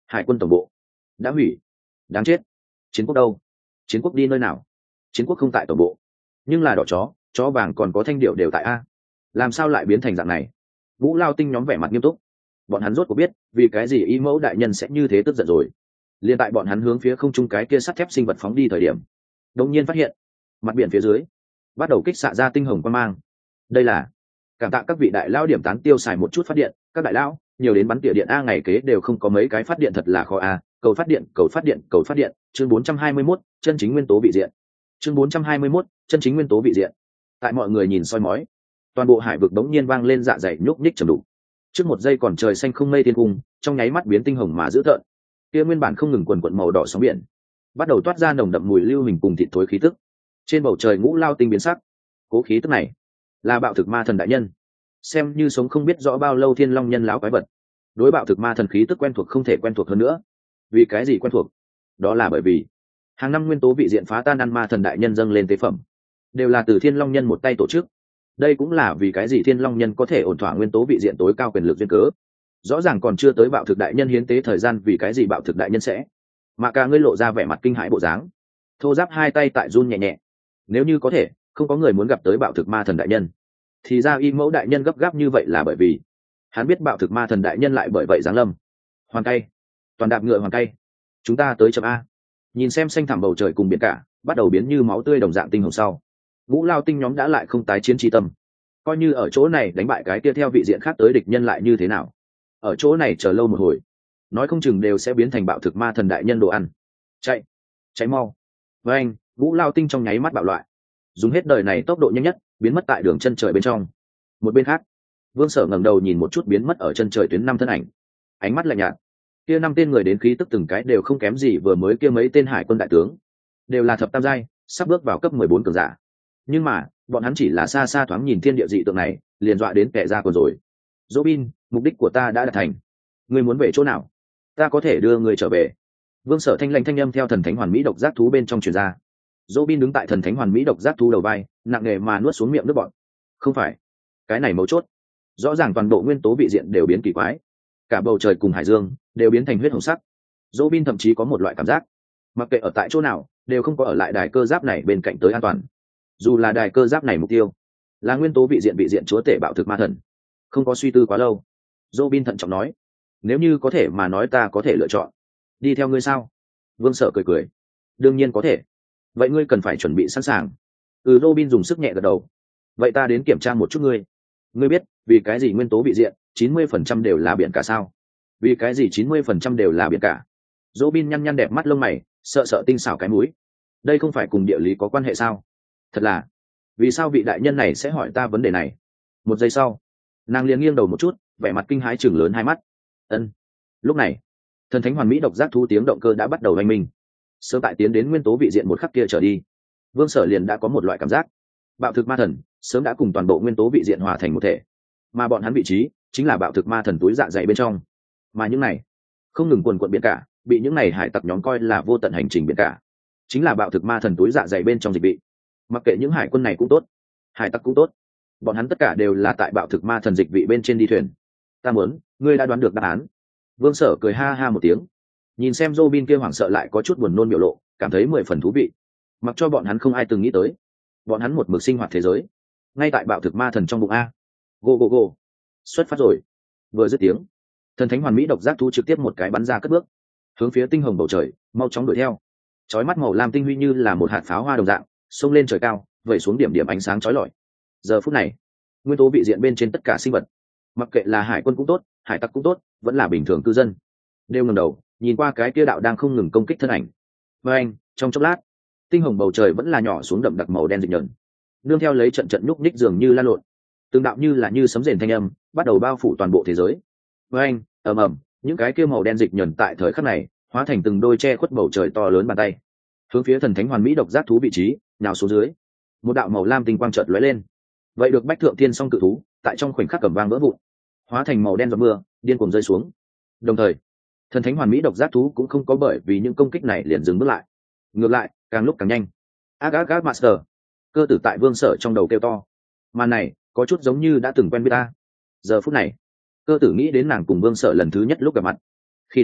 hải quân tổng bộ đã hủy. Đáng chết. Chiến quốc đâu? Chiến quốc đi nơi nào? Chiến quốc không tại tổng bộ, nhưng là đỏ chó chó vàng còn có thanh điệu đều tại a. Làm sao lại biến thành dạng này? Vũ Lao Tinh nhóm vẻ mặt nghiêm túc. Bọn hắn rốt cuộc biết vì cái gì y mẫu đại nhân sẽ như thế tức giận rồi. Liên tại bọn hắn hướng phía không trung cái kia sắt thép sinh vật phóng đi thời điểm, đột nhiên phát hiện mặt biển phía dưới bắt đầu kích xạ ra tinh hồng quang mang. Đây là cảm tạ các vị đại lão điểm tán tiêu xài một chút phát điện. Các đại lão nhiều đến bắn tỉa điện a, ngày kế đều không có mấy cái phát điện thật là khó a. Cầu phát điện, cầu phát điện, cầu phát điện. Chương bốn trăm hai mươi mốt, chân chính nguyên tố vị diện. Chương bốn trăm hai mươi mốt, chân chính nguyên tố vị diện. Tại mọi người nhìn soi mói, toàn bộ hải vực đống nhiên vang lên dạ dày nhúc nhích trầm đục. Trước một giây còn trời xanh không mây thiên cung, trong nháy mắt biến tinh hồng mà dữ tợn. Kia nguyên bản không ngừng quần quần màu đỏ sóng biển, bắt đầu toát ra nồng đậm mùi lưu hình cùng thịt thối khí tức. Trên bầu trời Ngũ Lao Tinh biến sắc. Cố khí tức này là bạo thực ma thần đại nhân. Xem như sống không biết rõ bao lâu thiên long nhân láo quái vật, đối bạo thực ma thần khí tức quen thuộc không thể quen thuộc hơn nữa. Vì cái gì quen thuộc? Đó là bởi vì hàng năm nguyên tố vị diện phá tan ăn ma thần đại nhân dâng lên tế phẩm đều là từ thiên long nhân một tay tổ chức. Đây cũng là vì cái gì thiên long nhân có thể ổn thỏa nguyên tố vị diện tối cao quyền lực duyên cớ. Rõ ràng còn chưa tới bạo thực đại nhân hiến tế thời gian, vì cái gì bạo thực đại nhân sẽ mà cả ngươi lộ ra vẻ mặt kinh hãi bộ dáng, thô giáp hai tay tại run nhẹ nhẹ. Nếu như có thể không có người muốn gặp tới bạo thực ma thần đại nhân, thì ra y mẫu đại nhân gấp gáp như vậy là bởi vì hắn biết bạo thực ma thần đại nhân lại bởi vậy giáng lâm. Hoàng cay, toàn đạp ngựa hoàng cay, chúng ta tới chậm a. Nhìn xem xanh thẳm bầu trời cùng biển cả bắt đầu biến như máu tươi đồng dạng tinh hồng sau, Ngũ Lao Tinh nhóm đã lại không tái chiến tri tâm. Coi như ở chỗ này đánh bại cái kia theo vị diện khác tới địch nhân lại như thế nào, ở chỗ này chờ lâu một hồi nói không chừng đều sẽ biến thành bạo thực ma thần đại nhân đồ ăn. Chạy, cháy mau. Với anh, Ngũ Lao Tinh trong nháy mắt bạo loại, dùng hết đời này tốc độ nhanh nhất biến mất tại đường chân trời bên trong. Một bên khác, Vương Sở ngẩng đầu nhìn một chút biến mất ở chân trời tuyến năm thân ảnh, ánh mắt lạnh nhạt. Kia năm tên người đến khí tức từng cái đều không kém gì vừa mới kia mấy tên hải quân đại tướng, đều là thập tam giai, sắp bước vào cấp mười bốn cường giả. Nhưng mà bọn hắn chỉ là xa xa thoáng nhìn thiên địa dị tượng này liền dọa đến kẻ ra còn rồi. Robin, mục đích của ta đã đạt thành, ngươi muốn về chỗ nào? Ta có thể đưa người trở về. Vương Sở thanh lãnh thanh âm theo thần thánh hoàn mỹ độc giác thú bên trong truyền ra. Robin đứng tại thần thánh hoàn mỹ độc giác thú đầu vai, nặng nề mà nuốt xuống miệng nước bọt. Không phải, cái này mấu chốt. Rõ ràng toàn bộ nguyên tố vị diện đều biến kỳ quái, cả bầu trời cùng hải dương đều biến thành huyết hồng sắc. Robin thậm chí có một loại cảm giác, mặc kệ ở tại chỗ nào đều không có ở lại đài cơ giáp này bên cạnh tới an toàn. Dù là đài cơ giáp này mục tiêu là nguyên tố vị diện vị diện chúa tể bạo thực ma thần. Không có suy tư quá lâu, Robin thận trọng nói, nếu như có thể mà nói ta có thể lựa chọn đi theo ngươi sao? Vương Sở cười cười, đương nhiên có thể. Vậy ngươi cần phải chuẩn bị sẵn sàng. Ừ, Robin dùng sức nhẹ gật đầu. Vậy ta đến kiểm tra một chút ngươi. Ngươi biết vì cái gì nguyên tố vị diện chín mươi phần trăm đều là biển cả sao? Vì cái gì chín mươi phần trăm đều là biển cả? Robin nhăn nhăn đẹp mắt lông mày, sợ sợ tinh xảo cái mũi. Đây không phải cùng địa lý có quan hệ sao? Thật là, vì sao vị đại nhân này sẽ hỏi ta vấn đề này? Một giây sau, nàng liền nghiêng đầu một chút, vẻ mặt kinh hãi chừng lớn hai mắt. Ân. Lúc này, thần thánh hoàn mỹ độc giác thú tiếng động cơ đã bắt đầu oanh minh. Sớm tại tiến đến nguyên tố vị diện một khắc kia trở đi, Vương Sở liền đã có một loại cảm giác, bạo thực ma thần sớm đã cùng toàn bộ nguyên tố vị diện hòa thành một thể, mà bọn hắn vị trí chính là bạo thực ma thần túi dạ dày bên trong. Mà những này không ngừng quần quận biển cả, bị những này hải tặc nhóm coi là vô tận hành trình biển cả, chính là bạo thực ma thần túi dạ dày bên trong dịch bị. Mặc kệ những hải quân này cũng tốt, hải tặc cũng tốt, bọn hắn tất cả đều là tại bạo thực ma thần dịch vị bên trên đi thuyền. Ta muốn, ngươi đã đoán được đáp án. Vương Sở cười ha ha một tiếng, nhìn xem Robin kia hoảng sợ lại có chút buồn nôn biểu lộ, cảm thấy mười phần thú vị. Mặc cho bọn hắn không ai từng nghĩ tới, bọn hắn một mực sinh hoạt thế giới ngay tại bạo thực ma thần trong bụng a. Go go go, xuất phát rồi. Vừa dứt tiếng, thần thánh hoàn mỹ độc giác thú trực tiếp một cái bắn ra cất bước, hướng phía tinh hồng bầu trời mau chóng đuổi theo. Chói mắt màu lam tinh huy như là một hạt pháo hoa đồng dạng xông lên trời cao, vẩy xuống điểm điểm ánh sáng chói lọi. Giờ phút này, nguyên tố vị diện bên trên tất cả sinh vật, mặc kệ là hải quân cũng tốt, hải tặc cũng tốt, vẫn là bình thường cư dân, đều ngẩng đầu nhìn qua cái kia đạo đang không ngừng công kích thân ảnh. Và anh, trong chốc lát, tinh hồng bầu trời vẫn là nhỏ xuống đậm đặc màu đen dịch nhợn, nương theo lấy trận trận nhúc nhích dường như lan lộn, từng đạo như là như sấm rền thanh âm bắt đầu bao phủ toàn bộ thế giới. Và anh, ầm ầm, những cái kia màu đen dịch nhợn tại thời khắc này hóa thành từng đôi che khuất bầu trời to lớn bàn tay, hướng phía thần thánh hoàn mỹ độc giác thú vị trí nào xuống dưới. Một đạo màu lam tinh quang chợt lóe lên, vậy được bách thượng thiên song cự thú tại trong khoảnh khắc cầm vang vỡ vụn, hóa thành màu đen giọt mưa điên cuồng rơi xuống. Đồng thời, thần thánh hoàn mỹ độc giác thú cũng không có bởi vì những công kích này liền dừng bước lại, ngược lại càng lúc càng nhanh. Ác ác ác master, cơ tử tại Vương Sở trong đầu kêu to. Màn này có chút giống như đã từng quen biết ta. Giờ phút này, cơ tử nghĩ đến nàng cùng Vương Sở lần thứ nhất lúc gặp mặt. Khi đó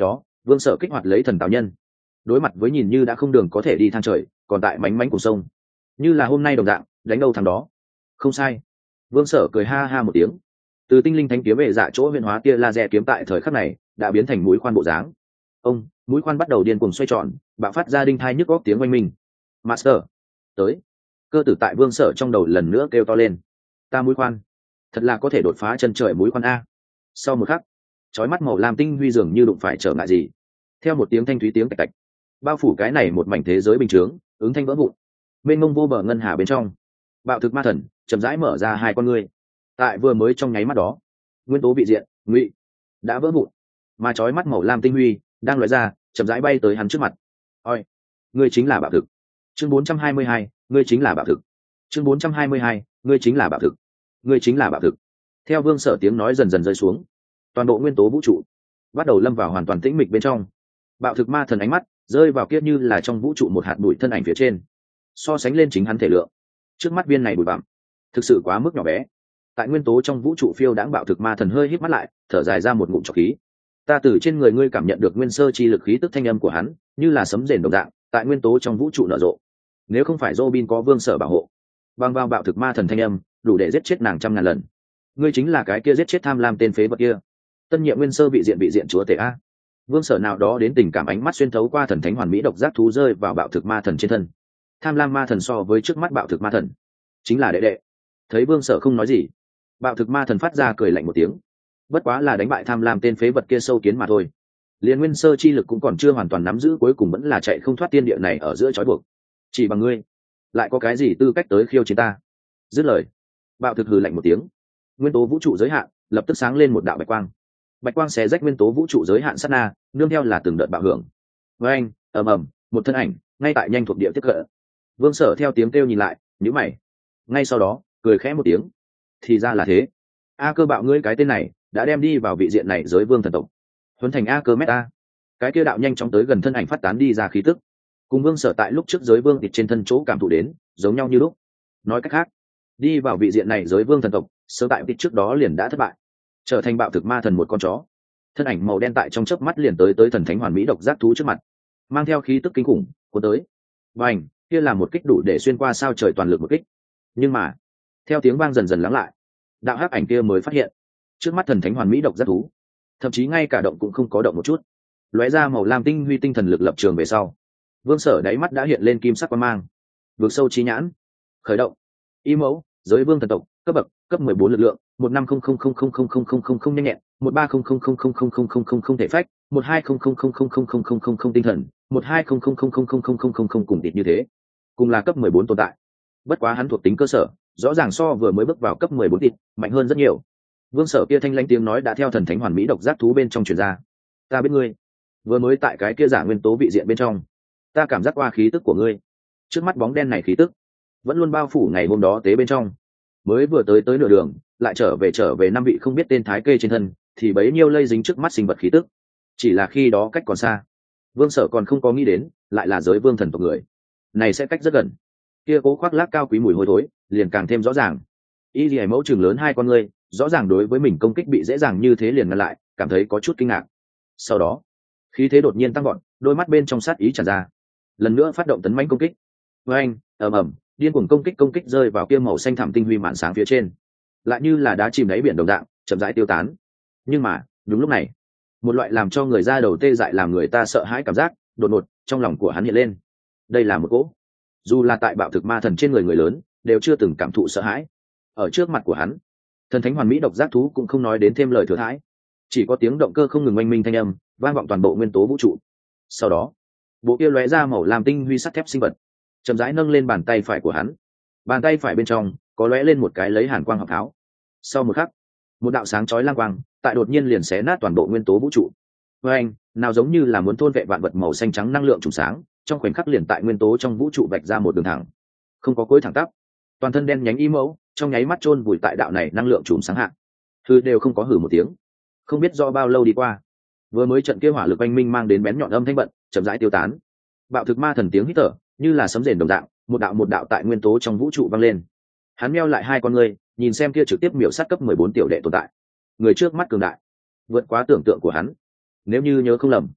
Vương Sở kích hoạt lấy thần tạo nhân, đối mặt với nhìn như đã không đường có thể đi thang trời, còn tại mánh mánh cùng sông, như là hôm nay đồng dạng, đánh đâu thằng đó. Không sai. Vương Sở cười ha ha một tiếng, từ tinh linh thánh kiếm về dạ chỗ huyền hóa tia laser kiếm tại thời khắc này đã biến thành mũi khoan bộ dáng. Ông mũi khoan bắt đầu điên cuồng xoay tròn, bạo phát ra đinh thai nhức góc tiếng oanh minh. Master, tới. Cơ tử tại Vương Sở trong đầu lần nữa kêu to lên. Ta mũi khoan, thật là có thể đột phá chân trời mũi khoan a. Sau một khắc, chói mắt màu lam tinh huy dường như đụng phải trở ngại gì, theo một tiếng thanh thúy tiếng tạch tạch, bao phủ cái này một mảnh thế giới bình thường, ứng thanh vỡ vụn. Mênh mông vô bờ ngân hà bên trong, bạo thực ma thần chậm rãi mở ra hai con ngươi. Tại vừa mới trong nháy mắt đó, nguyên tố vị diện ngụy đã vỡ vụn, mà chói mắt màu lam tinh huy đang lóe ra, chậm rãi bay tới hắn trước mặt. Oi, ngươi chính là bạo thực. Chương bốn trăm hai mươi hai, ngươi chính là bạo thực. Chương bốn trăm hai mươi hai, ngươi chính là bạo thực. Ngươi chính là bạo thực. Theo Vương Sở tiếng nói dần dần rơi xuống, toàn bộ nguyên tố vũ trụ bắt đầu lâm vào hoàn toàn tĩnh mịch bên trong. Bạo thực ma thần ánh mắt rơi vào kia như là trong vũ trụ một hạt bụi thân ảnh phía trên, so sánh lên chính hắn thể lượng, trước mắt viên này bụi bặm thực sự quá mức nhỏ bé. Tại nguyên tố trong vũ trụ phiêu đãng bạo thực ma thần hơi hít mắt lại, thở dài ra một ngụm trọc khí. Ta từ trên người ngươi cảm nhận được nguyên sơ chi lực khí tức, thanh âm của hắn như là sấm rền đồng dạng tại nguyên tố trong vũ trụ nở rộ. Nếu không phải Robin có Vương Sở bảo hộ, băng vào bạo thực ma thần thanh âm đủ để giết chết nàng trăm ngàn lần. Ngươi chính là cái kia giết chết tham lam tên phế vật kia, tân nhiệm nguyên sơ vị diện vị diện chúa tể a. Vương Sở nào đó đến tình cảm ánh mắt xuyên thấu qua thần thánh hoàn mỹ độc giác thú rơi vào bạo thực ma thần trên thân. Tham lam ma thần so với trước mắt bạo thực ma thần chính là đệ đệ. Thấy Vương Sở không nói gì, bạo thực ma thần phát ra cười lạnh một tiếng. Bất quá là đánh bại tham lam tên phế vật kia sâu kiến mà thôi. Liên nguyên sơ chi lực cũng còn chưa hoàn toàn nắm giữ, cuối cùng vẫn là chạy không thoát tiên địa này ở giữa trói buộc. Chỉ bằng ngươi, lại có cái gì tư cách tới khiêu chiến ta? Dứt lời, bạo thực hừ lạnh một tiếng. Nguyên tố vũ trụ giới hạn lập tức sáng lên một đạo bạch quang. Bạch quang xé rách nguyên tố vũ trụ giới hạn sát na, nương theo là từng đợt bạo hưởng. Với anh, ầm ầm, một thân ảnh ngay tại nhanh thuộc địa tiếp cận. Vương Sở theo tiếng kêu nhìn lại, nhíu mày. Ngay sau đó, cười khẽ một tiếng. Thì ra là thế. A Cơ bạo ngươi cái tên này đã đem đi vào vị diện này giới vương thần tộc, huấn thành A Cơ Meta. Cái kia đạo nhanh chóng tới gần thân ảnh phát tán đi ra khí tức, cùng Vương Sở tại lúc trước giới vương thịt trên thân chỗ cảm thụ đến giống nhau như lúc. Nói cách khác, đi vào vị diện này giới vương thần tộc sơ tại thịt trước đó liền đã thất bại, trở thành bạo thực ma thần một con chó. Thân ảnh màu đen tại trong chớp mắt liền tới tới thần thánh hoàn mỹ độc giác thú trước mặt, mang theo khí tức kinh khủng cuốn tới. Bành, kia là một kích đủ để xuyên qua sao trời toàn lực một kích. Nhưng mà theo tiếng vang dần dần lắng lại, đạo hắc ảnh kia mới phát hiện trước mắt thần thánh hoàn mỹ độc giác thú thậm chí ngay cả động cũng không có động một chút. Lóe ra màu lam tinh huy tinh thần lực lập trường về sau, Vương Sở đáy mắt đã hiện lên kim sắc quang mang. Vượt sâu trí nhãn khởi động. Y mẫu giới vương thần tộc cấp bậc cấp mười bốn lực lượng một năm không không không không không không không không không nhanh nhẹn một ba không không không không không không không không không thể phách một hai không không không không không không không không không tinh thần một hai không không không không không không không không không cùng tịt như thế, cùng là cấp mười bốn tồn tại. Bất quá hắn thuộc tính cơ sở rõ ràng so vừa mới bước vào cấp mười bốn tịt mạnh hơn rất nhiều. Vương Sở kia thanh lãnh tiếng nói đã theo thần thánh hoàn mỹ độc giác thú bên trong truyền ra. Ta biết ngươi vừa mới tại cái kia giả nguyên tố vị diện bên trong, ta cảm giác qua khí tức của ngươi. Trước mắt bóng đen này khí tức vẫn luôn bao phủ ngày hôm đó tế bên trong. Mới vừa tới tới nửa đường lại trở về trở về năm vị không biết tên thái kê trên thân, thì bấy nhiêu lây dính trước mắt sinh vật khí tức. Chỉ là khi đó cách còn xa, Vương Sở còn không có nghĩ đến lại là giới vương thần tộc người này sẽ cách rất gần. Kia cố khoác lác cao quý mùi hôi thối liền càng thêm rõ ràng. Y Lì mẫu trường lớn hai con ngươi rõ ràng đối với mình công kích bị dễ dàng như thế liền ngăn lại, cảm thấy có chút kinh ngạc. Sau đó khí thế đột nhiên tăng gọn, đôi mắt bên trong sát ý tràn ra, lần nữa phát động tấn mãnh công kích. Với anh, ầm ầm, điên cuồng công kích công kích rơi vào kia màu xanh thẳm tinh huy mạn sáng phía trên, lại như là đá chìm đáy biển đồng dạng chậm rãi tiêu tán. Nhưng mà đúng lúc này, một loại làm cho người da đầu tê dại, làm người ta sợ hãi cảm giác đột ngột trong lòng của hắn hiện lên. Đây là một cỗ, dù là tại bạo thực ma thần trên người người lớn đều chưa từng cảm thụ sợ hãi. Ở trước mặt của hắn, thần thánh hoàn mỹ độc giác thú cũng không nói đến thêm lời thừa thãi, chỉ có tiếng động cơ không ngừng oanh minh thanh âm vang vọng toàn bộ nguyên tố vũ trụ. Sau đó, bộ kia lóe ra màu làm tinh huy sắt thép sinh vật chậm rãi nâng lên bàn tay phải của hắn. Bàn tay phải bên trong có lóe lên một cái lấy hàn quang học tháo. Sau một khắc, một đạo sáng chói lang quang tại đột nhiên liền xé nát toàn bộ nguyên tố vũ trụ. Với anh, nào giống như là muốn thôn vệ vạn vật màu xanh trắng năng lượng trùng sáng, trong khoảnh khắc liền tại nguyên tố trong vũ trụ vạch ra một đường thẳng, không có cuối thẳng tắp. Toàn thân đen nhánh y mẫu trong nháy mắt chôn vùi tại đạo này năng lượng trùng sáng hạ. Hư đều không có hử một tiếng. Không biết do bao lâu đi qua, vừa mới trận kia hỏa lực oanh minh mang đến bén nhọn âm thanh bận chậm rãi tiêu tán. Bạo thực ma thần tiếng hít thở như là sấm rền đồng dạng, một đạo một đạo tại nguyên tố trong vũ trụ vang lên. Hắn meo lại hai con ngươi, nhìn xem kia trực tiếp miểu sát cấp mười bốn tiểu đệ tồn tại. Người trước mắt cường đại, vượt quá tưởng tượng của hắn. Nếu như nhớ không lầm,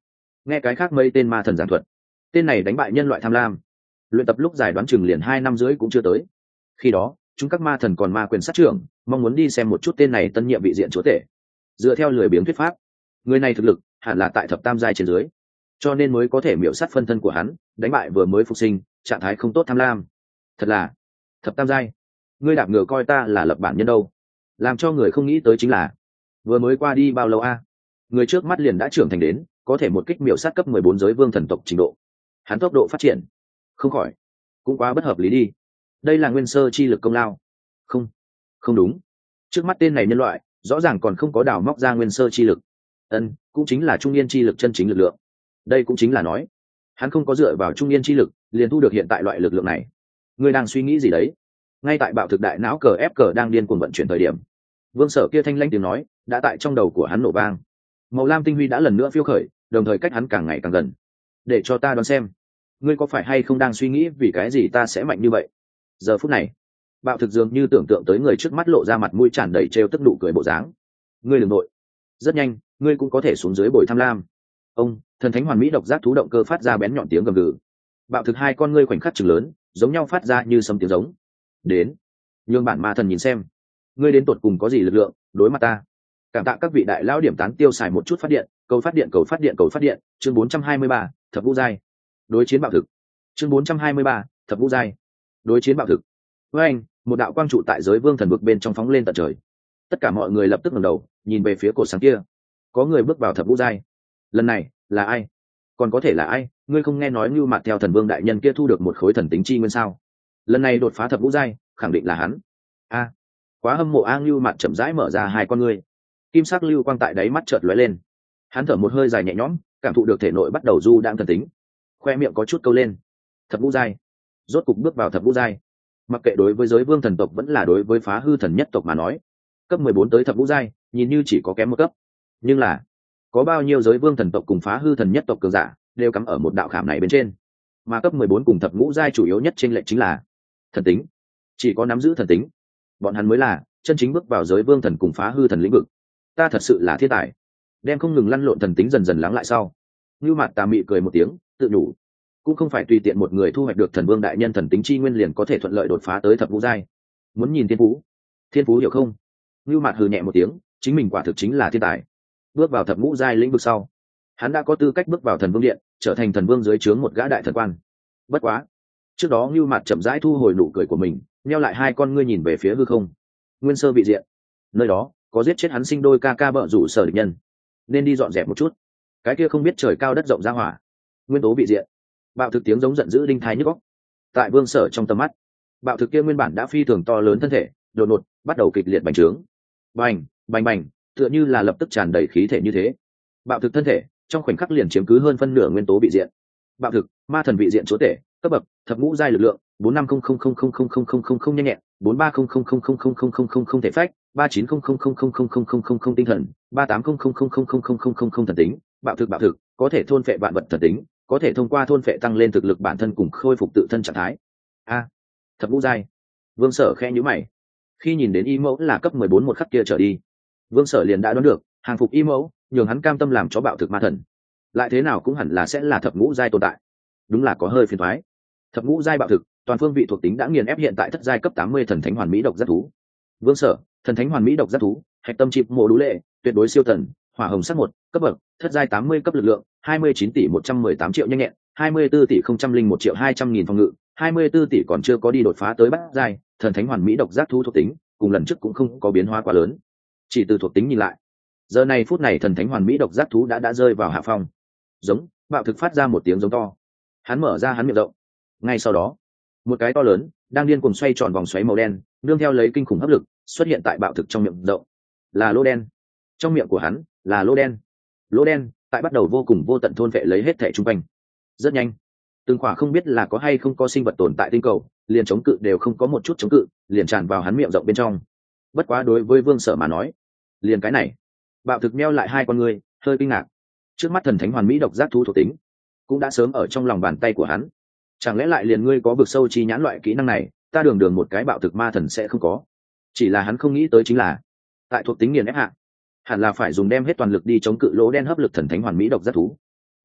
nghe cái khác mấy tên ma thần giảng thuật, tên này đánh bại nhân loại tham lam, luyện tập lúc dài đoán chừng liền hai năm rưỡi cũng chưa tới. Khi đó chúng các ma thần còn ma quyền sát trưởng, mong muốn đi xem một chút tên này tân nhiệm vị diện chúa tể. Dựa theo lười biếng thuyết pháp, người này thực lực hẳn là tại thập tam giai trên dưới, cho nên mới có thể miểu sát phân thân của hắn, đánh bại vừa mới phục sinh trạng thái không tốt tham lam. Thật là thập tam giai, ngươi đạp ngựa coi ta là lập bản nhân đâu. Làm cho người không nghĩ tới chính là vừa mới qua đi bao lâu a, người trước mắt liền đã trưởng thành đến có thể một kích miểu sát cấp mười bốn giới vương thần tộc trình độ. Hắn tốc độ phát triển không khỏi cũng quá bất hợp lý đi. Đây là nguyên sơ chi lực công lao? Không, không đúng. Trước mắt tên này nhân loại rõ ràng còn không có đào móc ra nguyên sơ chi lực. Ân, cũng chính là trung niên chi lực chân chính lực lượng. Đây cũng chính là nói hắn không có dựa vào trung niên chi lực liền thu được hiện tại loại lực lượng này. Ngươi đang suy nghĩ gì đấy? Ngay tại bạo thực đại não cờ ép cờ đang điên cuồng vận chuyển thời điểm, vương sở kia thanh lãnh tiếng nói đã tại trong đầu của hắn nổ vang. Màu lam tinh huy đã lần nữa phiêu khởi, đồng thời cách hắn càng ngày càng gần. Để cho ta đoán xem, ngươi có phải hay không đang suy nghĩ vì cái gì ta sẽ mạnh như vậy? Giờ phút này bạo thực dường như tưởng tượng tới người trước mắt lộ ra mặt mũi tràn đầy trêu tức nụ cười bộ dáng. Ngươi đừng nội, rất nhanh ngươi cũng có thể xuống dưới bồi tham lam. Ông thần thánh hoàn mỹ độc giác thú động cơ phát ra bén nhọn tiếng gầm gừ. Bạo thực hai con ngươi khoảnh khắc chừng lớn, giống nhau phát ra như sấm tiếng giống. Đến, nhường bản ma thần nhìn xem, ngươi đến tột cùng có gì lực lượng đối mặt ta. Cảm tạ các vị đại lão điểm tán tiêu xài một chút phát điện, cầu phát điện cầu phát điện cầu phát điện. Chương bốn trăm hai mươi ba, thập vũ giai đối chiến bạo thực. Chương bốn trăm hai mươi ba, thập vũ giai đối chiến bạo thực. Với anh, một đạo quang trụ tại giới vương thần vực bên trong phóng lên tận trời. Tất cả mọi người lập tức ngẩng đầu nhìn về phía cột sáng kia. Có người bước vào thập vũ giai. Lần này là ai? Còn có thể là ai? Ngươi không nghe nói Nưu Mạt theo thần vương đại nhân kia thu được một khối thần tính chi nguyên sao? Lần này đột phá thập vũ giai, khẳng định là hắn. A, quá hâm mộ a. Nưu Mạt chậm rãi mở ra hai con ngươi, kim sắc lưu quang tại đáy mắt chợt lóe lên. Hắn thở một hơi dài nhẹ nhõm, cảm thụ được thể nội bắt đầu du đãng thần tính, khoe miệng có chút câu lên. Thập vũ giai, rốt cục bước vào thập vũ giai. Mặc kệ đối với giới vương thần tộc vẫn là đối với phá hư thần nhất tộc mà nói, cấp mười bốn tới thập vũ giai nhìn như chỉ có kém một cấp, nhưng là có bao nhiêu giới vương thần tộc cùng phá hư thần nhất tộc cường giả đều cắm ở một đạo khảm này bên trên. Mà cấp mười bốn cùng thập ngũ giai chủ yếu nhất trên lệnh chính là thần tính. Chỉ có nắm giữ thần tính, bọn hắn mới là chân chính bước vào giới vương thần cùng phá hư thần lĩnh vực. Ta thật sự là thiên tài. Đem không ngừng lăn lộn thần tính dần dần lắng lại sau, Nưu Mạt tà mị cười một tiếng, tự nhủ, cũng không phải tùy tiện một người thu hoạch được thần vương đại nhân thần tính chi nguyên liền có thể thuận lợi đột phá tới thập vũ giai. Muốn nhìn thiên phú, thiên phú hiểu không? Nưu Mạt hừ nhẹ một tiếng, chính mình quả thực chính là thiên tài. Bước vào thập ngũ giai lĩnh vực sau, hắn đã có tư cách bước vào thần vương điện, trở thành thần vương dưới trướng một gã đại thần quan. Bất quá, trước đó Nưu Mạt chậm rãi thu hồi nụ cười của mình, nheo lại hai con ngươi nhìn về phía hư không. Nguyên sơ vị diện, nơi đó có giết chết hắn sinh đôi ca ca bợ rủ sở địch nhân, nên đi dọn dẹp một chút. Cái kia không biết trời cao đất rộng ra hỏa. Nguyên tố vị diện, bạo thực tiếng giống giận dữ đinh thái nhức óc. Tại vương sở trong tầm mắt, bạo thực kia nguyên bản đã phi thường to lớn thân thể đột ngột bắt đầu kịch liệt bành trướng. Bành bành bành, tựa như là lập tức tràn đầy khí thể như thế. Bạo thực thân thể trong khoảnh khắc liền chiếm cứ hơn phân nửa nguyên tố vị diện. Bạo thực ma thần vị diện chúa tể, cấp bậc thập ngũ giai lực lượng bốn năm không không không không không không không không không nhanh nhẹn, bốn ba không không không không không không không không không thể phách, ba chín không không không không không không không không không tinh thần, ba tám không không không không không không không không không thần tính. Bạo thực bạo thực có thể thôn phệ vạn vật thần tính, có thể thông qua thôn phệ tăng lên thực lực bản thân cùng khôi phục tự thân trạng thái. A, thập ngũ giai. Vương Sở khẽ nhíu mày. Khi nhìn đến y mẫu là cấp mười bốn một khắc kia trở đi, Vương Sở liền đã đoán được, hàng phục y mẫu, nhường hắn cam tâm làm chó bạo thực ma thần, lại thế nào cũng hẳn là sẽ là thập ngũ giai tồn tại. Đúng là có hơi phiền toái. Thập ngũ giai bạo thực, toàn phương vị thuộc tính đã nghiền ép hiện tại thất giai cấp tám mươi thần thánh hoàn mỹ độc giác thú. Vương Sở, thần thánh hoàn mỹ độc giác thú, hạch tâm chip mộ đú lệ, tuyệt đối siêu thần, hỏa hồng sắc một, cấp bậc, thất giai tám mươi cấp lực lượng, hai mươi chín tỷ một trăm mười tám triệu nhanh nhẹn, hai mươi bốn tỷ không trăm linh một triệu hai trăm nghìn phòng ngự, hai mươi bốn tỷ còn chưa có đi đột phá tới bát giai, thần thánh hoàn mỹ độc giác thú thuộc tính, cùng lần trước cũng không có biến hóa quá lớn. Chỉ từ thuộc tính nhìn lại, giờ này phút này thần thánh hoàn mỹ độc giác thú đã đã rơi vào hạ phong. Giống, bạo thực phát ra một tiếng giống to. Hắn mở ra hắn miệng rộng. Ngay sau đó, một cái to lớn đang điên cuồng xoay tròn vòng xoáy màu đen, nương theo lấy kinh khủng hấp lực, xuất hiện tại bạo thực trong miệng rộng. Là lỗ đen. Trong miệng của hắn là lỗ đen. Lỗ đen tại bắt đầu vô cùng vô tận thôn vệ lấy hết thảy xung quanh. Rất nhanh, từng khỏa không biết là có hay không có sinh vật tồn tại tinh cầu, liền chống cự đều không có một chút chống cự, liền tràn vào hắn miệng rộng bên trong. Bất quá đối với Vương Sở mà nói, liền cái này, bạo thực meo lại hai con người, hơi kinh ngạc. Trước mắt thần thánh hoàn mỹ độc giác thú thuộc tính, cũng đã sớm ở trong lòng bàn tay của hắn. Chẳng lẽ lại liền ngươi có vực sâu chi nhãn loại kỹ năng này, ta đường đường một cái bạo thực ma thần sẽ không có. Chỉ là hắn không nghĩ tới chính là, tại thuộc tính nghiền ép hạ, hẳn là phải dùng đem hết toàn lực đi chống cự lỗ đen hấp lực thần thánh hoàn mỹ độc giác thú.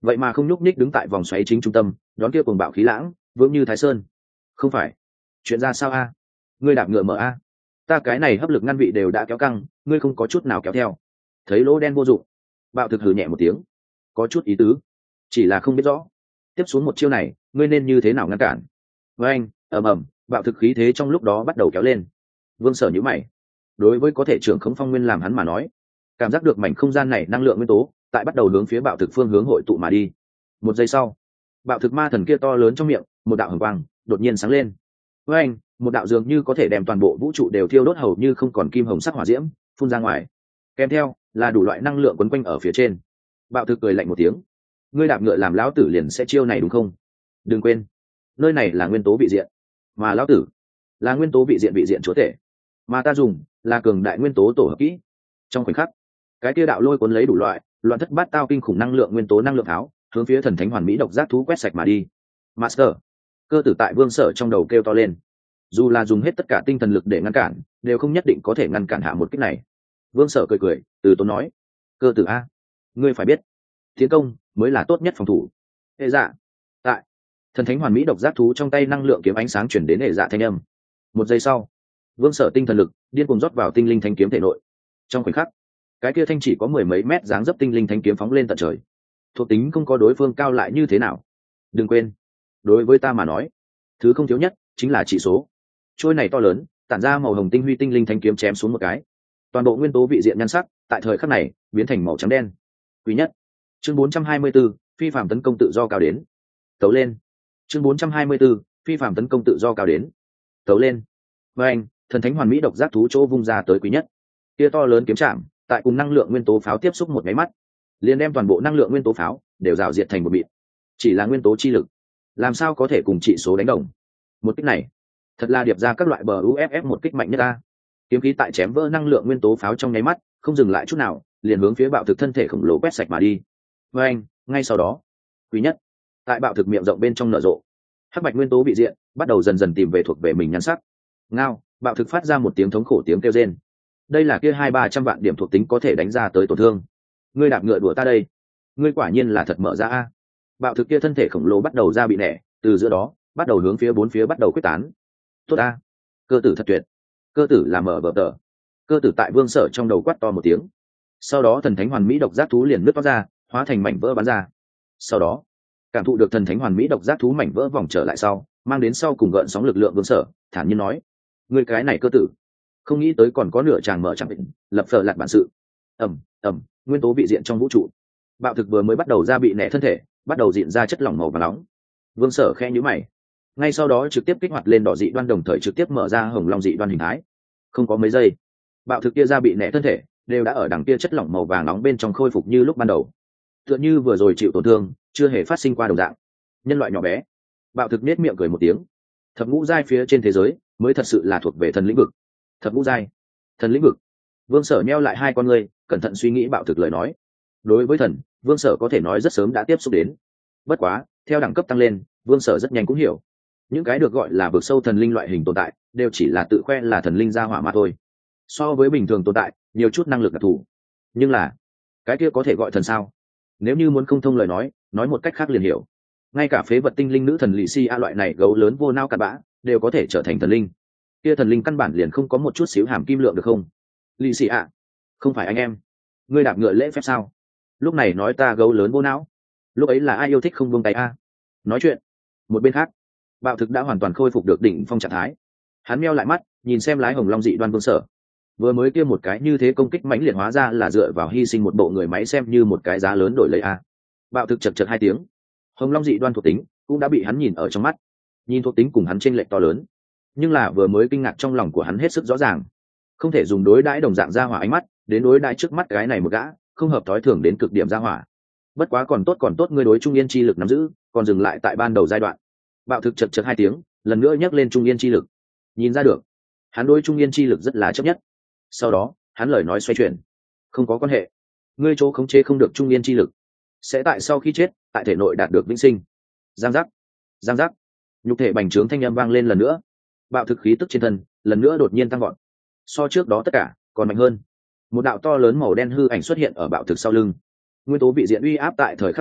vậy mà không nhúc nhích đứng tại vòng xoáy chính trung tâm, đón kia cuồng bạo khí lãng vững như thái sơn. Không phải chuyện ra sao a? Ngươi đạp ngựa mở a? Ta cái này hấp lực ngăn vị đều đã kéo căng, ngươi không có chút nào kéo theo. Thấy lỗ đen vô dụng, bạo thực hừ nhẹ một tiếng, có chút ý tứ, chỉ là không biết rõ tiếp xuống một chiêu này ngươi nên như thế nào ngăn cản. Với anh ầm ầm, bạo thực khí thế trong lúc đó bắt đầu kéo lên. Vương Sở nhíu mày, đối với có thể trưởng khống phong nguyên làm hắn mà nói, cảm giác được mảnh không gian này năng lượng nguyên tố tại bắt đầu hướng phía bạo thực phương hướng hội tụ mà đi. Một giây sau, bạo thực ma thần kia to lớn trong miệng một đạo hồng quang đột nhiên sáng lên. Với anh, một đạo dường như có thể đem toàn bộ vũ trụ đều thiêu đốt hầu như không còn kim hồng sắc hỏa diễm phun ra ngoài, kèm theo là đủ loại năng lượng quấn quanh ở phía trên. Bạo thực cười lạnh một tiếng, ngươi đạp ngựa làm lão tử liền sẽ chiêu này đúng không? Đừng quên, nơi này là nguyên tố vị diện, mà lão tử là nguyên tố vị diện vị diện chúa tể, mà ta dùng là cường đại nguyên tố tổ hợp kỹ. Trong khoảnh khắc, cái kia đạo lôi cuốn lấy đủ loại loạn thất bát tao kinh khủng năng lượng nguyên tố năng lượng tháo hướng phía thần thánh hoàn mỹ độc giác thú quét sạch mà đi. Master, cơ tử tại Vương Sở trong đầu kêu to lên, dù là dùng hết tất cả tinh thần lực để ngăn cản đều không nhất định có thể ngăn cản hạ một kích này. Vương Sở cười cười từ tốn nói, cơ tử a, ngươi phải biết tiến công mới là tốt nhất phòng thủ. Hệ dạ tại thần thánh hoàn mỹ độc giác thú trong tay năng lượng kiếm ánh sáng chuyển đến hệ dạ thanh âm. Một giây sau, Vương Sở tinh thần lực điên cuồng rót vào tinh linh thanh kiếm thể nội. Trong khoảnh khắc, cái kia thanh chỉ có mười mấy mét dáng dấp tinh linh thanh kiếm phóng lên tận trời. Thuộc tính không có đối phương cao lại như thế nào. Đừng quên, đối với ta mà nói, thứ không thiếu nhất chính là chỉ số. Trôi này to lớn, tản ra màu hồng tinh huy tinh linh thanh kiếm chém xuống một cái, toàn bộ nguyên tố vị diện nhan sắc tại thời khắc này biến thành màu trắng đen. Quý nhất, chương bốn trăm hai mươi 4, phi phạm tấn công tự do cao đến. Tấu lên. Chương bốn trăm hai mươi 4, phi phạm tấn công tự do cao đến. Tấu lên. Và anh, thần thánh hoàn mỹ độc giác thú chỗ vung ra tới quý nhất. Kia to lớn kiếm chạm, tại cùng năng lượng nguyên tố pháo tiếp xúc một máy mắt, liền đem toàn bộ năng lượng nguyên tố pháo đều rào diệt thành một bịt. Chỉ là nguyên tố chi lực, làm sao có thể cùng trị số đánh đồng? Một kích này, thật là điệp ra các loại bờ u ép ép một kích mạnh nhất ta. Kiếm khí tại chém vỡ năng lượng nguyên tố pháo trong nháy mắt, không dừng lại chút nào, liền hướng phía bạo thực thân thể khổng lồ quét sạch mà đi. Và anh, ngay sau đó, quý nhất tại bạo thực miệng rộng bên trong nở rộ, hắc bạch nguyên tố bị diện bắt đầu dần dần tìm về thuộc về mình nhan sắc. Ngao, bạo thực phát ra một tiếng thống khổ tiếng kêu rên. Đây là kia hai ba trăm vạn điểm thuộc tính có thể đánh ra tới tổn thương. Ngươi đạp ngựa đùa ta đây, ngươi quả nhiên là thật mở ra a. Bạo thực kia thân thể khổng lồ bắt đầu ra bị nẻ, từ giữa đó bắt đầu hướng phía bốn phía bắt đầu quyết tán. Tốt a, cơ tử thật tuyệt, cơ tử là mở vở tờ. Cơ tử tại Vương Sở trong đầu quát to một tiếng. Sau đó thần thánh hoàn mỹ độc giác thú liền nứt toát ra, hóa thành mảnh vỡ bắn ra. Sau đó, cảm thụ được thần thánh hoàn mỹ độc giác thú mảnh vỡ vòng trở lại sau, mang đến sau cùng gợn sóng lực lượng Vương Sở thản nhiên nói, ngươi cái này cơ tử, không nghĩ tới còn có nửa chàng mở chẳng định lập phở lạt bản sự. Ẩm ẩm, nguyên tố vị diện trong vũ trụ, bạo thực vừa mới bắt đầu ra bị nẻ thân thể, bắt đầu diện ra chất lỏng màu và nóng. Vương Sở khẽ nhíu mày, ngay sau đó trực tiếp kích hoạt lên đỏ dị đoan, đồng thời trực tiếp mở ra hồng long dị đoan hình thái. Không có mấy giây, bạo thực kia ra bị nẻ thân thể đều đã ở đằng kia chất lỏng màu vàng nóng bên trong khôi phục như lúc ban đầu, tựa như vừa rồi chịu tổn thương chưa hề phát sinh qua đồng dạng. Nhân loại nhỏ bé. Bạo thực nết miệng cười một tiếng. Thập ngũ giai phía trên thế giới mới thật sự là thuộc về thần lĩnh vực. Thập ngũ giai, thần lĩnh vực. Vương Sở nheo lại hai con ngươi, cẩn thận suy nghĩ bạo thực lời nói. Đối với thần, Vương Sở có thể nói rất sớm đã tiếp xúc đến. Bất quá, theo đẳng cấp tăng lên, Vương Sở rất nhanh cũng hiểu, những cái được gọi là vực sâu thần linh loại hình tồn tại đều chỉ là tự khoe là thần linh gia hỏa mà thôi. So với bình thường tồn tại, nhiều chút năng lực đặc thù. Nhưng là, cái kia có thể gọi thần sao? Nếu như muốn không thông lời nói, nói một cách khác liền hiểu. Ngay cả phế vật tinh linh nữ thần lì si a loại này gấu lớn vô nao cặn bã đều có thể trở thành thần linh. Kia thần linh căn bản liền không có một chút xíu hàm kim lượng được không? Lì si a, không phải anh em, ngươi đạp ngựa lễ phép sao? Lúc này nói ta gấu lớn vô não, lúc ấy là ai yêu thích không buông tay a? Nói chuyện. Một bên khác, bạo thực đã hoàn toàn khôi phục được đỉnh phong trạng thái. Hắn meo lại mắt, nhìn xem lái hồng long dị đoan Vương Sở. Vừa mới kia một cái như thế công kích mãnh liệt hóa ra là dựa vào hy sinh một bộ người máy xem như một cái giá lớn đổi lấy a. Bạo thực chật chật hai tiếng. Hồng long dị đoan thuộc tính cũng đã bị hắn nhìn ở trong mắt, nhìn thuộc tính cùng hắn chênh lệch to lớn, nhưng là vừa mới kinh ngạc trong lòng của hắn hết sức rõ ràng, không thể dùng đối đãi đồng dạng gia hỏa ánh mắt đến đối đãi trước mắt cái này một gã không hợp thói thường đến cực điểm gia hỏa. Bất quá còn tốt còn tốt ngươi đối trung yên chi lực nắm giữ còn dừng lại tại ban đầu giai đoạn. Bạo thực chật chật hai tiếng, lần nữa nhắc lên trung yên chi lực. Nhìn ra được, hắn đối trung yên chi lực rất là chấp nhất. Sau đó, hắn lời nói xoay chuyển, không có quan hệ, ngươi chỗ khống chế không được trung yên chi lực, sẽ tại sau khi chết, tại thể nội đạt được vĩnh sinh. Giang giác, giang giác, nhục thể bành trướng thanh âm vang lên lần nữa. Bạo thực khí tức trên thân lần nữa đột nhiên tăng vọt, so trước đó tất cả còn mạnh hơn. Một đạo to lớn màu đen hư ảnh xuất hiện ở bạo thực sau lưng. Nguyên tố vị diện uy áp tại thời khắc này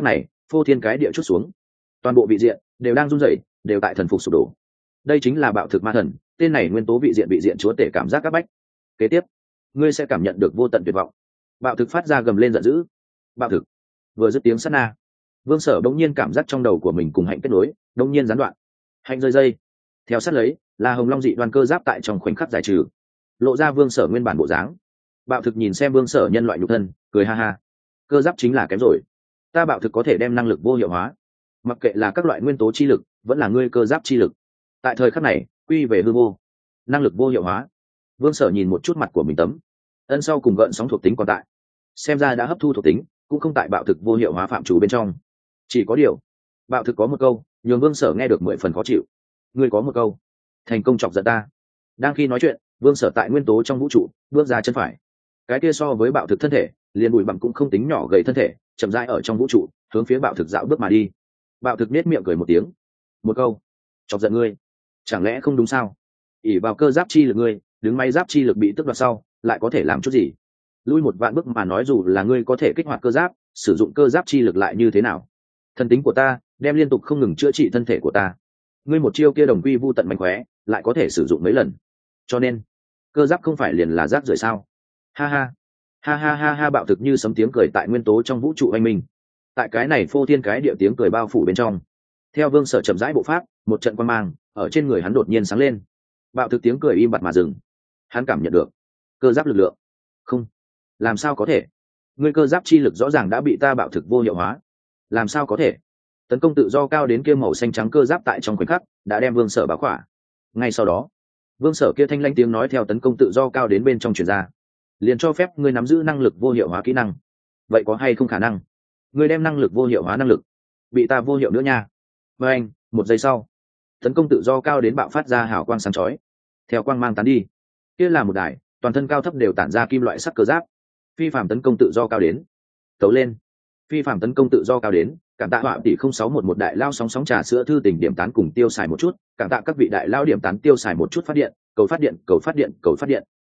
phô thiên cái địa chút xuống, toàn bộ vị diện đều đang run rẩy, đều tại thần phục sụp đổ. Đây chính là bạo thực ma thần, tên này nguyên tố vị diện vị diện chúa tể cảm giác các bách. Kế tiếp ngươi sẽ cảm nhận được vô tận tuyệt vọng. Bạo thực phát ra gầm lên giận dữ. Bạo thực vừa dứt tiếng sát na, Vương Sở đống nhiên cảm giác trong đầu của mình cùng hạnh kết nối, đống nhiên gián đoạn. Hạnh rơi dây, theo sát lấy là hồng long dị đoan cơ giáp tại trong khoảnh khắc giải trừ, lộ ra Vương Sở nguyên bản bộ dáng. Bạo thực nhìn xem Vương Sở nhân loại nhục thân, cười ha ha. Cơ giáp chính là kém rồi, ta bạo thực có thể đem năng lực vô hiệu hóa, mặc kệ là các loại nguyên tố chi lực vẫn là ngươi cơ giáp chi lực, tại thời khắc này quy về hư vô. Năng lực vô hiệu hóa. Vương Sở nhìn một chút mặt của mình tấm ân sau cùng gợn sóng thuộc tính còn tại, xem ra đã hấp thu thuộc tính, cũng không tại bạo thực vô hiệu hóa phạm chủ bên trong. Chỉ có điều bạo thực có một câu nhường Vương Sở nghe được mười phần khó chịu. Ngươi có một câu thành công chọc giận ta. Đang khi nói chuyện, Vương Sở tại nguyên tố trong vũ trụ bước ra chân phải. Cái kia so với bạo thực thân thể liền bụi bặm cũng không tính nhỏ gầy thân thể chậm rãi ở trong vũ trụ hướng phía bạo thực dạo bước mà đi. Bạo thực nết miệng cười một tiếng. Một câu chọc giận ngươi, chẳng lẽ không đúng sao? ỉ vào cơ giáp chi lực ngươi, đứng may giáp chi lực bị tước đoạt sau lại có thể làm chút gì? Lui một vạn bước mà nói, dù là ngươi có thể kích hoạt cơ giáp, sử dụng cơ giáp chi lực lại như thế nào? Thần tính của ta đem liên tục không ngừng chữa trị thân thể của ta, ngươi một chiêu kia đồng quy vu tận mánh khóe lại có thể sử dụng mấy lần, cho nên cơ giáp không phải liền là giáp rưởi sao? Ha ha ha ha ha ha. Bạo thực như sấm tiếng cười tại nguyên tố trong vũ trụ anh minh. Tại cái này phô thiên cái địa tiếng cười bao phủ bên trong, theo Vương Sở chậm rãi bộ pháp, một trận quan mang ở trên người hắn đột nhiên sáng lên. Bạo thực tiếng cười im bặt mà dừng. Hắn cảm nhận được cơ giáp lực lượng. Không, làm sao có thể? Ngươi cơ giáp chi lực rõ ràng đã bị ta bạo thực vô hiệu hóa, làm sao có thể? Tấn công tự do cao đến kia màu xanh trắng cơ giáp tại trong khoảnh khắc đã đem Vương Sở báo khỏa. Ngay sau đó, Vương Sở kia thanh lãnh tiếng nói theo tấn công tự do cao đến bên trong truyền ra, liền cho phép ngươi nắm giữ năng lực vô hiệu hóa kỹ năng. Vậy có hay không khả năng ngươi đem năng lực vô hiệu hóa năng lực bị ta vô hiệu nữa nha? Và anh, một giây sau, tấn công tự do cao đến bạo phát ra hào quang sáng chói. Theo quang mang tán đi, kia là một đài toàn thân cao thấp đều tản ra kim loại sắc cơ giáp. Phi phạm tấn công tự do cao đến. Tấu lên. Phi phạm tấn công tự do cao đến. Cảm tạ họa tỷ không sáu một một đại lao sóng sóng trà sữa thư tình điểm tán cùng tiêu xài một chút. Cảm tạ các vị đại lao điểm tán tiêu xài một chút phát điện, cầu phát điện, cầu phát điện, cầu phát điện.